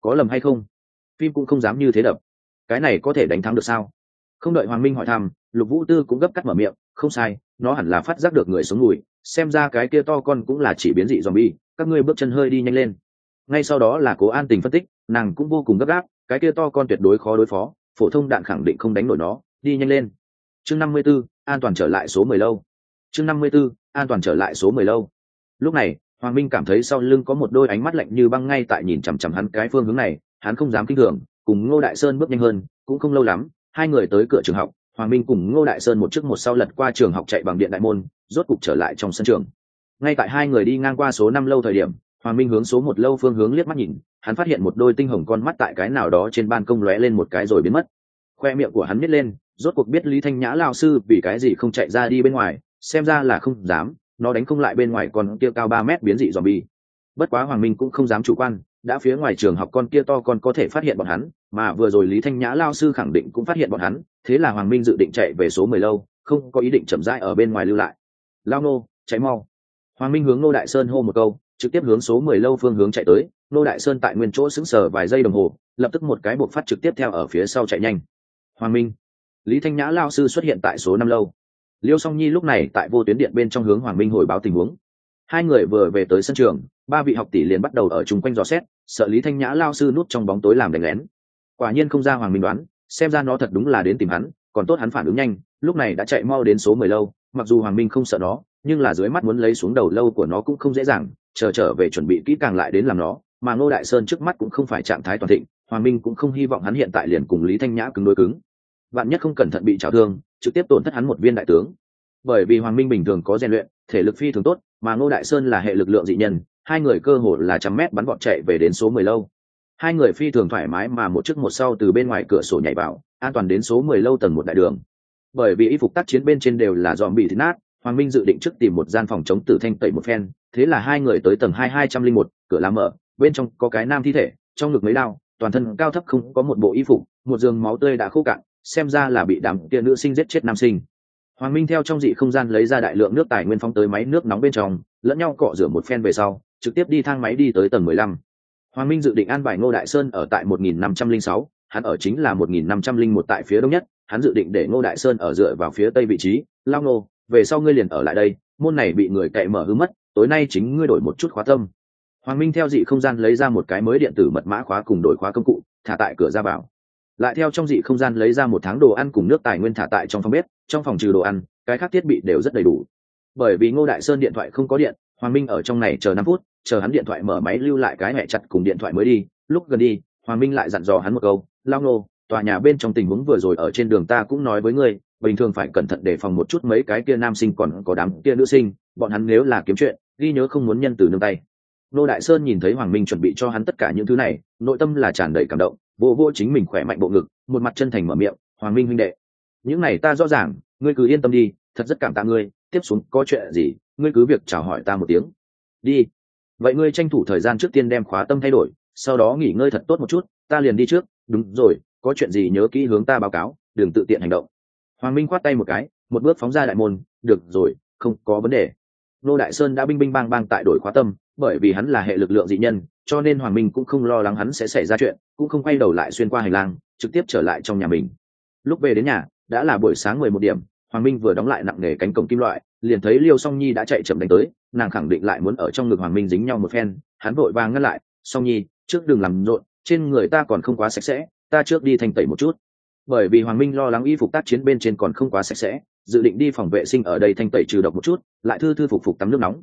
có lầm hay không? Phim cũng không dám như thế đập, cái này có thể đánh thắng được sao? Không đợi Hoàng Minh hỏi thăm, Lục Vũ Tư cũng gấp cắt mở miệng, không sai, nó hẳn là phát giác được người sống mùi, xem ra cái kia to con cũng là chỉ biến dị zombie, các ngươi bước chân hơi đi nhanh lên. Ngay sau đó là Cố An Tình phân tích, nàng cũng vô cùng gấp gáp, cái kia to con tuyệt đối khó đối phó, phổ thông đạn khẳng định không đánh nổi nó, đi nhanh lên. Chương 54, an toàn trở lại số 10 lâu. Chương 54, an toàn trở lại số 10 lâu. Lúc này, Hoàng Minh cảm thấy sau lưng có một đôi ánh mắt lạnh như băng ngay tại nhìn chằm chằm hắn cái phương hướng này, hắn không dám kinh thường, cùng Ngô Đại Sơn bước nhanh hơn, cũng không lâu lắm, hai người tới cửa trường học. Hoàng Minh cùng Ngô Đại Sơn một trước một sau lật qua trường học chạy bằng điện đại môn, rốt cục trở lại trong sân trường. Ngay tại hai người đi ngang qua số 5 lâu thời điểm, Hoàng Minh hướng số 1 lâu phương hướng liếc mắt nhìn, hắn phát hiện một đôi tinh hồng con mắt tại cái nào đó trên ban công lóe lên một cái rồi biến mất. Khoe miệng của hắn nhếch lên, rốt cuộc biết Lý Thanh Nhã lão sư vì cái gì không chạy ra đi bên ngoài, xem ra là không dám, nó đánh không lại bên ngoài con kia cao 3 mét biến dị zombie. Bất quá Hoàng Minh cũng không dám chủ quan, đã phía ngoài trường học con kia to con có thể phát hiện bọn hắn, mà vừa rồi Lý Thanh Nhã lão sư khẳng định cũng phát hiện bọn hắn, thế là Hoàng Minh dự định chạy về số 10 lâu, không có ý định chậm rãi ở bên ngoài lưu lại. Lao nô, chạy mau. Hoàng Minh hướng Ngô Đại Sơn hô một câu, trực tiếp hướng số 10 lâu phương hướng chạy tới. Ngô Đại Sơn tại nguyên chỗ sững sờ vài giây đồng hồ, lập tức một cái buộc phát trực tiếp theo ở phía sau chạy nhanh. Hoàng Minh, Lý Thanh Nhã lão sư xuất hiện tại số 5 lâu. Liêu Song Nhi lúc này tại vô tuyến điện bên trong hướng Hoàng Minh hồi báo tình huống. Hai người vừa về tới sân trường, ba vị học tỷ liền bắt đầu ở chung quanh dò xét, sợ Lý Thanh Nhã lão sư núp trong bóng tối làm đánh lén. Quả nhiên không ra Hoàng Minh đoán, xem ra nó thật đúng là đến tìm hắn, còn tốt hắn phản ứng nhanh, lúc này đã chạy mau đến số 10 lâu. Mặc dù Hoàng Minh không sợ nó, nhưng là dưới mắt muốn lấy xuống đầu lâu của nó cũng không dễ dàng, trở về chuẩn bị kỹ càng lại đến làm nó, mà Ngô Đại Sơn trước mắt cũng không phải trạng thái toàn thịnh, Hoàng Minh cũng không hy vọng hắn hiện tại liền cùng Lý Thanh Nhã cứng đối cứng. Vạn nhất không cẩn thận bị trào thương, trực tiếp tổn thất hắn một viên đại tướng. Bởi vì Hoàng Minh bình thường có rèn luyện, thể lực phi thường tốt, mà Ngô Đại Sơn là hệ lực lượng dị nhân, hai người cơ hồ là trăm mét bắn vọt chạy về đến số 10 lâu. Hai người phi thường thoải mái mà một trước một sau từ bên ngoài cửa sổ nhảy vào, an toàn đến số 10 lâu tầng 1 đại đường. Bởi vì y phục tác chiến bên trên đều là zombie thịt nát, Hoàng Minh dự định trước tìm một gian phòng chống tử thanh tẩy một phen, thế là hai người tới tầng 2201, cửa lá mở, bên trong có cái nam thi thể, trong ngực mấy đao, toàn thân cao thấp không có một bộ y phục, một giường máu tươi đã khô cạn, xem ra là bị đám kia nữ sinh giết chết nam sinh. Hoàng Minh theo trong dị không gian lấy ra đại lượng nước tài nguyên phóng tới máy nước nóng bên trong, lẫn nhau cọ rửa một phen về sau, trực tiếp đi thang máy đi tới tầng 15. Hoàng Minh dự định an bài Ngô Đại Sơn ở tại 1506, hắn ở chính là 1501 tại phía đông nhất, hắn dự định để Ngô Đại Sơn ở dựa vào phía tây vị trí. Lao Ngô, về sau ngươi liền ở lại đây, môn này bị người cậy mở hư mất, tối nay chính ngươi đổi một chút khóa tâm. Hoàng Minh theo dị không gian lấy ra một cái mới điện tử mật mã khóa cùng đổi khóa công cụ, thả tại cửa ra vào. Lại theo trong dị không gian lấy ra một tháng đồ ăn cùng nước tài nguyên thả tại trong phòng bếp, trong phòng trừ đồ ăn, cái khác thiết bị đều rất đầy đủ. Bởi vì Ngô Đại Sơn điện thoại không có điện, Hoàng Minh ở trong này chờ 5 phút, chờ hắn điện thoại mở máy lưu lại cái mẹ chặt cùng điện thoại mới đi. Lúc gần đi, Hoàng Minh lại dặn dò hắn một câu, Lao Ngô, tòa nhà bên trong tình huống vừa rồi ở trên đường ta cũng nói với ngươi, bình thường phải cẩn thận đề phòng một chút mấy cái kia nam sinh còn có đám kia nữ sinh, bọn hắn nếu là kiếm chuyện, ghi nhớ không muốn nhân từ nương tay. Ngô Đại Sơn nhìn thấy Hoàng Minh chuẩn bị cho hắn tất cả những thứ này, nội tâm là tràn đầy cảm động, vô chính mình khỏe mạnh bộ ngực, một mặt chân thành mở miệng, Hoàng Minh huynh đệ, những này ta rõ ràng, ngươi cứ yên tâm đi, thật rất cảm tạ ngươi, tiếp xuống có chuyện gì, ngươi cứ việc chào hỏi ta một tiếng. Đi. Vậy ngươi tranh thủ thời gian trước tiên đem khóa tâm thay đổi, sau đó nghỉ ngơi thật tốt một chút, ta liền đi trước, đúng rồi, có chuyện gì nhớ kỹ hướng ta báo cáo, đừng tự tiện hành động. Hoàng Minh khoát tay một cái, một bước phóng ra đại môn, được rồi, không có vấn đề. Ngô Đại Sơn đã bing bang tại đổi khóa tâm, bởi vì hắn là hệ lực lượng dị nhân, cho nên Hoàng Minh cũng không lo lắng hắn sẽ xảy ra chuyện, cũng không quay đầu lại xuyên qua hành lang, trực tiếp trở lại trong nhà mình. Lúc về đến nhà, đã là buổi sáng 11 điểm, Hoàng Minh vừa đóng lại nặng nề cánh cổng kim loại, liền thấy Liêu Song Nhi đã chạy chậm đánh tới, nàng khẳng định lại muốn ở trong ngực Hoàng Minh dính nhau một phen, hắn vội vàng ngăn lại, Song Nhi, trước đừng làm rộn, trên người ta còn không quá sạch sẽ, ta trước đi thanh tẩy một chút. Bởi vì Hoàng Minh lo lắng y phục tác chiến bên trên còn không quá sạch sẽ, dự định đi phòng vệ sinh ở đây thanh tẩy trừ độc một chút, lại thư phục tắm nước nóng.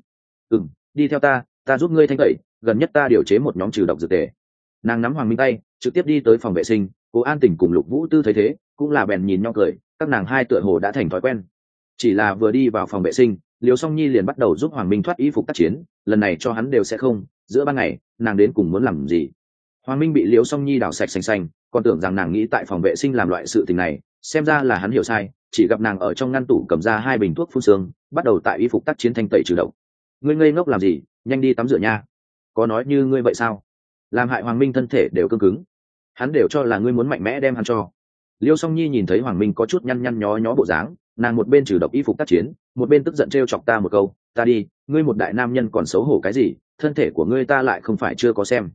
Đi theo ta giúp ngươi thanh tẩy, gần nhất ta điều chế một nhóm trừ độc dược tề. Nàng nắm Hoàng Minh tay, trực tiếp đi tới phòng vệ sinh. Cố An Tình cùng Lục Vũ Tư thấy thế, cũng là bèn nhìn nhau cười, các nàng hai tựa hồ đã thành thói quen. Chỉ là vừa đi vào phòng vệ sinh, Liêu Song Nhi liền bắt đầu giúp Hoàng Minh thoát y phục tác chiến, lần này cho hắn đều sẽ không, giữa ban ngày, nàng đến cùng muốn làm gì? Hoàng Minh bị Liêu Song Nhi đào sạch xanh, còn tưởng rằng nàng nghĩ tại phòng vệ sinh làm loại sự tình này, xem ra là hắn hiểu sai, chỉ gặp nàng ở trong ngăn tủ cầm ra 2 bình thuốc phun sương, bắt đầu tại y phục tác chiến thanh tẩy trừ độc. Ngươi ngây ngốc làm gì, nhanh đi tắm rửa nha. Có nói như ngươi vậy sao? Làm hại Hoàng Minh thân thể đều cứng cứng, hắn đều cho là ngươi muốn mạnh mẽ đem hắn cho. Liêu Song Nhi nhìn thấy Hoàng Minh có chút nhăn nhó bộ dáng, nàng một bên trừ độc y phục tác chiến, một bên tức giận trêu chọc ta một câu, ta đi, ngươi một đại nam nhân còn xấu hổ cái gì, thân thể của ngươi ta lại không phải chưa có xem.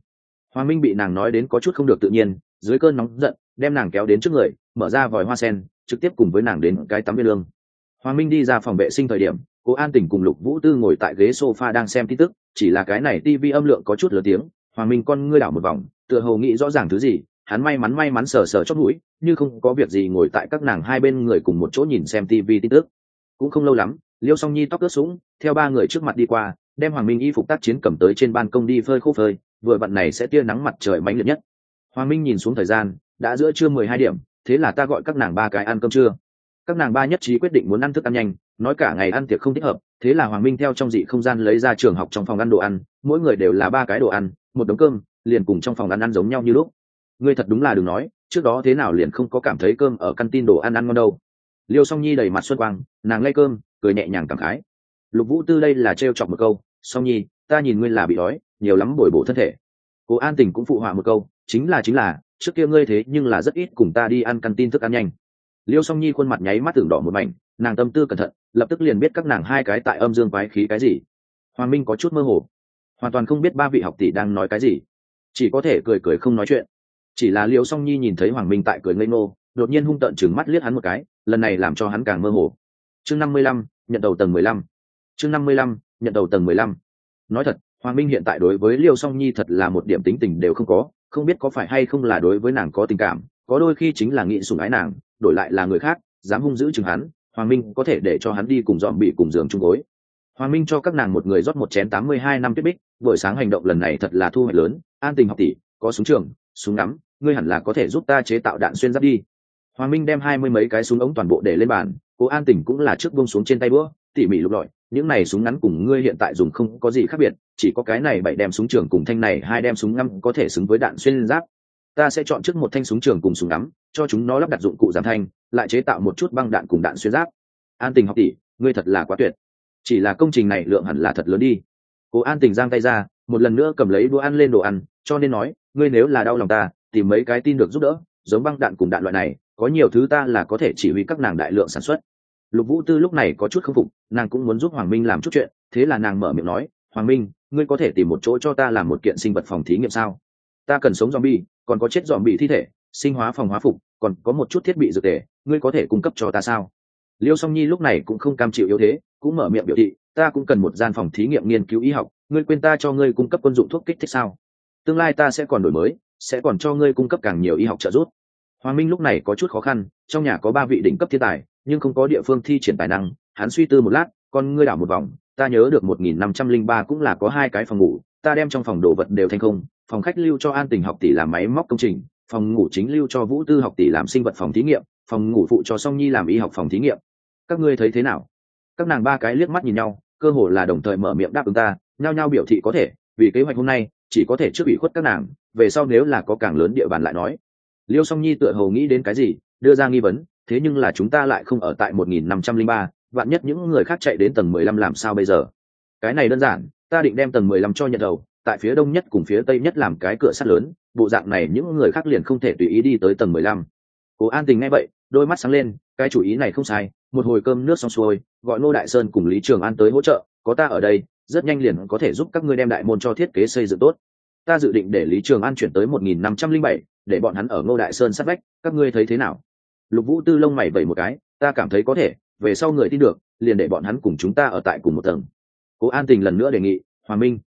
Hoàng Minh bị nàng nói đến có chút không được tự nhiên, dưới cơn nóng giận đem nàng kéo đến trước người, mở ra vòi hoa sen, trực tiếp cùng với nàng đến cái tắm viên lương. Hoàng Minh đi ra phòng vệ sinh thời điểm, Cố An Tỉnh cùng Lục Vũ Tư ngồi tại ghế sofa đang xem tin tức, chỉ là cái này tivi âm lượng có chút lớn tiếng. Hoàng Minh con ngươi đảo một vòng, tựa hồ nghĩ rõ ràng thứ gì, hắn may mắn sờ sờ chót mũi, như không có việc gì ngồi tại các nàng hai bên người cùng một chỗ nhìn xem tivi tin tức. Cũng không lâu lắm, Liêu Song Nhi tóc ướt sũng, theo ba người trước mặt đi qua, đem Hoàng Minh y phục tác chiến cầm tới trên ban công đi phơi khô phơi, vừa vặn này sẽ tia nắng mặt trời mãnh liệt nhất. Hoàng Minh nhìn xuống thời gian, đã giữa trưa 12 điểm, thế là ta gọi các nàng ba cái ăn cơm trưa. Các nàng ba nhất trí quyết định muốn ăn thức ăn nhanh, nói cả ngày ăn tiệc không thích hợp, thế là Hoàng Minh theo trong dị không gian lấy ra trường học trong phòng ăn đồ ăn, mỗi người đều là ba cái đồ ăn, một đống cơm, liền cùng trong phòng ăn giống nhau như lúc. Ngươi thật đúng là đừng nói, trước đó thế nào liền không có cảm thấy cơm ở căn tin đồ ăn ngon đâu. Liêu Song Nhi đầy mặt xuân quang, nàng lay cơm, cười nhẹ nhàng cảm khái. Lục Vũ Tư đây là trêu chọc một câu, Song Nhi, ta nhìn ngươi là bị đói, nhiều lắm bồi bổ thân thể. Cố An Tình cũng phụ họa một câu, chính là, trước kia ngươi thế nhưng là rất ít cùng ta đi ăn căn tin thức ăn nhanh. Liêu Song Nhi khuôn mặt nháy mắt tưởng đỏ một mảnh, nàng tâm tư cẩn thận, lập tức liền biết các nàng hai cái tại âm dương quái khí cái gì. Hoàng Minh có chút mơ hồ, hoàn toàn không biết ba vị học tỷ đang nói cái gì, chỉ có thể cười không nói chuyện. Chỉ là Liêu Song Nhi nhìn thấy Hoàng Minh tại cười ngây ngô, đột nhiên hung tợn chừng mắt liếc hắn một cái, lần này làm cho hắn càng mơ hồ. Chương 55, nhận đầu tầng 15. Chương 55, nhận đầu tầng 15. Nói thật, Hoàng Minh hiện tại đối với Liêu Song Nhi thật là một điểm tính tình đều không có, không biết có phải hay không là đối với nàng có tình cảm, có đôi khi chính là nghĩ sủng ái nàng, đổi lại là người khác dám hung dữ chừng hắn, Hoàng Minh có thể để cho hắn đi cùng dọn bị cùng giường chung gối. Hoàng Minh cho các nàng một người rót một chén 82 năm tuyết bích, buổi sáng hành động lần này thật là thu hoạch lớn. An Tình học tỷ, có súng trường, súng ngắm, ngươi hẳn là có thể giúp ta chế tạo đạn xuyên giáp đi. Hoàng Minh đem 20 mấy cái súng ống toàn bộ để lên bàn, cô An Tình cũng là trước buông xuống trên tay búa, tỉ mỉ lục lọi, những này súng ngắn cùng ngươi hiện tại dùng không có gì khác biệt, chỉ có cái này 7 đem súng trường cùng thanh này 2 đem súng ngắm có thể xứng với đạn xuyên giáp. Ta sẽ chọn trước một thanh súng trường cùng súng ngắm, cho chúng nó lắp đặt dụng cụ giảm thanh, lại chế tạo một chút băng đạn cùng đạn xuyên giáp. An Tình học tỷ, ngươi thật là quá tuyệt. Chỉ là công trình này lượng hẳn là thật lớn đi. Cô An Tình giang tay ra, một lần nữa cầm lấy đũa ăn lên đồ ăn, cho nên nói, ngươi nếu là đau lòng ta, tìm mấy cái tin được giúp đỡ, giống băng đạn cùng đạn loại này, có nhiều thứ ta là có thể chỉ huy các nàng đại lượng sản xuất. Lục Vũ Tư lúc này có chút không phục, nàng cũng muốn giúp Hoàng Minh làm chút chuyện, thế là nàng mở miệng nói, Hoàng Minh, ngươi có thể tìm một chỗ cho ta làm một kiện sinh vật phòng thí nghiệm sao? Ta cần sống zombie, còn có chết zombie thi thể, sinh hóa phòng hóa phục, còn có một chút thiết bị dược tề, ngươi có thể cung cấp cho ta sao? Liêu Song Nhi lúc này cũng không cam chịu yếu thế, cũng mở miệng biểu thị, ta cũng cần một gian phòng thí nghiệm nghiên cứu y học, ngươi quên ta cho ngươi cung cấp quân dụng thuốc kích thích sao? Tương lai ta sẽ còn đổi mới, sẽ còn cho ngươi cung cấp càng nhiều y học trợ giúp. Hoàng Minh lúc này có chút khó khăn, trong nhà có 3 vị đỉnh cấp thiên tài, nhưng không có địa phương thi triển tài năng, hắn suy tư một lát, con ngươi đảo một vòng, ta nhớ được 1503 cũng là có 2 cái phòng ngủ, ta đem trong phòng đồ vật đều thành không, phòng khách lưu cho An Tình học tỷ làm máy móc công trình, phòng ngủ chính lưu cho Vũ Tư học tỷ làm sinh vật phòng thí nghiệm, phòng ngủ phụ cho Song Nhi làm y học phòng thí nghiệm. Các ngươi thấy thế nào? Các nàng 3 cái liếc mắt nhìn nhau, cơ hồ là đồng thời mở miệng đáp ứng ta, nhao nhao biểu thị có thể, vì kế hoạch hôm nay chỉ có thể trước ủy khuất các nàng, về sau nếu là có càng lớn địa bàn lại nói. Liêu Song Nhi tựa hồ nghĩ đến cái gì, đưa ra nghi vấn, thế nhưng là chúng ta lại không ở tại 1503, vạn nhất những người khác chạy đến tầng 15 làm sao bây giờ? Cái này đơn giản, ta định đem tầng 15 cho nhận đầu, tại phía đông nhất cùng phía tây nhất làm cái cửa sắt lớn, bộ dạng này những người khác liền không thể tùy ý đi tới tầng 15. Cố An Tình nghe vậy, đôi mắt sáng lên, cái chủ ý này không sai, một hồi cơm nước xong xuôi, gọi Ngô Đại Sơn cùng Lý Trường An tới hỗ trợ, có ta ở đây, rất nhanh liền có thể giúp các ngươi đem đại môn cho thiết kế xây dựng tốt. Ta dự định để Lý Trường An chuyển tới 1507, để bọn hắn ở Ngô Đại Sơn sát vách, các ngươi thấy thế nào? Lục Vũ Tư lông mày vẩy một cái, ta cảm thấy có thể, về sau người tin được, liền để bọn hắn cùng chúng ta ở tại cùng một tầng. Cố An Tình lần nữa đề nghị, Hoàng Minh,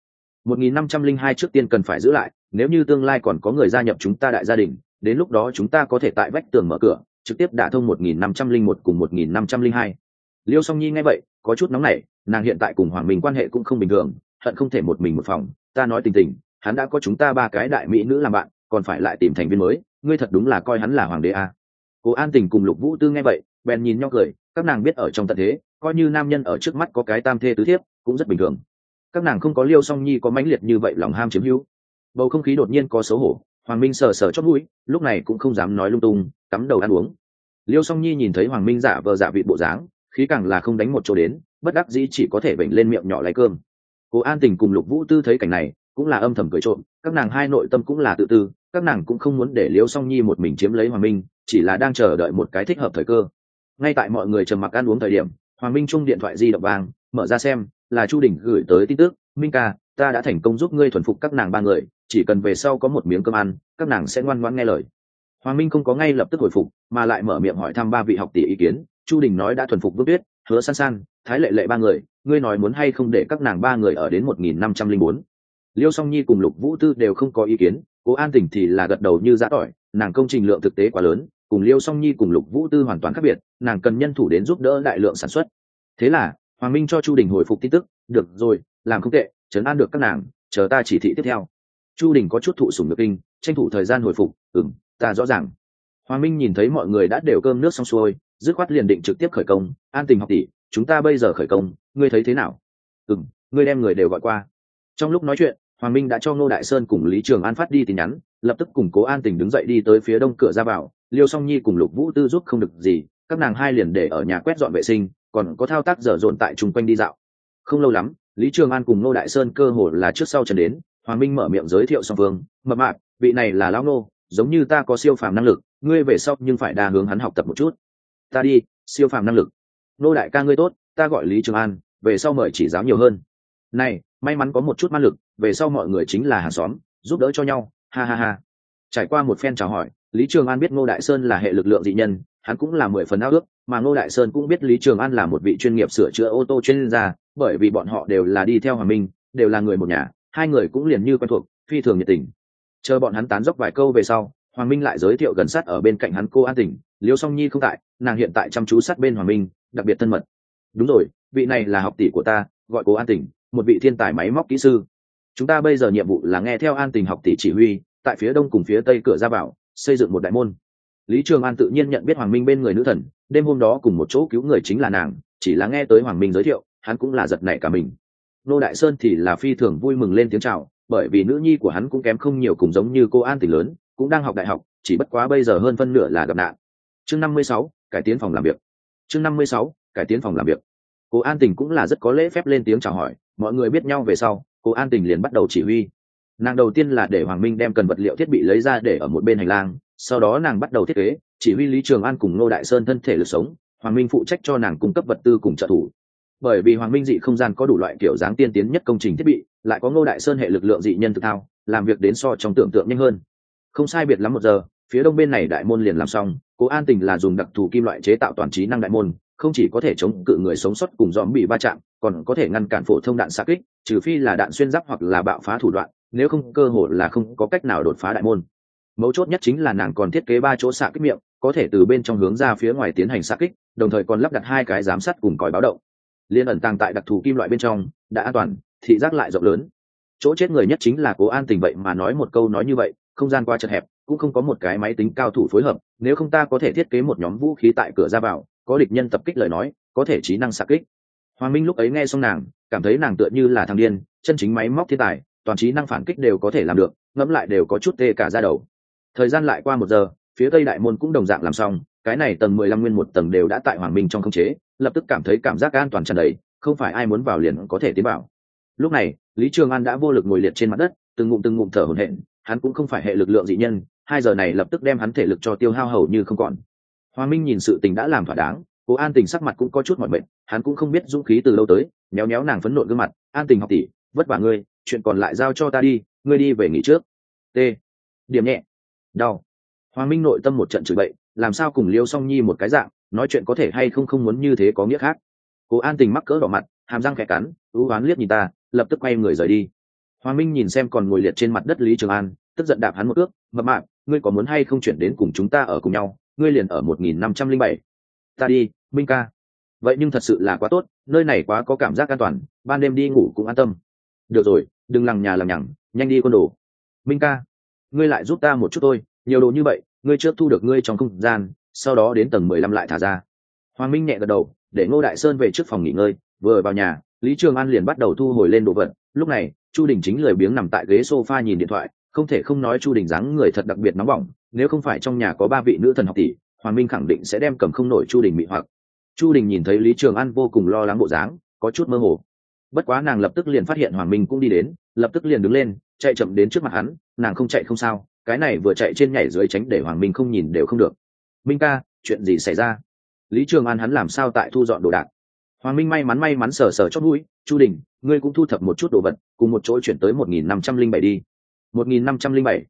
1502 trước tiên cần phải giữ lại, nếu như tương lai còn có người gia nhập chúng ta đại gia đình, đến lúc đó chúng ta có thể tại vách tường mở cửa, trực tiếp đả thông 1501 cùng 1502. Liêu Song Nhi nghe vậy, có chút nóng nảy, nàng hiện tại cùng Hoàng Minh quan hệ cũng không bình thường, hận không thể một mình một phòng, ta nói tình tình, hắn đã có chúng ta 3 cái đại mỹ nữ làm bạn, còn phải lại tìm thành viên mới, ngươi thật đúng là coi hắn là hoàng đế à. Cố An Tình cùng Lục Vũ Tư nghe vậy, bèn nhìn nhau cười, các nàng biết ở trong tận thế, coi như nam nhân ở trước mắt có cái tam thê tứ thiếp, cũng rất bình thường. Các nàng không có Liêu Song Nhi có mãnh liệt như vậy lòng ham chiếm hữu. Bầu không khí đột nhiên có xấu hổ, Hoàng Minh sờ sờ chót mũi, lúc này cũng không dám nói lung tung, cắm đầu ăn uống. Liêu Song Nhi nhìn thấy Hoàng Minh giả vờ giả vị bộ dáng, khí càng là không đánh một chỗ đến, bất đắc dĩ chỉ có thể vểnh lên miệng nhỏ lấy cơm. Cố An Tình cùng Lục Vũ Tư thấy cảnh này, cũng là âm thầm cười trộm, các nàng hai nội tâm cũng là tự tư, các nàng cũng không muốn để Liêu Song Nhi một mình chiếm lấy Hoàng Minh, chỉ là đang chờ đợi một cái thích hợp thời cơ. Ngay tại mọi người trầm mặc ăn uống thời điểm, Hoàng Minh chung điện thoại di động vang, mở ra xem, là Chu Đình gửi tới tin tức, Minh ca, ta đã thành công giúp ngươi thuần phục các nàng 3 người, chỉ cần về sau có một miếng cơm ăn các nàng sẽ ngoan ngoãn nghe lời. Hoàng Minh không có ngay lập tức hồi phục mà lại mở miệng hỏi thăm ba vị học tỷ ý kiến. Chu Đình nói đã thuần phục Vương Tuyết, Hứa San San, Thái Lệ Lệ ba người, ngươi nói muốn hay không để các nàng ba người ở đến 1504. Liêu Song Nhi cùng Lục Vũ Tư đều không có ý kiến, Cố An Tỉnh thì là gật đầu như giã tỏi, nàng công trình lượng thực tế quá lớn, cùng Liêu Song Nhi cùng Lục Vũ Tư hoàn toàn khác biệt, nàng cần nhân thủ đến giúp đỡ đại lượng sản xuất. Thế là Hoàng Minh cho Chu Đình hồi phục tin tức, được rồi, làm không tệ, trấn an được các nàng, chờ ta chỉ thị tiếp theo. Chu Đình có chút thụ sủng nhược kinh, tranh thủ thời gian hồi phục, ta rõ ràng. Hoàng Minh nhìn thấy mọi người đã đều cơm nước xong xuôi, dứt khoát liền định trực tiếp khởi công. An Tình học tỷ, chúng ta bây giờ khởi công, ngươi thấy thế nào? Ngươi đem người đều gọi qua. Trong lúc nói chuyện, Hoàng Minh đã cho Ngô Đại Sơn cùng Lý Trường An phát đi tin nhắn, lập tức cùng Cố An Tình đứng dậy đi tới phía đông cửa ra vào. Liêu Song Nhi cùng Lục Vũ Tư giúp không được gì, các nàng hai liền để ở nhà quét dọn vệ sinh, còn có thao tác dở dồn tại chung quanh đi dạo. Không lâu lắm, Lý Trường An cùng Ngô Đại Sơn cơ hồ là trước sau chân đến. Hoàng Minh mở miệng giới thiệu song phương, mập mạp, vị này là lão Ngô, giống như ta có siêu phàm năng lực, ngươi về sau nhưng phải đa hướng hắn học tập một chút. Ta đi, siêu phàm năng lực. Ngô đại ca ngươi tốt, ta gọi Lý Trường An, về sau mời chỉ giáo nhiều hơn. Này, may mắn có một chút ma lực, về sau mọi người chính là hàng xóm, giúp đỡ cho nhau, ha ha ha. Trải qua một phen chào hỏi, Lý Trường An biết Ngô Đại Sơn là hệ lực lượng dị nhân, hắn cũng là 10 phần ao ước, mà Ngô Đại Sơn cũng biết Lý Trường An là một vị chuyên nghiệp sửa chữa ô tô chuyên gia, bởi vì bọn họ đều là đi theo Hoàng Minh, đều là người một nhà, hai người cũng liền như quen thuộc, phi thường nhiệt tình. Chờ bọn hắn tán dốc vài câu về sau, Hoàng Minh lại giới thiệu gần sát ở bên cạnh hắn cô An Tỉnh, Liêu Song Nhi không tại, nàng hiện tại chăm chú sát bên Hoàng Minh, đặc biệt thân mật. Đúng rồi, vị này là học tỷ của ta, gọi cô An Tỉnh, một vị thiên tài máy móc kỹ sư. Chúng ta bây giờ nhiệm vụ là nghe theo An Tỉnh học tỷ chỉ huy, tại phía đông cùng phía tây cửa ra vào xây dựng một đại môn. Lý Trường An tự nhiên nhận biết Hoàng Minh bên người nữ thần, đêm hôm đó cùng một chỗ cứu người chính là nàng, chỉ là nghe tới Hoàng Minh giới thiệu, hắn cũng là giật nảy cả mình. Nô Đại Sơn thì là phi thường vui mừng lên tiếng chào, bởi vì nữ nhi của hắn cũng kém không nhiều, cùng giống như cô An Tỉnh lớn, cũng đang học đại học, chỉ bất quá bây giờ hơn phân nửa là gặp nạn. Chương 56, cải tiến phòng làm việc. Chương 56, cải tiến phòng làm việc. Cô An Tỉnh cũng là rất có lễ phép lên tiếng chào hỏi, mọi người biết nhau về sau, cô An Tỉnh liền bắt đầu chỉ huy. Nàng đầu tiên là để Hoàng Minh đem cần vật liệu thiết bị lấy ra để ở một bên hành lang, sau đó nàng bắt đầu thiết kế, chỉ huy Lý Trường An cùng Ngô Đại Sơn thân thể lực sống, Hoàng Minh phụ trách cho nàng cung cấp vật tư cùng trợ thủ. Bởi vì Hoàng Minh dị không gian có đủ loại kiểu dáng tiên tiến nhất công trình thiết bị, lại có Ngô Đại Sơn hệ lực lượng dị nhân thực thao, làm việc đến so trong tưởng tượng nhanh hơn. Không sai biệt lắm 1 giờ, phía đông bên này đại môn liền làm xong. Cố An Tình là dùng đặc thù kim loại chế tạo toàn trí năng đại môn, không chỉ có thể chống cự người sống sót cùng dòm bị va chạm, còn có thể ngăn cản phổ thông đạn xạ kích, trừ phi là đạn xuyên giáp hoặc là bạo phá thủ đoạn, nếu không cơ hội là không có cách nào đột phá đại môn. Mấu chốt nhất chính là nàng còn thiết kế 3 chỗ xạ kích miệng, có thể từ bên trong hướng ra phía ngoài tiến hành xạ kích, đồng thời còn lắp đặt 2 cái giám sát cùng còi báo động. Liên ẩn tàng tại đặc thù kim loại bên trong, đã an toàn, thị giác lại rộng lớn. Chỗ chết người nhất chính là Cố An Tình vậy mà nói một câu nói như vậy, không gian qua chật hẹp, cũng không có một cái máy tính cao thủ phối hợp, nếu không ta có thể thiết kế một nhóm vũ khí tại cửa ra vào, có địch nhân tập kích lời nói, có thể trí năng xạ kích. Hoàng Minh lúc ấy nghe xong nàng, cảm thấy nàng tựa như là thằng điên, chân chính máy móc thiên tài, toàn trí năng phản kích đều có thể làm được, ngẫm lại đều có chút tê cả da đầu. Thời gian lại qua 1 giờ, phía tây đại môn cũng đồng dạng làm xong, cái này tầng 15 nguyên một tầng đều đã tại Hoàng Minh trong khống chế, lập tức cảm thấy cảm giác an toàn tràn đầy, không phải ai muốn vào liền có thể tiến vào. Lúc này, Lý Trường An đã vô lực ngồi liệt trên mặt đất, từng ngụm thở hổn hển, hắn cũng không phải hệ lực lượng dị nhân, 2 giờ này lập tức đem hắn thể lực cho tiêu hao hầu như không còn. Hoàng Minh nhìn sự tình đã làm thỏa đáng, Cố An Tình sắc mặt cũng có chút mỏi mệt, hắn cũng không biết dũng khí từ lâu tới, méo méo nàng phấn nộ gương mặt, "An Tình học tỷ, vất vả ngươi, chuyện còn lại giao cho ta đi, ngươi đi về nghỉ trước." T. Điểm nhẹ. Đau. Hoàng Minh nội tâm một trận chửi bậy, làm sao cùng Liêu Song Nhi một cái dạng, nói chuyện có thể hay không không muốn như thế có nghĩa khác. Cố An Tình mắc cỡ đỏ mặt, hàm răng khẽ cắn, ưu oán liếc nhìn ta, lập tức quay người rời đi. Hoàng Minh nhìn xem còn ngồi liệt trên mặt đất Lý Trường An, tức giận đạp hắn một cước, "Mập mạp, ngươi có muốn hay không chuyển đến cùng chúng ta ở cùng nhau, ngươi liền ở 1507. Ta đi, Minh ca." Vậy nhưng thật sự là quá tốt, nơi này quá có cảm giác an toàn, ban đêm đi ngủ cũng an tâm. Được rồi, đừng lằng nhà lằng nhằng, nhanh đi quân đồ. Minh ca, ngươi lại giúp ta một chút thôi, nhiều đồ như vậy, ngươi trước thu được ngươi trong không gian, sau đó đến tầng 15 lại thả ra. Hoàng Minh nhẹ gật đầu, để Ngô Đại Sơn về trước phòng nghỉ ngơi, vừa vào nhà, Lý Trường An liền bắt đầu thu hồi lên đồ vật. Lúc này, Chu Đình chính lười biếng nằm tại ghế sofa nhìn điện thoại, không thể không nói Chu Đình dáng người thật đặc biệt nóng bỏng, nếu không phải trong nhà có 3 vị nữ thần học tỷ, Hoàng Minh khẳng định sẽ đem cầm không nổi Chu Đình mị hoặc. Chu Đình nhìn thấy Lý Trường An vô cùng lo lắng bộ dáng, có chút mơ hồ. Bất quá nàng lập tức liền phát hiện Hoàng Minh cũng đi đến, lập tức liền đứng lên, chạy chậm đến trước mặt hắn, nàng không chạy không sao, cái này vừa chạy trên nhảy dưới tránh để Hoàng Minh không nhìn đều không được. "Minh ca, chuyện gì xảy ra?" Lý Trường An hắn làm sao tại thu dọn đồ đạc? Hoàng Minh may mắn sờ chót mũi, "Chu Đình, ngươi cũng thu thập một chút đồ vật, cùng một chỗ chuyển tới 1507 đi." 1507.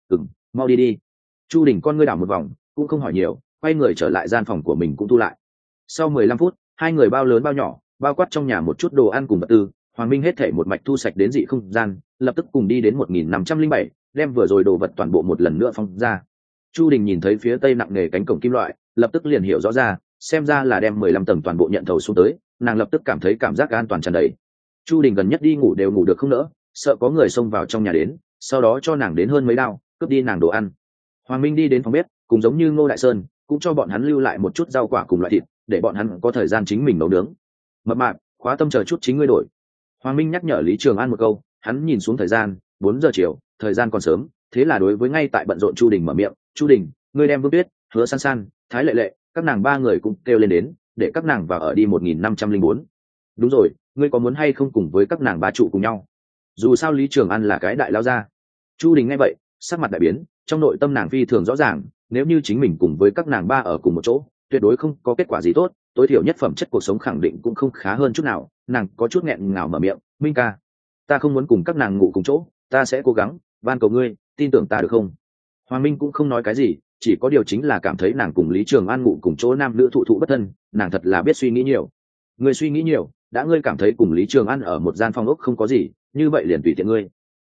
Mau đi đi. Chu Đình con ngươi đảo một vòng, cũng không hỏi nhiều, quay người trở lại gian phòng của mình cũng thu lại. Sau 15 phút, hai người bao lớn bao nhỏ, bao quát trong nhà một chút đồ ăn cùng vật tư, Hoàng Minh hết thảy một mạch thu sạch đến dị không gian, lập tức cùng đi đến 1507, đem vừa rồi đồ vật toàn bộ một lần nữa phong ra. Chu Đình nhìn thấy phía tây nặng nề cánh cổng kim loại, lập tức liền hiểu rõ ra, xem ra là đem 15 tầng toàn bộ nhận thầu xuống tới, nàng lập tức cảm thấy cảm giác an toàn tràn đầy. Chu Đình gần nhất đi ngủ đều ngủ được không nỡ, sợ có người xông vào trong nhà đến, sau đó cho nàng đến hơn mấy đao, cướp đi nàng đồ ăn. Hoàng Minh đi đến phòng bếp, cùng giống như Ngô Đại Sơn, cũng cho bọn hắn lưu lại một chút rau quả cùng loại thịt, để bọn hắn có thời gian chính mình nấu nướng. Mập mạp, khóa tâm chờ chút chính ngươi đổi. Hoàng Minh nhắc nhở Lý Trường An một câu, hắn nhìn xuống thời gian, 4 giờ chiều, thời gian còn sớm, thế là đối với ngay tại bận rộn Chu Đình mở miệng, "Chu Đình, ngươi đem Vương Tuyết, Hứa San San, Thái Lệ Lệ, các nàng ba người cũng kêu lên đến, để các nàng vào ở đi 1504. Đúng rồi, ngươi có muốn hay không cùng với các nàng ba trụ cùng nhau? Dù sao Lý Trường An là cái đại lao gia." Chu Đình nghe vậy, sắc mặt đại biến, trong nội tâm nàng phi thường rõ ràng, nếu như chính mình cùng với các nàng ba ở cùng một chỗ, tuyệt đối không có kết quả gì tốt, tối thiểu nhất phẩm chất cuộc sống khẳng định cũng không khá hơn chút nào. Nàng có chút nghẹn ngào mở miệng, "Minh ca, ta không muốn cùng các nàng ngủ cùng chỗ, ta sẽ cố gắng, van cầu ngươi, tin tưởng ta được không?" Hoàng Minh cũng không nói cái gì, chỉ có điều chính là cảm thấy nàng cùng Lý Trường An ngủ cùng chỗ nam nữ thụ thụ bất thân, nàng thật là biết suy nghĩ nhiều. Ngươi suy nghĩ nhiều, đã ngươi cảm thấy cùng Lý Trường An ở một gian phòng ốc không có gì, như vậy liền tùy tiện ngươi.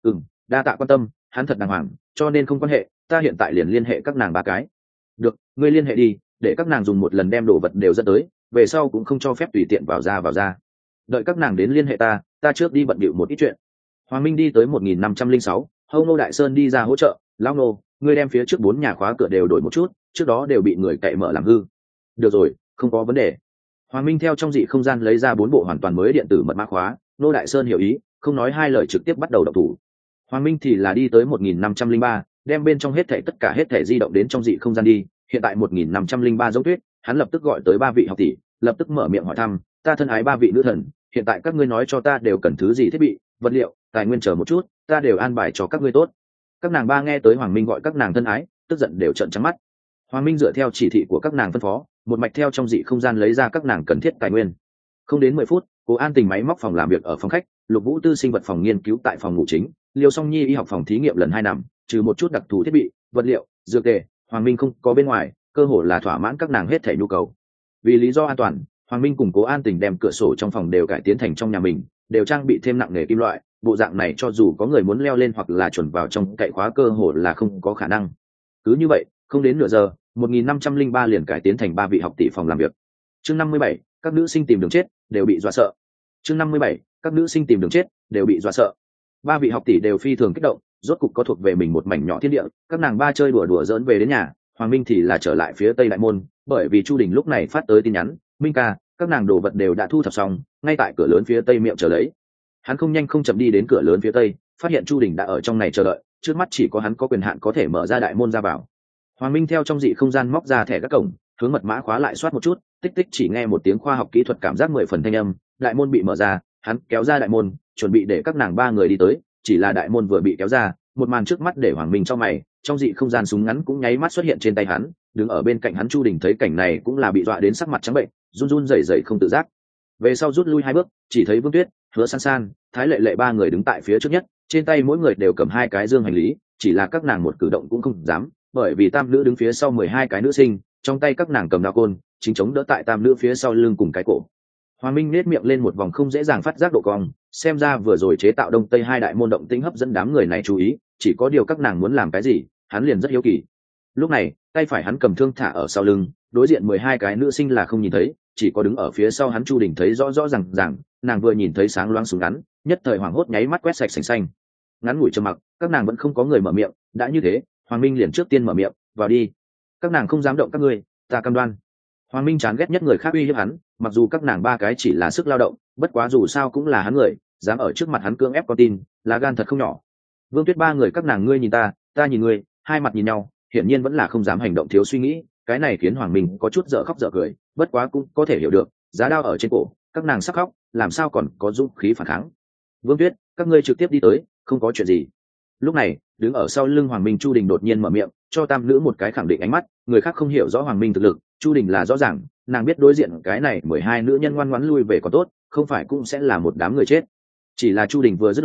Đa tạ quan tâm, hắn thật đàng hoàng, cho nên không quan hệ, ta hiện tại liền liên hệ các nàng ba cái. Được, ngươi liên hệ đi, để các nàng dùng một lần đem đồ vật đều dẫn tới, về sau cũng không cho phép tùy tiện vào ra. Đợi các nàng đến liên hệ ta trước đi bận bịu một ít chuyện. Hoàng Minh đi tới 1506, Hâu Ngô Đại Sơn đi ra hỗ trợ, "Lão Ngô, ngươi đem phía trước 4 nhà khóa cửa đều đổi một chút, trước đó đều bị người cậy mở làm hư." "Được rồi, không có vấn đề." Hoàng Minh theo trong dị không gian lấy ra 4 bộ hoàn toàn mới điện tử mật mã khóa, Ngô Đại Sơn hiểu ý, không nói hai lời trực tiếp bắt đầu động thủ. Hoàng Minh thì là đi tới 1503, đem bên trong hết thảy di động đến trong dị không gian đi, hiện tại 1503 giống tuyết, hắn lập tức gọi tới 3 vị học tỷ, lập tức mở miệng hỏi thăm, "Ta thân ái 3 vị nữ thần, hiện tại các ngươi nói cho ta đều cần thứ gì thiết bị, vật liệu, tài nguyên chờ một chút, ta đều an bài cho các ngươi tốt." Các nàng ba nghe tới Hoàng Minh gọi các nàng thân ái, tức giận đều trợn trắng mắt. Hoàng Minh dựa theo chỉ thị của các nàng phân phó, một mạch theo trong dị không gian lấy ra các nàng cần thiết tài nguyên. Không đến 10 phút, Cố An Tình máy móc phòng làm việc ở phòng khách, Lục Vũ Tư sinh vật phòng nghiên cứu tại phòng ngủ chính, Liêu Song Nhi y học phòng thí nghiệm lần 2 năm, trừ một chút đặc thù thiết bị, vật liệu, dược tề, Hoàng Minh không có bên ngoài, cơ hội là thỏa mãn các nàng hết thảy nhu cầu. Vì lý do an toàn, Hoàng Minh cùng Cố An Tình đem cửa sổ trong phòng đều cải tiến thành trong nhà mình, đều trang bị thêm nặng nề kim loại, bộ dạng này cho dù có người muốn leo lên hoặc là chuẩn vào trong cậy khóa cơ hội là không có khả năng. Cứ như vậy, không đến nửa giờ, 1503 liền cải tiến thành 3 vị học tỷ phòng làm việc. Chương 57, các nữ sinh tìm đường chết, đều bị dọa sợ. Chương 57, các nữ sinh tìm đường chết, đều bị dọa sợ. 3 vị học tỷ đều phi thường kích động, rốt cục có thuộc về mình một mảnh nhỏ thiên địa, các nàng ba chơi đùa giỡn về đến nhà, Hoàng Minh thì là trở lại phía tây đại môn, bởi vì Chu Đình lúc này phát tới tin nhắn, "Minh ca, các nàng đồ vật đều đã thu thập xong, ngay tại cửa lớn phía tây miệng chờ lấy." Hắn không nhanh không chậm đi đến cửa lớn phía tây, phát hiện Chu Đình đã ở trong này chờ đợi, trước mắt chỉ có hắn có quyền hạn có thể mở ra đại môn ra vào. Hoàng Minh theo trong dị không gian móc ra thẻ các cổng, hướng mật mã khóa lại soát một chút, tích tích chỉ nghe một tiếng khoa học kỹ thuật cảm giác 10 phần thanh âm, đại môn bị mở ra, hắn kéo ra đại môn, chuẩn bị để các nàng ba người đi tới, chỉ là đại môn vừa bị kéo ra, một màn trước mắt để Hoàng Minh cho mày, trong dị không gian súng ngắn cũng nháy mắt xuất hiện trên tay hắn, đứng ở bên cạnh hắn Chu Đình thấy cảnh này cũng là bị dọa đến sắc mặt trắng bệnh, run run rẩy rẩy không tự giác. Về sau rút lui 2 bước, chỉ thấy Vương Tuyết, Hứa San San, Thái Lệ Lệ ba người đứng tại phía trước nhất, trên tay mỗi người đều cầm 2 cái dương hành lý, chỉ là các nàng một cử động cũng không dám, bởi vì tam nữ đứng phía sau 12 cái nữ sinh, trong tay các nàng cầm đao côn, chính chống đỡ tại tam nữ phía sau lưng cùng cái cổ. Hoàng Minh nét miệng lên một vòng không dễ dàng phát giác độ cong, xem ra vừa rồi chế tạo đông tây 2 đại môn động tĩnh hấp dẫn đám người này chú ý, chỉ có điều các nàng muốn làm cái gì, hắn liền rất hiếu kỳ. Lúc này, tay phải hắn cầm thương thả ở sau lưng, đối diện 12 cái nữ sinh là không nhìn thấy, chỉ có đứng ở phía sau hắn Chu Đình thấy rõ rõ ràng, nàng vừa nhìn thấy sáng loáng súng ngắn, nhất thời hoảng hốt nháy mắt quét sạch sành xanh. Ngắn ngủi trầm mặc, các nàng vẫn không có người mở miệng, đã như thế, Hoàng Minh liền trước tiên mở miệng, "Vào đi. Các nàng không dám động các ngươi, ta cam đoan." Hoàng Minh chán ghét nhất người khác uy hiếp hắn, mặc dù các nàng ba cái chỉ là sức lao động, bất quá dù sao cũng là hắn người, dám ở trước mặt hắn cưỡng ép con tin, lá gan thật không nhỏ. Vương Tuyết ba người các nàng ngươi nhìn ta nhìn ngươi, hai mặt nhìn nhau, hiển nhiên vẫn là không dám hành động thiếu suy nghĩ, cái này khiến Hoàng Minh có chút dở khóc dở cười, bất quá cũng có thể hiểu được, giá đao ở trên cổ, các nàng sắp khóc, làm sao còn có dũng khí phản kháng. "Vương Tuyết, các ngươi trực tiếp đi tới, không có chuyện gì." Lúc này, đứng ở sau lưng Hoàng Minh Chu Đình đột nhiên mở miệng, cho tam nữ một cái khẳng định ánh mắt, người khác không hiểu rõ Hoàng Minh thực lực, Chu Đình là rõ ràng, nàng biết đối diện cái này 12 nữ nhân ngoan ngoãn lui về còn tốt, không phải cũng sẽ là một đám người chết. Chỉ là Chu Đình vừa dứt lời,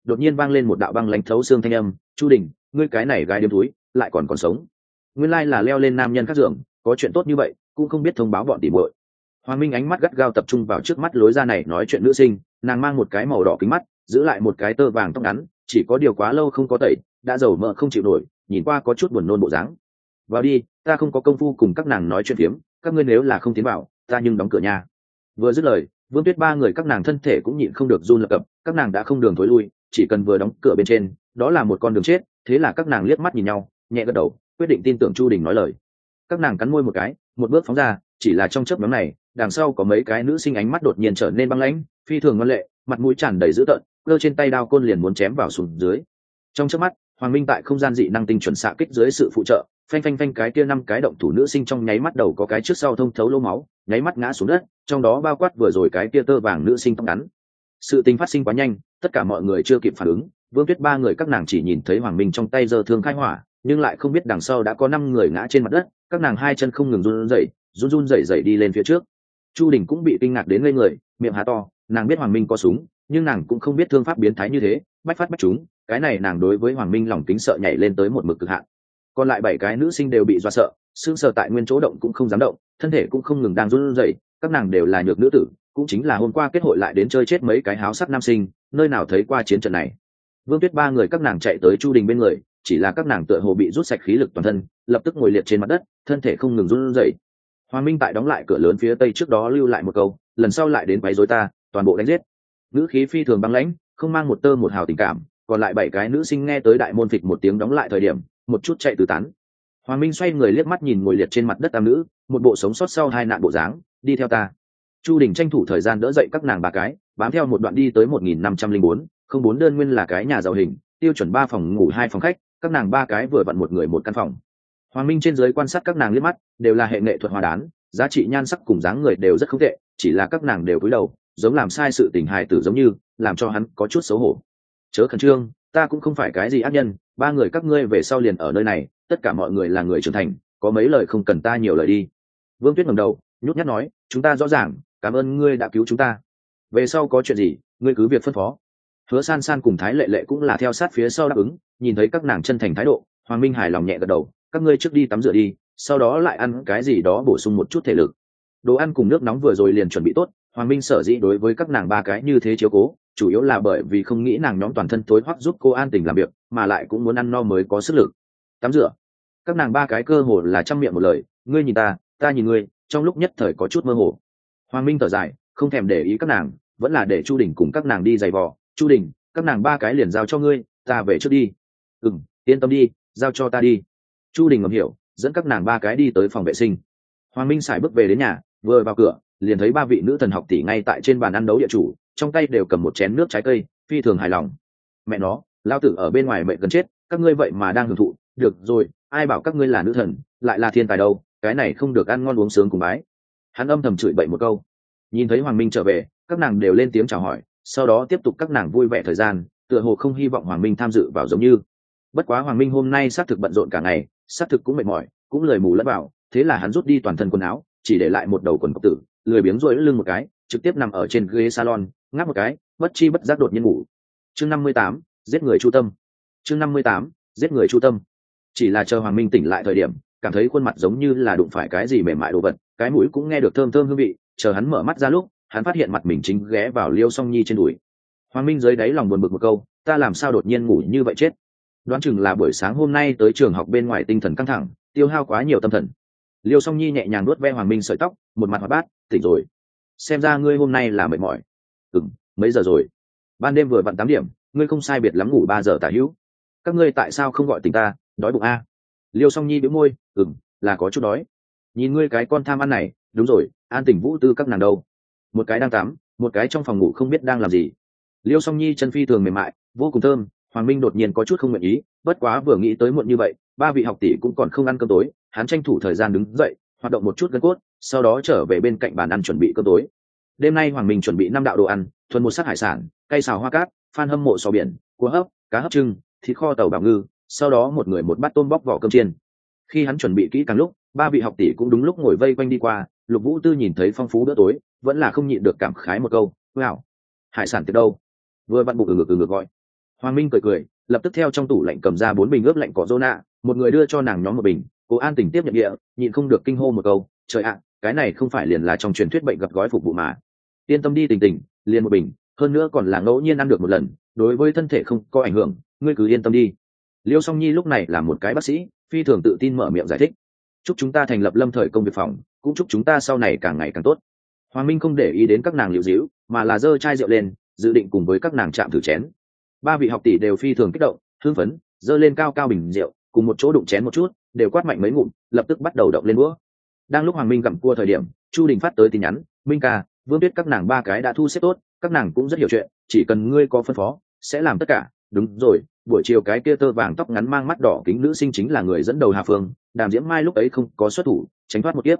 đột nhiên vang lên một đạo băng lánh thấu xương thanh âm, Chu Đình, ngươi cái này gái điếm túi lại còn sống. Nguyên lai là leo lên nam nhân khác giường, có chuyện tốt như vậy cũng không biết thông báo bọn tỉ muội. Hoàng Minh ánh mắt gắt gao tập trung vào trước mắt lối ra này nói chuyện nữ sinh, nàng mang một cái màu đỏ kính mắt, giữ lại một cái tơ vàng tóc ngắn, chỉ có điều quá lâu không có tẩy, đã dầu mỡ không chịu nổi, nhìn qua có chút buồn nôn bộ dáng. Vào đi, ta không có công phu cùng các nàng nói chuyện phiếm, các ngươi nếu là không tiến vào, ta nhưng đóng cửa nhà. Vừa dứt lời, Vương Tuyết ba người các nàng thân thể cũng nhịn không được run lập cập, các nàng đã không đường thối lui, chỉ cần vừa đóng cửa bên trên, đó là một con đường chết. Thế là các nàng liếc mắt nhìn nhau, nhẹ gật đầu, quyết định tin tưởng Chu Đình nói lời. Các nàng cắn môi một cái, một bước phóng ra, chỉ là trong chớp nhoáng này, đằng sau có mấy cái nữ sinh ánh mắt đột nhiên trở nên băng lãnh, phi thường ngoan lệ, mặt mũi tràn đầy dữ tợn, giơ trên tay đao côn liền muốn chém vào xuống dưới. Trong chớp mắt, Hoàng Minh tại không gian dị năng tinh chuẩn xạ kích dưới sự phụ trợ, phanh phanh phanh, cái kia 5 cái động thủ nữ sinh trong nháy mắt đầu có cái trước sau thông thấu lỗ máu, nháy mắt ngã xuống đất, trong đó bao quát vừa rồi cái kia tơ vàng nữ sinh tóc ngắn. Sự tình phát sinh quá nhanh, tất cả mọi người chưa kịp phản ứng, Vương Tuyết ba người các nàng chỉ nhìn thấy Hoàng Minh trong tay giơ thương khai hỏa, nhưng lại không biết đằng sau đã có 5 người ngã trên mặt đất, các nàng hai chân không ngừng run rẩy đi lên phía trước. Chu Đình cũng bị kinh ngạc đến ngây người, miệng há to, nàng biết Hoàng Minh có súng, nhưng nàng cũng không biết thương pháp biến thái như thế, bách phát bách trúng, cái này nàng đối với Hoàng Minh lòng kính sợ nhảy lên tới một mực cực hạn. Còn lại 7 cái nữ sinh đều bị dọa sợ, sững sờ tại nguyên chỗ động cũng không dám động, thân thể cũng không ngừng đang run rẩy, các nàng đều là nhược nữ tử, cũng chính là hôm qua kết hội lại đến chơi chết mấy cái háo sắc nam sinh, nơi nào thấy qua chiến trận này. Vương Tuyết ba người các nàng chạy tới Chu Đình bên người, chỉ là các nàng tựa hồ bị rút sạch khí lực toàn thân, lập tức ngồi liệt trên mặt đất, thân thể không ngừng run rẩy. Hoàng Minh tại đóng lại cửa lớn phía tây trước đó lưu lại một câu, lần sau lại đến quấy rối ta, toàn bộ đánh giết. Nữ khí phi thường băng lãnh, không mang một tơ một hào tình cảm. Còn lại 7 cái nữ sinh nghe tới đại môn phịch một tiếng đóng lại thời điểm, một chút chạy tứ tán. Hoàng Minh xoay người liếc mắt nhìn ngồi liệt trên mặt đất tam nữ, một bộ sống sót sau 2 nạn bộ dáng, đi theo ta. Chu Đình tranh thủ thời gian đỡ dậy các nàng 3 cái, bám theo một đoạn đi tới 1504, không 4 đơn nguyên là cái nhà giàu hình, tiêu chuẩn 3 phòng ngủ 2 phòng khách, các nàng 3 cái vừa vặn một người một căn phòng. Hoàng Minh trên dưới quan sát các nàng liếc mắt, đều là hệ nghệ thuật hòa đán, giá trị nhan sắc cùng dáng người đều rất không tệ, chỉ là các nàng đều cúi đầu, giống làm sai sự tình hài tử giống như, làm cho hắn có chút xấu hổ. Chớ khẩn trương, ta cũng không phải cái gì ác nhân, 3 người các ngươi về sau liền ở nơi này, tất cả mọi người là người trưởng thành, có mấy lời không cần ta nhiều lời đi. Vương Tuyết ngẩng đầu, nhút nhát nói, chúng ta rõ ràng, cảm ơn ngươi đã cứu chúng ta. Về sau có chuyện gì, ngươi cứ việc phân phó. Hứa San San cùng Thái Lệ Lệ cũng là theo sát phía sau đáp ứng, nhìn thấy các nàng chân thành thái độ, Hoàng Minh hài lòng nhẹ gật đầu, các ngươi trước đi tắm rửa đi, sau đó lại ăn cái gì đó bổ sung một chút thể lực. Đồ ăn cùng nước nóng vừa rồi liền chuẩn bị tốt, Hoàng Minh sở dĩ đối với các nàng 3 cái như thế chiếu cố, chủ yếu là bởi vì không nghĩ nàng nhóm toàn thân tối hoắc giúp cô an tình làm việc, mà lại cũng muốn ăn no mới có sức lực. Tắm rửa. Các nàng 3 cái cơ hồ là trăm miệng một lời, ngươi nhìn ta, ta nhìn ngươi, trong lúc nhất thời có chút mơ hồ. Hoàng Minh thở dài, không thèm để ý các nàng, vẫn là để Chu Đình cùng các nàng đi giày vò. Chu Đình, các nàng 3 cái liền giao cho ngươi, ta về trước đi. Yên tâm đi, giao cho ta đi. Chu Đình ngầm hiểu, dẫn các nàng 3 cái đi tới phòng vệ sinh. Hoàng Minh sải bước về đến nhà, vừa vào cửa liền thấy 3 vị nữ thần học tỷ ngay tại trên bàn ăn đấu địa chủ, trong tay đều cầm một chén nước trái cây, phi thường hài lòng. Mẹ nó, lao tử ở bên ngoài mệt gần chết, các ngươi vậy mà đang hưởng thụ. Được rồi, ai bảo các ngươi là nữ thần, lại là thiên tài đâu, cái này không được ăn ngon uống sướng cùng bái. Hắn âm thầm chửi bậy một câu. Nhìn thấy Hoàng Minh trở về, các nàng đều lên tiếng chào hỏi, sau đó tiếp tục các nàng vui vẻ thời gian, tựa hồ không hy vọng Hoàng Minh tham dự vào giống như. Bất quá Hoàng Minh hôm nay xác thực bận rộn cả ngày, xác thực cũng mệt mỏi, cũng lười mù lẫn vào, thế là hắn rút đi toàn thân quần áo, chỉ để lại một đầu quần cộc tử, lười biếng duỗi lưng một cái, trực tiếp nằm ở trên ghế salon, ngáp một cái, bất chi bất giác đột nhiên ngủ. Chương 58, giết người chu tâm. Chương 58, giết người chu tâm. Chỉ là chờ Hoàng Minh tỉnh lại thời điểm, cảm thấy khuôn mặt giống như là đụng phải cái gì mềm mại đồ vật, cái mũi cũng nghe được thơm thơm hương vị, chờ hắn mở mắt ra lúc, hắn phát hiện mặt mình chính ghé vào Liêu Song Nhi trên đùi. Hoàng Minh dưới đáy lòng buồn bực một câu, ta làm sao đột nhiên ngủ như vậy chết. Đoán chừng là buổi sáng hôm nay tới trường học bên ngoài tinh thần căng thẳng, tiêu hao quá nhiều tâm thần. Liêu Song Nhi nhẹ nhàng nuốt ve Hoàng Minh sợi tóc, một mặt hoạt bát, tỉnh rồi. Xem ra ngươi hôm nay là mệt mỏi. Mấy giờ rồi? Ban đêm vừa vặn 8 điểm, ngươi không sai biệt lắm ngủ 3 giờ tả hữu. Các ngươi tại sao không gọi tỉnh ta, đói bụng a? Liêu Song Nhi bĩu môi, là có chút đói. Nhìn ngươi cái con tham ăn này, đúng rồi, An Tỉnh Vũ Tư các nàng đâu? Một cái đang tắm, một cái trong phòng ngủ không biết đang làm gì. Liêu Song Nhi chân phi thường mềm mại, vô cùng thơm. Hoàng Minh đột nhiên có chút không nguyện ý, bất quá vừa nghĩ tới muộn như vậy, 3 vị học tỷ cũng còn không ăn cơm tối, hắn tranh thủ thời gian đứng dậy, hoạt động một chút gân cốt, sau đó trở về bên cạnh bàn ăn chuẩn bị cơm tối. Đêm nay Hoàng Minh chuẩn bị 5 đạo đồ ăn, thuần một sắc hải sản, cây xào hoa cát, phan hâm mộ sò biển, cua hấp, cá hấp trưng, thịt kho tàu bào ngư, sau đó một người một bát tôm bóc vỏ cơm chiên. Khi hắn chuẩn bị kỹ càng lúc, 3 vị học tỷ cũng đúng lúc ngồi vây quanh đi qua. Lục Vũ Tư nhìn thấy phong phú bữa tối, vẫn là không nhịn được cảm khái một câu, wow, hải sản từ đâu? Vừa vặn bụng ngực gọi. Hoàng Minh cười cười, lập tức theo trong tủ lạnh cầm ra 4 bình ướp lạnh cỏ Zona, một người đưa cho nàng nhóm một bình. Cố An Tình tiếp nhận địa, nhịn không được kinh hô một câu, trời ạ, cái này không phải liền là trong truyền thuyết bệnh gặp gói phục vụ mà. Yên tâm đi Tình Tình, liền một bình, hơn nữa còn là ngẫu nhiên ăn được một lần, đối với thân thể không có ảnh hưởng, ngươi cứ yên tâm đi. Liêu Song Nhi lúc này là một cái bác sĩ, phi thường tự tin mở miệng giải thích. Chúc chúng ta thành lập lâm thời công việc phòng, cũng chúc chúng ta sau này càng ngày càng tốt. Hoàng Minh không để ý đến các nàng liễu díu, mà là giơ chai rượu lên, dự định cùng với các nàng chạm thử chén. Ba vị học tỷ đều phi thường kích động, hưng phấn, giơ lên cao cao bình rượu, cùng một chỗ đụng chén một chút, đều quát mạnh mấy ngụm, lập tức bắt đầu động lên đũa. Đang lúc Hoàng Minh gặm cua thời điểm, Chu Đình phát tới tin nhắn, Minh ca, Vương Tuyết các nàng ba cái đã thu xếp tốt, các nàng cũng rất hiểu chuyện, chỉ cần ngươi có phân phó, sẽ làm tất cả. Đúng rồi, buổi chiều cái kia tơ vàng tóc ngắn mang mắt đỏ kính nữ sinh chính là người dẫn đầu Hà Phương, Đàm Diễm Mai lúc ấy không có xuất thủ, tránh thoát một kiếp.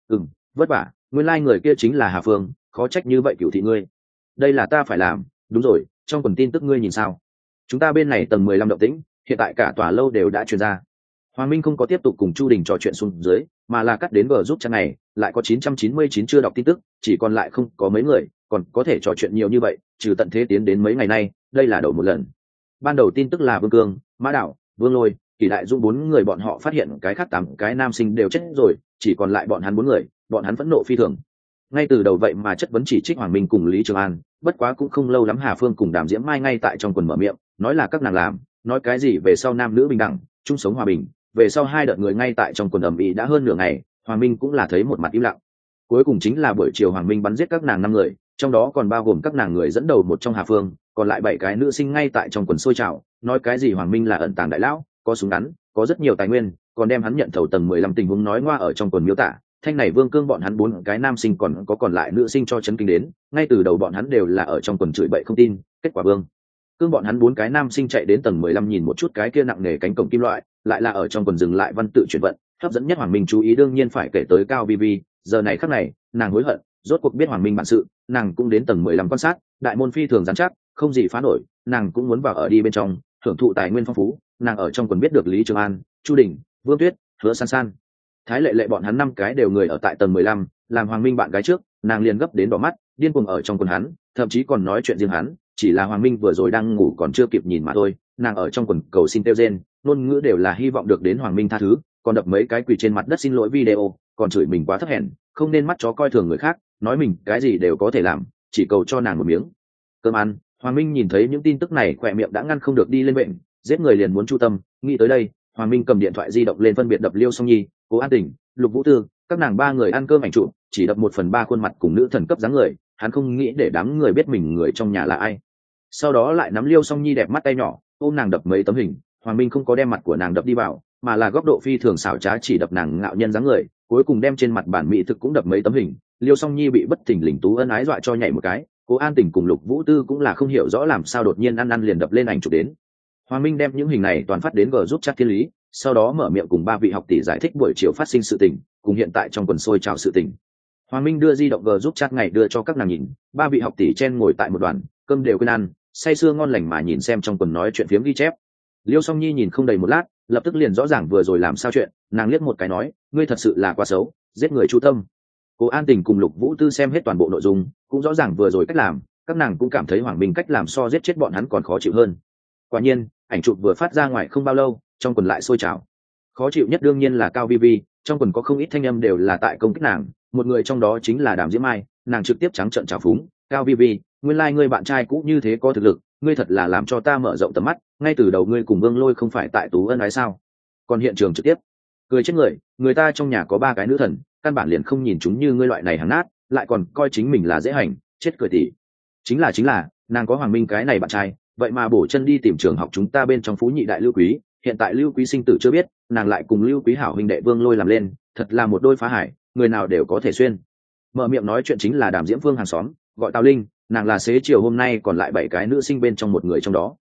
Vất vả, nguyên lai người kia chính là Hà Phương, khó trách như vậy cửu thị ngươi. Đây là ta phải làm, đúng rồi, trong quần tin tức ngươi nhìn sao? Chúng ta bên này tầng 15 động tĩnh, hiện tại cả tòa lâu đều đã truyền ra. Hoàng Minh không có tiếp tục cùng Chu Đình trò chuyện xuống dưới, mà là cắt đến giúp trang này, lại có 999 chưa đọc tin tức, chỉ còn lại không có mấy người, còn có thể trò chuyện nhiều như vậy, trừ tận thế tiến đến mấy ngày nay, đây là đầu một lần. Ban đầu tin tức là Vương Cương, Mã Đạo, Vương Lôi, Kỳ Đại Dung 4 người bọn họ phát hiện cái khác 8 cái nam sinh đều chết rồi, chỉ còn lại bọn hắn 4 người, bọn hắn phẫn nộ phi thường. Ngay từ đầu vậy mà chất vấn chỉ trích Hoàng Minh cùng Lý Trường An, bất quá cũng không lâu lắm Hà Phương cùng Đàm Diễm Mai ngay tại trong quần mở miệng, nói là các nàng làm, nói cái gì về sau nam nữ bình đẳng, chung sống hòa bình, về sau hai đợt người ngay tại trong quần ầm ĩ đã hơn nửa ngày, Hoàng Minh cũng là thấy một mặt im lặng. Cuối cùng chính là buổi chiều Hoàng Minh bắn giết các nàng 5 người, trong đó còn bao gồm các nàng người dẫn đầu một trong Hà Phương, còn lại 7 cái nữ sinh ngay tại trong quần sôi trào, nói cái gì Hoàng Minh là ẩn tàng đại lão, có súng ngắn, có rất nhiều tài nguyên, còn đem hắn nhận thầu tầng 15 tình huống nói ngoa ở trong quần miêu tả. Thanh này Vương Cương bọn hắn 4 cái nam sinh còn lại nữ sinh cho chấn kinh đến, ngay từ đầu bọn hắn đều là ở trong quần chửi bậy không tin, kết quả Vương Cương bọn hắn 4 cái nam sinh chạy đến tầng 15 nhìn một chút cái kia nặng nề cánh cổng kim loại, lại là ở trong quần dừng lại văn tự chuyển vận, hấp dẫn nhất Hoàng Minh chú ý đương nhiên phải kể tới Cao Vi Vi, giờ này khắc này, nàng hối hận, rốt cuộc biết Hoàng Minh bản sự, nàng cũng đến tầng 15 quan sát, đại môn phi thường rắn chắc, không gì phá nổi, nàng cũng muốn vào ở đi bên trong, hưởng thụ tài nguyên phong phú, nàng ở trong quần biết được Lý Trường An, Chu Đình, Vương Tuyết, Hứa San San, Thái Lệ Lệ bọn hắn 5 cái đều người ở tại tầng 15, làm Hoàng Minh bạn gái trước, nàng liền gấp đến đỏ mắt, điên cuồng ở trong quần hắn, thậm chí còn nói chuyện riêng hắn, chỉ là Hoàng Minh vừa rồi đang ngủ còn chưa kịp nhìn mà thôi, nàng ở trong quần cầu xin tiêu gen, ngôn ngữ đều là hy vọng được đến Hoàng Minh tha thứ, còn đập mấy cái quỳ trên mặt đất xin lỗi video, còn chửi mình quá thấp hèn, không nên mắt chó coi thường người khác, nói mình cái gì đều có thể làm, chỉ cầu cho nàng một miếng cơm ăn. Hoàng Minh nhìn thấy những tin tức này khỏe miệng đã ngăn không được đi lên bệnh, giết người liền muốn chu tâm, nghĩ tới đây, Hoàng Minh cầm điện thoại di động lên phân biệt đập Liêu Song Nhi, Cố An Tình, Lục Vũ Tư, các nàng 3 người ăn cơm ảnh chụp, chỉ đập 1/3 khuôn mặt cùng nữ thần cấp dáng người, hắn không nghĩ để đám người biết mình người trong nhà là ai. Sau đó lại nắm Liêu Song Nhi đẹp mắt tay nhỏ, ôm nàng đập mấy tấm hình, Hoàng Minh không có đem mặt của nàng đập đi vào, mà là góc độ phi thường xảo trá chỉ đập nàng ngạo nhân dáng người, cuối cùng đem trên mặt bản mỹ thực cũng đập mấy tấm hình. Liêu Song Nhi bị bất thình lình tú ân ái dọa cho nhảy một cái, Cố An Tình cùng Lục Vũ Tư cũng là không hiểu rõ làm sao đột nhiên ăn liền đập lên ảnh chụp đến. Hoàng Minh đem những hình này toàn phát đến giúp chat thiên lý, sau đó mở miệng cùng 3 vị học tỷ giải thích buổi chiều phát sinh sự tình, cùng hiện tại trong quần sôi trào sự tình. Hoàng Minh đưa di động giúp chat ngày đưa cho các nàng nhìn, 3 vị học tỷ chen ngồi tại một đoàn, cơm đều quên ăn, say sưa ngon lành mà nhìn xem trong quần nói chuyện phiếm ghi chép. Liêu Song Nhi nhìn không đầy một lát, lập tức liền rõ ràng vừa rồi làm sao chuyện, nàng liếc một cái nói, ngươi thật sự là quá xấu, giết người chu tâm. Cố An Tình cùng Lục Vũ Tư xem hết toàn bộ nội dung, cũng rõ ràng vừa rồi cách làm, các nàng cũng cảm thấy Hoàng Minh cách làm so giết chết bọn hắn còn khó chịu hơn. Quả nhiên, ảnh chụp vừa phát ra ngoài không bao lâu, trong quần lại sôi trào. Khó chịu nhất đương nhiên là Cao Vi Vi, trong quần có không ít thanh âm đều là tại công kích nàng, một người trong đó chính là Đàm Diễm Mai, nàng trực tiếp trắng trợn chào phúng, Cao Vi Vi, nguyên lai ngươi bạn trai cũ như thế có thực lực, ngươi thật là làm cho ta mở rộng tầm mắt, ngay từ đầu ngươi cùng Vương Lôi không phải tại tú ân ái sao? Còn hiện trường trực tiếp, cười chết người ta trong nhà có 3 cái nữ thần, căn bản liền không nhìn chúng như ngươi loại này hàng nát, lại còn coi chính mình là dễ hành, chết cười tỉ. Chính là, nàng có Hoàng Minh cái này bạn trai, vậy mà bổ chân đi tìm trường học chúng ta bên trong Phú Nhị Đại Lưu Quý, hiện tại Lưu Quý sinh tử chưa biết, nàng lại cùng Lưu Quý hảo huynh đệ Vương Lôi làm lên, thật là một đôi phá hải, người nào đều có thể xuyên. Mở miệng nói chuyện chính là Đàm Diễm Phương hàng xóm, gọi Tào Linh, nàng là xế chiều hôm nay còn lại 7 cái nữ sinh bên trong một người trong đó.